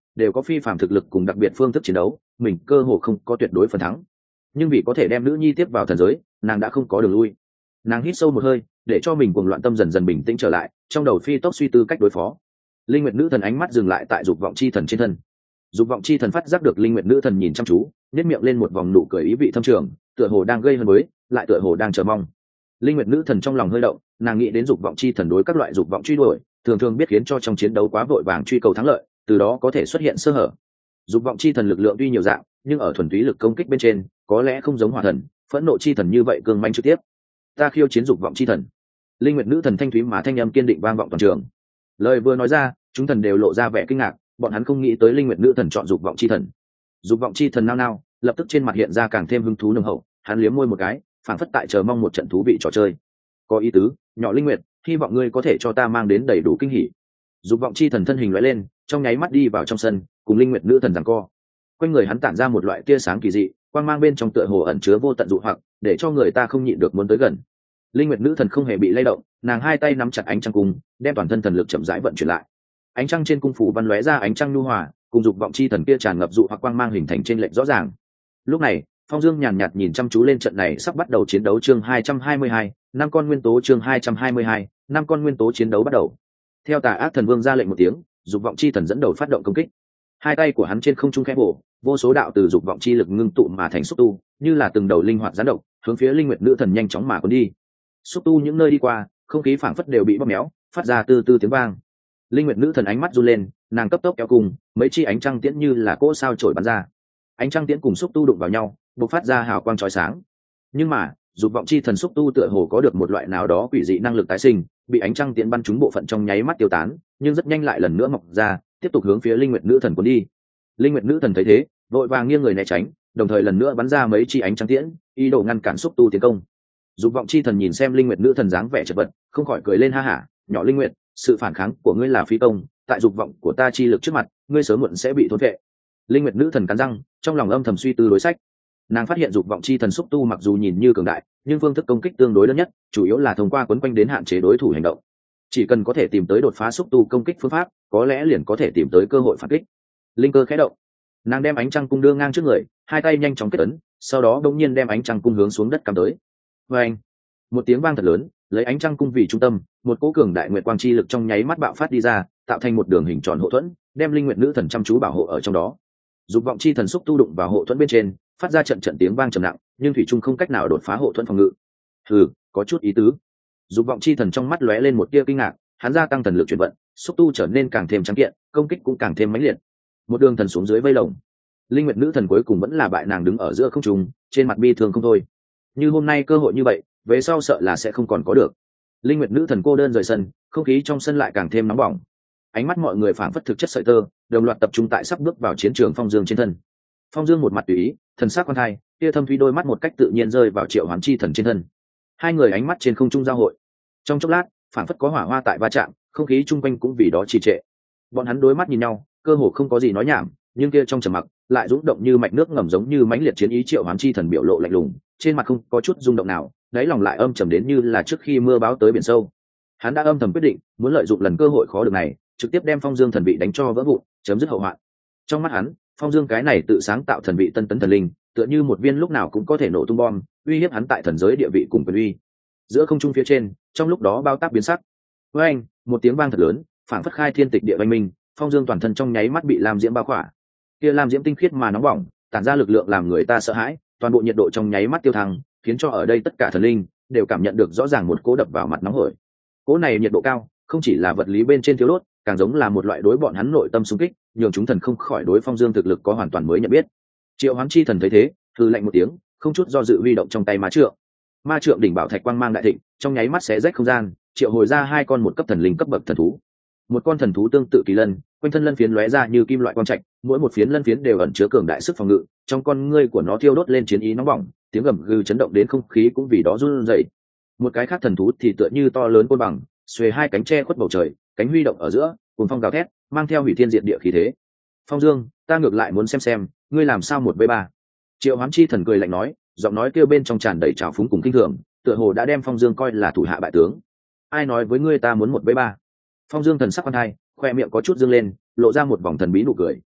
đều có phi phạm thực lực cùng đặc biệt phương thức chiến đấu, mình cơ hồ không có tuyệt đối phần thắng. Nhưng vì có thể đem nữ nhi tiếp vào thần giới, nàng đã không có đường lui. Nàng hít sâu một hơi, để cho mình cuồng loạn tâm dần dần bình tĩnh trở lại, trong đầu phi tốc suy tư cách đối phó. Linh Nguyệt nữ thần ánh mắt dừng lại tại dục vọng chi thần trên thân. Dục vọng chi thần phát giác được Linh Nguyệt nữ thần nhìn chăm chú, nhếch miệng lên một vòng nụ cười ý vị thâm trường, tựa hồ đang gây hấn với, lại tựa hồ đang chờ mong. Linh Nguyệt nữ thần trong lòng hơi động, nàng nghĩ đến dục vọng chi thần đối các loại dục vọng truy đuổi, thường thường biết khiến cho trong chiến đấu quá vội vàng truy cầu thắng lợi, từ đó có thể xuất hiện sơ hở. Dục vọng chi thần lực lượng tuy nhiều dạng, nhưng ở thuần túy lực công kích bên trên, có lẽ không giống hỏa thần, phẫn nộ chi thần như vậy cường manh trực tiếp. Ta khiêu chiến dục vọng chi thần. Linh Nguyệt nữ thần thanh thúy mà thanh âm kiên định vang vọng toàn trường. Lời vừa nói ra, chúng thần đều lộ ra vẻ kinh ngạc, bọn hắn không nghĩ tới Linh Nguyệt nữ thần chọn dục vọng chi thần. Dục vọng chi thần nao nao, lập tức trên mặt hiện ra càng thêm hứng thú nồng hậu, hắn liếm môi một cái, phảng phất tại chờ mong một trận thú vị trò chơi. Có ý tứ, nhỏ Linh Nguyệt, hy vọng ngươi có thể cho ta mang đến đầy đủ kinh hỉ. Dục vọng chi thần thân hình lóe lên, trong nháy mắt đi vào trong sân, cùng Linh Nguyệt nữ thần giằng co. Quanh người hắn tản ra một loại tia sáng kỳ dị, quang mang bên trong tựa hồ ẩn chứa vô tận dụ hoặc, để cho người ta không nhịn được muốn tới gần. Linh Nguyệt nữ thần không hề bị lay động, nàng hai tay nắm chặt ánh trăng cung, đem toàn thân thần lực chậm rãi vận chuyển lại. Ánh trăng trên cung phủ văn lóe ra ánh trăng nhu hòa, cùng dục vọng chi thần kia tràn ngập dụ hoặc quang mang hình thành trên lệnh rõ ràng. Lúc này, Phong Dương nhàn nhạt nhìn chăm chú lên trận này sắp bắt đầu chiến đấu chương hai trăm hai mươi hai, năm con nguyên tố chương hai trăm hai mươi hai, năm con nguyên tố chiến đấu bắt đầu. Theo Tà Ác Thần Vương ra lệnh một tiếng, dục vọng chi thần dẫn đầu phát động công kích. Hai tay của hắn trên không trung khẽ bổ, vô số đạo từ dục vọng chi lực ngưng tụ mà thành xúc tu, như là từng đầu linh hoạt gián độc, hướng phía Linh Nguyệt nữ thần nhanh chóng mà cuốn đi. Xúc tu những nơi đi qua, không khí phảng phất đều bị bóp méo, phát ra từ từ tiếng vang. Linh Nguyệt nữ thần ánh mắt run lên, nàng cấp tốc kéo cùng, mấy chi ánh trăng tiễn như là cỗ sao chổi bắn ra. Ánh trăng tiễn cùng xúc tu đụng vào nhau, bộc phát ra hào quang chói sáng. Nhưng mà, dục vọng chi thần xúc tu tựa hồ có được một loại nào đó quỷ dị năng lực tái sinh, bị ánh trăng tiễn bắn trúng bộ phận trong nháy mắt tiêu tán, nhưng rất nhanh lại lần nữa mọc ra, tiếp tục hướng phía Linh Nguyệt nữ thần cuốn đi. Linh Nguyệt nữ thần thấy thế, vội vàng nghiêng người né tránh, đồng thời lần nữa bắn ra mấy chi ánh trăng tiễn, ý đồ ngăn cản xúc tu tiến công. Dục vọng chi thần nhìn xem Linh Nguyệt nữ thần dáng vẻ chật vật, không khỏi cười lên ha hả, nhỏ Linh Nguyệt, sự phản kháng của ngươi là phi công, tại dục vọng của ta chi lực trước mặt, ngươi sớm muộn sẽ bị thôn vệ. Linh Nguyệt nữ thần cắn răng, trong lòng âm thầm suy tư đối sách. Nàng phát hiện dục vọng chi thần xúc tu mặc dù nhìn như cường đại, nhưng phương thức công kích tương đối đơn nhất, chủ yếu là thông qua quấn quanh đến hạn chế đối thủ hành động. Chỉ cần có thể tìm tới đột phá xúc tu công kích phương pháp, có lẽ liền có thể tìm tới cơ hội phản kích. Linh cơ khẽ động, nàng đem ánh trăng cung đưa ngang trước người, hai tay nhanh chóng kết ấn, sau đó đột nhiên đem ánh trăng cung hướng xuống đất cắm tới. Oeng! Một tiếng vang thật lớn, lấy ánh trăng cung vì trung tâm, một cỗ cường đại nguyệt quang chi lực trong nháy mắt bạo phát đi ra, tạo thành một đường hình tròn hộ thuẫn, đem Linh Nguyệt nữ thần chăm chú bảo hộ ở trong đó. Dục vọng chi thần xúc tu đụng vào hộ thuẫn bên trên, phát ra trận trận tiếng vang trầm nặng, nhưng thủy trung không cách nào đột phá hộ thuẫn phòng ngự. Hừ, có chút ý tứ. Dục vọng chi thần trong mắt lóe lên một tia kinh ngạc, hắn gia tăng thần lực chuyển vận, xúc tu trở nên càng thêm trắng kiện, công kích cũng càng thêm mãnh liệt. Một đường thần xuống dưới vây lồng. Linh Nguyệt nữ thần cuối cùng vẫn là bại, nàng đứng ở giữa không trung, trên mặt bi thương không thôi. Như hôm nay cơ hội như vậy, về sau sợ là sẽ không còn có được. Linh Nguyệt nữ thần cô đơn rời sân, không khí trong sân lại càng thêm nóng bỏng. Ánh mắt mọi người phảng phất thực chất sợi tơ, đồng loạt tập trung tại sắp bước vào chiến trường Phong Dương trên thân. Phong Dương một mặt tùy ý, thần sắc quan thai, kia thâm thúy đôi mắt một cách tự nhiên rơi vào Triệu Hoán chi thần trên thân. Hai người ánh mắt trên không trung giao hội. Trong chốc lát, phảng phất có hỏa hoa tại va chạm, không khí chung quanh cũng vì đó trì trệ. Bọn hắn đối mắt nhìn nhau, cơ hồ không có gì nói nhảm, nhưng kia trong trầm mặc lại rung động như mạch nước ngầm, giống như mãnh liệt chiến ý. Triệu Hoán chi thần biểu lộ lạnh lùng, trên mặt không có chút rung động nào, đáy lòng lại âm trầm đến như là trước khi mưa bão tới biển sâu. Hắn đã âm thầm quyết định, muốn lợi dụng lần cơ hội khó được này, trực tiếp đem Phong Dương thần vị đánh cho vỡ vụn, chấm dứt hậu hoạn. Trong mắt hắn, Phong Dương cái này tự sáng tạo thần vị tân tấn thần linh, tựa như một viên lúc nào cũng có thể nổ tung bom, uy hiếp hắn tại thần giới địa vị cùng quyền uy. Giữa không trung phía trên, trong lúc đó bao tác biến sắc. Với anh, một tiếng vang thật lớn, phảng phất khai thiên tịch địa vang minh, Phong Dương toàn thân trong nháy mắt bị lam diễm bao khỏa. Kia lam diễm tinh khiết mà nóng bỏng, tản ra lực lượng làm người ta sợ hãi, toàn bộ nhiệt độ trong nháy mắt tiêu thăng, khiến cho ở đây tất cả thần linh đều cảm nhận được rõ ràng một cỗ đập vào mặt nóng hổi. Cỗ này nhiệt độ cao, không chỉ là vật lý bên trên thiếu đốt, càng giống là một loại đối bọn hắn nội tâm xung kích, nhường chúng thần không khỏi đối Phong Dương thực lực có hoàn toàn mới nhận biết. Triệu Hoán chi thần thấy thế, hừ lạnh một tiếng, không chút do dự huy động trong tay ma trượng. Ma trượng đỉnh bảo thạch quang mang đại thịnh, trong nháy mắt xé rách không gian, triệu hồi ra hai con một cấp thần linh cấp bậc thần thú. Một con thần thú tương tự kỳ lân, quanh thân lân phiến lóe ra như kim loại quang trạch, mỗi một phiến lân phiến đều ẩn chứa cường đại sức phòng ngự, trong con ngươi của nó thiêu đốt lên chiến ý nóng bỏng, tiếng gầm gừ chấn động đến không khí cũng vì đó run rẩy. Một cái khác thần thú thì tựa như to lớn côn bằng, xuề hai cánh che khuất bầu trời, cánh huy động ở giữa, cuồng phong gào thét, mang theo hủy thiên diệt địa khí thế. Phong Dương, ta ngược lại muốn xem xem, ngươi làm sao một v ba. Triệu Hoán chi thần cười lạnh nói, giọng nói kêu bên trong tràn đầy trào phúng cùng kinh thường, tựa hồ đã đem Phong Dương coi là thủ hạ bại tướng. Ai nói với ngươi ta muốn một v ba? Phong Dương thần sắc quan hai, khoe miệng có chút dương lên, lộ ra một vòng thần bí nụ cười,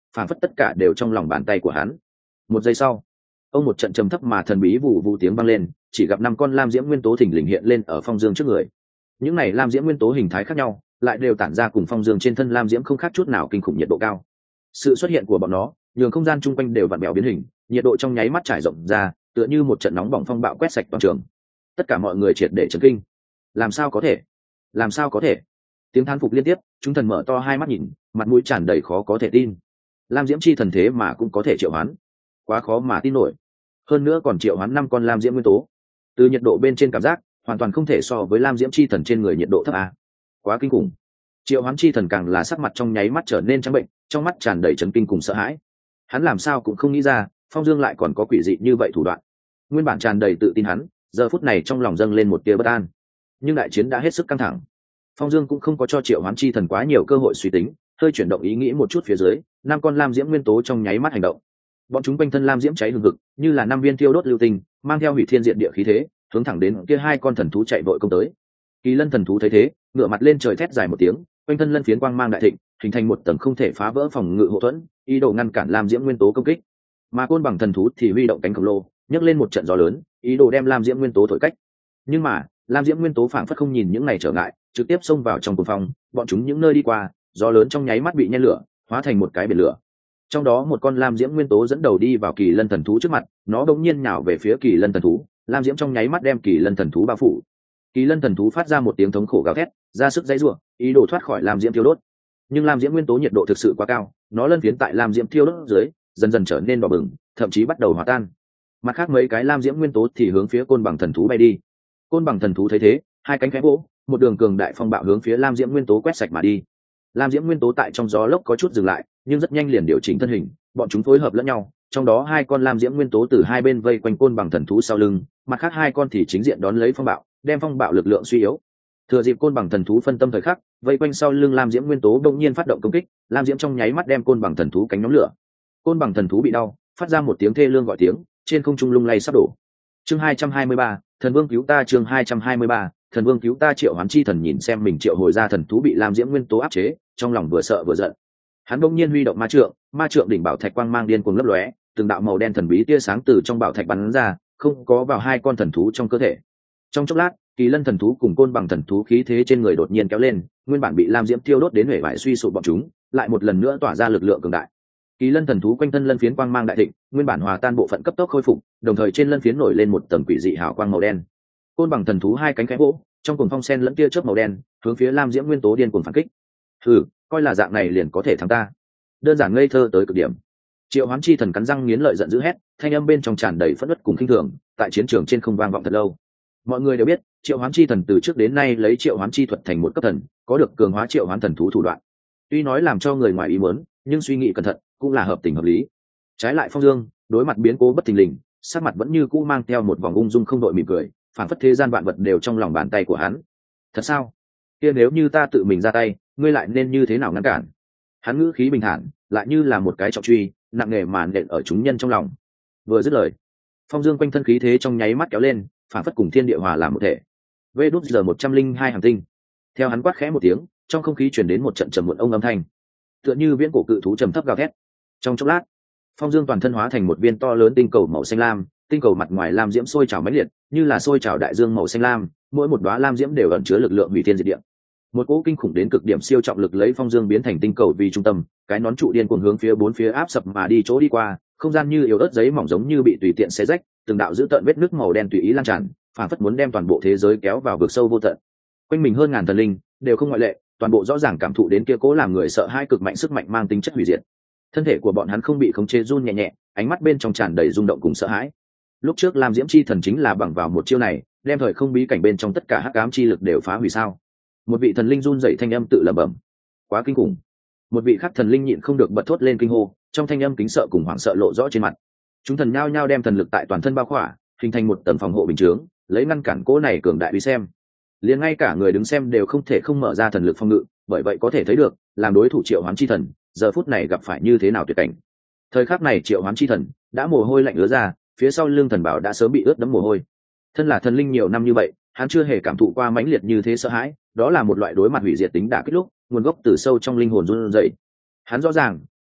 phản phất tất cả đều trong lòng bàn tay của hắn. Một giây sau, ông một trận trầm thấp mà thần bí vụ vụ tiếng vang lên, chỉ gặp năm con lam diễm nguyên tố thình lình hiện lên ở Phong Dương trước người. Những này lam diễm nguyên tố hình thái khác nhau, lại đều tản ra cùng Phong Dương trên thân lam diễm không khác chút nào kinh khủng nhiệt độ cao. Sự xuất hiện của bọn nó nhường không gian chung quanh đều vặn bèo biến hình, nhiệt độ trong nháy mắt trải rộng ra, tựa như một trận nóng bỏng phong bạo quét sạch toàn trường. Tất cả mọi người triệt để chấn kinh. Làm sao có thể? Làm sao có thể? Tiếng thán phục liên tiếp, chúng thần mở to hai mắt nhìn, mặt mũi tràn đầy khó có thể tin. Lam diễm chi thần thế mà cũng có thể triệu hoán, quá khó mà tin nổi. Hơn nữa còn triệu hoán năm con lam diễm nguyên tố. Từ nhiệt độ bên trên cảm giác, hoàn toàn không thể so với lam diễm chi thần trên người nhiệt độ thấp a. Quá kinh khủng. Triệu hoán chi thần càng là sắc mặt trong nháy mắt trở nên trắng bệnh, trong mắt tràn đầy chấn kinh cùng sợ hãi. Hắn làm sao cũng không nghĩ ra, Phong Dương lại còn có quỷ dị như vậy thủ đoạn. Nguyên bản tràn đầy tự tin hắn, giờ phút này trong lòng dâng lên một tia bất an. Nhưng đại chiến đã hết sức căng thẳng. Phong Dương cũng không có cho triệu hoán chi thần quá nhiều cơ hội suy tính, hơi chuyển động ý nghĩ một chút phía dưới, năm con lam diễm nguyên tố trong nháy mắt hành động. Bọn chúng quanh thân lam diễm cháy hừng hực, như là năm viên thiêu đốt lưu tinh, mang theo hủy thiên diệt địa khí thế, hướng thẳng đến kia hai con thần thú chạy vội công tới. Kỳ Lân thần thú thấy thế, ngửa mặt lên trời thét dài một tiếng, quanh thân lân phiến quang mang đại thịnh, hình thành một tầng không thể phá vỡ phòng ngự hộ thuẫn, ý đồ ngăn cản lam diễm nguyên tố công kích. Mà Côn Bằng thần thú thì huy động cánh khổng lồ, nhấc lên một trận gió lớn, ý đồ đem lam diễm nguyên tố thổi cách. Nhưng mà lam diễm nguyên tố phảng phất không nhìn những này trở ngại, trực tiếp xông vào trong cuồng phong, bọn chúng những nơi đi qua, gió lớn trong nháy mắt bị nhen lửa, hóa thành một cái biển lửa. Trong đó một con lam diễm nguyên tố dẫn đầu đi vào Kỳ Lân thần thú trước mặt, nó đột nhiên nhào về phía Kỳ Lân thần thú, lam diễm trong nháy mắt đem Kỳ Lân thần thú bao phủ. Kỳ Lân thần thú phát ra một tiếng thống khổ gào thét, ra sức dãy rủa, ý đồ thoát khỏi lam diễm thiêu đốt. Nhưng lam diễm nguyên tố nhiệt độ thực sự quá cao, nó lân phiến tại lam diễm thiêu đốt dưới, dần dần trở nên đỏ bừng, thậm chí bắt đầu hòa tan. Mặt khác mấy cái lam diễm nguyên tố thì hướng phía Côn Bằng thần thú bay đi. Côn Bằng thần thú thấy thế, hai cánh khẽ vỗ, một đường cường đại phong bạo hướng phía lam diễm nguyên tố quét sạch mà đi. Lam diễm nguyên tố tại trong gió lốc có chút dừng lại, nhưng rất nhanh liền điều chỉnh thân hình, bọn chúng phối hợp lẫn nhau, trong đó hai con lam diễm nguyên tố từ hai bên vây quanh Côn Bằng thần thú sau lưng, mặt khác hai con thì chính diện đón lấy phong bạo, đem phong bạo lực lượng suy yếu. Thừa dịp Côn Bằng thần thú phân tâm thời khắc, vây quanh sau lưng lam diễm nguyên tố đột nhiên phát động công kích, lam diễm trong nháy mắt đem Côn Bằng thần thú cánh nhóm lửa. Côn Bằng thần thú bị đau, phát ra một tiếng thê lương gọi tiếng, trên không trung lung lay sắp đổ. Chương hai trăm hai mươi ba, thần vương cứu ta. Chương hai trăm hai mươi ba, thần vương cứu ta. Triệu Hoán chi thần nhìn xem mình triệu hồi ra thần thú bị lam diễm nguyên tố áp chế, trong lòng vừa sợ vừa giận. Hắn bỗng nhiên huy động ma trượng, ma trượng đỉnh bảo thạch quang mang điên cuồng lấp lóe, từng đạo màu đen thần bí tia sáng từ trong bảo thạch bắn ra, không có vào hai con thần thú trong cơ thể. Trong chốc lát, Kỳ Lân thần thú cùng Côn Bằng thần thú khí thế trên người đột nhiên kéo lên, nguyên bản bị lam diễm tiêu đốt đến huệ vải suy sụp bọn chúng, lại một lần nữa tỏa ra lực lượng cường đại. Kỳ Lân thần thú quanh thân lân phiến quang mang đại thịnh, nguyên bản hòa tan bộ phận cấp tốc khôi phục, đồng thời trên lân phiến nổi lên một tầng quỷ dị hào quang màu đen. Côn Bằng thần thú hai cánh khẽ vỗ, trong cuồng phong sen lẫn tia chớp màu đen, hướng phía lam diễm nguyên tố điên cuồng phản kích. Hừ, coi là dạng này liền có thể thắng ta? Đơn giản ngây thơ tới cực điểm. Triệu Hoán chi thần cắn răng nghiến lợi giận dữ hét, thanh âm bên trong tràn đầy phẫn uất cùng khinh thường, tại chiến trường trên không vang vọng thật lâu. Mọi người đều biết, Triệu Hoán chi thần từ trước đến nay lấy Triệu Hoán chi thuật thành một cấp thần, có được cường hóa Triệu Hoán thần thú thủ đoạn. Tuy nói làm cho người ngoài ý muốn, nhưng suy nghĩ cẩn thận, cũng là hợp tình hợp lý. Trái lại Phong Dương, đối mặt biến cố bất thình lình, sắc mặt vẫn như cũ mang theo một vòng ung dung không đội mỉm cười, phản phất thế gian vạn vật đều trong lòng bàn tay của hắn. Thật sao? Kia nếu như ta tự mình ra tay, ngươi lại nên như thế nào ngăn cản? Hắn ngữ khí bình thản, lại như là một cái trọng truy, nặng nề màn nện ở chúng nhân trong lòng. Vừa dứt lời, Phong Dương quanh thân khí thế trong nháy mắt kéo lên, phản phất cùng thiên địa hòa làm một thể. Vê đút giờ một trăm linh hai hành tinh. Theo hắn quát khẽ một tiếng, trong không khí truyền đến một trận trầm muộn ông âm thanh, tựa như viễn cổ cự thú trầm thấp gào thét. Trong chốc lát, Phong Dương toàn thân hóa thành một viên to lớn tinh cầu màu xanh lam, tinh cầu mặt ngoài lam diễm sôi trào mãnh liệt, như là sôi trào đại dương màu xanh lam, mỗi một đóa lam diễm đều ẩn chứa lực lượng hủy thiên diệt địa. Một cỗ kinh khủng đến cực điểm siêu trọng lực lấy Phong Dương biến thành tinh cầu vì trung tâm, cái nón trụ điên cuồng hướng phía bốn phía áp sập mà đi chỗ đi qua, không gian như yếu ớt giấy mỏng giống như bị tùy tiện xé rách, từng đạo dữ tợn vết nước màu đen tùy ý lan tràn, phản phất muốn đem toàn bộ thế giới kéo vào vực sâu vô tận. Quanh mình hơn ngàn thần linh đều không ngoại lệ, toàn bộ rõ ràng cảm thụ đến kia cố làm người sợ hai cực mạnh sức mạnh mang tính chất hủy diệt. Thân thể của bọn hắn không bị khống chế run nhẹ nhẹ, ánh mắt bên trong tràn đầy rung động cùng sợ hãi. Lúc trước Lam Diễm chi thần chính là bằng vào một chiêu này, đem thời không bí cảnh bên trong tất cả hắc ám chi lực đều phá hủy sao? Một vị thần linh run rẩy thanh âm tự lẩm bẩm. Quá kinh khủng. Một vị khác thần linh nhịn không được bật thốt lên kinh hô, trong thanh âm kính sợ cùng hoảng sợ lộ rõ trên mặt. Chúng thần nhao nhao đem thần lực tại toàn thân bao khỏa, hình thành một tầng phòng hộ bình chướng, lấy ngăn cản cỗ này cường đại uy xem. Liền ngay cả người đứng xem đều không thể không mở ra thần lực phòng ngự, bởi vậy có thể thấy được, làm đối thủ Triệu Hoán chi thần, giờ phút này gặp phải như thế nào tuyệt cảnh. Thời khắc này Triệu Hoán chi thần đã mồ hôi lạnh ứa ra, phía sau lưng thần bảo đã sớm bị ướt đẫm mồ hôi. Thân là thần linh nhiều năm như vậy, hắn chưa hề cảm thụ qua mãnh liệt như thế sợ hãi, đó là một loại đối mặt hủy diệt tính đả kích lúc, nguồn gốc từ sâu trong linh hồn run rẩy. Hắn rõ ràng,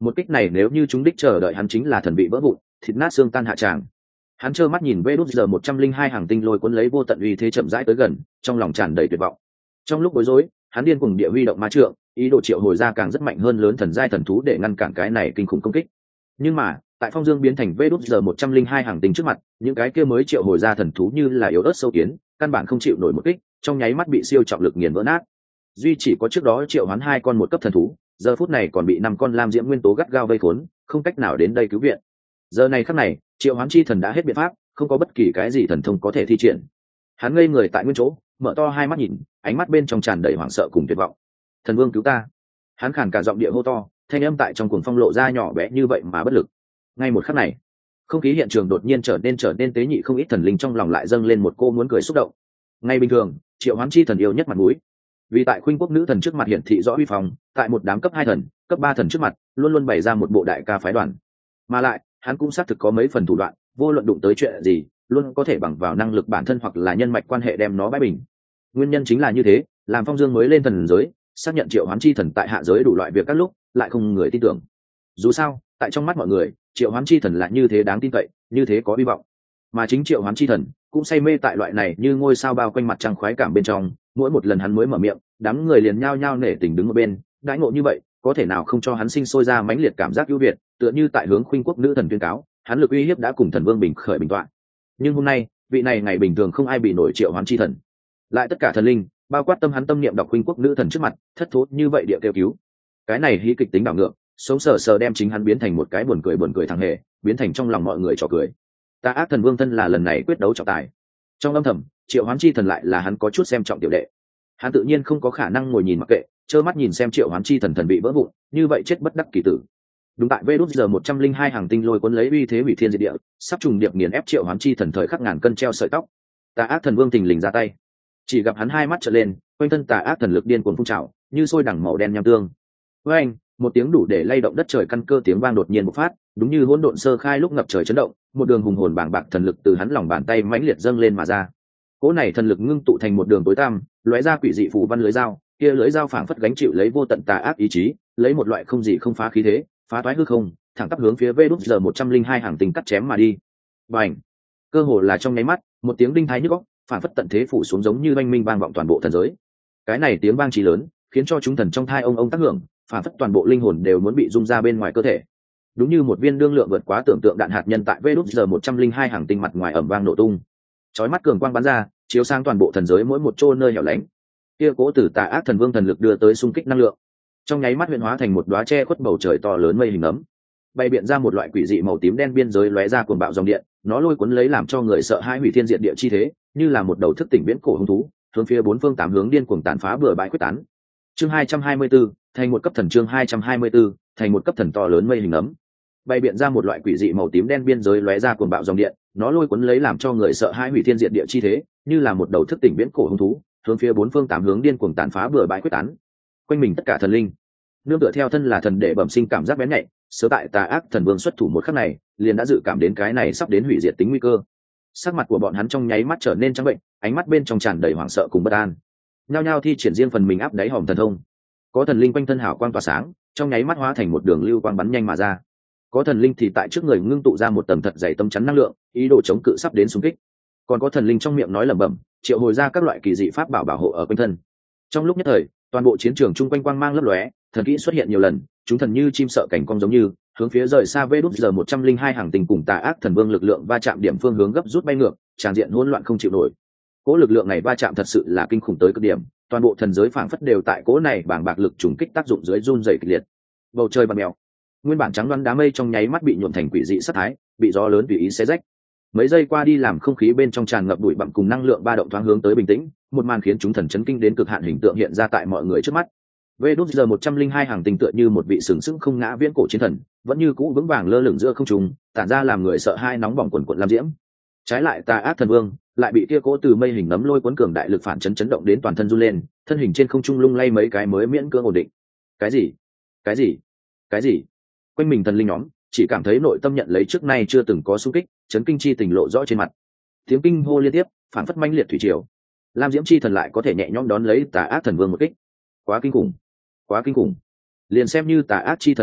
Một kích này nếu như chúng đích chờ đợi hắn chính là thần bị vỡ vụn, thịt nát xương tan hạ tràng. Hắn trơ mắt nhìn vê đút giờ một trăm linh hai hàng tinh lôi cuốn lấy vô tận uy thế chậm rãi tới gần, trong lòng tràn đầy tuyệt vọng. Trong lúc bối rối, hắn điên cuồng địa huy động ma trượng, ý đồ triệu hồi ra càng rất mạnh hơn lớn thần giai thần thú để ngăn cản cái này kinh khủng công kích. Nhưng mà tại phong dương biến thành vê đút giờ một trăm linh hai hàng tinh trước mặt, những cái kia mới triệu hồi ra thần thú như là yếu ớt sâu kiến, căn bản không chịu nổi một kích, trong nháy mắt bị siêu trọng lực nghiền vỡ nát. Duy chỉ có trước đó triệu hoán hai con một cấp thần thú, giờ phút này còn bị năm con lam diễm nguyên tố gắt gao vây khốn, không cách nào đến đây cứu viện. Giờ này khắc này, triệu hoán chi thần đã hết biện pháp, không có bất kỳ cái gì thần thông có thể thi triển. Hắn ngây người tại nguyên chỗ, mở to hai mắt nhìn, ánh mắt bên trong tràn đầy hoảng sợ cùng tuyệt vọng. Thần vương cứu ta! Hắn khàn cả giọng địa hô to, thanh âm tại trong cuồng phong lộ ra nhỏ bé như vậy mà bất lực. Ngay một khắc này, không khí hiện trường đột nhiên trở nên trở nên tế nhị, không ít thần linh trong lòng lại dâng lên một cô muốn cười xúc động. Ngay bình thường, triệu hoán chi thần yêu nhất mặt mũi, vì tại khuynh quốc nữ thần trước mặt hiển thị rõ uy phong, tại một đám cấp hai thần, cấp ba thần trước mặt, luôn luôn bày ra một bộ đại ca phái đoàn. Mà lại, hắn cũng xác thực có mấy phần thủ đoạn, vô luận đụng tới chuyện gì, luôn có thể bằng vào năng lực bản thân hoặc là nhân mạch quan hệ đem nó bãi bình. Nguyên nhân chính là như thế, làm Phong Dương mới lên thần giới, xác nhận triệu hoán chi thần tại hạ giới đủ loại việc các lúc, lại không người tin tưởng. Dù sao, tại trong mắt mọi người, triệu hoán chi thần là như thế đáng tin cậy, như thế có hy vọng. Mà chính triệu hoán chi thần cũng say mê tại loại này như ngôi sao bao quanh mặt trăng khoái cảm bên trong, mỗi một lần hắn mới mở miệng, đám người liền nhao nhao nể tình đứng ở bên, đãi ngộ như vậy, có thể nào không cho hắn sinh sôi ra mãnh liệt cảm giác ưu việt, tựa như tại hướng khuynh quốc nữ thần tuyên cáo, hắn lực uy hiếp đã cùng thần vương bình khởi bình tọa. Nhưng hôm nay, vị này ngày bình thường không ai bị nổi triệu hoán chi thần, lại tất cả thần linh, bao quát tâm hắn tâm niệm đọc khuynh quốc nữ thần trước mặt, thất thố như vậy địa kêu cứu. Cái này hí kịch tính đảo ngược, sống sờ sờ đem chính hắn biến thành một cái buồn cười buồn cười thằng hề, biến thành trong lòng mọi người trò cười. Ta ác thần vương thân là lần này quyết đấu trọng tài, trong âm thầm, triệu hoán chi thần lại là hắn có chút xem trọng tiểu đệ. Hắn tự nhiên không có khả năng ngồi nhìn mặc kệ, trơ mắt nhìn xem triệu hoán chi thần thần bị vỡ vụn, như vậy chết bất đắc kỳ tử. Đúng tại vê đút giờ một trăm linh hai hàng tinh lôi cuốn lấy uy thế hủy thiên diệt địa, sắp trùng điệp nghiền ép triệu hoán chi thần thời khắc ngàn cân treo sợi tóc. Tà ác thần vương thình lình ra tay, chỉ gặp hắn hai mắt trợn lên, quanh thân tà ác thần lực điên cuồng phun trào, như sôi đằng màu đen nham tương. Với anh, một tiếng đủ để lay động đất trời căn cơ tiếng vang đột nhiên bộc phát, đúng như hỗn độn sơ khai lúc ngập trời chấn động, một đường hùng hồn bàng bạc thần lực từ hắn lòng bàn tay mãnh liệt dâng lên mà ra. Cỗ này thần lực ngưng tụ thành một đường tối tăm, lóe ra quỷ dị phù văn lưới dao, kia lưới dao phảng phất gánh chịu lấy vô tận tà ác ý chí, lấy một loại không gì không phá khí thế, phá toái hư không, thẳng tắp hướng phía vê đút giờ một trăm linh hai hàng tinh cắt chém mà đi. Bành! Cơ hồ là trong nháy mắt, một tiếng đinh thái nhức óc, phảng phất tận thế phủ xuống giống như oanh minh vang vọng toàn bộ thần giới. Cái này tiếng vang chí lớn, khiến cho chúng thần trong thai ông ông tác hưởng, phảng phất toàn bộ linh hồn đều muốn bị rung ra bên ngoài cơ thể. Đúng như một viên đương lượng vượt quá tưởng tượng đạn hạt nhân tại vê đút giờ một trăm linh hai hàng tinh mặt ngoài ầm vang nổ tung. Chói mắt cường quang bắn ra, chiếu sang toàn bộ thần giới mỗi một chỗ nơi hẻo lánh. Kia cố tử tà ác thần vương thần lực đưa tới xung kích năng lượng, trong nháy mắt huyện hóa thành một đóa che khuất bầu trời to lớn mây hình ấm, bay biện ra một loại quỷ dị màu tím đen biên giới lóe ra cuồng bạo dòng điện, nó lôi cuốn lấy làm cho người sợ hãi hủy thiên diệt địa chi thế, như là một đầu thức tỉnh viễn cổ hung thú, hướng phía bốn phương tám hướng điên cuồng tàn phá bừa bãi quyết tán. Chương hai trăm hai mươi tư, thành một cấp thần chương hai trăm hai mươi tư, thành một cấp thần to lớn mây hình ấm, bay biện ra một loại quỷ dị màu tím đen biên giới lóe ra cuồng bạo dòng điện, nó lôi cuốn lấy làm cho người sợ hãi hủy thiên diệt địa chi thế, như là một đầu thức tỉnh viễn cổ hung thú, hướng phía bốn phương tám hướng điên cuồng tàn phá bừa bãi quyết tán. Quanh mình tất cả thần linh, nương tựa theo thân là thần để bẩm sinh cảm giác bén nhạy, sớm tại tà ác thần vương xuất thủ một khắc này, liền đã dự cảm đến cái này sắp đến hủy diệt tính nguy cơ. Sắc mặt của bọn hắn trong nháy mắt trở nên trắng bệnh, ánh mắt bên trong tràn đầy hoảng sợ cùng bất an. Nhao nhao thi triển riêng phần mình áp đáy hòm thần thông. Có thần linh quanh thân hào quang tỏa sáng, trong nháy mắt hóa thành một đường lưu quang bắn nhanh mà ra. Có thần linh thì tại trước người ngưng tụ ra một tầng thật dày tấm chắn năng lượng, ý đồ chống cự sắp đến xung kích. Còn có thần linh trong miệng nói lẩm bẩm, triệu hồi ra các loại kỳ dị pháp bảo bảo hộ ở quanh thân. Trong lúc nhất thời, toàn bộ chiến trường chung quanh quang mang lấp lóe, thần kỹ xuất hiện nhiều lần, chúng thần như chim sợ cảnh cong giống như hướng phía rời xa vê đút giờ một trăm linh hai hàng tinh cùng tà ác thần vương lực lượng va chạm điểm phương hướng gấp rút bay ngược, tràn diện hỗn loạn không chịu nổi. Cỗ lực lượng này va chạm thật sự là kinh khủng tới cực điểm, toàn bộ thần giới phảng phất đều tại cỗ này bàng bạc lực trùng kích tác dụng dưới run rẩy kịch liệt. Bầu trời bạt mèo, nguyên bản trắng đoán đám mây trong nháy mắt bị nhuộm thành quỷ dị sắc thái, bị gió lớn tùy ý xé rách. Mấy giây qua đi làm không khí bên trong tràn ngập bụi bặm cùng năng lượng ba động thoáng hướng tới bình tĩnh, một màn khiến chúng thần chấn kinh đến cực hạn hình tượng hiện ra tại mọi người trước mắt. Vê đút giờ một trăm linh hai hàng tinh tựa như một vị sừng sững không ngã viễn cổ chiến thần, vẫn như cũ vững vàng lơ lửng giữa không trung, tản ra làm người sợ hai nóng bỏng quần quần lam diễm. Trái lại tà ác thần vương lại bị kia cỗ từ mây hình nấm lôi cuốn cường đại lực phản chấn chấn động đến toàn thân run lên, thân hình trên không trung lung lay mấy cái mới miễn cưỡng ổn định. Cái gì? Cái gì? Cái gì? Quanh mình thần linh nhóm chỉ cảm thấy nội tâm nhận lấy trước nay chưa từng có xung kích, chấn kinh chi tình lộ rõ trên mặt. Tiếng kinh hô liên tiếp, phản phất mãnh liệt thủy triều. Lam diễm chi thần lại có thể nhẹ nhõm đón lấy tà ác thần vương một kích. Quá kinh khủng, quá kinh khủng. Liền xem như tà ác chi thần kinh địch,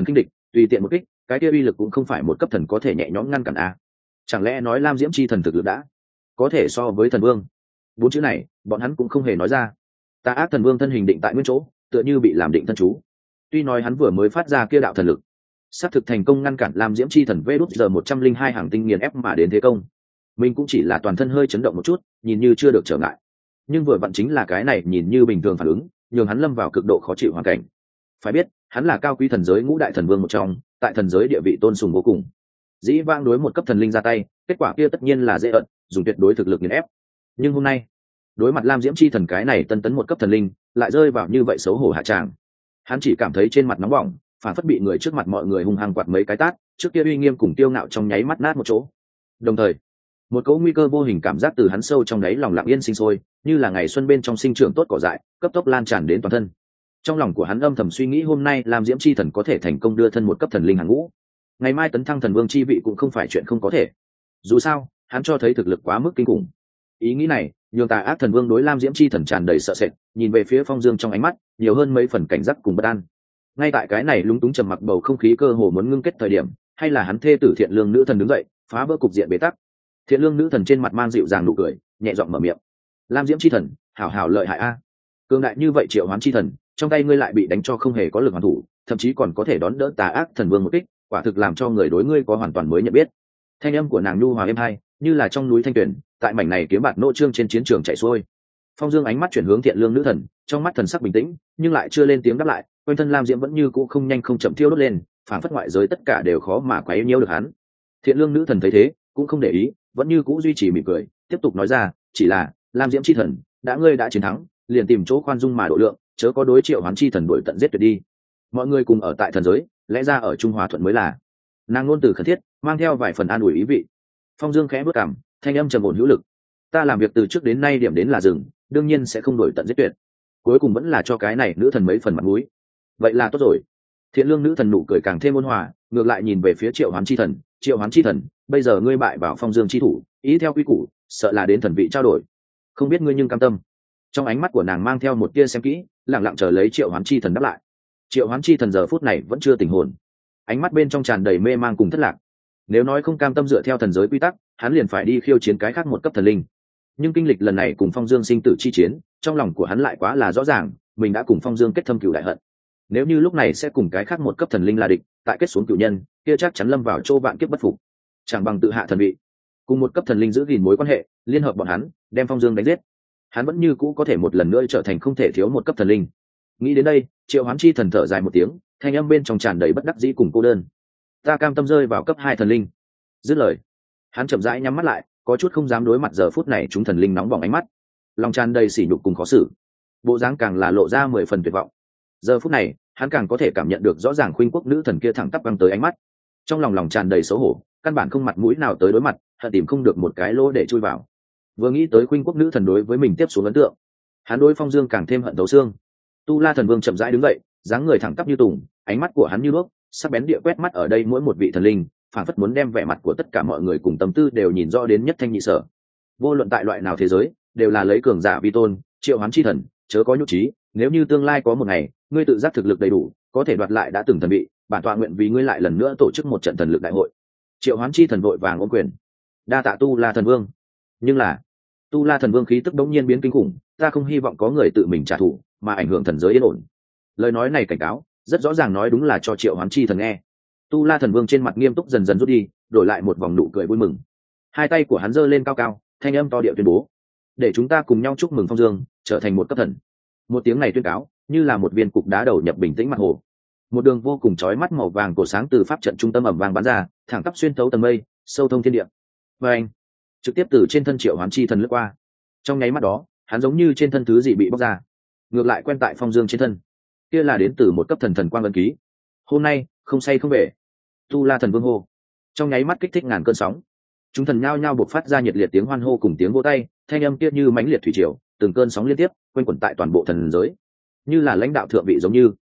tùy tiện một kích cái kia uy lực cũng không phải một cấp thần có thể nhẹ nhõm ngăn cản a. Chẳng lẽ nói lam diễm chi thần thực lực đã có thể so với thần vương? Bốn chữ này bọn hắn cũng không hề nói ra. Tà ác thần vương thân hình định tại nguyên chỗ, tựa như bị làm định thân chú. Tuy nói hắn vừa mới phát ra kia đạo thần lực xác thực thành công ngăn cản lam diễm chi thần vê đút giờ một trăm linh hai hàng tinh nghiền ép mà đến thế công, mình cũng chỉ là toàn thân hơi chấn động một chút, nhìn như chưa được trở ngại. Nhưng vừa vặn chính là cái này nhìn như bình thường phản ứng nhường hắn lâm vào cực độ khó chịu hoàn cảnh. Phải biết hắn là cao quý thần giới ngũ đại thần vương một trong, tại thần giới địa vị tôn sùng vô cùng. Dĩ vang đối một cấp thần linh ra tay, kết quả kia tất nhiên là dễ ợt, dùng tuyệt đối thực lực nghiền ép. Nhưng hôm nay đối mặt lam diễm chi thần cái này tân tấn một cấp thần linh, lại rơi vào như vậy xấu hổ hạ tràng. Hắn chỉ cảm thấy trên mặt nóng bỏng, phản phất bị người trước mặt mọi người hung hăng quạt mấy cái tát, trước kia uy nghiêm cùng tiêu ngạo trong nháy mắt nát một chỗ. Đồng thời một cỗ nguy cơ vô hình cảm giác từ hắn sâu trong đáy lòng lặng yên sinh sôi, như là ngày xuân bên trong sinh trưởng tốt cỏ dại, cấp tốc lan tràn đến toàn thân. Trong lòng của hắn âm thầm suy nghĩ hôm nay lam diễm chi thần có thể thành công đưa thân một cấp thần linh hàng ngũ, ngày mai tấn thăng thần vương chi vị cũng không phải chuyện không có thể. Dù sao hắn cho thấy thực lực quá mức kinh khủng. Ý nghĩ này nhường tà ác thần vương đối lam diễm chi thần tràn đầy sợ sệt, nhìn về phía Phong Dương trong ánh mắt nhiều hơn mấy phần cảnh giác cùng bất an. Ngay tại cái này lúng túng trầm mặc bầu không khí cơ hồ muốn ngưng kết thời điểm, hay là hắn thê tử Thiện Lương nữ thần đứng dậy phá vỡ cục diện bế tắc. Thiện Lương nữ thần trên mặt mang dịu dàng nụ cười, nhẹ giọng mở miệng: lam diễm chi thần hảo hảo lợi hại a, cường đại như vậy triệu hoán chi thần, trong tay ngươi lại bị đánh cho không hề có lực hoàn thủ, thậm chí còn có thể đón đỡ tà ác thần vương một kích, quả thực làm cho người đối ngươi có hoàn toàn mới nhận biết. Thanh âm của nàng nhu hòa êm hai, như là trong núi thanh tuyển, tại mảnh này kiếm bạt nô trương trên chiến trường chạy xuôi. Phong Dương ánh mắt chuyển hướng Thiện Lương nữ thần, trong mắt thần sắc bình tĩnh, nhưng lại chưa lên tiếng đáp lại. Quanh thân lam diễm vẫn như cũ không nhanh không chậm thiêu đốt lên, phản phất ngoại giới tất cả đều khó mà quấy nhiễu được hắn. Thiện Lương nữ thần thấy thế cũng không để ý, vẫn như cũ duy trì mỉm cười, tiếp tục nói ra: chỉ là lam diễm chi thần, đã ngươi đã chiến thắng, liền tìm chỗ khoan dung mà độ lượng, chớ có đối triệu hoán chi thần đuổi tận giết tuyệt đi. Mọi người cùng ở tại thần giới, lẽ ra ở trung hòa thuận mới là. Nàng ngôn từ khẩn thiết, mang theo vài phần an ủi ý vị. Phong Dương khẽ bước cằm, thanh âm trầm ổn hữu lực: ta làm việc từ trước đến nay điểm đến là dừng, đương nhiên sẽ không đuổi tận giết tuyệt, cuối cùng vẫn là cho cái này nữ thần mấy phần mặt mũi. Vậy là tốt rồi. Thiện Lương nữ thần nụ cười càng thêm ôn hòa, ngược lại nhìn về phía triệu hoán chi thần: triệu hoán chi thần, bây giờ ngươi bại vào Phong Dương chi thủ, ý theo quy củ sợ là đến thần vị trao đổi, không biết ngươi nhưng cam tâm? Trong ánh mắt của nàng mang theo một tia xem kỹ, lặng lặng chờ lấy triệu hoán chi thần đáp lại. Triệu hoán chi thần giờ phút này vẫn chưa tỉnh hồn, ánh mắt bên trong tràn đầy mê mang cùng thất lạc. Nếu nói không cam tâm dựa theo thần giới quy tắc, hắn liền phải đi khiêu chiến cái khác một cấp thần linh. Nhưng kinh lịch lần này cùng Phong Dương sinh tử chi chiến, trong lòng của hắn lại quá là rõ ràng, mình đã cùng Phong Dương kết thâm cửu đại hận. Nếu như lúc này sẽ cùng cái khác một cấp thần linh là địch, tại kết xuống cửu nhân, kia chắc chắn lâm vào chỗ vạn kiếp bất phục. Chẳng bằng tự hạ thần vị, cùng một cấp thần linh giữ gìn mối quan hệ, liên hợp bọn hắn, đem Phong Dương đánh giết. Hắn vẫn như cũ có thể một lần nữa trở thành không thể thiếu một cấp thần linh. Nghĩ đến đây, triệu hoán chi thần thở dài một tiếng, thanh âm bên trong tràn đầy bất đắc dĩ cùng cô đơn: ta cam tâm rơi vào cấp hai thần linh. Dứt lời, hắn chậm rãi nhắm mắt lại, có chút không dám đối mặt giờ phút này chúng thần linh nóng bỏng ánh mắt, lòng tràn đầy sỉ nhục cùng khó xử, bộ dáng càng là lộ ra mười phần tuyệt vọng. Giờ phút này hắn càng có thể cảm nhận được rõ ràng khuynh quốc nữ thần kia thẳng tắp băng tới ánh mắt, trong lòng lòng tràn đầy xấu hổ, căn bản không mặt mũi nào tới đối mặt, hận tìm không được một cái lỗ để chui vào. Vừa nghĩ tới khuynh quốc nữ thần đối với mình tiếp xuống ấn tượng, hắn đối Phong Dương càng thêm hận thấu xương. Tu La thần vương chậm rãi đứng dậy, dáng người thẳng tắp như tùng, ánh mắt của hắn như đuốc, sắc bén địa quét mắt ở đây mỗi một vị thần linh, phảng phất muốn đem vẻ mặt của tất cả mọi người cùng tâm tư đều nhìn rõ đến nhất thanh nhị sở. Vô luận tại loại nào thế giới, đều là lấy cường giả vi tôn, triệu hoán chi thần, chớ có nhục trí, nếu như tương lai có một ngày, ngươi tự giác thực lực đầy đủ, có thể đoạt lại đã từng thần vị, bản tọa nguyện vì ngươi lại lần nữa tổ chức một trận thần lực đại hội. Triệu hoán chi thần vội vàng ôm quyền, đa tạ Tu La thần vương. Nhưng là, Tu La thần vương khí tức đống nhiên biến kinh khủng, ta không hy vọng có người tự mình trả thù, mà ảnh hưởng thần giới yên ổn. Lời nói này cảnh cáo, rất rõ ràng nói đúng là cho triệu hoán chi thần nghe. Tu La thần vương trên mặt nghiêm túc dần dần rút đi, đổi lại một vòng nụ cười vui mừng. Hai tay của hắn giơ lên cao cao, thanh âm to điệu tuyên bố: để chúng ta cùng nhau chúc mừng Phong Dương trở thành một cấp thần. Một tiếng này tuyên cáo, như là một viên cục đá đầu nhập bình tĩnh mặt hồ. Một đường vô cùng chói mắt màu vàng cổ sáng từ pháp trận trung tâm ẩm vàng bắn ra, thẳng tắp xuyên thấu tầng mây, sâu thông thiên địa. Và anh, trực tiếp từ trên thân triệu hoán chi thần lướt qua. Trong nháy mắt đó, hắn giống như trên thân thứ gì bị bóc ra, ngược lại quen tại Phong Dương trên thân. Kia là đến từ một cấp thần thần quang ấn ký. Hôm nay không say không về. Tu La thần vương hô, trong nháy mắt kích thích ngàn cơn sóng. Chúng thần nhao nhao buộc phát ra nhiệt liệt tiếng hoan hô cùng tiếng vỗ tay, thanh âm kia như mãnh liệt thủy triều, từng cơn sóng liên tiếp quanh quẩn tại toàn bộ thần giới, như là lãnh đạo thượng vị giống như